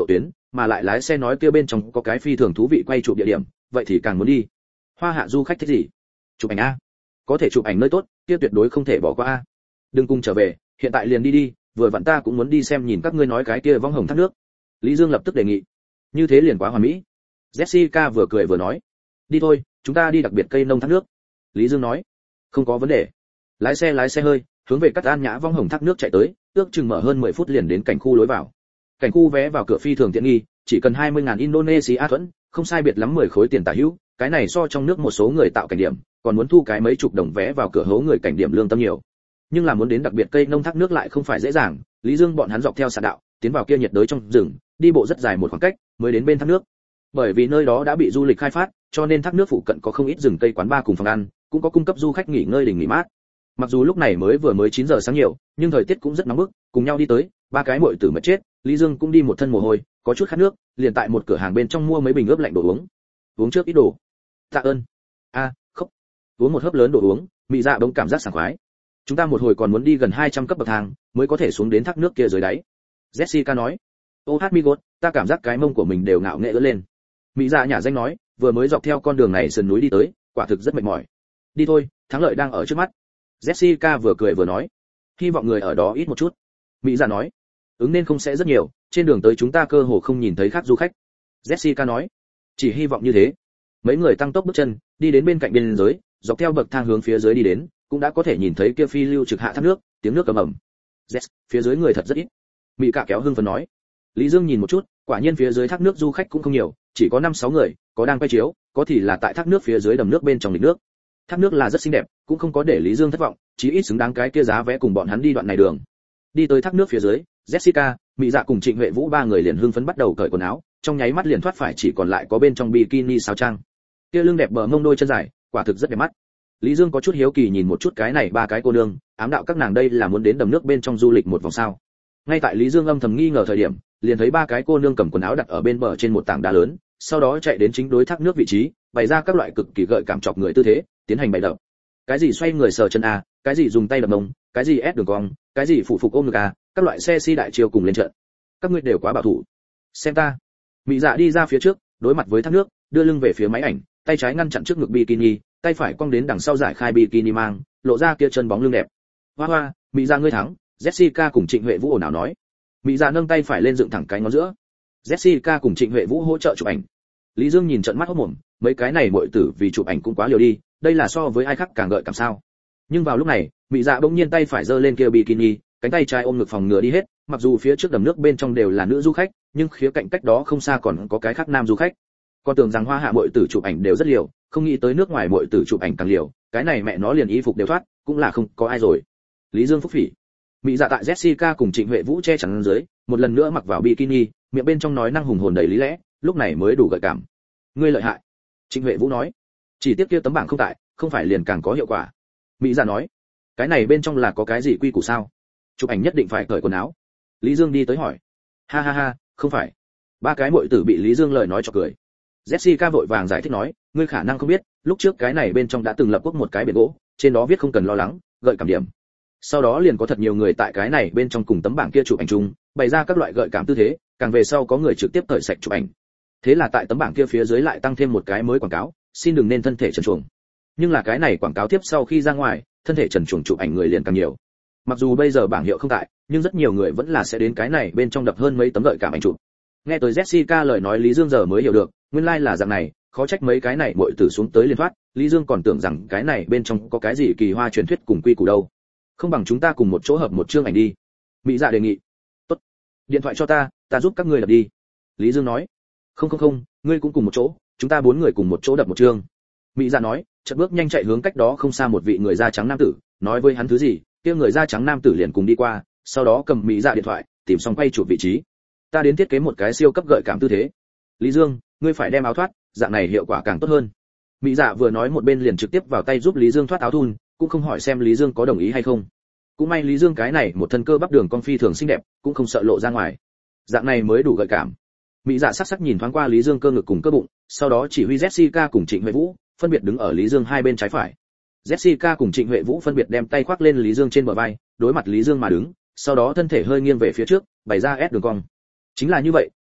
mà lại lái xe nói kia bên trong có cái phi thường thú vị quay chụp địa điểm, vậy thì càng muốn đi. Hoa hạ du khách thích gì? Chụp ảnh a. Có thể chụp ảnh nơi tốt, kia tuyệt đối không thể bỏ qua a. Đừng cùng trở về, hiện tại liền đi đi, vừa vặn ta cũng muốn đi xem nhìn các ngươi nói cái kia vong hồng thác nước. Lý Dương lập tức đề nghị. Như thế liền quá hoàn mỹ. Jessica vừa cười vừa nói. Đi thôi, chúng ta đi đặc biệt cây nông thác nước. Lý Dương nói. Không có vấn đề. Lái xe hơi, hướng về Cát An Nhã vong hồng thác nước chạy tới, ước chừng mở hơn 10 phút liền đến cảnh khu lối vào. Cảnh khu vé vào cửa phi thường tiện nghi, chỉ cần 20.000 Indonesia thuẫn, không sai biệt lắm 10 khối tiền tả hữu, cái này so trong nước một số người tạo cảnh điểm, còn muốn thu cái mấy chục đồng vé vào cửa hố người cảnh điểm lương tâm nhiều. Nhưng là muốn đến đặc biệt cây nông thác nước lại không phải dễ dàng, Lý Dương bọn hắn dọc theo sạn đạo, tiến vào kia nhiệt đới trong rừng, đi bộ rất dài một khoảng cách mới đến bên thác nước. Bởi vì nơi đó đã bị du lịch khai phát, cho nên thác nước phụ cận có không ít rừng cây quán bar cùng phòng ăn, cũng có cung cấp du khách nghỉ ngơi đình nghỉ mát. Mặc dù lúc này mới 9 giờ sáng nhiều, nhưng thời tiết cũng rất nóng bức, cùng nhau đi tới, ba cái muội tử mệt chết, Lý Dương cũng đi một thân mồ hôi, có chút khát nước, liền tại một cửa hàng bên trong mua mấy bình ướp lạnh đồ uống. Uống trước ít đồ. Tạ ơn. Khóc. Uống một hớp lớn đồ uống, Mị Dạ bỗng cảm giác sảng khoái. Chúng ta một hồi còn muốn đi gần 200 cấp bậc thang, mới có thể xuống đến thác nước kia dưới đáy. Jessica nói. Ô hát mi gốt, ta cảm giác cái mông của mình đều ngạo nghệ ưỡn lên. Mị Dạ nhả danh nói, vừa mới dọc theo con đường này sườn núi đi tới, quả thực rất mệt mỏi. Đi thôi, thắng lợi đang ở trước mắt. Jessica vừa cười vừa nói, hy vọng người ở đó ít một chút. Mỹ Dạ nói, ứng nên không sẽ rất nhiều, trên đường tới chúng ta cơ hồ không nhìn thấy khác du khách. Jessica nói, chỉ hy vọng như thế. Mấy người tăng tốc bước chân, đi đến bên cạnh biên giới, dọc theo bậc thang hướng phía dưới đi đến, cũng đã có thể nhìn thấy kia phi lưu trực hạ thác nước, tiếng nước ầm ầm. Yes, phía dưới người thật rất ít. Mỹ Cạ kéo hưng phấn nói. Lý Dương nhìn một chút, quả nhiên phía dưới thác nước du khách cũng không nhiều, chỉ có 5-6 người, có đang quay chiếu, có thì là tại thác nước phía dưới đầm nước bên trong lịch nước. Thác nước là rất xinh đẹp, cũng không có để Lý Dương thất vọng, chí ít xứng đáng cái kia giá vé cùng bọn hắn đi đoạn này đường. Đi tới thác nước phía dưới, Jessica, Mỹ Dạ cùng Trịnh Huệ Vũ ba người liền hưng phấn bắt đầu cởi quần áo, trong nháy mắt liền thoát phải chỉ còn lại có bên trong bikini sao trang. Kia lưng đẹp bờ mông đôi chân dài, quả thực rất đẹp mắt. Lý Dương có chút hiếu kỳ nhìn một chút cái này ba cái cô nương, ám đạo các nàng đây là muốn đến đầm nước bên trong du lịch một vòng sao? Ngay tại Lý Dương âm thầm nghi ngờ thời điểm, liền thấy ba cái cô nương cầm quần áo đặt ở bên bờ trên một tảng đá lớn, sau đó chạy đến chính đối thác nước vị trí, bày ra các loại cực kỳ gợi cảm chọc người tư thế, tiến hành bày đập. Cái gì xoay người sờ chân a, cái gì dùng tay đập mông, cái gì ép đường cong, cái gì phụ phục ôm ngực a, các loại xe si đại chiêu cùng lên trận. Các ngươi đều quá bảo thủ. Xem ta. Mỹ Dạ đi ra phía trước, đối mặt với thác nước, đưa lưng về phía máy ảnh, tay trái ngăn chặn trước ngực bikini, tay phải cong đến đằng sau giải khai bikini mang, lộ ra kia chân bóng lưng đẹp. Hoa hoa, Mỹ Dạ ngươi thắng. Jessica cùng Trịnh Huệ Vũ ồn ào nói. Mỹ Dạ nâng tay phải lên dựng thẳng cái ngón giữa. Jessica cùng Trịnh Huệ Vũ hỗ trợ chụp ảnh. Lý Dương nhìn trận mắt hốt mồm, mấy cái này muội tử vì chụp ảnh cũng quá liều đi, đây là so với ai khác càng gợi cảm sao? Nhưng vào lúc này, Mỹ Dạ bỗng nhiên tay phải giơ lên kia bikini, cánh tay trái ôm ngực phòng ngừa đi hết, mặc dù phía trước đầm nước bên trong đều là nữ du khách, nhưng khía cạnh cách đó không xa còn có cái khác nam du khách. Con tưởng rằng Hoa Hạ muội tử chụp ảnh đều rất liều, không nghĩ tới nước ngoài muội tử chụp ảnh càng liều, cái này mẹ nó liền y phục đều thoát, cũng là không có ai rồi. Lý Dương phúc phỉ. Mỹ Dạ tại Jessica cùng Trịnh Huệ Vũ che chắn dưới, một lần nữa mặc vào bikini, miệng bên trong nói năng hùng hồn đầy lý lẽ, lúc này mới đủ gợi cảm. Ngươi lợi hại. Trịnh Huệ Vũ nói. Chỉ tiếc kia tấm bảng không tại, không phải liền càng có hiệu quả. Mỹ Dạ nói. Cái này bên trong là có cái gì quy củ sao? Chụp ảnh nhất định phải cởi quần áo. Lý Dương đi tới hỏi. Ha ha ha, không phải. Ba cái muội tử bị Lý Dương lời nói cho cười. Jessica vội vàng giải thích nói, ngươi khả năng không biết, lúc trước cái này bên trong đã từng lập quốc một cái biển gỗ, trên đó viết không cần lo lắng, gợi cảm điểm. Sau đó liền có thật nhiều người tại cái này bên trong cùng tấm bảng kia chụp ảnh chung, bày ra các loại gợi cảm tư thế, càng về sau có người trực tiếp cởi sạch chụp ảnh. Thế là tại tấm bảng kia phía dưới lại tăng thêm một cái mới quảng cáo, xin đừng nên thân thể trần truồng. Nhưng là cái này quảng cáo tiếp sau khi ra ngoài, thân thể trần truồng chụp ảnh người liền càng nhiều. Mặc dù bây giờ bảng hiệu không tại, nhưng rất nhiều người vẫn là sẽ đến cái này bên trong đập hơn mấy tấm gợi cảm ảnh chụp. Nghe tới Jessica lời nói Lý Dương giờ mới hiểu được, nguyên lai là dạng này, khó trách mấy cái này muội tử xuống tới liên thoát, Lý Dương còn tưởng rằng cái này bên trong có cái gì kỳ hoa truyền thuyết cùng quy củ đâu. Không bằng chúng ta cùng một chỗ hợp một chương ảnh đi. Mỹ Dạ đề nghị. Tốt. Điện thoại cho ta giúp các ngươi lập đi. Lý Dương nói. Không, ngươi cũng cùng một chỗ, chúng ta 4 người cùng một chỗ đập một chương. Mỹ Dạ nói, chợt bước nhanh chạy hướng cách đó không xa một vị người da trắng nam tử, nói với hắn thứ gì, kia người da trắng nam tử liền cùng đi qua, sau đó cầm Mỹ Dạ điện thoại, tìm xong quay chụp vị trí. Ta đến thiết kế một cái siêu cấp gợi cảm tư thế. Lý Dương, ngươi phải đem áo thoát, dạng này hiệu quả càng tốt hơn. Mỹ Dạ vừa nói một bên liền trực tiếp vào tay giúp Lý Dương thoát áo thun, cũng không hỏi xem Lý Dương có đồng ý hay không. Cũng may Lý Dương cái này một thân cơ bắp đường con phi thường xinh đẹp, cũng không sợ lộ ra ngoài. Dạng này mới đủ gợi cảm. Mỹ Dạ sắc sắc nhìn thoáng qua Lý Dương cơ ngực cùng cơ bụng, sau đó chỉ huy Jessica cùng Trịnh Huệ Vũ phân biệt đứng ở Lý Dương hai bên trái phải. Jessica cùng Trịnh Huệ Vũ phân biệt đem tay khoác lên Lý Dương trên bờ vai, đối mặt Lý Dương mà đứng, sau đó thân thể hơi nghiêng về phía trước, bày ra S đường cong. Chính là như vậy,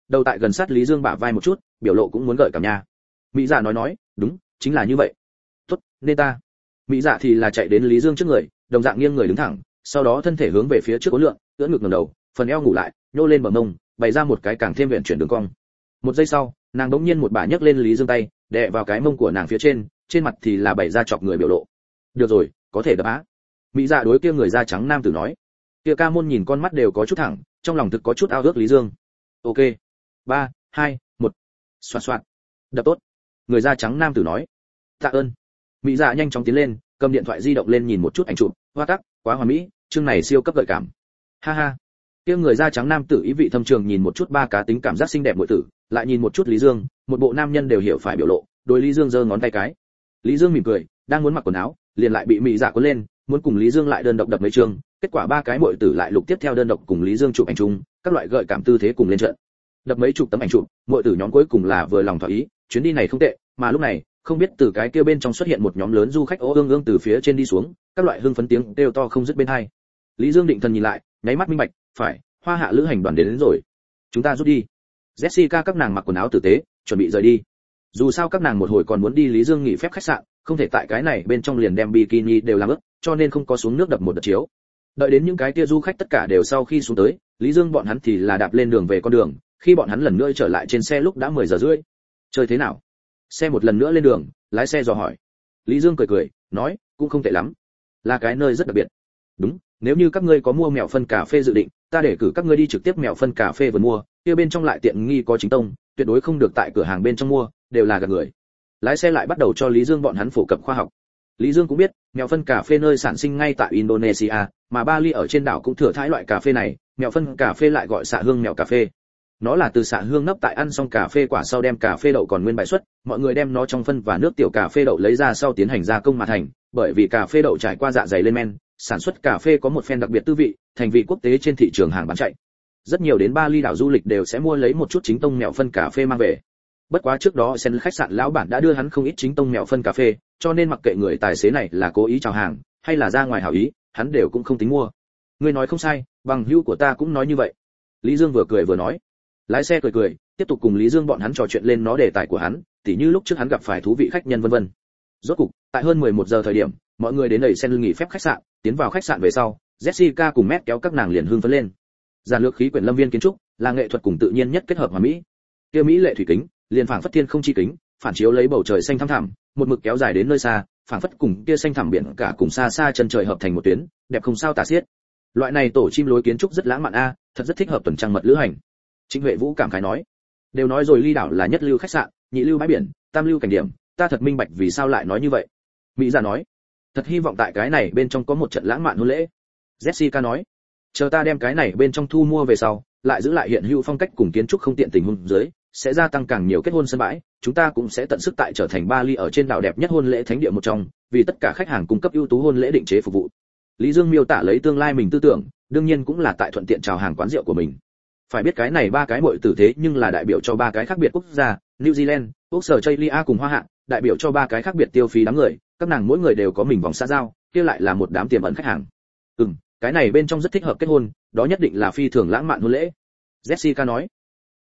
đầu tại gần sát Lý Dương bả vai một chút, biểu lộ cũng muốn gợi cảm nha. Mỹ Dạ nói, đúng, chính là như vậy. Tốt, nên ta. Mỹ Dạ thì là chạy đến Lý Dương trước người, đồng dạng nghiêng người đứng thẳng, sau đó thân thể hướng về phía trước uốn lượn, ưỡn ngực ngẩng đầu, phần eo ngủ lại, nhô lên bờ mông, bày ra một cái càng thêm viện chuyển đường cong. Một giây sau, nàng đống nhiên một bà nhấc lên Lý Dương tay, đè vào cái mông của nàng phía trên mặt thì là bày ra chọc người biểu lộ. Được rồi, có thể đập á. Mỹ Dạ đối kia người da trắng nam tử nói. Kia ca môn nhìn con mắt đều có chút thẳng, trong lòng thực có chút ao ước Lý Dương. Ok. 3, 2, 1. Xoạt xoạt. Đập tốt. Người da trắng nam tử nói. Tạ ơn. Mỹ Dạ nhanh chóng tiến lên, cầm điện thoại di động lên nhìn một chút ảnh chụp, hoa tắc, quá hoàn mỹ, chương này siêu cấp gợi cảm. Ha ha. Kia người da trắng nam tử ý vị thâm trường nhìn một chút ba cá tính cảm giác xinh đẹp muội tử, lại nhìn một chút Lý Dương, một bộ nam nhân đều hiểu phải biểu lộ, đối Lý Dương giơ ngón tay cái. Lý Dương mỉm cười, đang muốn mặc quần áo, liền lại bị Mỹ Dạ cuốn lên, muốn cùng Lý Dương lại đơn độc đập mấy chương, kết quả ba cái muội tử lại lục tiếp theo đơn độc cùng Lý Dương chụp ảnh chung, các loại gợi cảm tư thế cùng lên trận. Đập mấy chục tấm ảnh chụp, muội tử nhóm cuối cùng là vừa lòng thỏa ý, chuyến đi này không tệ, mà lúc này, không biết từ cái kia bên trong xuất hiện một nhóm lớn du khách ố ương ương từ phía trên đi xuống, các loại hưng phấn tiếng kêu to không dứt bên tai. Lý Dương định thần nhìn lại, nháy mắt minh bạch, phải, Hoa Hạ lữ hành đoàn đến rồi. Chúng ta rút đi. Jessica các nàng mặc quần áo tử tế, chuẩn bị rời đi. Dù sao các nàng một hồi còn muốn đi Lý Dương nghỉ phép khách sạn, không thể tại cái này bên trong liền đem bikini đều làm ướt, cho nên không có xuống nước đập một đợt chiếu. Đợi đến những cái kia du khách tất cả đều sau khi xuống tới, Lý Dương bọn hắn thì là đạp lên đường về con đường, khi bọn hắn lần nữa trở lại trên xe lúc đã 10 giờ rưỡi. Chơi thế nào? Xe một lần nữa lên đường, lái xe dò hỏi. Lý Dương cười cười, nói, cũng không tệ lắm, là cái nơi rất đặc biệt. Đúng, nếu như các ngươi có mua mèo phân cà phê dự định, ta để cử các ngươi đi trực tiếp mèo phân cà phê vừa mua, kia bên trong lại tiện nghi có chính tông, tuyệt đối không được tại cửa hàng bên trong mua, đều là gạt người. Lái xe lại bắt đầu cho Lý Dương bọn hắn phổ cập khoa học. Lý Dương cũng biết, mèo phân cà phê nơi sản sinh ngay tại Indonesia, mà Bali ở trên đảo cũng thừa thãi loại cà phê này, mèo phân cà phê lại gọi xạ hương mèo cà phê. Nó là từ xạ hương nấp tại ăn xong cà phê quả sau đem cà phê đậu còn nguyên bài xuất, mọi người đem nó trong phân và nước tiểu cà phê đậu lấy ra sau tiến hành gia công mà thành, bởi vì cà phê đậu trải qua dạ dày lên men, sản xuất cà phê có một phen đặc biệt tư vị, thành vị quốc tế trên thị trường hàng bán chạy. Rất nhiều đến Bali đảo du lịch đều sẽ mua lấy một chút chính tông mèo phân cà phê mang về. Bất quá trước đó Sen khách sạn lão bản đã đưa hắn không ít chính tông mèo phân cà phê, cho nên mặc kệ người tài xế này là cố ý chào hàng, hay là ra ngoài hảo ý, hắn đều cũng không tính mua. Ngươi nói không sai, bằng hữu của ta cũng nói như vậy. Lý Dương vừa cười vừa nói. Lái xe cười cười, tiếp tục cùng Lý Dương bọn hắn trò chuyện lên nó đề tài của hắn, tỉ như lúc trước hắn gặp phải thú vị khách nhân vân vân. Rốt cục, tại hơn 11 giờ thời điểm, mọi người đến đẩy Sen nghỉ phép khách sạn, tiến vào khách sạn về sau, Jessica cùng Matt kéo các nàng liền hưng phấn lên. Giản lược khí quyển lâm viên kiến trúc, là nghệ thuật cùng tự nhiên nhất kết hợp hoàn mỹ. Kia mỹ lệ thủy kính, liền phảng phất thiên không chi kính, phản chiếu lấy bầu trời xanh thẳm thẳm, một mực kéo dài đến nơi xa, phảng phất cùng kia xanh thẳm biển cả cùng xa xa chân trời hợp thành một tuyến, đẹp không sao tả xiết. Loại này tổ chim lối kiến trúc rất lãng mạn a, thật rất thích hợp tuần trăng mật lữ hành. Trịnh Huệ Vũ cảm khái nói, đều nói rồi Ly đảo là nhất lưu khách sạn, nhị lưu bãi biển, tam lưu cảnh điểm, ta thật minh bạch vì sao lại nói như vậy. Mỹ Dạ nói, thật hy vọng tại cái này bên trong có một trận lãng mạn hôn lễ. Jessica nói, chờ ta đem cái này bên trong thu mua về sau, lại giữ lại hiện hữu phong cách cùng kiến trúc không tiện tình huống dưới, sẽ gia tăng càng nhiều kết hôn sân bãi, chúng ta cũng sẽ tận sức tại trở thành Bali ở trên đảo đẹp nhất hôn lễ thánh địa một trong, vì tất cả khách hàng cung cấp ưu tú hôn lễ định chế phục vụ. Lý Dương miêu tả lấy tương lai mình tư tưởng, đương nhiên cũng là tại thuận tiện chào hàng quán rượu của mình. Phải biết cái này ba cái muội tử thế nhưng là đại biểu cho ba cái khác biệt quốc gia, New Zealand, Australia cùng Hoa Hạ, đại biểu cho ba cái khác biệt tiêu phí đám người, các nàng mỗi người đều có mình vòng xã giao, kia lại là một đám tiềm ẩn khách hàng. Cái này bên trong rất thích hợp kết hôn, đó nhất định là phi thường lãng mạn hôn lễ. Jessica nói,